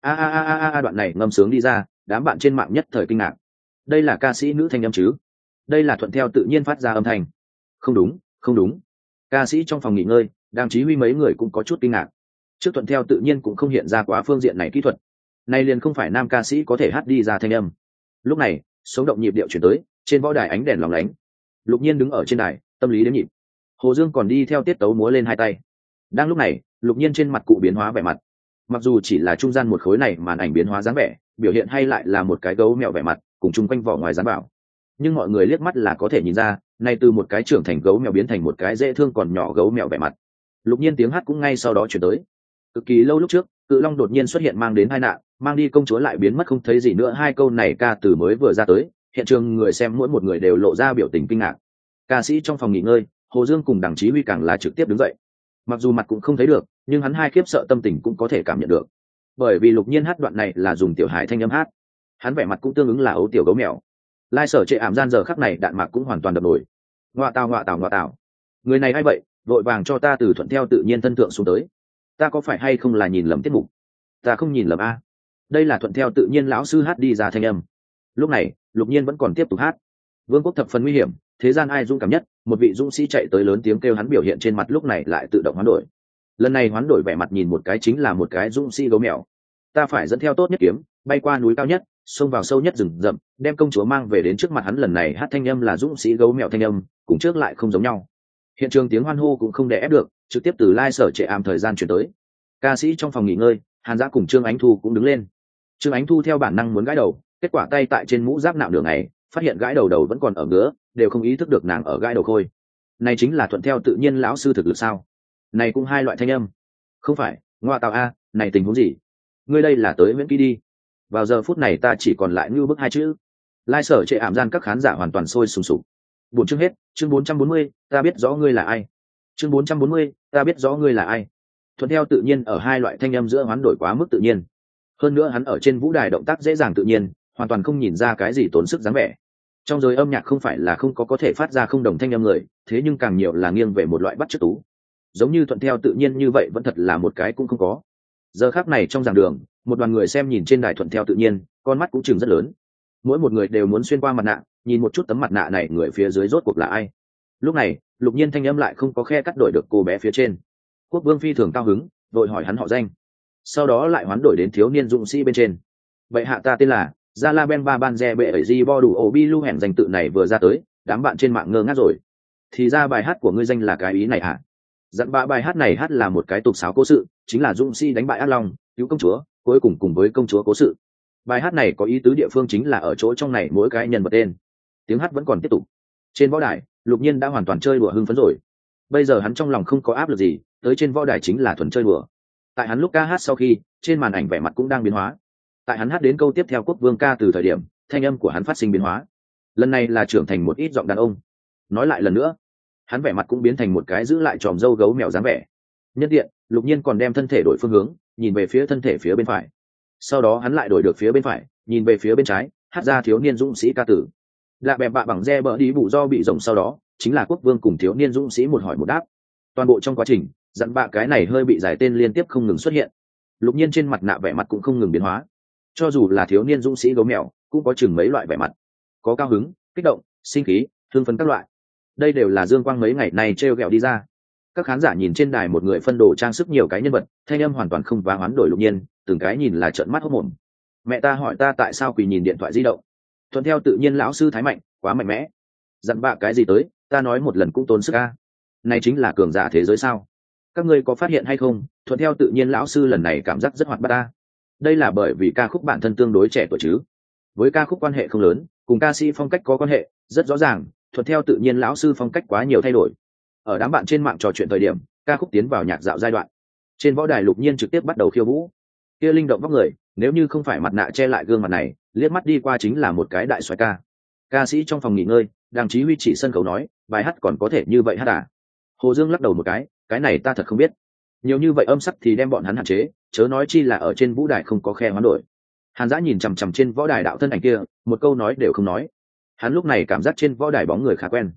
Đoạn này ngâm sướng đi ra, đám bạn trên mạng nhất thời kinh ngạc. Đây là ca sĩ nữ thanh âm chứ? Đây là thuận theo tự nhiên phát ra âm thanh. Không đúng, không đúng. Ca sĩ trong phòng nghỉ ngơi, đang chí huy mấy người cũng có chút kinh ngạc. Trước thuận theo tự nhiên cũng không hiện ra quá phương diện này kỹ thuật. Này liền không phải nam ca sĩ có thể hát đi ra thanh âm. Lúc này, sống động nhịp điệu chuyển tới, trên võ đài ánh đèn lóng lánh. Lục Nhiên đứng ở trên đài, tâm lý đếm nhịp. Hồ Dương còn đi theo tiết tấu múa lên hai tay. Đang lúc này, Lục Nhiên trên mặt cụ biến hóa vẻ mặt. Mặc dù chỉ là trung gian một khối này màn ảnh biến hóa dáng vẻ, biểu hiện hay lại là một cái gấu mèo vẻ mặt, cùng chung quanh vỏ ngoài dán bảo. Nhưng mọi người liếc mắt là có thể nhìn ra, nay từ một cái trưởng thành gấu mèo biến thành một cái dễ thương còn nhỏ gấu mèo vẻ mặt. Lục Nhiên tiếng hát cũng ngay sau đó chuyển tới. Cực kỳ lâu lúc trước, Cự Long đột nhiên xuất hiện mang đến tai nạn, mang đi công chúa lại biến mất không thấy gì nữa. Hai câu này ca từ mới vừa ra tới, hiện trường người xem mỗi một người đều lộ ra biểu tình kinh ngạc. Ca sĩ trong phòng nghỉ ngơi, Hồ Dương cùng Đặng Chí Huy càng là trực tiếp đứng dậy. Mặc dù mặt cũng không thấy được, nhưng hắn hai khiếp sợ tâm tình cũng có thể cảm nhận được. Bởi vì Lục Nhiên hát đoạn này là dùng tiểu hải thanh âm hát, hắn vẻ mặt cũng tương ứng là ấu tiểu gấu mèo. Lai sở trệ ảm gian giờ khắc này đạn mạc cũng hoàn toàn đập nổi. Ngoa tào. Người này ai vậy, vội vàng cho ta từ thuận theo tự nhiên thân thượng xuống tới. Ta có phải hay không là nhìn lầm tiết mục? Ta không nhìn lầm a. Đây là thuận theo tự nhiên lão sư hát đi ra thanh âm. Lúc này, Lục Nhiên vẫn còn tiếp tục hát. Vương quốc thập phần nguy hiểm, thế gian ai dũng cảm nhất, một vị dũng sĩ chạy tới lớn tiếng kêu, hắn biểu hiện trên mặt lúc này lại tự động hoán đổi. Lần này hoán đổi vẻ mặt nhìn một cái chính là một cái dũng sĩ gấu mèo. Ta phải dẫn theo tốt nhất kiếm, bay qua núi cao nhất, xông vào sâu nhất rừng rậm, đem công chúa mang về đến trước mặt hắn. Lần này hát thanh âm là dũng sĩ gấu mèo thanh âm, cùng trước lại không giống nhau. Hiện trường tiếng hoan hô cũng không đè ép được, trực tiếp từ lai sở trệ ảm thời gian chuyển tới. Ca sĩ trong phòng nghỉ ngơi, Hàn Dã cùng Trương Ánh Thu cũng đứng lên. Trương Ánh Thu theo bản năng muốn gãi đầu, kết quả tay tại trên mũ giáp nạo đường này, phát hiện gãi đầu vẫn còn ở ngứa, đều không ý thức được nàng ở gãi đầu khôi. Này chính là thuận theo tự nhiên lão sư thực lực sao? Này cũng hai loại thanh âm. Không phải, ngoa tạo a, này tình huống gì? Ngươi đây là tới miễn ký đi. Vào giờ phút này ta chỉ còn lại như bức hai chữ. Lai sở trệ ảm gian các khán giả hoàn toàn sôi sùng sục. Buồn chương hết, chương 440, ta biết rõ ngươi là ai. Chương 440, ta biết rõ ngươi là ai. Thuận theo tự nhiên ở hai loại thanh âm giữa hoán đổi quá mức tự nhiên. Hơn nữa hắn ở trên vũ đài động tác dễ dàng tự nhiên, hoàn toàn không nhìn ra cái gì tốn sức dáng vẻ. Trong giới âm nhạc không phải là không có thể phát ra không đồng thanh âm người, thế nhưng càng nhiều là nghiêng về một loại bắt chước tú. Giống như thuận theo tự nhiên như vậy vẫn thật là một cái cũng không có. Giờ khắc này trong giảng đường, một đoàn người xem nhìn trên đài thuận theo tự nhiên, con mắt cũng chừng rất lớn. Mỗi một người đều muốn xuyên qua mặt nạ, nhìn một chút tấm mặt nạ này người phía dưới rốt cuộc là ai. Lúc này, Lục Nhiên thanh âm lại không có khe cắt đổi được cô bé phía trên. Quốc vương phi thường cao hứng, vội hỏi hắn họ danh. Sau đó lại hoán đổi đến thiếu niên dũng sĩ bên trên. Vậy hạ ta tên là Gia La Ben Ba Ban Re Bệ Ẩy Di Bo Đủ Ổ Bi Lu hẻm danh tự này vừa ra tới, đám bạn trên mạng ngơ ngác rồi. Thì ra bài hát của ngươi danh là cái ý này hả? Dặn bạ bài hát này hát là một cái tục sáo cố sự, chính là dũng sĩ đánh bại ác long, cứu công chúa, cuối cùng cùng với công chúa cố sự. Bài hát này có ý tứ địa phương chính là ở chỗ trong này mỗi cái nhân vật tên. Tiếng hát vẫn còn tiếp tục. Trên võ đài, Lục Nhiên đã hoàn toàn chơi đùa hưng phấn rồi. Bây giờ hắn trong lòng không có áp lực gì, tới trên võ đài chính là thuần chơi đùa. Tại hắn lúc ca hát sau khi, trên màn ảnh vẻ mặt cũng đang biến hóa. Tại hắn hát đến câu tiếp theo quốc vương ca từ thời điểm, thanh âm của hắn phát sinh biến hóa. Lần này là trưởng thành một ít giọng đàn ông. Nói lại lần nữa, hắn vẻ mặt cũng biến thành một cái giữ lại tròm râu gấu mèo dáng vẻ. Nhân tiện, Lục Nhiên còn đem thân thể đổi phương hướng, nhìn về phía thân thể phía bên phải. Sau đó hắn lại đổi được phía bên phải, nhìn về phía bên trái, hát ra thiếu niên dũng sĩ ca tử. Lạ bẹp bạ bằng re bờ đi bụ do bị rồng, sau đó chính là quốc vương cùng thiếu niên dũng sĩ một hỏi một đáp. Toàn bộ trong quá trình, dặn bạ cái này hơi bị giải tên liên tiếp không ngừng xuất hiện. Lục Nhiên trên mặt nạ vẻ mặt cũng không ngừng biến hóa. Cho dù là thiếu niên dũng sĩ gấu mèo, cũng có chừng mấy loại vẻ mặt. Có cao hứng, kích động, sinh khí, thương phấn các loại. Đây đều là Dương Quang mấy ngày nay trêu ghẹo đi ra. Các khán giả nhìn trên đài một người phân đồ trang sức nhiều cái nhân vật, thanh âm hoàn toàn không và hoán đổi. Lục Nhiên từng cái nhìn là trợn mắt hốt mồm. Mẹ ta hỏi ta tại sao quỳ nhìn điện thoại di động. Thuận theo tự nhiên lão sư thái mạnh, quá mạnh mẽ. Dặn bạ cái gì tới, ta nói một lần cũng tốn sức a. Này chính là cường giả thế giới sao? Các ngươi có phát hiện hay không, thuận theo tự nhiên lão sư lần này cảm giác rất hoạt bát ta. Đây là bởi vì ca khúc bản thân tương đối trẻ tuổi chứ. Với ca khúc quan hệ không lớn, cùng ca sĩ phong cách có quan hệ, rất rõ ràng, thuận theo tự nhiên lão sư phong cách quá nhiều thay đổi. Ở đám bạn trên mạng trò chuyện thời điểm, ca khúc tiến vào nhạc dạo giai đoạn. Trên võ đài Lục Nhiên trực tiếp bắt đầu khiêu vũ. Kia linh động vóc người, nếu như không phải mặt nạ che lại gương mặt này, liếc mắt đi qua chính là một cái đại xoái ca. Ca sĩ trong phòng nghỉ ngơi, Đặng Chí Huy chỉ sân khấu nói, bài hát còn có thể như vậy hát à? Hồ Dương lắc đầu một cái này ta thật không biết. Nhiều như vậy âm sắc thì đem bọn hắn hạn chế, chớ nói chi là ở trên vũ đài không có khe hoán đổi. Hàn Dã nhìn chằm chằm trên võ đài đạo thân ảnh kia, một câu nói đều không nói. Hắn lúc này cảm giác trên võ đài bóng người khá quen.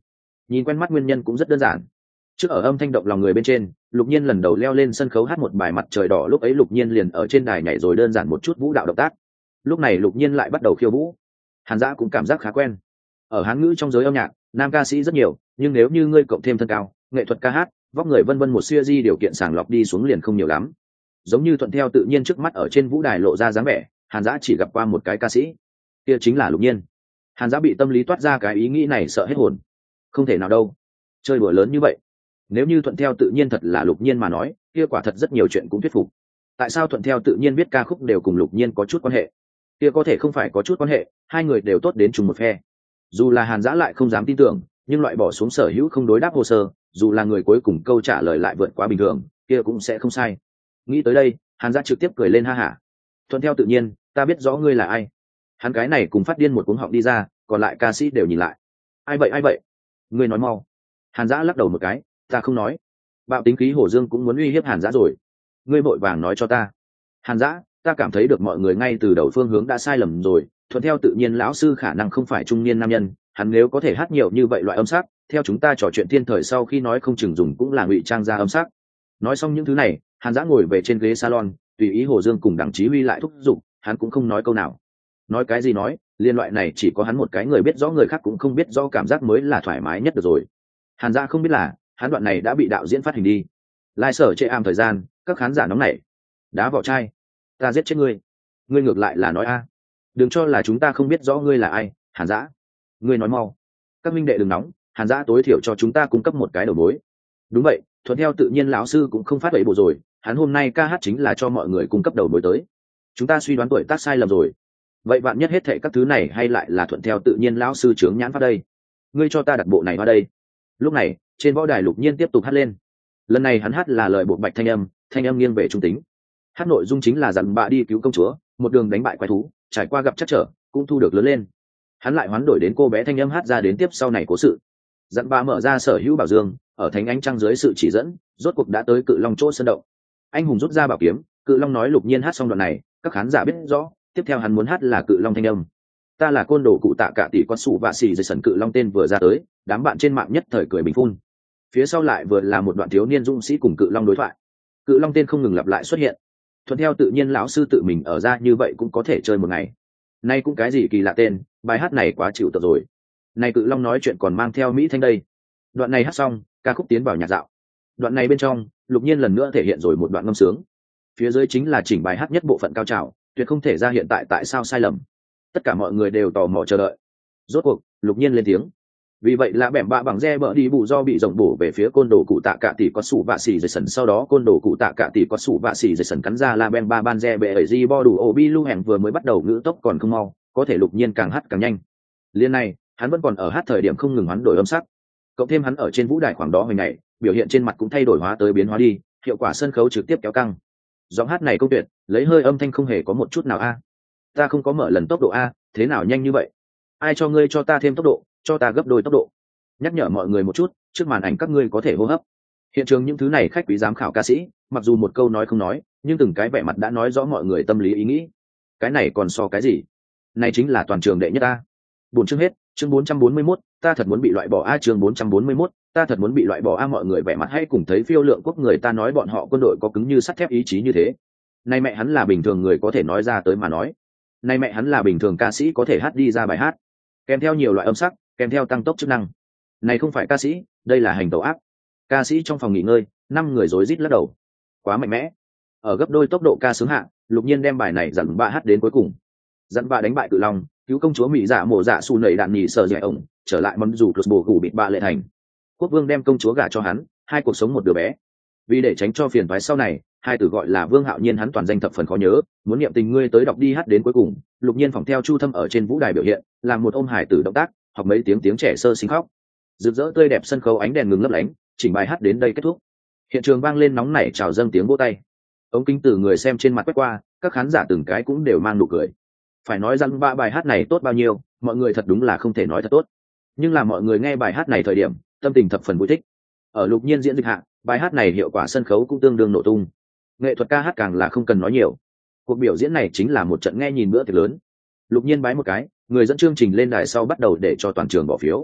Nhìn quen mắt nguyên nhân cũng rất đơn giản. Trước ở âm thanh động lòng người bên trên, Lục Nhiên lần đầu leo lên sân khấu hát một bài Mặt trời đỏ, lúc ấy Lục Nhiên liền ở trên đài nhảy rồi đơn giản một chút vũ đạo động tác. Lúc này Lục Nhiên lại bắt đầu khiêu vũ. Hàn Dã cũng cảm giác khá quen. Ở Hán ngữ trong giới âm nhạc, nam ca sĩ rất nhiều, nhưng nếu như ngươi cộng thêm thân cao, nghệ thuật ca hát, vóc người vân vân một siêu di điều kiện sàng lọc đi xuống liền không nhiều lắm. Giống như thuận theo tự nhiên trước mắt ở trên vũ đài lộ ra dáng vẻ, Hàn Dã chỉ gặp qua một cái ca sĩ, kia chính là Lục Nhiên. Hàn Dã bị tâm lý toát ra cái ý nghĩ này sợ hết hồn. Không thể nào đâu, chơi đùa lớn như vậy. Nếu như thuận theo tự nhiên thật là Lục Nhiên mà nói, kia quả thật rất nhiều chuyện cũng thuyết phục. Tại sao thuận theo tự nhiên viết ca khúc đều cùng Lục Nhiên có chút quan hệ? Kia có thể không phải có chút quan hệ, hai người đều tốt đến chung một phe. Dù là Hàn Dã lại không dám tin tưởng, nhưng loại bỏ xuống sở hữu không đối đáp hồ sơ, dù là người cuối cùng câu trả lời lại vượt quá bình thường, kia cũng sẽ không sai. Nghĩ tới đây, Hàn Dã trực tiếp cười lên ha hả. Thuận theo tự nhiên, ta biết rõ ngươi là ai. Hắn cái này cùng phát điên một cuống họng đi ra, còn lại ca sĩ đều nhìn lại. Ai vậy ai vậy? Ngươi nói mau. Hàn Dã lắc đầu một cái, ta không nói. Bạo tính khí Hồ Dương cũng muốn uy hiếp Hàn Dã rồi. Ngươi vội vàng nói cho ta. Hàn Dã, ta cảm thấy được mọi người ngay từ đầu phương hướng đã sai lầm rồi. Thuận theo tự nhiên lão sư khả năng không phải trung niên nam nhân, hắn nếu có thể hát nhiều như vậy loại âm sắc, theo chúng ta trò chuyện thiên thời sau khi nói không chừng dùng cũng là ngụy trang ra âm sắc. Nói xong những thứ này, Hàn Dã ngồi về trên ghế salon, tùy ý Hồ Dương cùng Đặng Chí Huy lại thúc giục, hắn cũng không nói câu nào. Nói cái gì nói, liên loại này chỉ có hắn một cái người biết rõ, người khác cũng không biết rõ, cảm giác mới là thoải mái nhất được rồi. Hàn Dã không biết là, hắn đoạn này đã bị đạo diễn phát hình đi. Lai sở chệ am thời gian, các khán giả nóng nảy. Đá vỏ chai, ta giết chết ngươi. Ngươi ngược lại là nói a. Đừng cho là chúng ta không biết rõ ngươi là ai, Hàn Dã. Ngươi nói mau. Các minh đệ đừng nóng, Hàn Dã tối thiểu cho chúng ta cung cấp một cái đầu mối. Đúng vậy, thuận theo tự nhiên lão sư cũng không phát bậy bộ rồi, hắn hôm nay ca hát chính là cho mọi người cung cấp đầu mối tới. Chúng ta suy đoán tuổi tác sai lầm rồi. Vậy bạn nhất hết thệ các thứ này hay lại là thuận theo tự nhiên lão sư chướng nhãn phát đây? Ngươi cho ta đặt bộ này vào đây. Lúc này, trên võ đài Lục Nhiên tiếp tục hát lên. Lần này hắn hát là lời buộc bạch thanh âm nghiêng về trung tính. Hát nội dung chính là dặn bạ đi cứu công chúa, một đường đánh bại quái thú, trải qua gặp trắc trở, cũng thu được lớn lên. Hắn lại hoán đổi đến cô bé thanh âm hát ra đến tiếp sau này cố sự. Dặn bạ mở ra sở hữu bảo dương, ở thánh ánh trăng dưới sự chỉ dẫn, rốt cuộc đã tới Cự Long chỗ sân động. Anh hùng rút ra bảo kiếm, Cự Long nói Lục Nhiên hát xong đoạn này, các khán giả biết rõ, tiếp theo hắn muốn hát là Cự Long thanh âm. Ta là côn đồ cụ tạ cả tỷ con sụ vạ xì dây sần Cự Long tên vừa ra tới, đám bạn trên mạng nhất thời cười bình phun. Phía sau lại vừa là một đoạn thiếu niên dũng sĩ cùng Cự Long đối thoại. Cự Long tên không ngừng lặp lại xuất hiện. Thuận theo tự nhiên lão sư tự mình ở ra như vậy cũng có thể chơi một ngày. Nay cũng cái gì kỳ lạ tên, bài hát này quá chịu tập rồi. Này Cự Long nói chuyện còn mang theo mỹ thanh đây. Đoạn này hát xong, ca khúc tiến vào nhạc dạo. Đoạn này bên trong, Lục Nhiên lần nữa thể hiện rồi một đoạn ngâm sướng. Phía dưới chính là chỉnh bài hát nhất bộ phận cao trào, tuyệt không thể ra hiện tại sao sai lầm. Tất cả mọi người đều tò mò chờ đợi. Rốt cuộc, Lục Nhiên lên tiếng. Vì vậy là bẻm bạ bằng re bỡ đi bù do bị rộng bổ về phía côn đồ cụ tạ cả tỷ có sủ vạ xì dây sần, sau đó côn đồ cụ tạ cả tỷ có sủ vạ xì dây sần cắn ra là bem ba ban re bệ ở di bo đủ ổ bi lu hẻng vừa mới bắt đầu ngữ tốc còn không mau, có thể Lục Nhiên càng hát càng nhanh. Liên này, hắn vẫn còn ở hát thời điểm không ngừng hoán đổi âm sắc. Cộng thêm hắn ở trên vũ đài khoảng đó hồi ngày, biểu hiện trên mặt cũng thay đổi hóa tới biến hóa đi, hiệu quả sân khấu trực tiếp kéo căng. Giọng hát này công tuyệt, lấy hơi âm thanh không hề có một chút nào a. Ta không có mở lần tốc độ a, thế nào nhanh như vậy? Ai cho ngươi cho ta thêm tốc độ, cho ta gấp đôi tốc độ. Nhắc nhở mọi người một chút, trước màn ảnh các ngươi có thể hô hấp. Hiện trường những thứ này khách quý giám khảo ca sĩ, mặc dù một câu nói không nói, nhưng từng cái vẻ mặt đã nói rõ mọi người tâm lý ý nghĩ. Cái này còn so cái gì? Này chính là toàn trường đệ nhất ta. Buồn chương hết, chương 441, ta thật muốn bị loại bỏ a, chương 441, ta thật muốn bị loại bỏ a. Mọi người vẻ mặt hay cùng thấy Phiêu Lượng Quốc người ta nói bọn họ quân đội có cứng như sắt thép ý chí như thế. Này mẹ hắn là bình thường người có thể nói ra tới mà nói. Này mẹ hắn là bình thường ca sĩ có thể hát đi ra bài hát. Kèm theo nhiều loại âm sắc, kèm theo tăng tốc chức năng. Này không phải ca sĩ, đây là hành tẩu ác. Ca sĩ trong phòng nghỉ ngơi, 5 người rối rít lắc đầu. Quá mạnh mẽ. Ở gấp đôi tốc độ ca sướng hạ, Lục Nhiên đem bài này dặn bạ hát đến cuối cùng. Dặn bạ đánh bại Cự Long, cứu công chúa mỹ dạ mổ dạ su nẩy đạn nhì sợ dẻ ổng, trở lại món dù plus bổ gù bịt bạ lệ thành. Quốc vương đem công chúa gả cho hắn, hai cuộc sống một đứa bé. Vì để tránh cho phiền toái sau này, hai tử gọi là Vương Hạo Nhiên, hắn toàn danh thập phần khó nhớ, muốn niệm tình ngươi tới đọc đi hát đến cuối cùng. Lục Nhiên phỏng theo Chu Thâm ở trên vũ đài biểu hiện, làm một ôm hải tử động tác, học mấy tiếng trẻ sơ sinh khóc. Rực rỡ tươi đẹp sân khấu, ánh đèn ngừng lấp lánh, chỉnh bài hát đến đây kết thúc. Hiện trường vang lên nóng nảy chào dâng tiếng vỗ tay. Ống kính từ người xem trên mặt quét qua, các khán giả từng cái cũng đều mang nụ cười. Phải nói rằng ba bài hát này tốt bao nhiêu, mọi người thật đúng là không thể nói thật tốt. Nhưng là mọi người nghe bài hát này thời điểm, tâm tình thập phần vui thích. Ở Lục Nhiên diễn dịch hạ, bài hát này hiệu quả sân khấu cũng tương đương nổ tung. Nghệ thuật ca hát càng là không cần nói nhiều. Cuộc biểu diễn này chính là một trận nghe nhìn bữa tiệc lớn. Lục Nhiên bái một cái, người dẫn chương trình lên đài sau bắt đầu để cho toàn trường bỏ phiếu.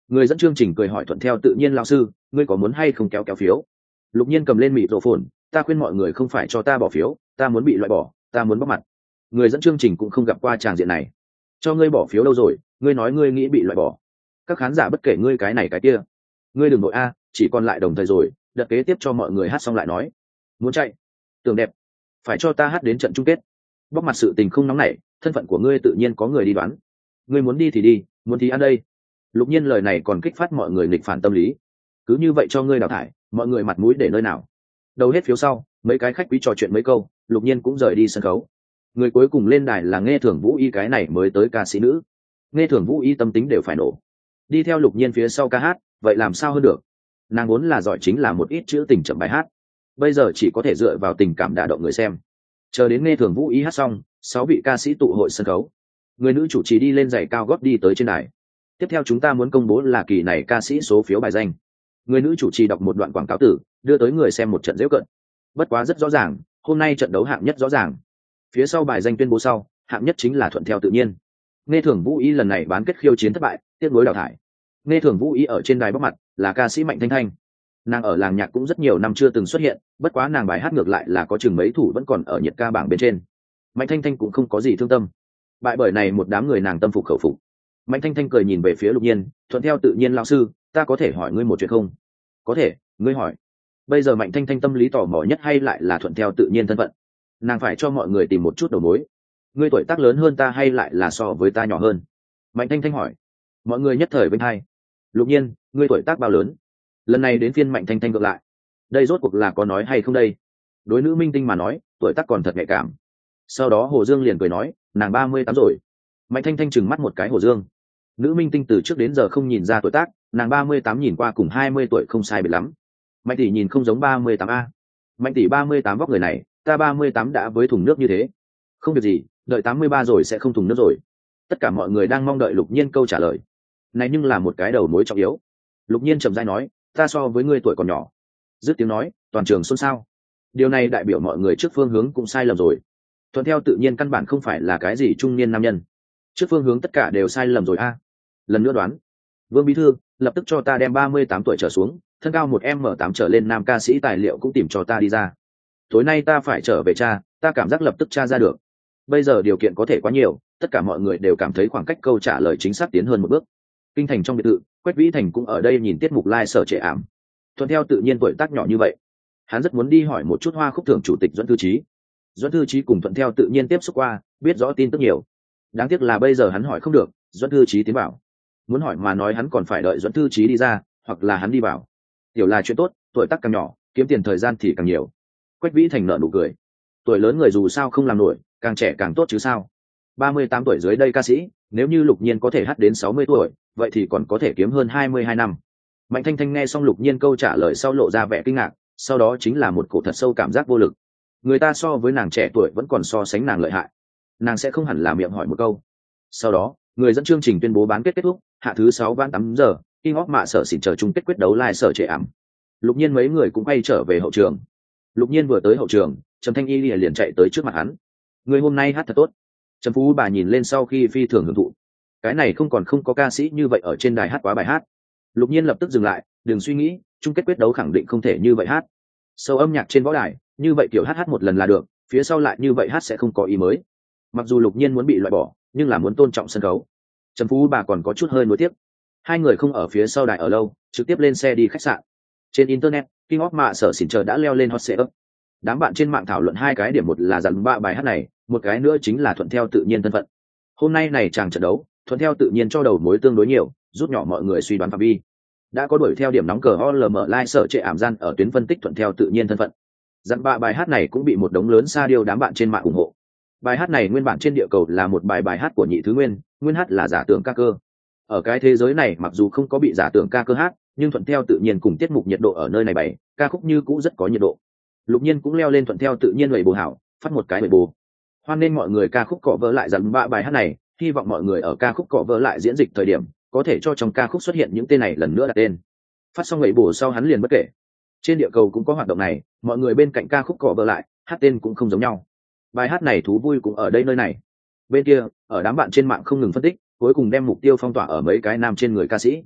Người dẫn chương trình cười hỏi thuận theo tự nhiên lao sư, ngươi có muốn hay không kéo kéo phiếu? Lục Nhiên cầm lên mịt rổ phồn, ta khuyên mọi người không phải cho ta bỏ phiếu, ta muốn bị loại bỏ, ta muốn bóc mặt. Người dẫn chương trình cũng không gặp qua tràng diện này. Cho ngươi bỏ phiếu đâu rồi, ngươi nói ngươi nghĩ bị loại bỏ. Các khán giả bất kể ngươi cái này cái kia. Ngươi đừng nội a, chỉ còn lại đồng thời rồi, đợt kế tiếp cho mọi người hát xong lại nói. Muốn chạy? Tưởng đẹp. Phải cho ta hát đến trận chung kết. Bóc mặt sự tình không nóng nảy, thân phận của ngươi tự nhiên có người đi đoán. Ngươi muốn đi thì đi, muốn thì ăn đây. Lục Nhiên lời này còn kích phát mọi người nghịch phản tâm lý. Cứ như vậy cho ngươi đào thải, mọi người mặt mũi để nơi nào? Đầu hết phiếu sau, mấy cái khách quý trò chuyện mấy câu, Lục Nhiên cũng rời đi sân khấu. Người cuối cùng lên đài là Nghe Thưởng Vũ Y, cái này mới tới ca sĩ nữ. Nghe Thưởng Vũ Y tâm tính đều phải nổ. Đi theo Lục Nhiên phía sau ca hát, vậy làm sao hơn được? Nàng vốn là giỏi chính là một ít chữ tình chậm bài hát, bây giờ chỉ có thể dựa vào tình cảm đả động người xem. Chờ đến Nghe Thưởng Vũ Y hát xong, 6 vị ca sĩ tụ hội sân khấu. Người nữ chủ trì đi lên giày cao gót đi tới trên đài. Tiếp theo chúng ta muốn công bố là kỳ này ca sĩ số phiếu bài danh. Người nữ chủ trì đọc một đoạn quảng cáo tử, đưa tới người xem một trận giễu cợt. Bất quá rất rõ ràng, hôm nay trận đấu hạng nhất rõ ràng. Phía sau bài danh tuyên bố sau, hạng nhất chính là thuận theo tự nhiên. Nghe Thưởng Vũ Y lần này bán kết khiêu chiến thất bại, tiếp nối đào thải. Nghe Thưởng Vũ Y ở trên đài bóc mặt là ca sĩ Mạnh Thanh Thanh. Nàng ở làng nhạc cũng rất nhiều năm chưa từng xuất hiện, bất quá nàng bài hát ngược lại là có chừng mấy thủ vẫn còn ở nhiệt ca bảng bên trên. Mạnh Thanh Thanh cũng không có gì thương tâm. Bại bởi này một đám người nàng tâm phục khẩu phục. Mạnh Thanh Thanh cười nhìn về phía Lục Nhiên, thuận theo tự nhiên lão sư, ta có thể hỏi ngươi một chuyện không? Có thể, ngươi hỏi. Bây giờ Mạnh Thanh Thanh tâm lý tò mò nhất hay lại là thuận theo tự nhiên thân phận. Nàng phải cho mọi người tìm một chút đầu mối. Ngươi tuổi tác lớn hơn ta hay lại là so với ta nhỏ hơn? Mạnh Thanh Thanh hỏi. Mọi người nhất thời bên hai. Lục Nhiên, ngươi tuổi tác bao lớn? Lần này đến phiên Mạnh Thanh Thanh ngược lại. Đây rốt cuộc là có nói hay không đây? Đối nữ minh tinh mà nói, tuổi tác còn thật nhạy cảm. Sau đó Hồ Dương liền cười nói, nàng 38 rồi. Mạnh Thanh Thanh trừng mắt một cái Hồ Dương. Nữ minh tinh từ trước đến giờ không nhìn ra tuổi tác, nàng 38 nhìn qua cùng 20 tuổi không sai biệt lắm. Mạnh tỷ nhìn không giống 38 a. Mạnh tỷ 38 vóc người này, ta 38 đã với thùng nước như thế. Không việc gì, đợi 83 rồi sẽ không thùng nước rồi. Tất cả mọi người đang mong đợi Lục Nhiên câu trả lời. Này nhưng là một cái đầu mối trọng yếu. Lục Nhiên trầm rãi nói, ta so với ngươi tuổi còn nhỏ. Dứt tiếng nói, toàn trường xôn xao. Điều này đại biểu mọi người trước phương hướng cũng sai lầm rồi. Thuận theo tự nhiên căn bản không phải là cái gì trung niên nam nhân. Trước phương hướng tất cả đều sai lầm rồi a. Lần nữa đoán. Vương bí thư, lập tức cho ta đem 38 tuổi trở xuống, thân cao 1m8 trở lên nam ca sĩ tài liệu cũng tìm cho ta đi ra. Tối nay ta phải trở về tra, ta cảm giác lập tức tra ra được. Bây giờ điều kiện có thể quá nhiều, tất cả mọi người đều cảm thấy khoảng cách câu trả lời chính xác tiến hơn một bước. Kinh thành trong biệt thự, Quách Vĩ Thành cũng ở đây nhìn tiết mục live sở trệ ảm. Thuận theo tự nhiên tuổi tác nhỏ như vậy, hắn rất muốn đi hỏi một chút Hoa Khúc thưởng chủ tịch Doãn Thư Chí. Doãn Thư Chí cùng Thuận theo tự nhiên tiếp xúc qua, biết rõ tin tức nhiều. Đáng tiếc là bây giờ hắn hỏi không được, Doãn Thư Chí tiến bảo. Muốn hỏi mà nói hắn còn phải đợi Doãn Thư Chí đi ra, hoặc là hắn đi vào. Hiểu là chuyện tốt, tuổi tác càng nhỏ, kiếm tiền thời gian thì càng nhiều. Quách Vĩ Thành nở nụ cười. Tuổi lớn người dù sao không làm nổi, càng trẻ càng tốt chứ sao. 38 tuổi dưới đây ca sĩ, nếu như Lục Nhiên có thể hát đến 60 tuổi, vậy thì còn có thể kiếm hơn 22 năm. Mạnh Thanh Thanh nghe xong Lục Nhiên câu trả lời sau lộ ra vẻ kinh ngạc, sau đó chính là một cổ thật sâu cảm giác vô lực. Người ta so với nàng trẻ tuổi vẫn còn so sánh nàng lợi hại. Nàng sẽ không hẳn là miệng hỏi một câu. Sau đó, người dẫn chương trình tuyên bố bán kết kết thúc, hạ thứ 6 ván 8 giờ, King of Mạ Sở xỉn chờ chung kết quyết đấu live sở trệ ảm. Lục Nhiên mấy người cũng quay trở về hậu trường. Lục Nhiên vừa tới hậu trường, Trầm Thanh Y liền chạy tới trước mặt hắn. Người hôm nay hát thật tốt. Trầm Phú bà nhìn lên sau khi phi thường hưởng thụ. Cái này không có ca sĩ như vậy ở trên đài hát quá bài hát. Lục Nhiên lập tức dừng lại, đừng suy nghĩ, chung kết quyết đấu khẳng định không thể như vậy hát. Sâu âm nhạc trên võ đài, như vậy kiểu hát một lần là được, phía sau lại như vậy hát sẽ không có ý mới. Mặc dù Lục Nhiên muốn bị loại bỏ, nhưng là muốn tôn trọng sân khấu. Trầm Phú bà còn có chút hơi nuối tiếc. Hai người không ở phía sau đài ở lâu, trực tiếp lên xe đi khách sạn. Trên internet, King of Mạ Sở xỉn chờ đã leo lên hot search. Đám bạn trên mạng thảo luận hai cái điểm, một là dặn ba bài hát này, một cái nữa chính là thuận theo tự nhiên thân phận. Hôm nay này chàng trận đấu, thuận theo tự nhiên cho đầu mối tương đối nhiều, rút nhỏ mọi người suy đoán phạm vi. Đã có đuổi theo điểm nóng cờ OLM live sở trệ ảm gian ở tuyến phân tích thuận theo tự nhiên thân phận. Dặn ba bài hát này cũng bị một đống lớn sa điêu đám bạn trên mạng ủng hộ. Bài hát này nguyên bản trên địa cầu là một bài hát của Nhị Thứ Nguyên, nguyên hát là giả tưởng ca cơ. Ở cái thế giới này mặc dù không có bị giả tưởng ca cơ hát, nhưng thuận theo tự nhiên cùng tiết mục nhiệt độ ở nơi này bày, ca khúc như cũ rất có nhiệt độ. Lục Nhiên cũng leo lên thuận theo tự nhiên lầy bồ hảo, phát một cái lầy bồ. Hoan nên mọi người ca khúc cọ vỡ lại dặn ba bài hát này, hy vọng mọi người ở ca khúc cọ vỡ lại diễn dịch thời điểm, có thể cho trong ca khúc xuất hiện những tên này lần nữa đặt tên. Phát xong lầy bồ sau hắn liền bất kể. Trên địa cầu cũng có hoạt động này, mọi người bên cạnh ca khúc cọ vỡ lại, hát tên cũng không giống nhau. Bài hát này thú vui cũng ở đây nơi này. Bên kia, ở đám bạn trên mạng không ngừng phân tích, cuối cùng đem mục tiêu phong tỏa ở mấy cái nam trên người ca sĩ.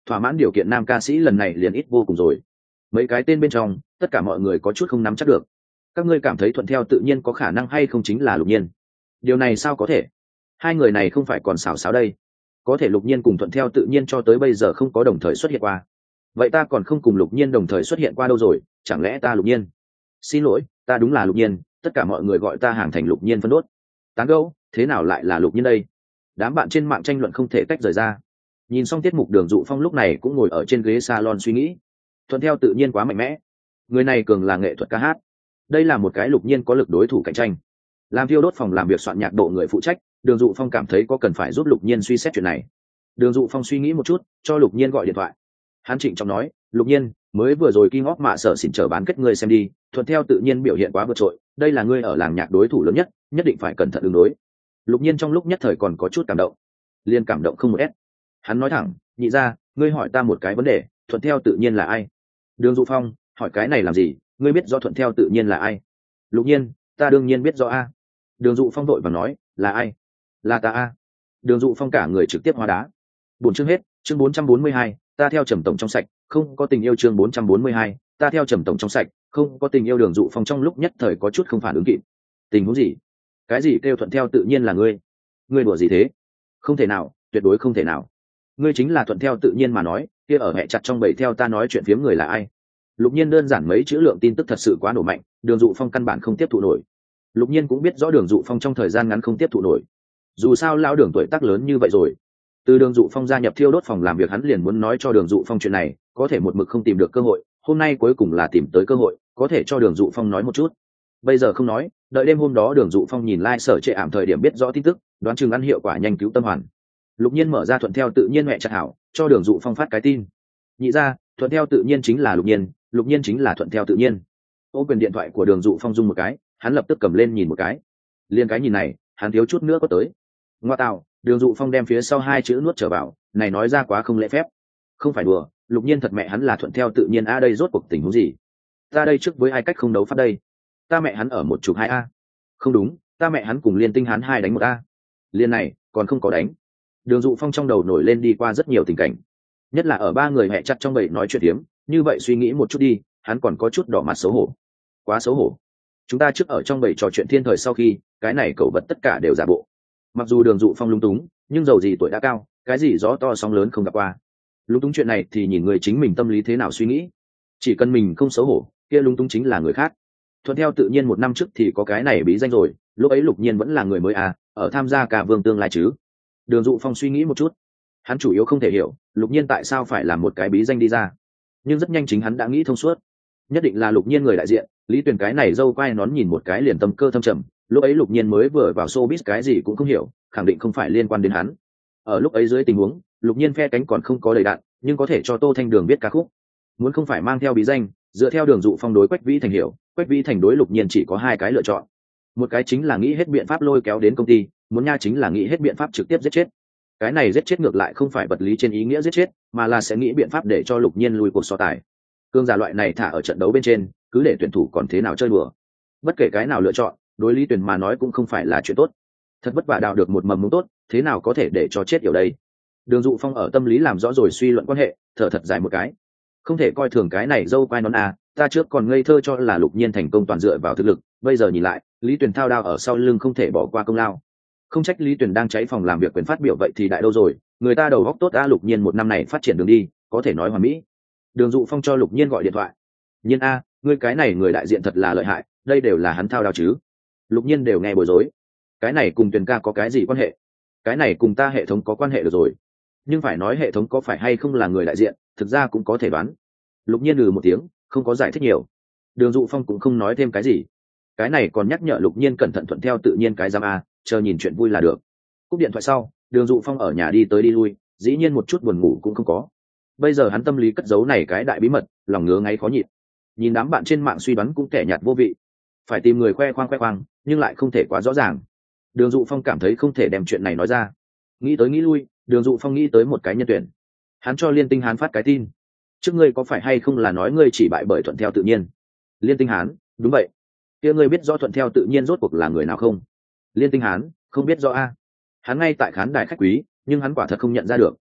thỏa mãn điều kiện nam ca sĩ lần này liền ít vô cùng rồi. Mấy cái tên bên trong tất cả mọi người có chút không nắm chắc được. Các ngươi cảm thấy thuận theo tự nhiên có khả năng hay không chính là Lục Nhiên? Điều này sao có thể? Hai người này không phải còn xảo xáo đây. Có thể Lục Nhiên cùng thuận theo tự nhiên cho tới bây giờ không có đồng thời xuất hiện qua. Vậy ta còn không cùng Lục Nhiên đồng thời xuất hiện qua đâu rồi? Chẳng lẽ ta Lục Nhiên? Xin lỗi, ta đúng là Lục Nhiên, tất cả mọi người gọi ta hàng thành Lục Nhiên phân đốt. Tán gẫu, thế nào lại là Lục Nhiên đây? Đám bạn trên mạng tranh luận không thể tách rời ra. Nhìn xong tiết mục, Đường Dụ Phong lúc này cũng ngồi ở trên ghế salon suy nghĩ. Thuận theo tự nhiên quá mạnh mẽ, người này cường là nghệ thuật ca hát, đây là một cái Lục Nhiên có lực đối thủ cạnh tranh. Làm Thiêu Đốt phòng làm việc soạn nhạc độ người phụ trách, Đường Dụ Phong cảm thấy có cần phải giúp Lục Nhiên suy xét chuyện này. Đường Dụ Phong suy nghĩ một chút, cho Lục Nhiên gọi điện thoại. Hắn trịnh trọng nói, Lục Nhiên, mới vừa rồi King of mạ sở xỉn chờ bán kết ngươi xem đi, thuận theo tự nhiên biểu hiện quá vượt trội, đây là ngươi ở làng nhạc đối thủ lớn nhất, nhất định phải cẩn thận ứng đối. Lục Nhiên trong lúc nhất thời còn có chút cảm động, liền cảm động không một s. Hắn nói thẳng, nhị ra, ngươi hỏi ta một cái vấn đề, thuận theo tự nhiên là ai? Đường Dụ Phong, hỏi cái này làm gì, ngươi biết rõ thuận theo tự nhiên là ai? Lục Nhiên, ta đương nhiên biết rõ a. Đường Dụ Phong đội và nói, là ai? Là ta a. Đường Dụ Phong cả người trực tiếp hóa đá. Bốn chương hết, chương 442, ta theo Trầm tổng trong sạch, không có tình yêu. Chương 442, ta theo Trầm tổng trong sạch, không có tình yêu. Đường Dụ Phong trong lúc nhất thời có chút không phản ứng kịp. Tình huống gì? Cái gì kêu thuận theo tự nhiên là ngươi? Ngươi đùa gì thế? Không thể nào, tuyệt đối không thể nào. Ngươi chính là thuận theo tự nhiên mà nói, kia ở mẹ chặt trong bầy theo ta nói chuyện phiếm người là ai? Lục Nhiên đơn giản mấy chữ lượng tin tức thật sự quá nổ mạnh, Đường Dụ Phong căn bản không tiếp thụ nổi. Lục Nhiên cũng biết rõ Đường Dụ Phong trong thời gian ngắn không tiếp thụ nổi. Dù sao lão Đường tuổi tác lớn như vậy rồi. Từ Đường Dụ Phong gia nhập Thiêu Đốt phòng làm việc, hắn liền muốn nói cho Đường Dụ Phong chuyện này, có thể một mực không tìm được cơ hội, hôm nay cuối cùng là tìm tới cơ hội, có thể cho Đường Dụ Phong nói một chút. Bây giờ không nói, đợi đêm hôm đó Đường Dụ Phong nhìn sở trệ ảm thời điểm biết rõ tin tức, đoán chừng ăn hiệu quả nhanh cứu tâm hoàn. Lục Nhiên mở ra thuận theo tự nhiên mẹ chặt hảo, cho Đường Dụ Phong phát cái tin. Nhị ra, thuận theo tự nhiên chính là Lục Nhiên, Lục Nhiên chính là thuận theo tự nhiên. Ô quyền điện thoại của Đường Dụ Phong rung một cái, hắn lập tức cầm lên nhìn một cái. Liên cái nhìn này, hắn thiếu chút nữa có tới. Ngoa tạo, Đường Dụ Phong đem phía sau hai chữ nuốt trở vào, này nói ra quá không lễ phép. Không phải đùa, Lục Nhiên thật mẹ hắn là thuận theo tự nhiên a, đây rốt cuộc tình huống gì? Ta đây trước với ai cách không đấu phát đây? Ta mẹ hắn ở một chục hai a. Không đúng, ta mẹ hắn cùng Liên Tinh hắn hai đánh một a. Liên này, còn không có đánh. Đường Dụ Phong trong đầu nổi lên đi qua rất nhiều tình cảnh, nhất là ở ba người hẹ chặt trong bầy nói chuyện tiếm, như vậy suy nghĩ một chút đi, hắn còn có chút đỏ mặt xấu hổ. Quá xấu hổ. Chúng ta trước ở trong bầy trò chuyện thiên thời, sau khi cái này cẩu vật tất cả đều giả bộ. Mặc dù Đường Dụ Phong lung túng, nhưng dầu gì tuổi đã cao, cái gì gió to sóng lớn không gặp qua. Lung túng chuyện này thì nhìn người chính mình tâm lý thế nào suy nghĩ. Chỉ cần mình không xấu hổ, kia lung túng chính là người khác. Thuận theo tự nhiên một năm trước thì có cái này bí danh rồi, lúc ấy Lục Nhiên vẫn là người mới à, ở tham gia cả vương tương lai chứ. Đường Dụ Phong suy nghĩ một chút, hắn chủ yếu không thể hiểu Lục Nhiên tại sao phải làm một cái bí danh đi ra, nhưng rất nhanh chính hắn đã nghĩ thông suốt, nhất định là Lục Nhiên người đại diện. Lý Tuyền cái này dâu quai nón nhìn một cái liền tâm cơ thâm trầm, lúc ấy Lục Nhiên mới vừa vào showbiz cái gì cũng không hiểu, khẳng định không phải liên quan đến hắn. Ở lúc ấy dưới tình huống Lục Nhiên phe cánh còn không có đầy đạn, nhưng có thể cho Tô Thanh Đường viết ca khúc, muốn không phải mang theo bí danh, dựa theo Đường Dụ Phong đối Quách Vĩ Thành hiểu, Quách Vĩ Thành đối Lục Nhiên chỉ có hai cái lựa chọn, một cái chính là nghĩ hết biện pháp lôi kéo đến công ty, muốn nha chính là nghĩ hết biện pháp trực tiếp giết chết. Cái này giết chết ngược lại không phải vật lý trên ý nghĩa giết chết, mà là sẽ nghĩ biện pháp để cho Lục Nhiên lùi cuộc so tài. Cương giả loại này thả ở trận đấu bên trên, cứ để tuyển thủ còn thế nào chơi đùa. Bất kể cái nào lựa chọn, đối Lý Tuyền mà nói cũng không phải là chuyện tốt. Thật vất vả đào được một mầm mống tốt, thế nào có thể để cho chết ở đây. Đường Dụ Phong ở tâm lý làm rõ rồi suy luận quan hệ, thở thật dài một cái. Không thể coi thường cái này dâu quai nón à, ta trước còn ngây thơ cho là Lục Nhiên thành công toàn dựa vào thực lực, bây giờ nhìn lại, Lý Tuyền thao đao ở sau lưng không thể bỏ qua công lao. Không trách Lý Tuyền đang cháy phòng làm việc quyền phát biểu vậy thì đại đâu rồi, người ta đầu góc tốt a. Lục Nhiên một năm này phát triển đường đi, có thể nói hoàn mỹ. Đường Dụ Phong cho Lục Nhiên gọi điện thoại. Nhiên a, ngươi cái này người đại diện thật là lợi hại, đây đều là hắn thao đao chứ? Lục Nhiên đều nghe bối rối. Cái này cùng Tuyền ca có cái gì quan hệ? Cái này cùng ta hệ thống có quan hệ được rồi. Nhưng phải nói hệ thống có phải hay không là người đại diện, thực ra cũng có thể đoán. Lục Nhiên một tiếng, không có giải thích nhiều. Đường Dụ Phong cũng không nói thêm cái gì. Cái này còn nhắc nhở Lục Nhiên cẩn thận thuận theo tự nhiên cái giam a, chờ nhìn chuyện vui là được. Cúp điện thoại sau, Đường Dụ Phong ở nhà đi tới đi lui, dĩ nhiên một chút buồn ngủ cũng không có. Bây giờ hắn tâm lý cất giấu này cái đại bí mật, lòng ngứa ngáy khó nhịn. Nhìn đám bạn trên mạng suy đoán cũng kẻ nhạt vô vị, phải tìm người khoe khoang, nhưng lại không thể quá rõ ràng. Đường Dụ Phong cảm thấy không thể đem chuyện này nói ra. Nghĩ tới nghĩ lui, Đường Dụ Phong nghĩ tới một cái nhân tuyển. Hắn cho Liên Tinh Hán phát cái tin. Trước ngươi có phải hay không là nói ngươi chỉ bại bởi thuận theo tự nhiên? Liên Tinh Hán, đúng vậy. Kia ngươi biết rõ thuận theo tự nhiên rốt cuộc là người nào không? Liên Tinh Hán, không biết rõ a. Hắn ngay tại khán đài khách quý, nhưng hắn quả thật không nhận ra được.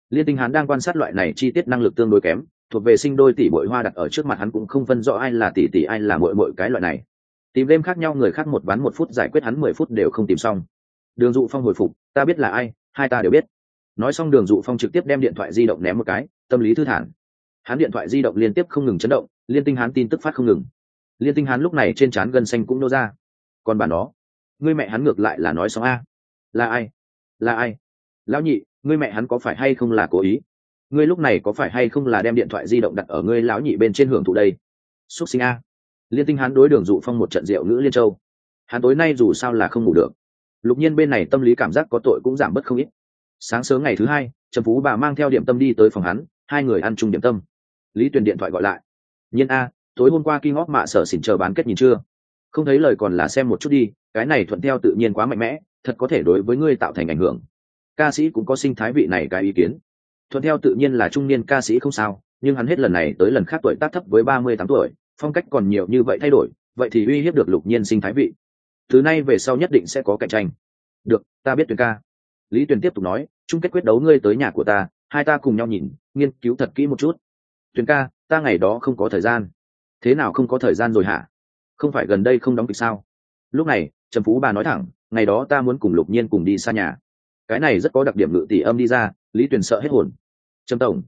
Liên Tinh Hán đang quan sát loại này chi tiết năng lực tương đối kém, thuộc về sinh đôi tỷ muội hoa đặt ở trước mặt hắn cũng không phân rõ ai là tỷ tỷ ai là muội muội cái loại này. Tìm đêm khác nhau người khác một ván 1 phút giải quyết hắn 10 phút đều không tìm xong. Đường Dụ Phong hồi phục, ta biết là ai, hai ta đều biết. Nói xong Đường Dụ Phong trực tiếp đem điện thoại di động ném một cái, tâm lý thư thản. Hắn điện thoại di động liên tiếp không ngừng chấn động, Liên Tinh Hán tin tức phát không ngừng. Liên Tinh Hán lúc này trên trán gân xanh cũng nô ra. Còn bản đó, ngươi mẹ hắn ngược lại là nói xong a. Là ai? Là ai? Lão nhị, ngươi mẹ hắn có phải hay không là cố ý? Ngươi lúc này có phải hay không là đem điện thoại di động đặt ở ngươi lão nhị bên trên hưởng thụ đây? Xuất sinh a. Liên Tinh Hán đối Đường Dụ Phong một trận rượu ngữ liên châu. Hắn tối nay dù sao là không ngủ được. Lục Nhiên bên này tâm lý cảm giác có tội cũng giảm bớt không ít. Sáng sớm ngày thứ hai, Trầm Phú bà mang theo điểm tâm đi tới phòng hắn, hai người ăn chung điểm tâm. Lý Tuyền điện thoại gọi lại. Nhiên a, tối hôm qua King of Mạ sở xỉn chờ bán kết nhìn chưa? Không thấy lời còn là xem một chút đi, cái này thuận theo tự nhiên quá mạnh mẽ, thật có thể đối với ngươi tạo thành ảnh hưởng. Ca sĩ cũng có sinh thái vị này cái ý kiến. Thuận theo tự nhiên là trung niên ca sĩ không sao, nhưng hắn hết lần này tới lần khác tuổi tác thấp với 38 tuổi, phong cách còn nhiều như vậy thay đổi, vậy thì uy hiếp được Lục Nhiên sinh thái vị. Từ nay về sau nhất định sẽ có cạnh tranh. Được, ta biết Tuyền ca. Lý Tuyền tiếp tục nói, chung kết quyết đấu ngươi tới nhà của ta, hai ta cùng nhau nhìn, nghiên cứu thật kỹ một chút. Tuyền ca, ta ngày đó không có thời gian. Thế nào không có thời gian rồi hả? Không phải gần đây không đóng kịch sao? Lúc này, Trầm Phú bà nói thẳng, ngày đó ta muốn cùng Lục Nhiên cùng đi xa nhà. Cái này rất có đặc điểm ngự tỷ âm đi ra, Lý Tuyền sợ hết hồn. Trầm tổng,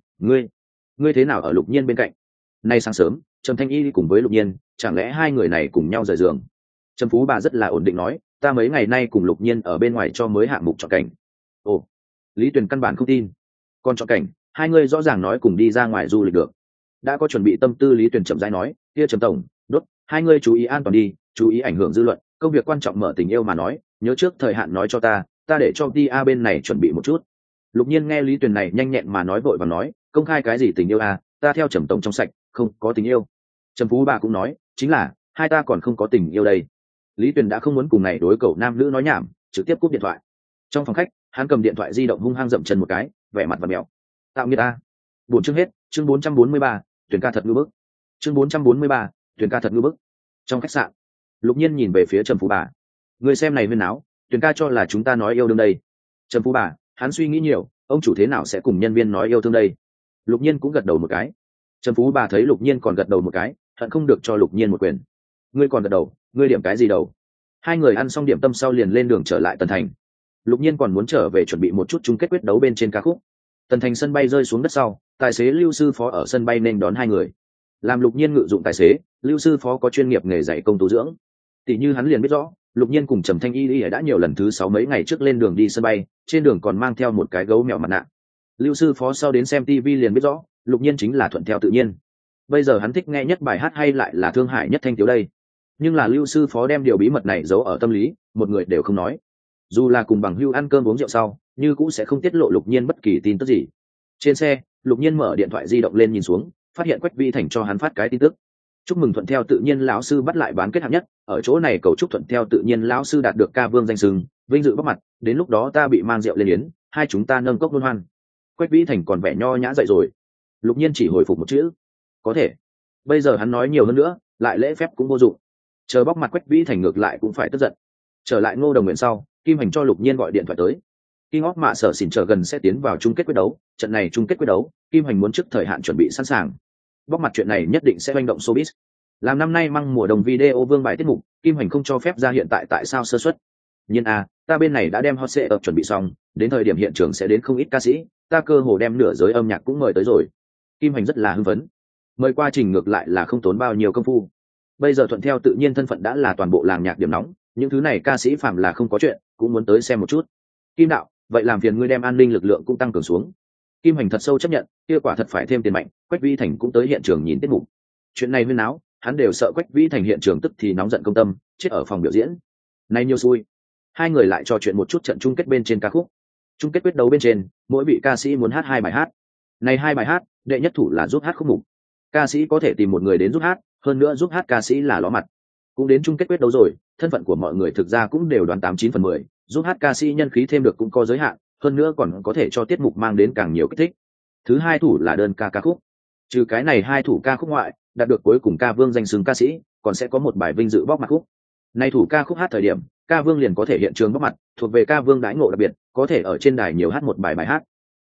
ngươi thế nào ở Lục Nhiên bên cạnh? Nay sáng sớm, Trầm Thanh Y đi cùng với Lục Nhiên, chẳng lẽ hai người này cùng nhau rời giường? Trầm Phú bà rất là ổn định nói, ta mấy ngày nay cùng Lục Nhiên ở bên ngoài cho mới hạng mục chọn cảnh. Ồ, Lý Tuyền căn bản không tin. Còn chọn cảnh, hai người rõ ràng nói cùng đi ra ngoài du lịch được. Đã có chuẩn bị tâm tư Lý Tuyền chậm rãi nói, kia Trầm tổng, đốt, hai người chú ý an toàn đi, chú ý ảnh hưởng dư luận, công việc quan trọng mở tình yêu mà nói, nhớ trước thời hạn nói cho ta để cho TA bên này chuẩn bị một chút. Lục Nhiên nghe Lý Tuyền này nhanh nhẹn mà nói vội và nói, công khai cái gì tình yêu à, ta theo Trầm tổng trong sạch, không có tình yêu. Trầm Phú bà cũng nói, chính là hai ta còn không có tình yêu đây. Lý Tuyền đã không muốn cùng này đối cầu nam nữ nói nhảm, trực tiếp cúp điện thoại. Trong phòng khách, hắn cầm điện thoại di động hung hăng dậm chân một cái, vẻ mặt và mèo. Tạo nghiệt ta. Buổi chương hết, chương 443, Tuyền ca thật ngư bức. Chương 443, Tuyền ca thật ngư bức. Trong khách sạn, Lục Nhiên nhìn về phía Trầm Phú bà. Người xem này huyên náo, Tuyền ca cho là chúng ta nói yêu đương đây. Trầm Phú bà, hắn suy nghĩ nhiều, ông chủ thế nào sẽ cùng nhân viên nói yêu thương đây? Lục Nhiên cũng gật đầu một cái. Trầm Phú bà thấy Lục Nhiên còn gật đầu một cái, hận không được cho Lục Nhiên một quyền. Ngươi còn gật đầu, ngươi điểm cái gì đầu? Hai người ăn xong điểm tâm sau liền lên đường trở lại Tần Thành. Lục Nhiên còn muốn trở về chuẩn bị một chút chung kết quyết đấu bên trên ca khúc. Tần Thành sân bay rơi xuống đất sau, tài xế Lưu Sư Phó ở sân bay nên đón hai người. Làm Lục Nhiên ngự dụng tài xế, Lưu Sư Phó có chuyên nghiệp nghề dạy công tu dưỡng. Tỷ như hắn liền biết rõ, Lục Nhiên cùng Trầm Thanh Y đã nhiều lần thứ 6 mấy ngày trước lên đường đi sân bay, trên đường còn mang theo một cái gấu mèo mặt nạ. Lưu Sư Phó sau đến xem TV liền biết rõ, Lục Nhiên chính là thuận theo tự nhiên. Bây giờ hắn thích nghe nhất bài hát hay lại là thương hại nhất thanh tiếu đây. Nhưng là Lưu Sư Phó đem điều bí mật này giấu ở tâm lý, một người đều không nói. Dù là cùng bằng hữu ăn cơm uống rượu sau, như cũng sẽ không tiết lộ Lục Nhiên bất kỳ tin tức gì. Trên xe, Lục Nhiên mở điện thoại di động lên nhìn xuống, phát hiện Quách Vĩ Thành cho hắn phát cái tin tức. Chúc mừng thuận theo tự nhiên lão sư bắt lại bán kết hạng nhất, ở chỗ này cầu chúc thuận theo tự nhiên lão sư đạt được ca vương danh xưng, vinh dự bóc mặt, đến lúc đó ta bị mang rượu lên yến, hai chúng ta nâng cốc luân hoan. Quách Vĩ Thành còn vẻ nho nhã dậy rồi. Lục Nhiên chỉ hồi phục một chữ, có thể. Bây giờ hắn nói nhiều hơn nữa, lại lễ phép cũng vô dụng. Chờ bóc mặt Quách Vĩ Thành ngược lại cũng phải tức giận. Trở lại Ngô Đồng Nguyện sau, Kim Hành cho Lục Nhiên gọi điện thoại tới. King of Mạ sở xỉn chờ gần sẽ tiến vào chung kết quyết đấu, trận này chung kết quyết đấu, Kim Hành muốn trước thời hạn chuẩn bị sẵn sàng. Bóc mặt chuyện này nhất định sẽ manh động showbiz. Làm năm nay măng mùa đồng video vương bài tiết mục, Kim Hành không cho phép ra hiện tại sao sơ suất. Nhưng ta bên này đã đem hot setup chuẩn bị xong, đến thời điểm hiện trường sẽ đến không ít ca sĩ, ta cơ hồ đem nửa giới âm nhạc cũng mời tới rồi. Kim Hành rất là hưng phấn. Mời qua trình ngược lại là không tốn bao nhiêu công phu. Bây giờ thuận theo tự nhiên thân phận đã là toàn bộ làng nhạc điểm nóng, những thứ này ca sĩ phạm là không có chuyện, cũng muốn tới xem một chút. Kim đạo, vậy làm phiền ngươi đem an ninh lực lượng cũng tăng cường xuống. Kim Hành thật sâu chấp nhận, kia quả thật phải thêm tiền mạnh, Quách Vĩ Thành cũng tới hiện trường nhìn tiết mục. Chuyện này huyên náo, hắn đều sợ Quách Vĩ Thành hiện trường tức thì nóng giận công tâm, chết ở phòng biểu diễn. Nay nhiều xui. Hai người lại trò chuyện một chút trận chung kết bên trên ca khúc. Chung kết quyết đấu bên trên, mỗi vị ca sĩ muốn hát 2 bài hát. Này 2 bài hát, đệ nhất thủ là giúp hát khúc mục. Ca sĩ có thể tìm một người đến giúp hát, hơn nữa giúp hát ca sĩ là ló mặt. Cũng đến chung kết quyết đấu rồi, thân phận của mọi người thực ra cũng đều đoán 89/10, giúp hát ca sĩ nhân khí thêm được cũng có giới hạn, hơn nữa còn có thể cho tiết mục mang đến càng nhiều kích thích. Thứ hai thủ là đơn ca ca khúc. Trừ cái này hai thủ ca khúc ngoại, đạt được cuối cùng ca vương danh xưng ca sĩ, còn sẽ có một bài vinh dự bóc mặt khúc. Nay thủ ca khúc hát thời điểm, ca vương liền có thể hiện trường bóc mặt, thuộc về ca vương đãi ngộ đặc biệt, có thể ở trên đài nhiều hát một bài hát.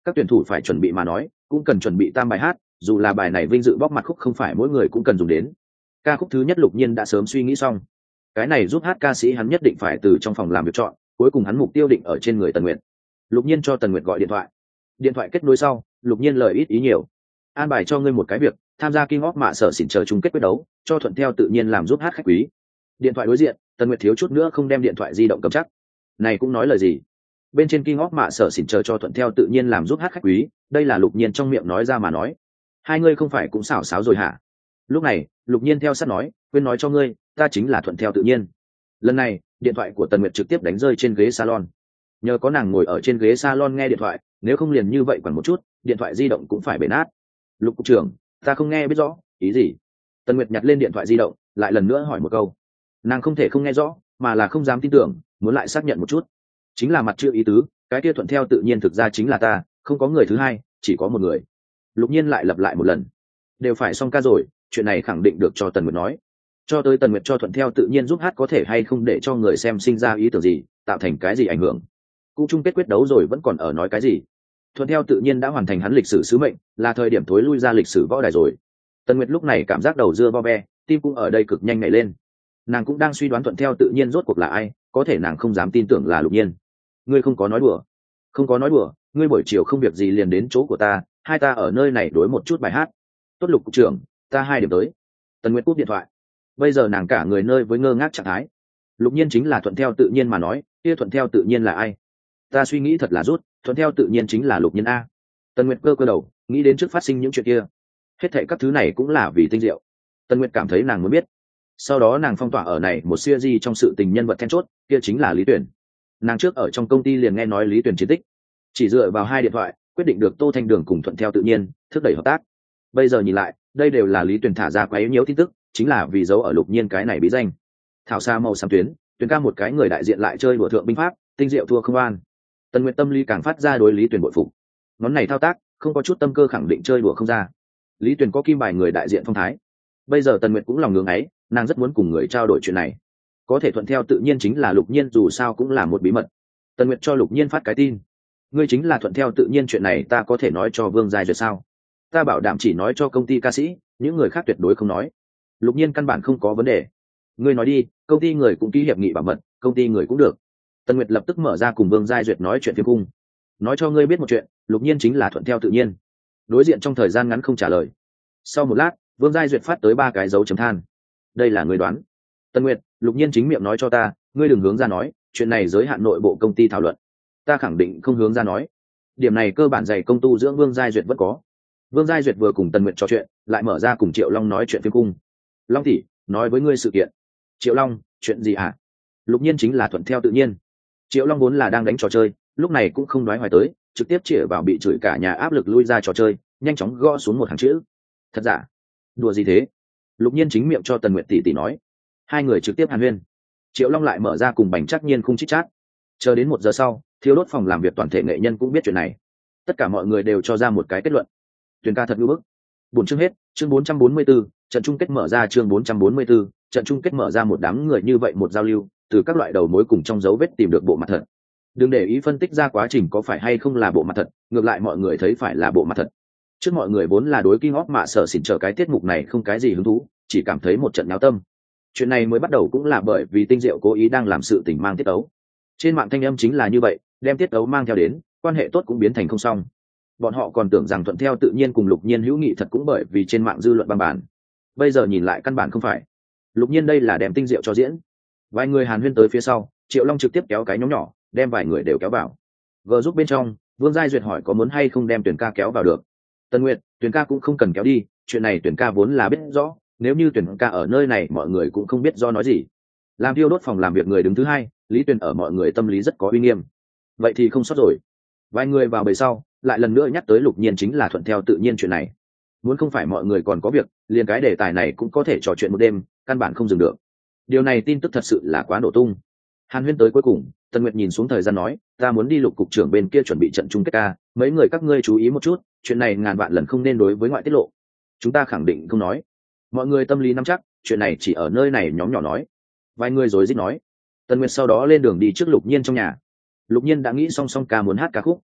Các tuyển thủ phải chuẩn bị mà nói cũng cần chuẩn bị tam bài hát, dù là bài này vinh dự bóc mặt khúc không phải mỗi người cũng cần dùng đến. Ca khúc thứ nhất Lục Nhiên đã sớm suy nghĩ xong, cái này giúp hát ca sĩ hắn nhất định phải từ trong phòng làm việc chọn, cuối cùng hắn mục tiêu định ở trên người Tần Nguyệt. Lục Nhiên cho Tần Nguyệt gọi điện thoại kết nối sau, Lục Nhiên lời ít ý nhiều: an bài cho ngươi một cái việc, tham gia King of Mạ Sở xỉn chờ chung kết quyết đấu, cho thuận theo tự nhiên làm giúp hát khách quý. Điện thoại đối diện, Tần Nguyệt thiếu chút nữa không đem điện thoại di động cầm chắc. Này cũng nói lời gì? Bên trên King of Mạ Sở xỉn chờ cho thuận theo tự nhiên làm giúp hát khách quý, đây là Lục Nhiên trong miệng nói ra mà nói. Hai ngươi không phải cũng xảo xáo rồi hả? Lúc này, Lục Nhiên theo sát nói, quên nói cho ngươi, ta chính là thuận theo tự nhiên. Lần này, điện thoại của Tần Nguyệt trực tiếp đánh rơi trên ghế salon. Nhờ có nàng ngồi ở trên ghế salon nghe điện thoại, nếu không liền như vậy quản một chút, điện thoại di động cũng phải bể nát. Lục cục trưởng, ta không nghe biết rõ, ý gì? Tần Nguyệt nhặt lên điện thoại di động, lại lần nữa hỏi một câu. Nàng không thể không nghe rõ, mà là không dám tin tưởng, muốn lại xác nhận một chút. Chính là mặt chưa ý tứ, cái kia thuận theo tự nhiên thực ra chính là ta, không có người thứ hai, chỉ có một người. Lục Nhiên lại lặp lại một lần. Đều phải xong ca rồi, chuyện này khẳng định được cho Tần Nguyệt nói. Cho tới Tần Nguyệt cho thuận theo tự nhiên giúp hát có thể hay không để cho người xem sinh ra ý tưởng gì, tạo thành cái gì ảnh hưởng. Cũng chung kết quyết đấu rồi vẫn còn ở nói cái gì. Thuận theo tự nhiên đã hoàn thành hắn lịch sử sứ mệnh, là thời điểm thối lui ra lịch sử võ đài rồi. Tần Nguyệt lúc này cảm giác đầu dưa vo ve, tim cũng ở đây cực nhanh nhảy lên. Nàng cũng đang suy đoán thuận theo tự nhiên rốt cuộc là ai, có thể nàng không dám tin tưởng là Lục Nhiên. Ngươi không có nói đùa? Không có nói đùa, ngươi buổi chiều không việc gì liền đến chỗ của ta, hai ta ở nơi này đối một chút bài hát. Tốt Lục cục trưởng, ta 2 điểm tới. Tần Nguyệt cúp điện thoại. Bây giờ nàng cả người nơi với ngơ ngác trạng thái. Lục Nhiên chính là thuận theo tự nhiên mà nói, kia thuận theo tự nhiên là ai? Ta suy nghĩ thật là rút, thuận theo tự nhiên chính là Lục Nhiên a. Tần Nguyệt cơ đầu, nghĩ đến trước phát sinh những chuyện kia. Hết thảy các thứ này cũng là vì tinh diệu. Tần Nguyệt cảm thấy nàng muốn biết. Sau đó nàng phong tỏa ở này một series trong sự tình nhân vật then chốt, kia chính là Lý Tuyển. Nàng trước ở trong công ty liền nghe nói Lý Tuyển chiến tích, chỉ dựa vào 2 điện thoại quyết định được Tô Thanh Đường cùng thuận theo tự nhiên thúc đẩy hợp tác. Bây giờ nhìn lại, đây đều là Lý Tuyển thả ra quấy nhiễu tin tức, chính là vì giấu ở Lục Nhiên cái này bí danh. Thảo xa màu xám tuyến, Tuyển ca một cái người đại diện lại chơi đùa thượng binh pháp, tinh diệu thua không an. Tần Nguyệt tâm lý càng phát ra đối Lý Tuyển bội phục. Ngón này thao tác, không có chút tâm cơ khẳng định chơi đùa không ra. Lý Tuyển có kim bài người đại diện phong thái. Bây giờ Tần Nguyệt cũng lòng ngưỡng ấy, nàng rất muốn cùng người trao đổi chuyện này. Có thể thuận theo tự nhiên chính là Lục Nhiên, dù sao cũng là một bí mật. Tần Nguyệt cho Lục Nhiên phát cái tin. Ngươi chính là thuận theo tự nhiên, chuyện này ta có thể nói cho Vương Giai Duyệt sao? Ta bảo đảm chỉ nói cho công ty ca sĩ, những người khác tuyệt đối không nói. Lục Nhiên căn bản không có vấn đề. Ngươi nói đi, công ty người cũng ký hiệp nghị bảo mật, công ty người cũng được. Tần Nguyệt lập tức mở ra cùng Vương Giai Duyệt nói chuyện phiếm cung. Nói cho ngươi biết một chuyện, Lục Nhiên chính là thuận theo tự nhiên. Đối diện trong thời gian ngắn không trả lời. Sau một lát, Vương Giai Duyệt phát tới 3 cái dấu chấm than. Đây là ngươi đoán. Tần Nguyệt, Lục Nhiên chính miệng nói cho ta, ngươi đừng hướng ra nói, chuyện này giới hạn nội bộ công ty thảo luận. Ta khẳng định không hướng ra nói. Điểm này cơ bản dày công tu dưỡng Vương Giai Duyệt vẫn có. Vương Giai Duyệt vừa cùng Tần Nguyệt trò chuyện, lại mở ra cùng Triệu Long nói chuyện phiếm cung. Long tỷ, nói với ngươi sự kiện. Triệu Long, chuyện gì hả? Lục Nhiên chính là thuận theo tự nhiên. Triệu Long vốn là đang đánh trò chơi, lúc này cũng không nói hoài tới, trực tiếp chĩa vào bị chửi cả nhà áp lực lui ra trò chơi, nhanh chóng gõ xuống một hàng chữ. Thật giả? Đùa gì thế? Lục Nhiên chính miệng cho Tần Nguyệt tỷ nói. Hai người trực tiếp hàn huyên. Triệu Long lại mở ra cùng Bành Trắc Nhiên khung chít chát. Chờ đến 1 giờ sau, Thiêu Đốt phòng làm việc toàn thể nghệ nhân cũng biết chuyện này. Tất cả mọi người đều cho ra một cái kết luận. Tuyển ca thật ngữ bức. 4 chương hết, chương 444, trận chung kết mở ra, chương 444, trận chung kết mở ra. Một đám người như vậy một giao lưu, từ các loại đầu mối cùng trong dấu vết tìm được bộ mặt thật. Đừng để ý phân tích ra quá trình có phải hay không là bộ mặt thật, ngược lại mọi người thấy phải là bộ mặt thật. Trước mọi người vốn là đối King of Mạ Sở xỉn chờ cái tiết mục này không cái gì hứng thú, chỉ cảm thấy một trận náo tâm. Chuyện này mới bắt đầu cũng là bởi vì Tinh Diệu cố ý đang làm sự tình mang tiết tấu. Trên mạng thanh âm chính là như vậy, đem tiết tấu mang theo đến, quan hệ tốt cũng biến thành không xong. Bọn họ còn tưởng rằng thuận theo tự nhiên cùng Lục Nhiên hữu nghị thật cũng bởi vì trên mạng dư luận băng bản. Bây giờ nhìn lại căn bản không phải. Lục Nhiên đây là đem Tinh Diệu cho diễn. Vài người hàn huyên tới phía sau, Triệu Long trực tiếp kéo cái nhóm nhỏ, đem vài người đều kéo vào. Vừa giúp bên trong, Vương Giai Duyệt hỏi có muốn hay không đem Tuyển ca kéo vào được. Tần Nguyệt, Tuyển ca cũng không cần kéo đi, chuyện này Tuyển ca vốn là biết rõ, nếu như Tuyển ca ở nơi này mọi người cũng không biết do nói gì. Làm Thiêu Đốt phòng làm việc người đứng thứ 2, Lý Tuyển ở mọi người tâm lý rất có uy nghiêm. Vậy thì không sót rồi. Vài người vào bầy sau, lại lần nữa nhắc tới Lục Nhiên chính là thuận theo tự nhiên chuyện này. Muốn không phải mọi người còn có việc, liền cái đề tài này cũng có thể trò chuyện một đêm, căn bản không dừng được. Điều này tin tức thật sự là quá nổ tung. Hàn huyên tới cuối cùng, Tần Nguyệt nhìn xuống thời gian nói, ta muốn đi Lục cục trưởng bên kia chuẩn bị trận chung kết ca, mấy người các ngươi chú ý một chút, chuyện này ngàn vạn lần không nên đối với ngoại tiết lộ. Chúng ta khẳng định không nói. Mọi người tâm lý nắm chắc, chuyện này chỉ ở nơi này nhóm nhỏ nói. Vài người rồi rít nói. Tần Nguyệt sau đó lên đường đi trước Lục Nhiên trong nhà. Lục Nhiên đã nghĩ song ca muốn hát ca khúc.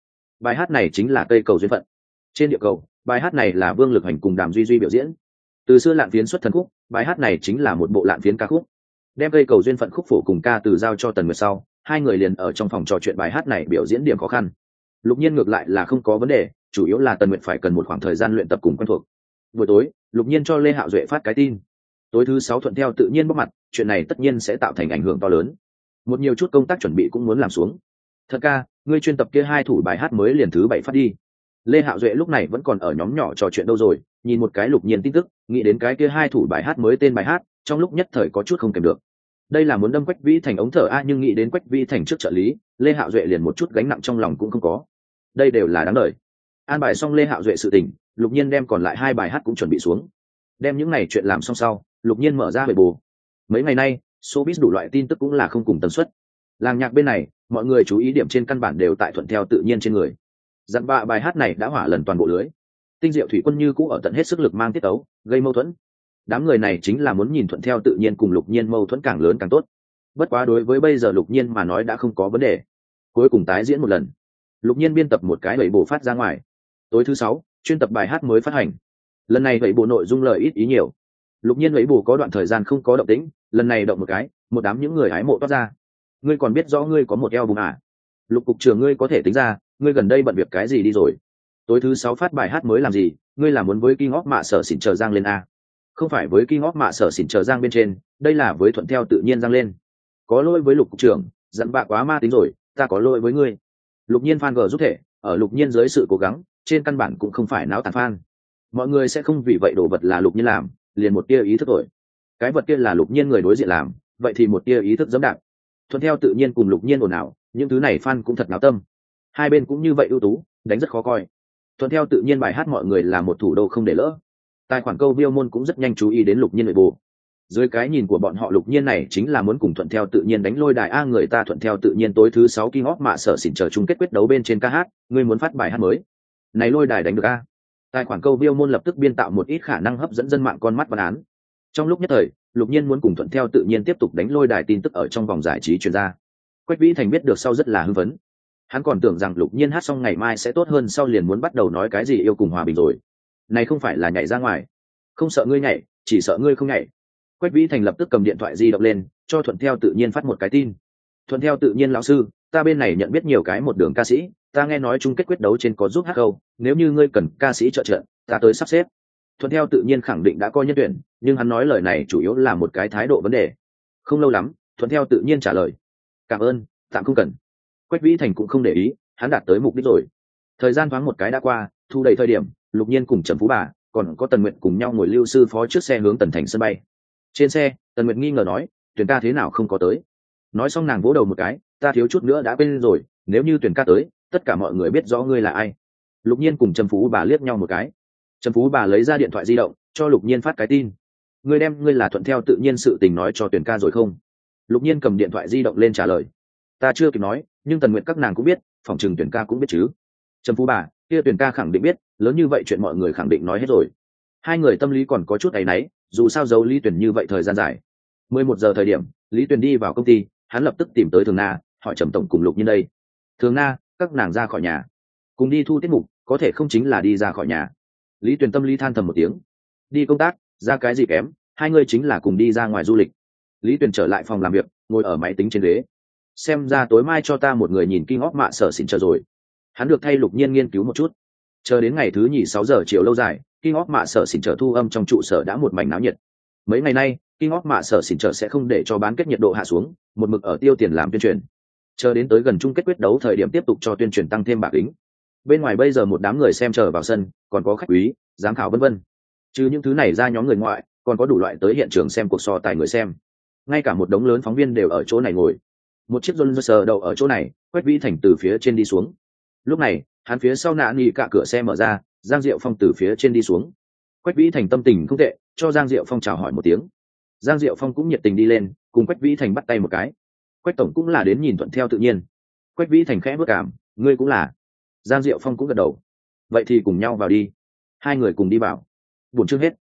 Bài hát này chính là cây cầu duyên phận. Trên địa cầu, bài hát này là Vương Lực Hành cùng Đàm Duy Duy biểu diễn. Từ xưa lạn phiến xuất thần khúc, bài hát này chính là một bộ lạn phiến ca khúc. Đem cây cầu duyên phận khúc phổ cùng ca từ giao cho Tần Nguyệt sau, hai người liền ở trong phòng trò chuyện bài hát này biểu diễn điểm khó khăn. Lục Nhiên ngược lại là không có vấn đề, chủ yếu là Tần Nguyệt phải cần một khoảng thời gian luyện tập cùng quen thuộc. Buổi tối, Lục Nhiên cho Lê Hạo Duệ phát cái tin. Tối thứ 6 thuận theo tự nhiên bóc mặt, chuyện này tất nhiên sẽ tạo thành ảnh hưởng to lớn. Một nhiều chút công tác chuẩn bị cũng muốn làm xuống. Thật ca, ngươi chuyên tập kia 2 thủ bài hát mới liền thứ 7 phát đi. Lê Hạo Duệ lúc này vẫn còn ở nhóm nhỏ trò chuyện đâu rồi, nhìn một cái Lục Nhiên tin tức, nghĩ đến cái kia 2 thủ bài hát mới tên bài hát, trong lúc nhất thời có chút không kèm được. Đây là muốn đâm Quách Vĩ Thành ống thở a, nhưng nghĩ đến Quách Vĩ Thành trước trợ lý, Lê Hạo Duệ liền một chút gánh nặng trong lòng cũng không có. Đây đều là đáng đời. An bài xong Lê Hạo Duệ sự tình, Lục Nhiên đem còn lại 2 bài hát cũng chuẩn bị xuống. Đem những này chuyện làm xong sau, Lục Nhiên mở ra Weibo. Mấy ngày nay, showbiz đủ loại tin tức cũng là không cùng tần suất. Làng nhạc bên này, mọi người chú ý điểm trên căn bản đều tại thuận theo tự nhiên trên người. Dặn bạ bài hát này đã hỏa lần toàn bộ lưới. Tinh Diệu Thủy Quân như cũ ở tận hết sức lực mang tiết tấu, gây mâu thuẫn. Đám người này chính là muốn nhìn thuận theo tự nhiên cùng Lục Nhiên mâu thuẫn càng lớn càng tốt. Bất quá đối với bây giờ Lục Nhiên mà nói đã không có vấn đề. Cuối cùng tái diễn một lần. Lục Nhiên biên tập một cái bảy bộ phát ra ngoài. Tối thứ 6, chuyên tập bài hát mới phát hành. Lần này bảy bộ nội dung lời ít ý nhiều. Lục Nhiên bảy bộ có đoạn thời gian không có động tĩnh, lần này động một cái, một đám những người hái mộ toát ra. Ngươi còn biết rõ ngươi có một eo bùng à? Lục cục trưởng ngươi có thể tính ra, ngươi gần đây bận việc cái gì đi rồi? Tối thứ 6 phát bài hát mới làm gì? Ngươi là muốn với King of Mạ Sở Xỉn chờ giang lên a? Không phải với King of Mạ Sở Xỉn chờ giang bên trên, đây là với thuận theo tự nhiên giang lên. Có lỗi với Lục cục trưởng, dặn bạ quá ma tính rồi, ta có lỗi với ngươi. Lục Nhiên fan gờ giúp thể, ở Lục Nhiên dưới sự cố gắng, trên căn bản cũng không phải náo tàn fan. Mọi người sẽ không vì vậy đổ vật là Lục Nhiên làm, liền một tia ý thức rồi. Cái vật kia là Lục Nhiên người đối diện làm, vậy thì một tia ý thức dẫm đạp. Thuận theo tự nhiên cùng Lục Nhiên ồn ào, những thứ này fan cũng thật náo tâm. Hai bên cũng như vậy ưu tú, đánh rất khó coi. Thuận theo tự nhiên bài hát mọi người là một thủ đô không để lỡ. Tài khoản câu view môn cũng rất nhanh chú ý đến Lục Nhiên nội bộ. Dưới cái nhìn của bọn họ Lục Nhiên này chính là muốn cùng thuận theo tự nhiên đánh lôi đài a, người ta thuận theo tự nhiên tối thứ 6 King of Mạ Sở Xỉn chờ chung kết quyết đấu bên trên ca hát, ngươi muốn phát bài hát mới. Này lôi đài đánh được a. Tài khoản câu view môn lập tức biên tạo một ít khả năng hấp dẫn dân mạng con mắt văn án. Trong lúc nhất thời, Lục Nhiên muốn cùng thuận theo tự nhiên tiếp tục đánh lôi đài tin tức ở trong vòng giải trí truyền ra. Quách Vĩ Thành biết được sau rất là hưng phấn. Hắn còn tưởng rằng Lục Nhiên hát xong ngày mai sẽ tốt hơn, sau liền muốn bắt đầu nói cái gì yêu cùng hòa bình rồi. Này không phải là nhảy ra ngoài. Không sợ ngươi nhảy, chỉ sợ ngươi không nhảy. Quách Vĩ Thành lập tức cầm điện thoại di động lên, cho thuận theo tự nhiên phát một cái tin. Thuận theo tự nhiên lão sư, ta bên này nhận biết nhiều cái một đường ca sĩ, ta nghe nói chung kết quyết đấu trên có giúp hát câu, nếu như ngươi cần ca sĩ trợ trợ, ta tới sắp xếp. Thuận theo tự nhiên khẳng định đã coi nhân tuyển, nhưng hắn nói lời này chủ yếu là một cái thái độ vấn đề. Không lâu lắm, Thuận theo tự nhiên trả lời, cảm ơn, tạm không cần. Quách Vĩ Thành cũng không để ý, hắn đạt tới mục đích rồi. Thời gian thoáng một cái đã qua, thu đầy thời điểm, Lục Nhiên cùng Trầm Phú Bà còn có Tần Nguyệt cùng nhau ngồi lưu sư phó trước xe hướng Tần Thành sân bay. Trên xe, Tần Nguyệt nghi ngờ nói, Tuyển ca thế nào không có tới? Nói xong nàng vỗ đầu một cái, ta thiếu chút nữa đã quên rồi, nếu như Tuyển ca tới, tất cả mọi người biết rõ ngươi là ai. Lục Nhiên cùng Trầm Phú Bà liếc nhau một cái. Trầm Phú Bà lấy ra điện thoại di động, cho Lục Nhiên phát cái tin. Ngươi đem ngươi là thuận theo tự nhiên sự tình nói cho Tuyển ca rồi không? Lục Nhiên cầm điện thoại di động lên trả lời. Ta chưa kịp nói, nhưng Tần Nguyệt các nàng cũng biết, phòng trừng Tuyển ca cũng biết chứ. Trầm Phú Bà, kia Tuyển ca khẳng định biết, lớn như vậy chuyện mọi người khẳng định nói hết rồi. Hai người tâm lý còn có chút áy náy, dù sao giấu Lý Tuyển như vậy thời gian dài. 11 giờ thời điểm, Lý Tuyển đi vào công ty, hắn lập tức tìm tới Thường Na, hỏi Trầm tổng cùng Lục Nhiên đây. Thường Na, các nàng ra khỏi nhà, cùng đi thu tiết mục, có thể không chính là đi ra khỏi nhà. Lý Tuyển tâm lý than thầm một tiếng. Đi công tác, ra cái gì kém, hai người chính là cùng đi ra ngoài du lịch. Lý Tuyển trở lại phòng làm việc, ngồi ở máy tính trên ghế. Xem ra tối mai cho ta một người nhìn King of Mạ Sở Xỉn chờ rồi. Hắn được thay Lục Nhiên nghiên cứu một chút. Chờ đến ngày thứ nhì 6 giờ chiều lâu dài, King of Mạ Sở Xỉn chờ thu âm trong trụ sở đã một mảnh náo nhiệt. Mấy ngày nay, King of Mạ Sở Xỉn chờ sẽ không để cho bán kết nhiệt độ hạ xuống, một mực ở tiêu tiền làm tuyên truyền. Chờ đến tới gần chung kết quyết đấu thời điểm tiếp tục cho tuyên truyền tăng thêm bạc tính. Bên ngoài bây giờ một đám người xem chờ vào sân, còn có khách quý, giám khảo vân vân. Trừ những thứ này ra, nhóm người ngoại còn có đủ loại tới hiện trường xem cuộc so tài người xem. Ngay cả một đống lớn phóng viên đều ở chỗ này ngồi. Một chiếc Rolls Royce đậu ở chỗ này, Quách Vĩ Thành từ phía trên đi xuống. Lúc này, hắn phía sau nạ nghi cả cửa xe mở ra, Giang Diệu Phong từ phía trên đi xuống. Quách Vĩ Thành tâm tình không tệ, cho Giang Diệu Phong chào hỏi một tiếng. Giang Diệu Phong cũng nhiệt tình đi lên, cùng Quách Vĩ Thành bắt tay một cái. Quách tổng cũng là đến nhìn thuận theo tự nhiên. Quách Vĩ Thành khẽ bước cảm, ngươi cũng là. Giang Diệu Phong cũng gật đầu. Vậy thì cùng nhau vào đi. Hai người cùng đi vào. Buổi chương hết.